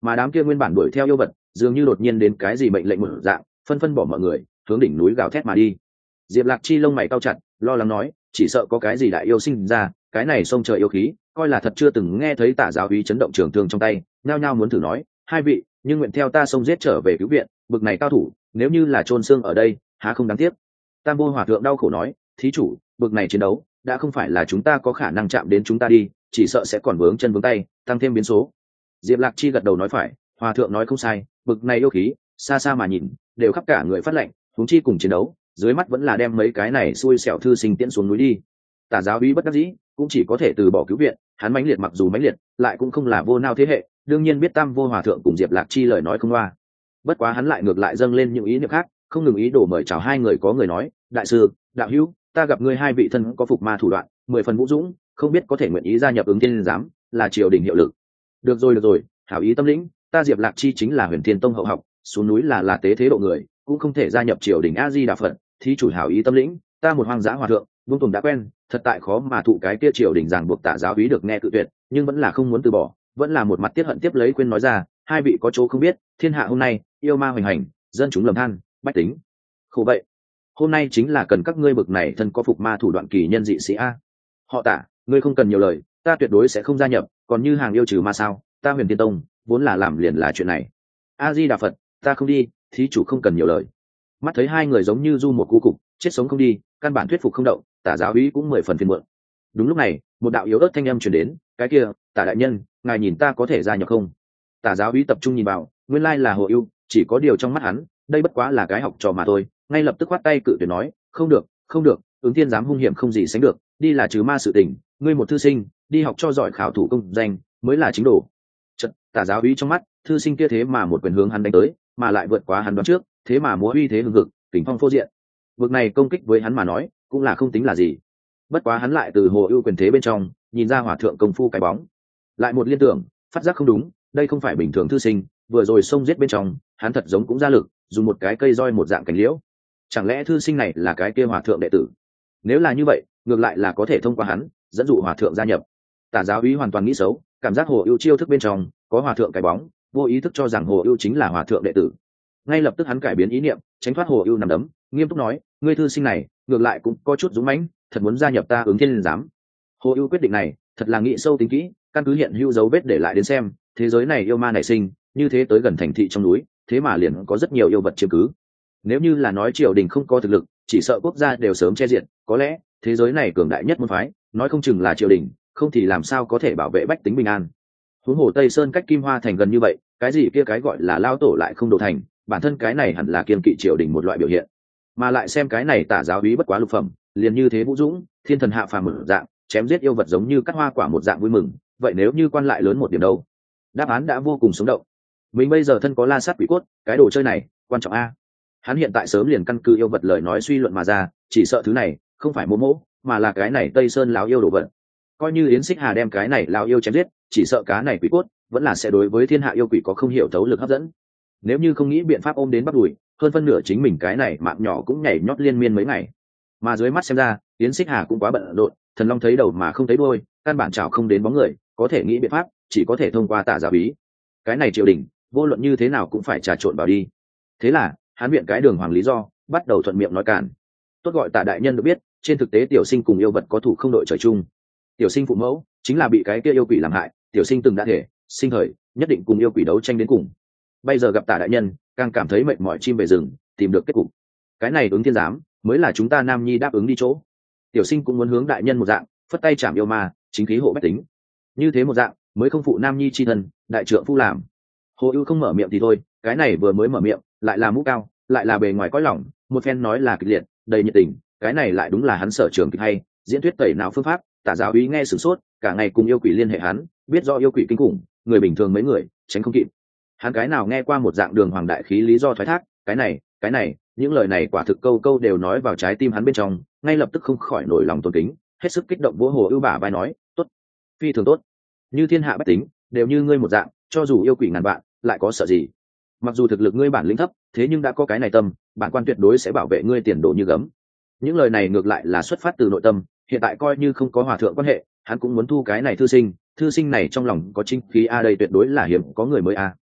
mà đám kia nguyên bản đuổi theo yêu vật dường như đột nhiên đến cái gì mệnh lệnh một dạng, phân phân bỏ mọi người hướng đỉnh núi gào thét mà đi. Diệp Lạc Chi lông mày cau chặt, lo lắng nói, chỉ sợ có cái gì đại yêu sinh ra, cái này sông trời yêu khí, coi là thật chưa từng nghe thấy Tả giáo úy chấn động trường thương trong tay, nhao nhao muốn thử nói, hai vị, nhưng nguyện theo ta sông giết trở về cứu viện, bực này cao thủ, nếu như là chôn xương ở đây, há không đáng tiếc. Tam Vô Hòa thượng đau khổ nói, thí chủ, bực này chiến đấu, đã không phải là chúng ta có khả năng chạm đến chúng ta đi, chỉ sợ sẽ còn vướng chân vướng tay, tăng thêm biến số. Diệp Lạc Chi gật đầu nói phải, Hòa thượng nói không sai, bực này yêu khí, xa xa mà nhìn, đều khắp cả người phát lệnh, huống chi cùng chiến đấu, dưới mắt vẫn là đem mấy cái này xui xẻo thư sinh tiễn xuống núi đi. Tả giáo úy bất đắc dĩ, cũng chỉ có thể từ bỏ cứu viện, hắn mãnh liệt mặc dù mãnh liệt, lại cũng không là vô nao thế hệ, đương nhiên biết Tam Vô Hòa thượng cùng Diệp Lạc Chi lời nói không loa. Bất quá hắn lại ngược lại dâng lên những ý niệm khác, không ngừng ý đồ mời chào hai người. Có người nói, đại sư, đạo hữu, ta gặp ngươi hai vị thân có phục ma thủ đoạn, 10 phần vũ dũng, không biết có thể nguyện ý gia nhập ứng thiên giám, là triều đình hiệu lực. Được rồi, hảo ý tâm lĩnh, ta Diệp Lạc Chi chính là Huyền Thiên Tông hậu học, xuống núi là tế thế độ người, cũng không thể gia nhập triều đình A Di Đà Phật. Thí chủ hảo ý tâm lĩnh, ta một hoang dã hòa thượng, vương tùng đã quen, thật tại khó mà thụ cái kia triều đình ràng buộc. Tả giáo úy được nghe cự tuyệt, nhưng vẫn là không muốn từ bỏ, vẫn là một mặt tiết hận tiếp lấy khuyên nói ra, hai vị có chỗ không biết, thiên hạ hôm nay yêu ma hoành hành, dân chúng lầm than, bách tính khổ vậy, hôm nay chính là cần các ngươi bực này thân có phục ma thủ đoạn kỳ nhân dị sĩ a. Họ Tả, ngươi không cần nhiều lời, ta tuyệt đối sẽ không gia nhập, còn như hàng yêu trừ ma sao, ta Huyền Tiên Tông vốn là làm liền là chuyện này. A Di Đà Phật, ta không đi, thí chủ không cần nhiều lời. Mắt thấy hai người giống như du một cú cục, chết sống không đi, căn bản thuyết phục không động, Tả giáo úy cũng 10 phần phiền muộn. Đúng lúc này, một đạo yếu ớt thanh âm truyền đến, cái kia, Tả đại nhân, ngài nhìn ta có thể gia nhập không? Tả giáo úy tập trung nhìn vào, nguyên lai là Hồ Ưu, chỉ có điều trong mắt hắn, đây bất quá là cái học trò mà thôi, ngay lập tức khoát tay cự tuyệt nói, không được, ứng thiên giám hung hiểm không gì sánh được, đi là trừ ma sự tình, ngươi một thư sinh, đi học cho giỏi khảo thủ công danh, mới là chính đồ. Chợt, Tả giáo úy trong mắt, thư sinh kia thế mà một quyền hướng hắn đánh tới, mà lại vượt quá hắn đoán trước, thế mà múa uy thế hùng hực, kình phong phô diện. Vực này công kích với hắn mà nói, cũng là không tính là gì. Bất quá hắn lại từ Hồ Ưu quyền thế bên trong, nhìn ra hòa thượng công phu cái bóng, lại một liên tưởng, phát giác không đúng, đây không phải bình thường thư sinh, vừa rồi xông giết bên trong, hắn thật giống cũng ra lực, dùng một cái cây roi một dạng cành liễu. Chẳng lẽ thư sinh này là cái kia hòa thượng đệ tử? Nếu là như vậy, ngược lại là có thể thông qua hắn, dẫn dụ hòa thượng gia nhập. Tả giáo úy hoàn toàn nghĩ xấu, cảm giác Hồ Ưu chiêu thức bên trong có hòa thượng cái bóng, vô ý thức cho rằng Hồ Ưu chính là hòa thượng đệ tử. Ngay lập tức hắn cải biến ý niệm, tránh thoát Hồ Ưu nằm đấm, nghiêm túc nói, ngươi thư sinh này, ngược lại cũng có chút dũng mãnh, thật muốn gia nhập ta Ứng Thiên giám. Hồ Ưu quyết định này, thật là nghĩ sâu tính kỹ, căn cứ hiện hữu dấu vết để lại đến xem, thế giới này yêu ma nảy sinh, như thế tới gần thành thị trong núi, thế mà liền có rất nhiều yêu vật chiếm cứ. Nếu như là nói triều đình không có thực lực, chỉ sợ quốc gia đều sớm che diệt, có lẽ thế giới này cường đại nhất môn phái, nói không chừng là triều đình, không thì làm sao có thể bảo vệ bách tính bình an. Huống hồ Tây Sơn cách Kim Hoa thành gần như vậy, cái gì kia cái gọi là lao tổ lại không đổ thành, bản thân cái này hẳn là kiên kỵ triều đình một loại biểu hiện. Mà lại xem cái này Tả giáo úy bất quá lục phẩm, liền như thế vũ dũng, thiên thần hạ phàm một dạng, chém giết yêu vật giống như cắt hoa quả một dạng vui mừng, vậy nếu như quan lại lớn một điểm đâu? Đáp án đã vô cùng sống động. Mình bây giờ thân có la sát quỷ cốt, cái đồ chơi này quan trọng a. Hắn hiện tại sớm liền căn cứ yêu vật lời nói suy luận mà ra, chỉ sợ thứ này không phải mô mỗ, mà là cái này Tây Sơn lão yêu đồ vật. Coi như Yến Xích Hà đem cái này lão yêu chém giết, chỉ sợ cá này quỷ cốt vẫn là sẽ đối với thiên hạ yêu quỷ có không hiểu thấu lực hấp dẫn. Nếu như không nghĩ biện pháp ôm đến bắt đùi, hơn phân nửa chính mình cái này mạng nhỏ cũng nhảy nhót liên miên mấy ngày. Mà dưới mắt xem ra, Yến Xích Hà cũng quá bận rộn, thần long thấy đầu mà không thấy đuôi, căn bản chảo không đến bóng người, có thể nghĩ biện pháp, chỉ có thể thông qua Tả giáo úy. Cái này triều đình, vô luận như thế nào cũng phải trà trộn vào đi. Thế là, hắn viện cái đường hoàng lý do, bắt đầu thuận miệng nói cản. Tốt gọi Tả đại nhân được biết, trên thực tế tiểu sinh cùng yêu vật có thủ không đội trời chung. Tiểu sinh phụ mẫu chính là bị cái kia yêu quỷ làm hại, tiểu sinh từng đã thể, sinh thời nhất định cùng yêu quỷ đấu tranh đến cùng. Bây giờ gặp Tả đại nhân, càng cảm thấy mệt mỏi chim về rừng, tìm được kết cục. Cái này Ứng Thiên giám mới là chúng ta nam nhi đáp ứng đi chỗ. Tiểu sinh cũng muốn hướng đại nhân một dạng, phất tay chạm yêu ma, chính khí hộ bách tính. Như thế một dạng, mới không phụ nam nhi chi thân, đại trượng phu làm. Hồ Ưu không mở miệng thì thôi, cái này vừa mới mở miệng, lại là mũ cao, lại là bề ngoài cõi lỏng, một phen nói là kịch liệt, đầy nhiệt tình, cái này lại đúng là hắn sở trường kịch hay, diễn thuyết tẩy não phương pháp. Tả giáo úy nghe sửng sốt, cả ngày cùng yêu quỷ liên hệ hắn, biết rõ yêu quỷ kinh khủng, người bình thường mấy người tránh không kịp. Hắn cái nào nghe qua một dạng đường hoàng đại khí lý do thoái thác, cái này, những lời này quả thực câu câu đều nói vào trái tim hắn bên trong, ngay lập tức không khỏi nổi lòng tôn kính, hết sức kích động vỗ Hồ Ưu bả vai nói, tốt, phi thường tốt, như thiên hạ bách tính đều như ngươi một dạng, cho dù yêu quỷ ngàn vạn, lại có sợ gì? Mặc dù thực lực ngươi bản lĩnh thấp, thế nhưng đã có cái này tâm, bản quan tuyệt đối sẽ bảo vệ ngươi tiền đồ như gấm. Những lời này ngược lại là xuất phát từ nội tâm, hiện tại coi như không có hòa thượng quan hệ, hắn cũng muốn thu cái này thư sinh này trong lòng có chính khí a, đây tuyệt đối là hiếm có người mới a.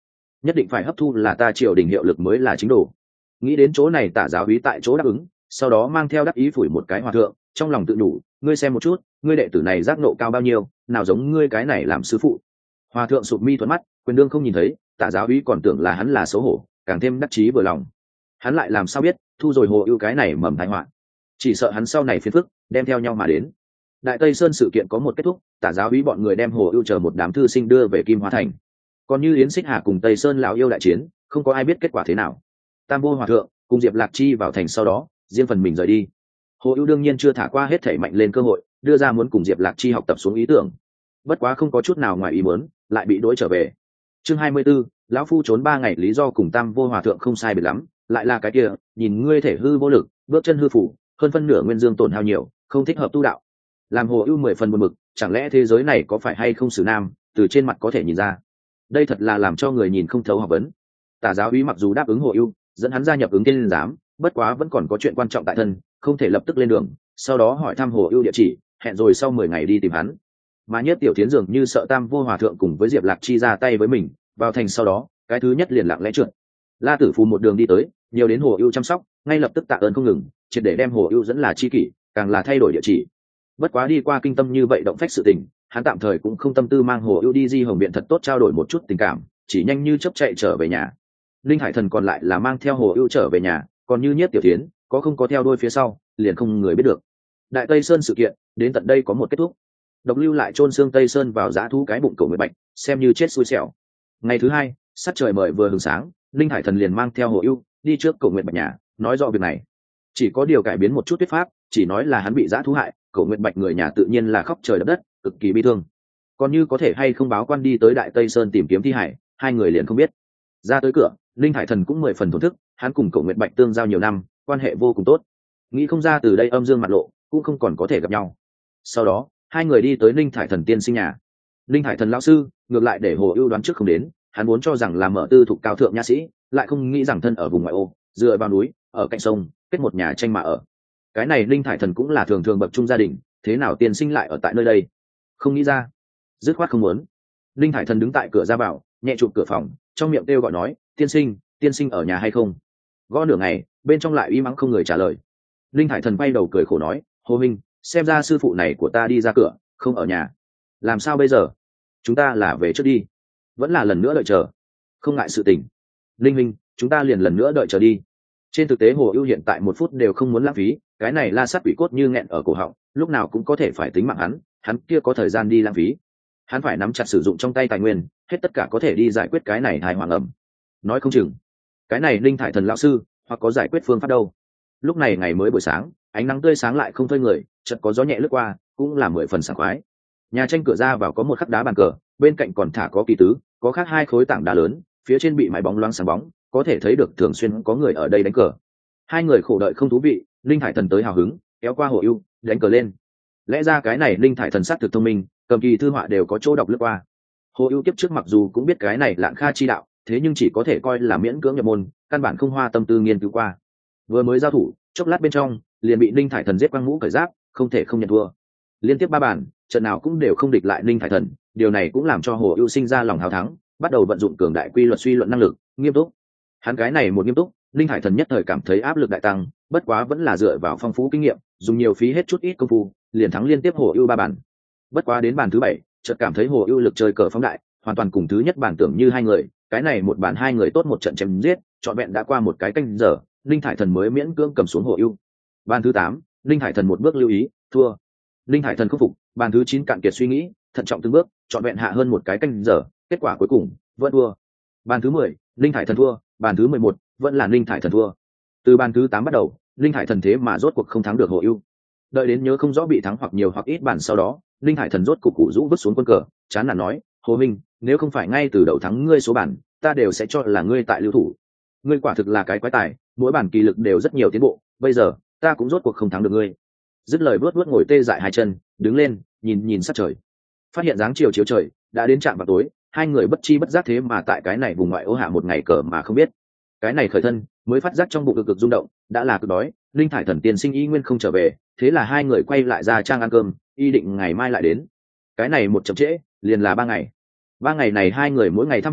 nhất định phải hấp thu là ta triều đình hiệu lực mới là chính đồ. Nghĩ đến chỗ này, Tả giáo úy tại chỗ đáp ứng, sau đó mang theo đắc ý phủi một cái hòa thượng, trong lòng tự đủ, ngươi xem một chút, ngươi đệ tử này giác nộ cao bao nhiêu, nào giống ngươi cái này làm sư phụ. Hòa thượng sụp mi thuận mắt, quyền đương không nhìn thấy, Tả giáo úy còn tưởng là hắn là xấu hổ, càng thêm đắc chí vừa lòng. Hắn lại làm sao biết thu rồi Hồ Ưu cái này mầm tai họa, chỉ sợ hắn sau này phiền phức đem theo nhau mà đến. Đại Tây Sơn sự kiện có một kết thúc, Tả giáo úy bọn người đem Hồ Ưu chờ một đám thư sinh đưa về Kim Hóa Thành. Còn như Yến Xích Hà cùng Tây Sơn lão yêu đại chiến, không có ai biết kết quả thế nào. Tam Vô Hòa thượng cùng Diệp Lạc Chi vào thành sau đó, riêng phần mình rời đi. Hồ Ưu đương nhiên chưa thả qua hết thảy mạnh lên cơ hội, đưa ra muốn cùng Diệp Lạc Chi học tập xuống ý tưởng. Bất quá không có chút nào ngoài ý muốn, lại bị đuổi trở về. Chương 24, lão phu trốn 3 ngày lý do cùng Tam Vô Hòa thượng không sai biệt lắm, lại là cái kia, nhìn ngươi thể hư vô lực, bước chân hư phủ, hơn phân nửa nguyên dương tổn hao nhiều, không thích hợp tu đạo. Làm Hồ Ưu 10 phần buồn bực, chẳng lẽ thế giới này có phải hay không xử nam, từ trên mặt có thể nhìn ra. Đây thật là làm cho người nhìn không thấu học vấn. Tả giáo úy mặc dù đáp ứng Hồ Ưu, dẫn hắn gia nhập ứng thiên giám, bất quá vẫn còn có chuyện quan trọng tại thân, không thể lập tức lên đường, sau đó hỏi thăm Hồ Ưu địa chỉ, hẹn rồi sau 10 ngày đi tìm hắn. Mà Nhất Tiểu Thiến dường như sợ Tam Vô Hòa thượng cùng với Diệp Lạc Chi ra tay với mình, vào thành sau đó, cái thứ nhất liền lặng lẽ trượt. La Tử Phù một đường đi tới, nhiều đến Hồ Ưu chăm sóc, ngay lập tức tạ ơn không ngừng, triệt để đem Hồ Ưu dẫn là chi kỷ, càng là thay đổi địa chỉ. Bất quá đi qua kinh tâm như vậy động phách sự tình, hắn tạm thời cũng không tâm tư mang Hồ Ưu đi Di Hồng Biện thật tốt trao đổi một chút tình cảm, chỉ nhanh như chớp chạy trở về nhà. Linh Hải Thần còn lại là mang theo Hồ Ưu trở về nhà, còn như Nhiếp Tiểu Thiến có không có theo đuôi phía sau, liền không người biết được. Đại Tây Sơn sự kiện đến tận đây có một kết thúc. Độc Lưu lại chôn xương Tây Sơn vào dã thú cái bụng Cổ Nguyệt Bạch, xem như chết xui xẻo. Ngày thứ hai, sắc trời mời vừa hừng sáng, Linh Hải Thần liền mang theo Hồ Ưu đi trước Cổ Nguyệt Bạch nhà, nói rõ việc này. Chỉ có điều cải biến một chút thuyết pháp, chỉ nói là hắn bị dã thú hại, Cổ Nguyệt Bạch người nhà tự nhiên là khóc trời đập đất, cực kỳ bi thương. Còn như có thể hay không báo quan đi tới Đại Tây Sơn tìm kiếm thi hải, hai người liền không biết. Ra tới cửa, Linh Hải Thần cũng 10 phần thổn thức, hắn cùng Cổ Nguyệt Bạch tương giao nhiều năm, quan hệ vô cùng tốt. Nghĩ không ra từ đây âm dương mặt lộ, cũng không còn có thể gặp nhau. Sau đó, hai người đi tới Linh Hải Thần tiên sinh nhà. Linh Hải Thần lão sư ngược lại để Hồ Ưu đoán trước không đến, hắn vốn cho rằng là mở tư thục cao thượng nha sĩ, lại không nghĩ rằng thân ở vùng ngoại ô, dựa vào núi, ở cạnh sông, kết một nhà tranh mà ở. Cái này Linh Hải Thần cũng là thường thường bậc trung gia đình, thế nào tiên sinh lại ở tại nơi đây? Không nghĩ ra, dứt khoát không muốn. Linh Hải Thần đứng tại cửa ra vào, nhẹ chụp cửa phòng, trong miệng kêu gọi nói, tiên sinh ở nhà hay không? Gõ nửa ngày, bên trong lại im mắng không người trả lời. Linh Hải Thần bay đầu cười khổ nói, Hồ Minh, xem ra sư phụ này của ta đi ra cửa, không ở nhà. Làm sao bây giờ? Chúng ta là về trước đi, vẫn là lần nữa đợi chờ? Không ngại sự tình. Linh Minh, chúng ta liền lần nữa đợi chờ đi. Trên thực tế Hồ Ưu hiện tại 1 phút đều không muốn lãng phí, cái này la sát quỷ cốt như nghẹn ở cổ họng, lúc nào cũng có thể phải tính mạng hắn kia có thời gian đi lãng phí. Hắn phải nắm chặt sử dụng trong tay tài nguyên, hết tất cả có thể đi giải quyết cái này hài hoàng ẩm. Nói không chừng, cái này Linh Thải Thần lão sư, hoặc có giải quyết phương pháp đâu. Lúc này ngày mới buổi sáng, ánh nắng tươi sáng lại không thôi người, chợt có gió nhẹ lướt qua, cũng là 10 phần sảng khoái. Nhà tranh cửa ra vào có một khắc đá bàn cờ, bên cạnh còn thả có kỳ tứ, có khác 2 khối tảng đá lớn, phía trên bị mái bóng loáng sáng bóng, có thể thấy được thường xuyên có người ở đây đánh cờ. Hai người khổ đợi không thú vị, Linh Thải Thần tới hào hứng, kéo qua Hồ Ưu, đánh cờ lên. Lẽ ra cái này Linh Thải Thần sát thực thông minh, cầm kỳ thư họa đều có chỗ đọc lướt qua. Hồ Ưu kiếp trước mặc dù cũng biết cái này Lạng Kha chi đạo, thế nhưng chỉ có thể coi là miễn cưỡng nhập môn, căn bản không hoa tâm tư nghiên cứu qua. Vừa mới giao thủ, chốc lát bên trong, liền bị Linh Thải Thần giết quăng mũ cởi giáp, không thể không nhận thua. Liên tiếp 3 bàn, trận nào cũng đều không địch lại Linh Thải Thần, điều này cũng làm cho Hồ Ưu sinh ra lòng hào thắng, bắt đầu vận dụng cường đại quy luật suy luận năng lực, nghiêm túc. Hắn cái này một nghiêm túc, Linh Thải Thần nhất thời cảm thấy áp lực đại tăng, bất quá vẫn là dựa vào phong phú kinh nghiệm, dùng nhiều phí hết chút ít công phu, liền thắng liên tiếp Hồ Ưu 3 bàn. Bất quá đến bàn thứ 7, chợt cảm thấy Hồ Ưu lực chơi cờ phóng đại, hoàn toàn cùng thứ nhất bàn tưởng như hai người, cái này một bàn hai người tốt một trận chém giết, trọn vẹn đã qua một cái canh giờ, Linh Thải Thần mới miễn cưỡng cầm xuống Hồ Ưu. Bàn thứ 8, Linh Thải Thần một bước lưu ý, thua. Linh Thải Thần khắc phục, bàn thứ 9 cạn kiệt suy nghĩ, thận trọng từng bước, trọn vẹn hạ hơn một cái canh giờ, kết quả cuối cùng vẫn thua. Bàn thứ 10, Linh Thải Thần thua, bàn thứ 11, vẫn là Linh Thải Thần thua. Từ bàn thứ 8 bắt đầu, Linh Thải Thần thế mà rốt cuộc không thắng được Hồ Ưu. Đợi đến nhớ không rõ bị thắng hoặc nhiều hoặc ít bàn sau đó, Linh Thải Thần rốt cục cụ rũ vứt xuống quân cờ, chán nản nói, Hồ Minh, nếu không phải ngay từ đầu thắng ngươi số bàn, ta đều sẽ cho là ngươi tại lưu thủ. Ngươi quả thực là cái quái tài, mỗi bàn kỳ lực đều rất nhiều tiến bộ, bây giờ ta cũng rốt cuộc không thắng được ngươi. Dứt lời bước ngồi tê dại hai chân, đứng lên, nhìn sát trời. Phát hiện dáng chiều chiếu trời, đã đến trạm vào tối, hai người bất chi bất giác thế mà tại cái này vùng ngoại ô hạ một ngày cờ mà không biết. Cái này khởi thân, mới phát giác trong bụng cực rung động, đã là cực đói, Linh Thải Thần tiên sinh y nguyên không trở về, thế là hai người quay lại ra trang ăn cơm, y định ngày mai lại đến. Cái này một chậm trễ, liền là 3 ngày. 3 ngày này hai người mỗi ngày thăm hỏi,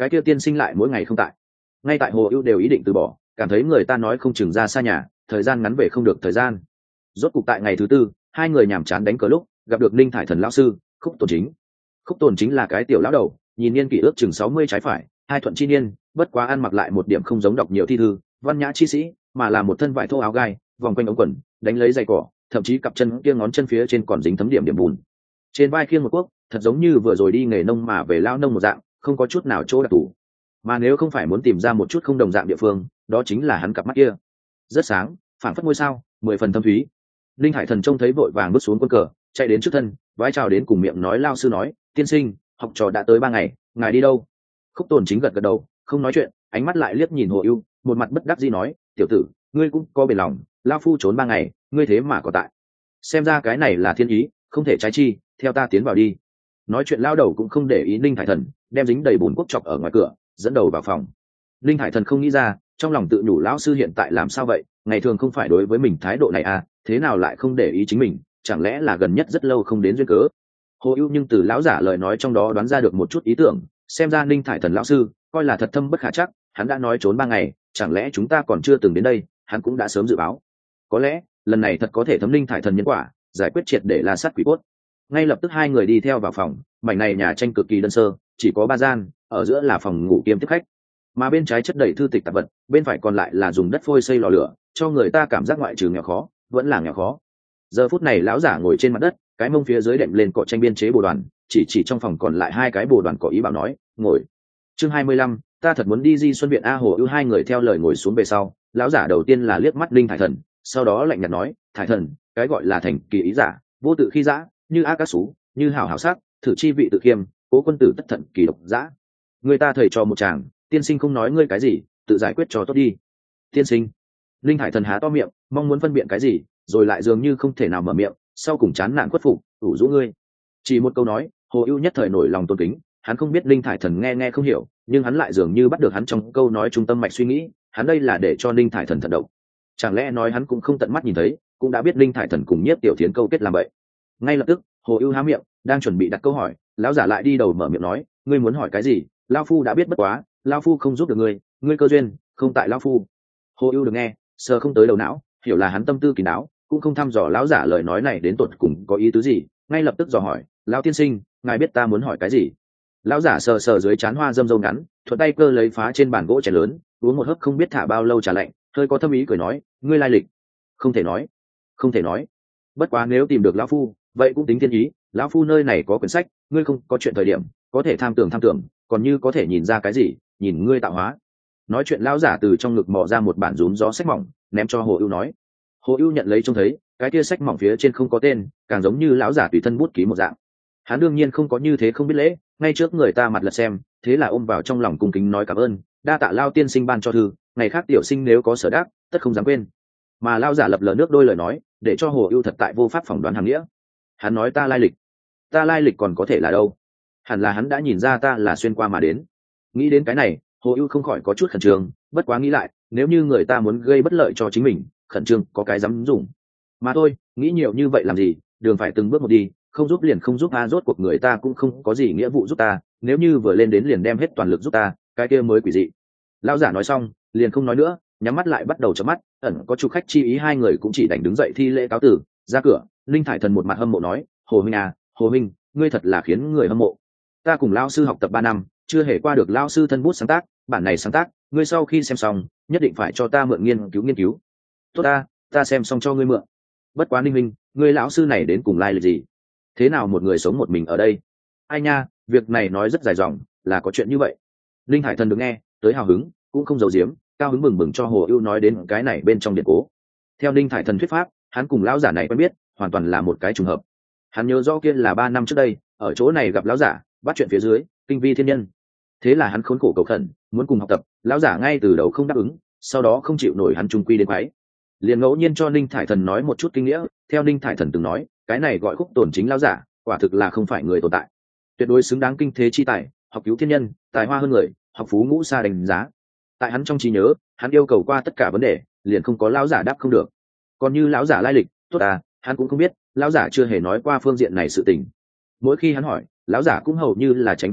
cái kia tiên sinh lại mỗi ngày không tại. Ngay tại Hồ Ưu đều ý định từ bỏ, cảm thấy người ta nói không chừng ra xa nhà, thời gian ngắn về không được thời gian. Rốt cục tại ngày thứ tư, hai người nhàm chán đánh cờ lúc gặp được Ninh Thải Thần lão sư Khúc Tồn Chính. Khúc Tồn Chính là cái tiểu lão đầu, nhìn niên kỷ ước chừng 60 trái phải, hai thuận chi niên, bất quá ăn mặc lại một điểm không giống đọc nhiều thi thư, văn nhã chi sĩ, mà là một thân vải thô áo gai, vòng quanh ống quần, đánh lấy giày cỏ, thậm chí cặp chân kia ngón chân phía trên còn dính thấm điểm điểm bùn. Trên vai khiêng một cuốc, thật giống như vừa rồi đi nghề nông mà về lao nông một dạng, không có chút nào chỗ đặc thù. Mà nếu không phải muốn tìm ra một chút không đồng dạng địa phương, đó chính là hắn cặp mắt kia, rất sáng, phảng phất ngôi sao, 10 phần thâm thúy. Linh Hải Thần trông thấy vội vàng bước xuống quân cờ, chạy đến trước thân, vái chào đến cùng miệng nói lao sư nói, tiên sinh, học trò đã tới 3 ngày, ngài đi đâu? Khúc Tồn Chính gật gật đầu, không nói chuyện, ánh mắt lại liếc nhìn Hồ Ưu, một mặt bất đắc dĩ nói, tiểu tử, ngươi cũng có bền lòng, lao phu trốn 3 ngày, ngươi thế mà có tại. Xem ra cái này là thiên ý, không thể trái chi, theo ta tiến vào đi. Nói chuyện lao đầu cũng không để ý Linh Hải Thần, đem dính đầy bùn quốc chọc ở ngoài cửa, dẫn đầu vào phòng. Linh Hải Thần không nghĩ ra, trong lòng tự nhủ lão sư hiện tại làm sao vậy, ngày thường không phải đối với mình thái độ này à, thế nào lại không để ý chính mình, chẳng lẽ là gần nhất rất lâu không đến duyên cớ. Hồ Ưu nhưng từ lão giả lời nói trong đó đoán ra được một chút ý tưởng, xem ra Ninh Thải Thần lão sư coi là thật thâm bất khả chắc, hắn đã nói trốn 3 ngày, chẳng lẽ chúng ta còn chưa từng đến đây, hắn cũng đã sớm dự báo. Có lẽ lần này thật có thể thấm Ninh Thải Thần nhân quả, giải quyết triệt để La Sát Quỷ Cốt. Ngay lập tức hai người đi theo vào phòng, mảnh này nhà tranh cực kỳ đơn sơ, chỉ có 3 gian, ở giữa là phòng ngủ kiêm tiếp khách, mà bên trái chất đầy thư tịch tạp vật, bên phải còn lại là dùng đất phôi xây lò lửa, cho người ta cảm giác ngoại trừ nghèo khó vẫn là nghèo khó. Giờ phút này lão giả ngồi trên mặt đất, cái mông phía dưới đệm lên cọ tranh biên chế bồ đoàn, chỉ trong phòng còn lại 2 cái bồ đoàn có ý bảo nói ngồi. Chương 25, ta thật muốn đi Di Xuân viện a. Hồ Ưu hai người theo lời ngồi xuống về sau, lão giả đầu tiên là liếc mắt Linh Thải Thần, sau đó lạnh nhạt nói, Thải Thần, cái gọi là thành kỳ ý giả, vô tự khi dã, như ác các xú, như hảo hảo sắc, thử chi vị tự khiêm, cố quân tử tất thận kỳ độc dã. Người ta thầy cho một chàng, tiên sinh không nói ngươi cái gì, tự giải quyết cho tốt đi. Tiên sinh. Linh Hải Thần há to miệng, mong muốn phân biện cái gì, rồi lại dường như không thể nào mở miệng, sau cùng chán nản khuất phục, ủ rũ ngươi. Chỉ một câu nói, Hồ Ưu nhất thời nổi lòng tôn kính, hắn không biết Linh Hải Thần nghe không hiểu, nhưng hắn lại dường như bắt được hắn trong câu nói trung tâm mạch suy nghĩ, hắn đây là để cho Linh Hải Thần thận động. Chẳng lẽ nói hắn cũng không tận mắt nhìn thấy, cũng đã biết Linh Hải Thần cùng Nhiếp Tiểu Thiến câu kết làm vậy. Ngay lập tức, Hồ Ưu há miệng, đang chuẩn bị đặt câu hỏi, lão giả lại đi đầu mở miệng nói, ngươi muốn hỏi cái gì, lão phu đã biết bất quá, lão phu không giúp được ngươi cơ duyên không tại lão phu. Hồ Ưu được nghe, sờ không tới đầu não, hiểu là hắn tâm tư kín đáo, cũng không thăm dò lão giả lời nói này đến tột cùng có ý tứ gì, ngay lập tức dò hỏi, lão tiên sinh, ngài biết ta muốn hỏi cái gì? Lão giả sờ sờ dưới trán hoa dâm râu ngắn, thuận tay cơ lấy phá trên bàn gỗ chén lớn, uống một hớp không biết thả bao lâu trà lạnh, hơi có thâm ý cười nói, ngươi lai lịch không thể nói, không thể nói. Bất quá nếu tìm được lão phu, vậy cũng tính thiên ý, lão phu nơi này có quyển sách, ngươi không có chuyện thời điểm, có thể tham tưởng, còn như có thể nhìn ra cái gì, nhìn ngươi tạo hóa. Nói chuyện lão giả từ trong ngực mò ra một bản rúm gió sách mỏng, ném cho Hồ Ưu nói. Hồ Ưu nhận lấy trông thấy, cái kia sách mỏng phía trên không có tên, càng giống như lão giả tùy thân bút ký một dạng. Hắn đương nhiên không có như thế không biết lễ, ngay trước người ta mặt lật xem, thế là ôm vào trong lòng cung kính nói cảm ơn, đa tạ lao tiên sinh ban cho thư, ngày khác tiểu sinh nếu có sở đắc, tất không dám quên. Mà lão giả lập lờ nước đôi lời nói, để cho Hồ Ưu thật tại vô pháp phỏng đoán hàng nghĩa. Hắn nói ta lai lịch còn có thể là đâu? Hẳn là hắn đã nhìn ra ta là xuyên qua mà đến. Nghĩ đến cái này, Hồ Ưu không khỏi có chút khẩn trương, bất quá nghĩ lại, nếu như người ta muốn gây bất lợi cho chính mình, khẩn trương có cái dám dùng. Mà thôi, nghĩ nhiều như vậy làm gì, đường phải từng bước một đi, không giúp liền không giúp a, rốt cuộc người ta cũng không có gì nghĩa vụ giúp ta, nếu như vừa lên đến liền đem hết toàn lực giúp ta, cái kia mới quỷ dị. Lão giả nói xong, liền không nói nữa, nhắm mắt lại bắt đầu chớp mắt, ẩn có chủ khách chi ý, hai người cũng chỉ đành đứng dậy thi lễ cáo từ, ra cửa. Linh Thải Thần một mặt hâm mộ nói, Hồ huynh à, Hồ huynh, ngươi thật là khiến người hâm mộ. Ta cùng lão sư học tập 3 năm, chưa hề qua được lão sư thân bút sáng tác, bản này sáng tác, ngươi sau khi xem xong, nhất định phải cho ta mượn nghiên cứu. Tốt ta xem xong cho ngươi mượn. Bất quá Ninh Minh, ngươi lão sư này đến cùng lai lịch gì? Thế nào một người sống một mình ở đây? Ai nha, việc này nói rất dài dòng, là có chuyện như vậy. Linh Hải Thần được nghe, tới hào hứng, cũng không giấu giếm, cao hứng bừng bừng cho Hồ Ưu nói đến cái này bên trong điện cố. Theo Linh Hải Thần thuyết pháp, hắn cùng lão giả này quen biết, hoàn toàn là một cái trùng hợp. Hắn nhớ rõ kia là 3 năm trước đây, ở chỗ này gặp lão giả, bắt chuyện phía dưới, kinh vi thiên nhân. Thế là hắn khốn khổ cầu khẩn, muốn cùng học tập, lão giả ngay từ đầu không đáp ứng, sau đó không chịu nổi hắn trung quy đến quái. Liền ngẫu nhiên cho Linh Thải Thần nói một chút kinh nghĩa, theo Linh Thải Thần từng nói, cái này gọi Khúc Tồn Chính lão giả, quả thực là không phải người tồn tại, tuyệt đối xứng đáng kinh thế chi tài, học cứu thiên nhân, tài hoa hơn người, học phú ngũ xa đánh giá. Tại hắn trong trí nhớ, hắn yêu cầu qua tất cả vấn đề, liền không có lão giả đáp không được. Còn như lão giả lai lịch, tốt hắn cũng không biết, lão giả chưa hề nói qua phương diện này sự tình. Mỗi khi hắn hỏi, lão giả cũng hầu như là tránh không đáp,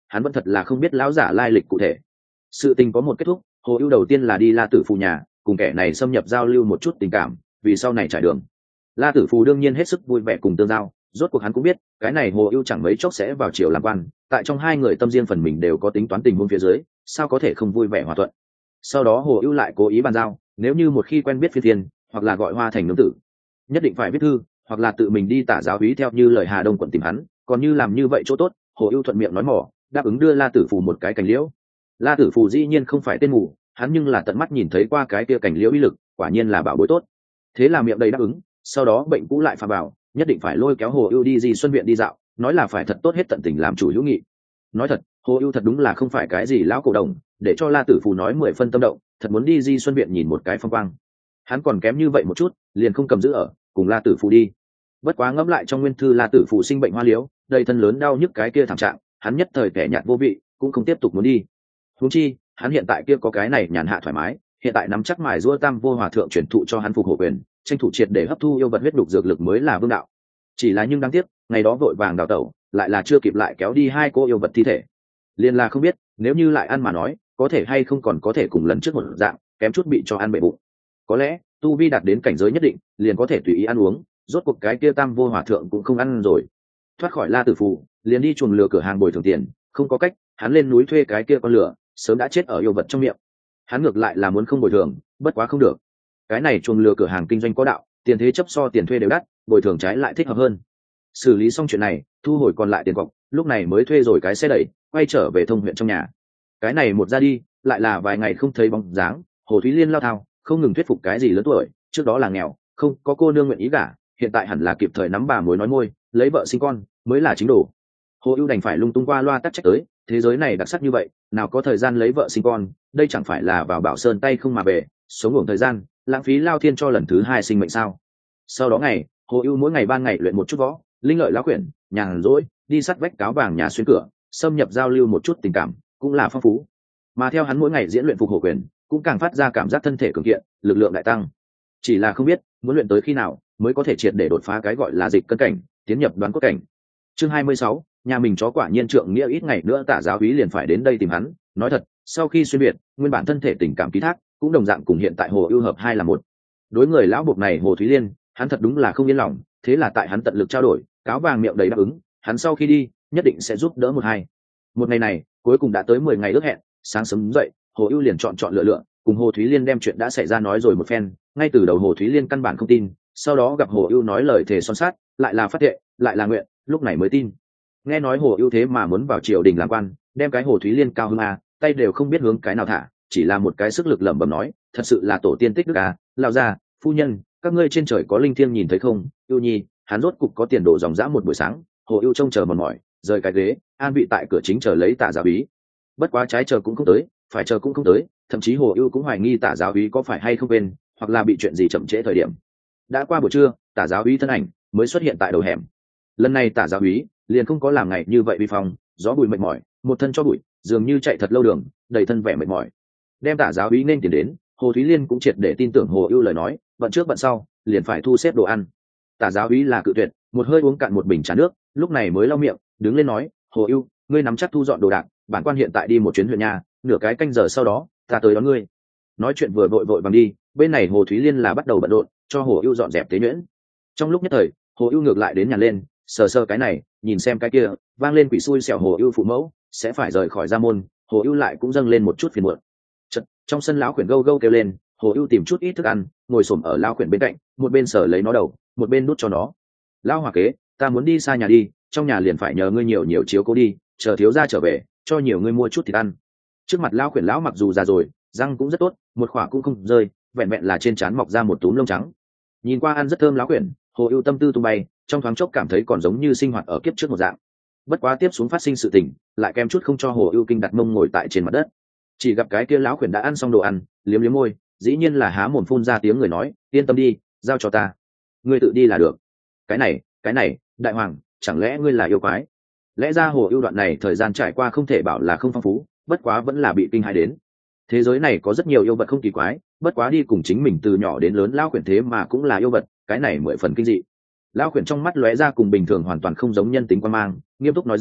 hắn vẫn thật là không biết lão giả lai lịch cụ thể. Sự tình có một kết thúc, Hồ Ưu đầu tiên là đi La Tử Phù nhà, cùng kẻ này xâm nhập giao lưu một chút tình cảm, vì sau này trải đường. La Tử Phù đương nhiên hết sức vui vẻ cùng tương giao, rốt cuộc hắn cũng biết, cái này Hồ Ưu chẳng mấy chốc sẽ vào triều làm quan, tại trong hai người tâm riêng phần mình đều có tính toán tình huống phía dưới, sao có thể không vui vẻ hòa thuận. Sau đó Hồ Ưu lại cố ý bàn giao, nếu như một khi quen biết Phiên Thiên, hoặc là gọi Hoa thành nương tử, nhất định phải viết thư, hoặc là tự mình đi tả giáo úy theo như lời Hà Đông quận tìm hắn, còn như làm như vậy chỗ tốt, Hồ Ưu thuận miệng nói mỏ, đáp ứng đưa La Tử Phù một cái cành liễu. La Tử Phù dĩ nhiên không phải tên mù, hắn nhưng là tận mắt nhìn thấy qua cái kia cành liễu uy lực, quả nhiên là bảo bối tốt. Thế là miệng đầy đáp ứng, sau đó bệnh cũ lại phà bảo, nhất định phải lôi kéo Hồ Ưu đi Di Xuân viện đi dạo, nói là phải thật tốt hết tận tình làm chủ hữu nghị. Nói thật, Hồ Ưu thật đúng là không phải cái gì lão cổ đồng, để cho La Tử Phù nói 10 phân tâm động, thật muốn đi Di Xuân viện nhìn một cái phong quang. Hắn còn kém như vậy một chút, liền không cầm giữ ở, cùng La Tử Phù đi. Bất quá ngẫm lại trong nguyên thư La Tử Phù sinh bệnh hoa liễu, đầy thân lớn đau nhức cái kia thảm trạng, hắn nhất thời kẻ nhạt vô vị, cũng không tiếp tục muốn đi. Huống chi, hắn hiện tại kia có cái này nhàn hạ thoải mái, hiện tại nắm chắc mài giũa Tam Vô Hòa thượng truyền thụ cho hắn phục hộ quyền, tranh thủ triệt để hấp thu yêu vật huyết đục dược lực mới là vương đạo. Chỉ là nhưng đáng tiếc, ngày đó vội vàng đào tẩu, lại là chưa kịp lại kéo đi hai cô yêu vật thi thể. Liên là không biết, nếu như lại ăn mà nói, có thể hay không còn có thể cùng lần trước một dạng, kém chút bị cho ăn bể bụng. Có lẽ, tu vi đạt đến cảnh giới nhất định, liền có thể tùy ý ăn uống, rốt cuộc cái kia Tam Vô Hòa thượng cũng không ăn rồi. Thoát khỏi La Tử Phù, liền đi chuồng lừa cửa hàng bồi thường tiền, không có cách, hắn lên núi thuê cái kia con lừa, sớm đã chết ở yêu vật trong miệng. Hắn ngược lại là muốn không bồi thường, bất quá không được. Cái này chuồng lừa cửa hàng kinh doanh có đạo, tiền thế chấp so tiền thuê đều đắt, bồi thường trái lại thích hợp hơn. Xử lý xong chuyện này, thu hồi còn lại tiền cọc, lúc này mới thuê rồi cái xe đẩy, quay trở về thông huyện trong nhà. Cái này một ra đi, lại là vài ngày không thấy bóng dáng, Hồ Thúy Liên lao thao, không ngừng thuyết phục cái gì lớn tuổi, trước đó là nghèo, không có cô nương nguyện ý gả, hiện tại hẳn là kịp thời nắm bà mối nói môi, lấy vợ sinh con, mới là chính đồ. Hồ Ưu đành phải lung tung qua loa tắc trách tới, thế giới này đặc sắc như vậy, nào có thời gian lấy vợ sinh con, đây chẳng phải là vào Bảo Sơn tay không mà về, sống ngủ thời gian, lãng phí lao thiên cho lần thứ hai sinh mệnh sao? Sau đó ngày, Hồ Ưu mỗi ngày ban ngày luyện một chút võ, linh lợi lão quyển, nhàn rỗi, đi sắt vách cáo vàng nhà xuyên cửa, xâm nhập giao lưu một chút tình cảm, cũng là phong phú. Mà theo hắn mỗi ngày diễn luyện phục hổ quyền, cũng càng phát ra cảm giác thân thể cường kiện, lực lượng đại tăng. Chỉ là không biết, muốn luyện tới khi nào mới có thể triệt để đột phá cái gọi là dịch cân cảnh, tiến nhập đoán cốt cảnh. Chương 26, nhà mình chó quả nhiên trượng nghĩa ít ngày nữa Tả giáo úy liền phải đến đây tìm hắn, nói thật, sau khi xuyên việt, nguyên bản thân thể tình cảm ký thác, cũng đồng dạng cùng hiện tại Hồ Ưu hợp hai là một. Đối người lão buộc này Hồ Thúy Liên, hắn thật đúng là không yên lòng, thế là tại hắn tận lực trao đổi, cáo vàng miệng đầy đáp ứng, hắn sau khi đi, nhất định sẽ giúp đỡ một hai. Một ngày này, cuối cùng đã tới 10 ngày ước hẹn, sáng sớm dậy, Hồ Ưu liền chọn lựa, cùng Hồ Thúy Liên đem chuyện đã xảy ra nói rồi một phen, ngay từ đầu Hồ Thúy Liên căn bản không tin, sau đó gặp Hồ Ưu nói lời thề son sắt, lại là phát thệ, lại là nguyện, lúc này mới tin. Nghe nói Hồ Ưu thế mà muốn vào triều đình làm quan, đem cái Hồ Thúy Liên cao hứng à, tay đều không biết hướng cái nào thả, chỉ là một cái sức lực lẩm bẩm nói, thật sự là tổ tiên tích đức à, lão gia, phu nhân, các ngươi trên trời có linh thiêng nhìn thấy không? Ưu Nhi, hắn rốt cục có tiền đồ dòng dã một buổi sáng. Hồ Ưu trông chờ mòn mỏi, rời cái ghế, an vị tại cửa chính chờ lấy Tả giáo úy. Bất quá trái chờ cũng không tới, phải chờ cũng không tới, thậm chí Hồ Ưu cũng hoài nghi Tả giáo úy có phải hay không quên, hoặc là bị chuyện gì chậm trễ thời điểm. Đã qua buổi trưa, Tả giáo úy thân ảnh mới xuất hiện tại đầu hẻm. Lần này Tả giáo úy liền không có làm ngày như vậy vi phong, gió bụi mệt mỏi, một thân cho bụi, dường như chạy thật lâu đường, đầy thân vẻ mệt mỏi. Đem Tả giáo úy nên tiền đến, Hồ Thúy Liên cũng triệt để tin tưởng Hồ Ưu lời nói, bận trước bận sau, liền phải thu xếp đồ ăn. Tả giáo úy là cự tuyệt, một hơi uống cạn một bình trà nước, lúc này mới lau miệng, đứng lên nói, Hồ Ưu, ngươi nắm chắc thu dọn đồ đạc, bản quan hiện tại đi một chuyến huyện nhà, nửa cái canh giờ sau đó, ta tới đón ngươi. Nói chuyện vừa vội vàng đi, bên này Hồ Thúy Liên là bắt đầu bận rộn, cho Hồ Ưu dọn dẹp tế nhuyễn. Trong lúc nhất thời, Hồ Ưu ngược lại đến nhà lên, sờ cái này, nhìn xem cái kia, vang lên quỷ xui xẻo Hồ Ưu phụ mẫu sẽ phải rời khỏi gia môn, Hồ Ưu lại cũng dâng lên một chút phiền muộn. Chợt, trong sân lão khuyển gâu gâu kêu lên, Hồ Ưu tìm chút ít thức ăn, ngồi xổm ở lão khuyển bên cạnh, một bên sờ lấy nó đầu, một bên đút cho nó. Lão hòa kế, ta muốn đi xa nhà đi, trong nhà liền phải nhờ ngươi nhiều chiếu cố đi, chờ thiếu gia trở về, cho nhiều ngươi mua chút thịt ăn. Trước mặt lão khuyển lão mặc dù già rồi, răng cũng rất tốt, một khỏa cũng không rơi, vẹn vẹn là trên trán mọc ra một túm lông trắng. Nhìn qua ăn rất thơm lão khuyển, Hồ Ưu tâm tư tung bay, trong thoáng chốc cảm thấy còn giống như sinh hoạt ở kiếp trước một dạng. Bất quá tiếp xuống phát sinh sự tình, lại kém chút không cho Hồ Ưu kinh đặt mông ngồi tại trên mặt đất. Chỉ gặp cái kia lão khuyển đã ăn xong đồ ăn, liếm liếm môi, dĩ nhiên là há mồm phun ra tiếng người nói, yên tâm đi, giao cho ta, ngươi tự đi là được. Cái này, đại hoàng, chẳng lẽ ngươi là yêu quái? Lẽ ra Hồ Ưu đoạn này thời gian trải qua không thể bảo là không phong phú, bất quá vẫn là bị kinh hãi đến. Thế giới này có rất nhiều yêu vật không kỳ quái, bất quá đi cùng chính mình từ nhỏ đến lớn lão khuyển thế mà cũng là yêu vật, cái này 10 phần kinh dị. Lão khuyển trong mắt lóe ra cùng bình thường hoàn toàn không giống nhân tính quan mang, nghiêm túc nói ra,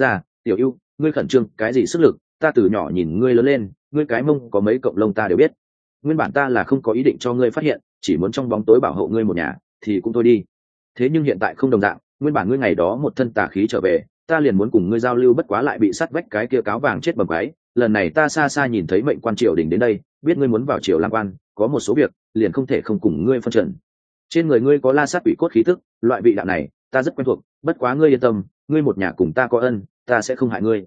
Tiểu ưu, ngươi khẩn trương cái gì sức lực, ta từ nhỏ nhìn ngươi lớn lên, ngươi cái mông có mấy cọng lông ta đều biết. Nguyên bản ta là không có ý định cho ngươi phát hiện, chỉ muốn trong bóng tối bảo hộ ngươi một nhà thì cũng thôi đi. Thế nhưng hiện tại không đồng dạng, nguyên bản ngươi ngày đó một thân tà khí trở về, ta liền muốn cùng ngươi giao lưu, bất quá lại bị sát vách cái kia cáo vàng chết bầm cái. Lần này ta xa xa nhìn thấy mệnh quan triều đình đến đây, biết ngươi muốn vào triều làm quan, có một số việc liền không thể không cùng ngươi phân trần. Trên người ngươi có la sát quỷ cốt khí tức, loại vị đạo này ta rất quen thuộc, bất quá ngươi yên tâm, ngươi một nhà cùng ta có ân, ta sẽ không hại ngươi.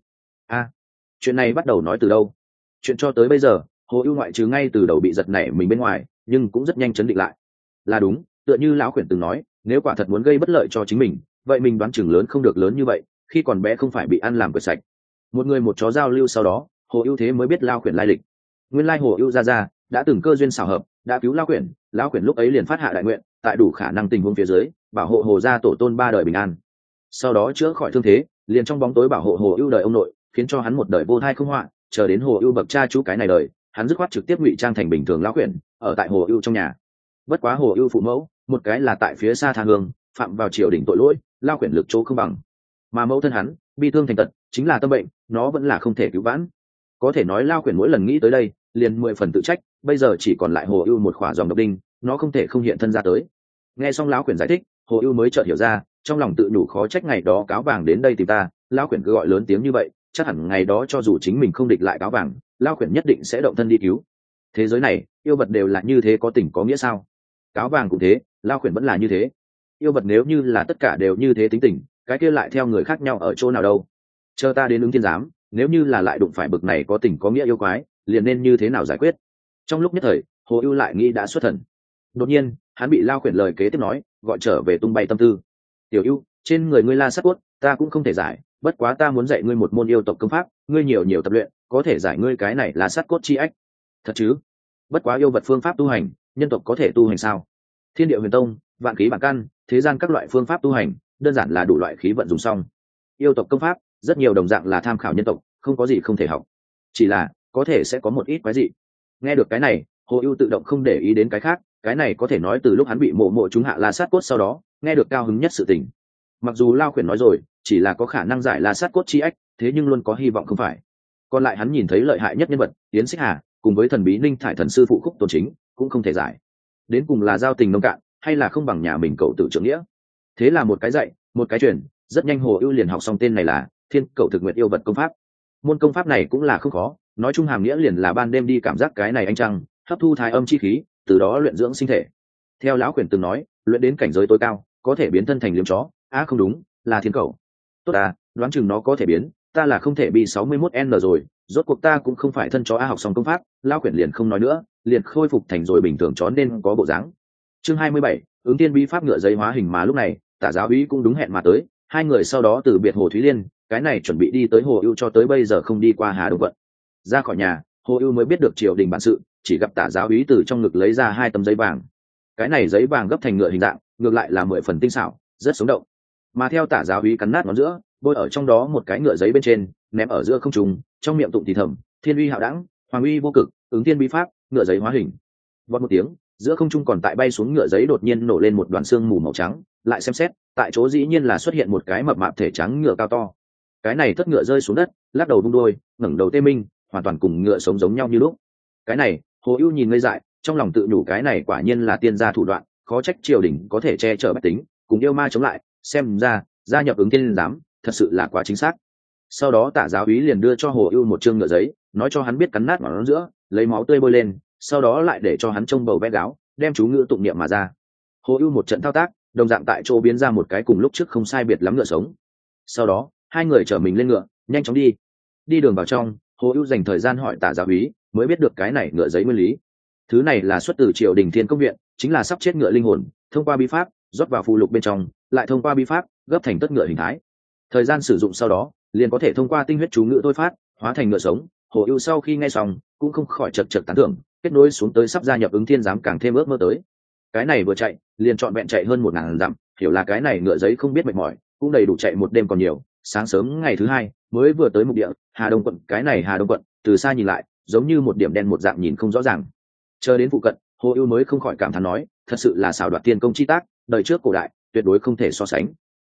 Chuyện này bắt đầu nói từ đâu? Chuyện cho tới bây giờ, Hồ Ưu ngoại trừ ngay từ đầu bị giật nảy mình bên ngoài, nhưng cũng rất nhanh chấn định lại. Là đúng, tựa như lão khuyển từng nói, nếu quả thật muốn gây bất lợi cho chính mình, vậy mình đoán chừng lớn không được lớn như vậy, khi còn bé không phải bị ăn làm quệt sạch. Một người một chó giao lưu sau đó, Hồ Ưu thế mới biết lão khuyển lai lịch. Nguyên lai Hồ Ưu ra đã từng cơ duyên xảo hợp, đã cứu lão khuyển lúc ấy liền phát hạ đại nguyện, tại đủ khả năng tình huống phía dưới, bảo hộ Hồ gia tổ tôn 3 đời bình an. Sau đó chữa khỏi thương thế, liền trong bóng tối bảo hộ Hồ Ưu đời ông nội, khiến cho hắn một đời vô thai không họa. Chờ đến Hồ Ưu bậc cha chú cái này đời, hắn dứt khoát trực tiếp ngụy trang thành bình thường lão khuyển, ở tại Hồ Ưu trong nhà. Bất quá Hồ Ưu phụ mẫu, một cái là tại phía xa tha hương, phạm vào triều đình tội lỗi, lão khuyển lực chỗ không bằng, mà mẫu thân hắn bi thương thành tật, chính là tâm bệnh, nó vẫn là không thể cứu vãn. Có thể nói lão khuyển mỗi lần nghĩ tới đây, liền 10 phần tự trách, bây giờ chỉ còn lại Hồ Ưu một khỏa dòng độc đinh, nó không thể không hiện thân ra tới. Nghe xong lão khuyển giải thích, Hồ Ưu mới chợt hiểu ra, trong lòng tự nhủ khó trách ngày đó cáo vàng đến đây tìm ta, lão khuyển cứ gọi lớn tiếng như vậy, chắc hẳn ngày đó cho dù chính mình không địch lại cáo vàng, lão khuyển nhất định sẽ động thân đi cứu. Thế giới này, yêu vật đều là như thế, có tình có nghĩa sao? Cáo vàng cũng thế, lão khuyển vẫn là như thế. Yêu vật nếu như là tất cả đều như thế tính tình, cái kia lại theo người khác nhau ở chỗ nào đâu? Chờ ta đến ứng thiên giám, nếu như là lại đụng phải bực này có tình có nghĩa yêu quái, liền nên như thế nào giải quyết? Trong lúc nhất thời, Hồ Ưu lại nghĩ đã xuất thần. Đột nhiên, hắn bị lão khuyển lời kế tiếp nói gọi trở về tung bay tâm tư. Tiểu Ưu, trên người ngươi la sát cốt, ta cũng không thể giải, bất quá ta muốn dạy ngươi một môn yêu tộc công pháp, ngươi nhiều nhiều tập luyện, có thể giải ngươi cái này là sát cốt chi ách. Thật chứ? Bất quá yêu vật phương pháp tu hành, nhân tộc có thể tu hành sao? Thiên Địa Huyền Tông, vạn khí bản căn, thế gian các loại phương pháp tu hành, đơn giản là đủ loại khí vận dùng xong. Yêu tộc công pháp, rất nhiều đồng dạng là tham khảo nhân tộc, không có gì không thể học. Chỉ là, có thể sẽ có một ít quái dị. Nghe được cái này, Hồ Ưu tự động không để ý đến cái khác, cái này có thể nói từ lúc hắn bị mộ chúng hạ la sát cốt sau đó, nghe được cao hứng nhất sự tình. Mặc dù lão khuyển nói rồi, chỉ là có khả năng giải la sát cốt chi ách, thế nhưng luôn có hy vọng không phải. Còn lại hắn nhìn thấy lợi hại nhất nhân vật, Yến Xích Hà, cùng với thần bí Ninh Thải thần sư phụ Khúc Tôn Chính, cũng không thể giải. Đến cùng là giao tình nông cạn, hay là không bằng nhà mình cậu tự trưởng nghĩa. Thế là một cái dạy, một cái truyền, rất nhanh Hồ Ưu liền học xong tên này là Thiên Cẩu Thực Nguyện Yêu Vật công pháp. Môn công pháp này cũng là không khó, nói chung hàm nghĩa liền là ban đêm đi cảm giác cái này ánh trăng, hấp thu thái âm chi khí, từ đó luyện dưỡng sinh thể. Theo lão khuyển từng nói, luyện đến cảnh giới tối cao, có thể biến thân thành liếm chó, không đúng, là thiên cẩu. Tốt đoán chừng nó có thể biến, ta là không thể bị 61N rồi, rốt cuộc ta cũng không phải thân chó. Học xong công pháp, lão khuyển liền không nói nữa, liền khôi phục thành rồi bình thường chó nên có bộ dáng. Chương 27, ứng tiên bí pháp ngựa giấy hóa hình. Mà lúc này, Tả giáo úy cũng đúng hẹn mà tới, hai người sau đó từ biệt Hồ Thúy Liên, cái này chuẩn bị đi tới Hồ Ưu cho tới bây giờ không đi qua Hà Đông quận. Ra khỏi nhà, Hồ Ưu mới biết được triều đình bản sự, chỉ gặp Tả giáo úy từ trong ngực lấy ra 2 tấm giấy vàng. Cái này giấy vàng gấp thành ngựa hình dạng, ngược lại là 10 phần tinh xảo, rất sống động. Mà theo Tả giáo úy cắn nát ngón giữa, bôi ở trong đó một cái ngựa giấy bên trên, ném ở giữa không trung, trong miệng tụng thì thầm: Thiên uy hạo đẳng, hoàng uy vô cực, ứng thiên bí pháp, ngựa giấy hóa hình. Vọt một tiếng, giữa không trung còn tại bay xuống ngựa giấy đột nhiên nổ lên một đoàn xương mù màu trắng, lại xem xét, tại chỗ dĩ nhiên là xuất hiện một cái mập mạp thể trắng ngựa cao to. Cái này thất ngựa rơi xuống đất, lắc đầu vung đuôi, ngẩng đầu tê minh, hoàn toàn cùng ngựa sống giống nhau như lúc. Cái này, Hồ Ưu nhìn ngây dại, trong lòng tự nhủ cái này quả nhiên là tiên gia thủ đoạn, khó trách triều đình có thể che chở bách tính, cùng yêu ma chống lại, xem ra gia nhập ứng thiên giám thật sự là quá chính xác. Sau đó Tả giáo úy liền đưa cho Hồ Ưu một chương ngựa giấy, nói cho hắn biết cắn nát ngón giữa, lấy máu tươi bôi lên, sau đó lại để cho hắn trông bầu vẽ gáo, đem chú ngữ tụng niệm mà ra. Hồ Ưu một trận thao tác, đồng dạng tại chỗ biến ra một cái cùng lúc trước không sai biệt lắm ngựa sống. Sau đó, hai người chở mình lên ngựa, nhanh chóng đi. Đi đường vào trong, Hồ Ưu dành thời gian hỏi Tả giáo úy, mới biết được cái này ngựa giấy nguyên lý. Thứ này là xuất từ triều đình Thiên Công viện, chính là sắp chết ngựa linh hồn, thông qua bí pháp rót vào phù lục bên trong, lại thông qua bí pháp gấp thành tất ngựa hình thái. Thời gian sử dụng sau đó, liền có thể thông qua tinh huyết chú ngữ thôi phát, hóa thành ngựa sống. Hồ Ưu sau khi nghe xong, cũng không khỏi chật chật tán thưởng, kết nối xuống tới sắp gia nhập ứng thiên giám càng thêm ước mơ tới. Cái này vừa chạy, liền trọn vẹn chạy hơn 1000 dặm, hiểu là cái này ngựa giấy không biết mệt mỏi, cũng đầy đủ chạy một đêm còn nhiều. Sáng sớm ngày thứ hai, mới vừa tới mục địa, Hà Đông quận. Cái này Hà Đông quận, từ xa nhìn lại, giống như một điểm đen một dạng nhìn không rõ ràng. Chờ đến phụ cận, Hồ Ưu mới không khỏi cảm thán nói, thật sự là xảo đoạt tiên công chi tác, đời trước cổ đại tuyệt đối không thể so sánh.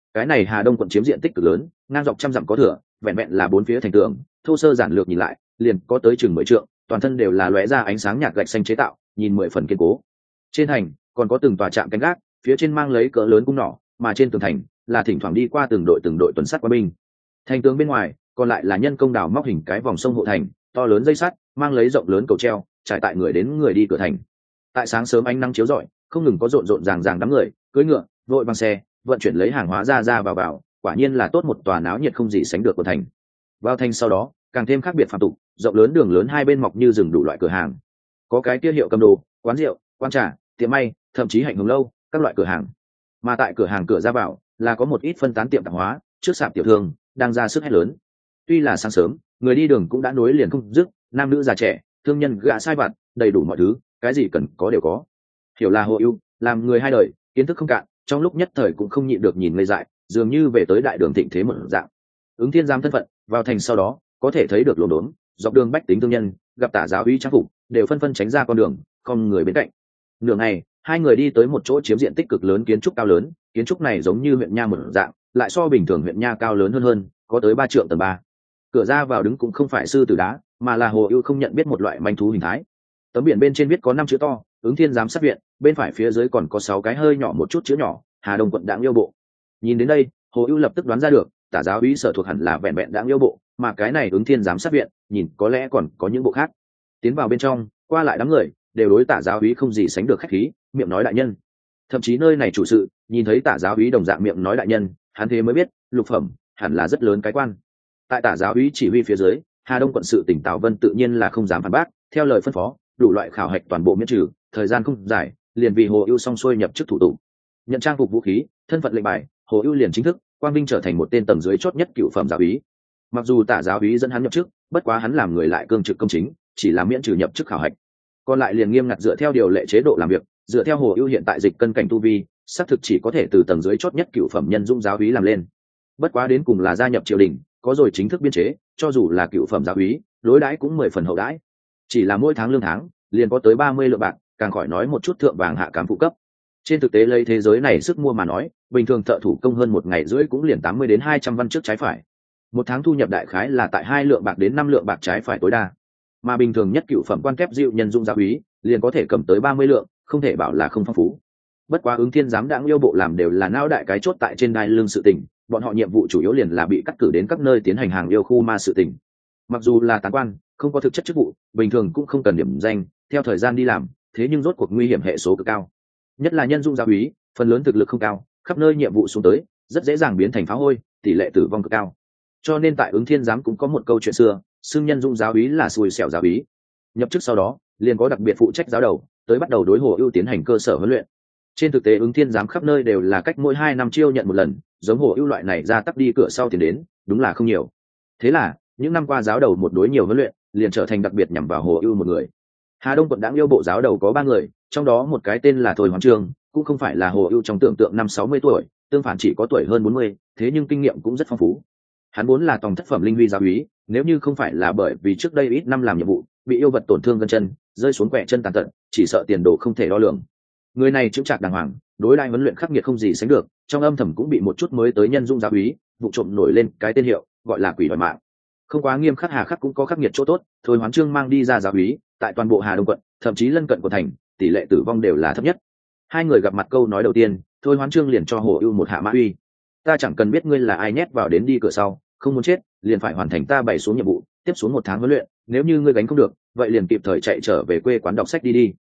Cái này Hà Đông quận chiếm diện tích cực lớn, ngang dọc trăm dặm có thừa, vẹn vẹn là bốn phía thành tường, thô sơ giản lược nhìn lại, liền có tới chừng 10 trượng, toàn thân đều là lóe ra ánh sáng nhạt gạch xanh chế tạo, nhìn 10 phần kiên cố. Trên thành còn có từng tòa trạm canh gác, phía trên mang lấy cỡ lớn cung nỏ, mà trên tường thành là thỉnh thoảng đi qua từng đội tuần sắt quân binh. Thành tường bên ngoài còn lại là nhân công đào móc hình cái vòng sông hộ thành, to lớn dây sắt, mang lấy rộng lớn cầu treo, trải tại người đến người đi cửa thành. Tại sáng sớm ánh nắng chiếu rọi, không ngừng có rộn rộn ràng ràng đám người, cưỡi ngựa, vội bằng xe, vận chuyển lấy hàng hóa ra vào, quả nhiên là tốt một tòa náo nhiệt không gì sánh được của thành. Vào thành sau đó, càng thêm khác biệt phàm tục, rộng lớn đường lớn hai bên mọc như rừng đủ loại cửa hàng. Có cái kia hiệu cầm đồ, quán rượu, quán trà, tiệm may, thậm chí hạnh hồng lâu, các loại cửa hàng. Mà tại cửa hàng cửa ra vào là có một ít phân tán tiệm tạp hóa, trước sạp tiểu thương đang ra sức hét lớn. Tuy là sáng sớm, người đi đường cũng đã nối liền không dứt, nam nữ già trẻ, thương nhân gã sai vặt, đầy đủ mọi thứ, cái gì cần có đều có. Hiểu là Hồ Ưu, làm người hai đời, kiến thức không cạn, trong lúc nhất thời cũng không nhịn được nhìn ngây dại, dường như về tới đại đường thịnh thế một dạng. Ứng Thiên Giám thân phận, vào thành sau đó, có thể thấy được lốm đốm, dọc đường bách tính thương nhân, gặp Tả giáo úy trang phục, đều phân phân tránh ra con đường, không người bên cạnh. Nửa ngày, hai người đi tới một chỗ chiếm diện tích cực lớn kiến trúc cao lớn, kiến trúc này giống như huyện nha một dạng, lại so bình thường huyện nha cao lớn hơn, có tới 3 trượng tầng 3. Cửa ra vào đứng cũng không phải sư tử đá, mà là Hồ Ưu không nhận biết một loại manh thú hình thái. Tấm biển bên trên viết có 5 chữ to, Ứng Thiên Giám sát viện, bên phải phía dưới còn có 6 cái hơi nhỏ một chút chữ nhỏ, Hà Đông quận Đảng Yêu bộ. Nhìn đến đây, Hồ Ưu lập tức đoán ra được, Tả giáo úy sở thuộc hẳn là vẹn vẹn Đảng Yêu bộ, mà cái này Ứng Thiên Giám sát viện, nhìn có lẽ còn có những bộ khác. Tiến vào bên trong, qua lại đám người, đều đối Tả giáo úy không gì sánh được khách khí, miệng nói đại nhân. Thậm chí nơi này chủ sự, nhìn thấy Tả giáo úy đồng dạng miệng nói đại nhân, hắn thế mới biết, lục phẩm hẳn là rất lớn cái quan. Tại Tả giáo úy chỉ huy phía dưới, Hà Đông quận sự tỉnh Tào Vân tự nhiên là không dám phản bác, theo lời phân phó, đủ loại khảo hạch toàn bộ miễn trừ, thời gian không dài, liền vì Hồ Ưu xong xuôi nhập chức thủ tục. Nhận trang phục vũ khí, thân phận lệnh bài, Hồ Ưu liền chính thức quang vinh trở thành một tên tầng dưới chót nhất cựu phẩm giáo úy. Mặc dù Tả giáo úy dẫn hắn nhập chức, bất quá hắn làm người lại cương trực công chính, chỉ là miễn trừ nhập chức khảo hạch. Còn lại liền nghiêm ngặt dựa theo điều lệ chế độ làm việc, dựa theo Hồ Ưu hiện tại dịch cân cảnh tu vi, xác thực chỉ có thể từ tầng dưới chót nhất cựu phẩm nhân dung giáo úy làm lên. Bất quá đến cùng là gia nhập triều đình, có rồi chính thức biên chế, cho dù là cựu phẩm giáo úy, đối đãi cũng 10 phần hậu đãi. Chỉ là mỗi tháng lương tháng liền có tới 30 lượng bạc, càng khỏi nói một chút thượng vàng hạ cám phụ cấp. Trên thực tế lấy thế giới này sức mua mà nói, bình thường thợ thủ công hơn một ngày rưỡi cũng liền 80 đến 200 văn trước trái phải. Một tháng thu nhập đại khái là tại 2 lượng bạc đến 5 lượng bạc trái phải tối đa. Mà bình thường nhất cựu phẩm quan kép dịu nhân dung giáo úy, liền có thể cầm tới 30 lượng, không thể bảo là không phong phú. Bất quá Ứng Thiên Giám Đảng Yêu bộ làm đều là não đại cái chốt tại trên đai lưng sự tình, bọn họ nhiệm vụ chủ yếu liền là bị cắt cử đến các nơi tiến hành hàng yêu khu ma sự tình. Mặc dù là tán quan, không có thực chất chức vụ, bình thường cũng không cần điểm danh, theo thời gian đi làm, thế nhưng rốt cuộc nguy hiểm hệ số cực cao. Nhất là nhân dung giáo úy, phần lớn thực lực không cao, khắp nơi nhiệm vụ xuống tới, rất dễ dàng biến thành phá hôi, tỷ lệ tử vong cực cao. Cho nên tại Ứng Thiên Giám cũng có một câu chuyện xưa, xưng nhân dung giáo úy là xui xẻo giáo úy. Nhập chức sau đó, liền có đặc biệt phụ trách giáo đầu, tới bắt đầu đối Hồ Ưu tiến hành cơ sở huấn luyện. Trên thực tế Ứng Thiên Giám khắp nơi đều là cách mỗi 2 năm chiêu nhận một lần, giống Hồ Ưu loại này ra tắc đi cửa sau tiền đến, đúng là không nhiều. Thế là, những năm qua giáo đầu một đối nhiều huấn luyện, liền trở thành đặc biệt nhằm vào Hồ Ưu một người. Hà Đông quận Đảng Yêu bộ giáo đầu có 3 người, trong đó một cái tên là Thôi Hoán Trương, cũng không phải là Hồ Ưu trong tưởng tượng 50-60 tuổi, tương phản chỉ có tuổi hơn 40, thế nhưng kinh nghiệm cũng rất phong phú. Hắn vốn là tòng thất phẩm linh huy giáo úy, nếu như không phải là bởi vì trước đây ít năm làm nhiệm vụ, bị yêu vật tổn thương gân chân, rơi xuống quẻ chân tàn tật, chỉ sợ tiền đồ không thể đo lường. Người này chững chạc đàng hoàng, đối đãi huấn luyện khắc nghiệt không gì sánh được, trong âm thầm cũng bị một chút mới tới nhân dung giáo úy vụ trộm nổi lên cái tên hiệu, gọi là quỷ đòi mạng. Không quá nghiêm khắc hà khắc cũng có khắc nghiệt chỗ tốt, Thôi Hoán Trương mang đi ra giáo úy, tại toàn bộ Hà Đông quận, thậm chí lân cận của thành, tỷ lệ tử vong đều là thấp nhất. Hai người gặp mặt câu nói đầu tiên, Thôi Hoán Trương liền cho Hồ Ưu một hạ mã uy. Ta chẳng cần biết ngươi là ai nhét vào đến đi cửa sau, không muốn chết, liền phải hoàn thành ta bày xuống nhiệm vụ, tiếp xuống 1 tháng huấn luyện, nếu như ngươi gánh không được, vậy liền kịp thời chạy trở về quê quán đọc sách đi.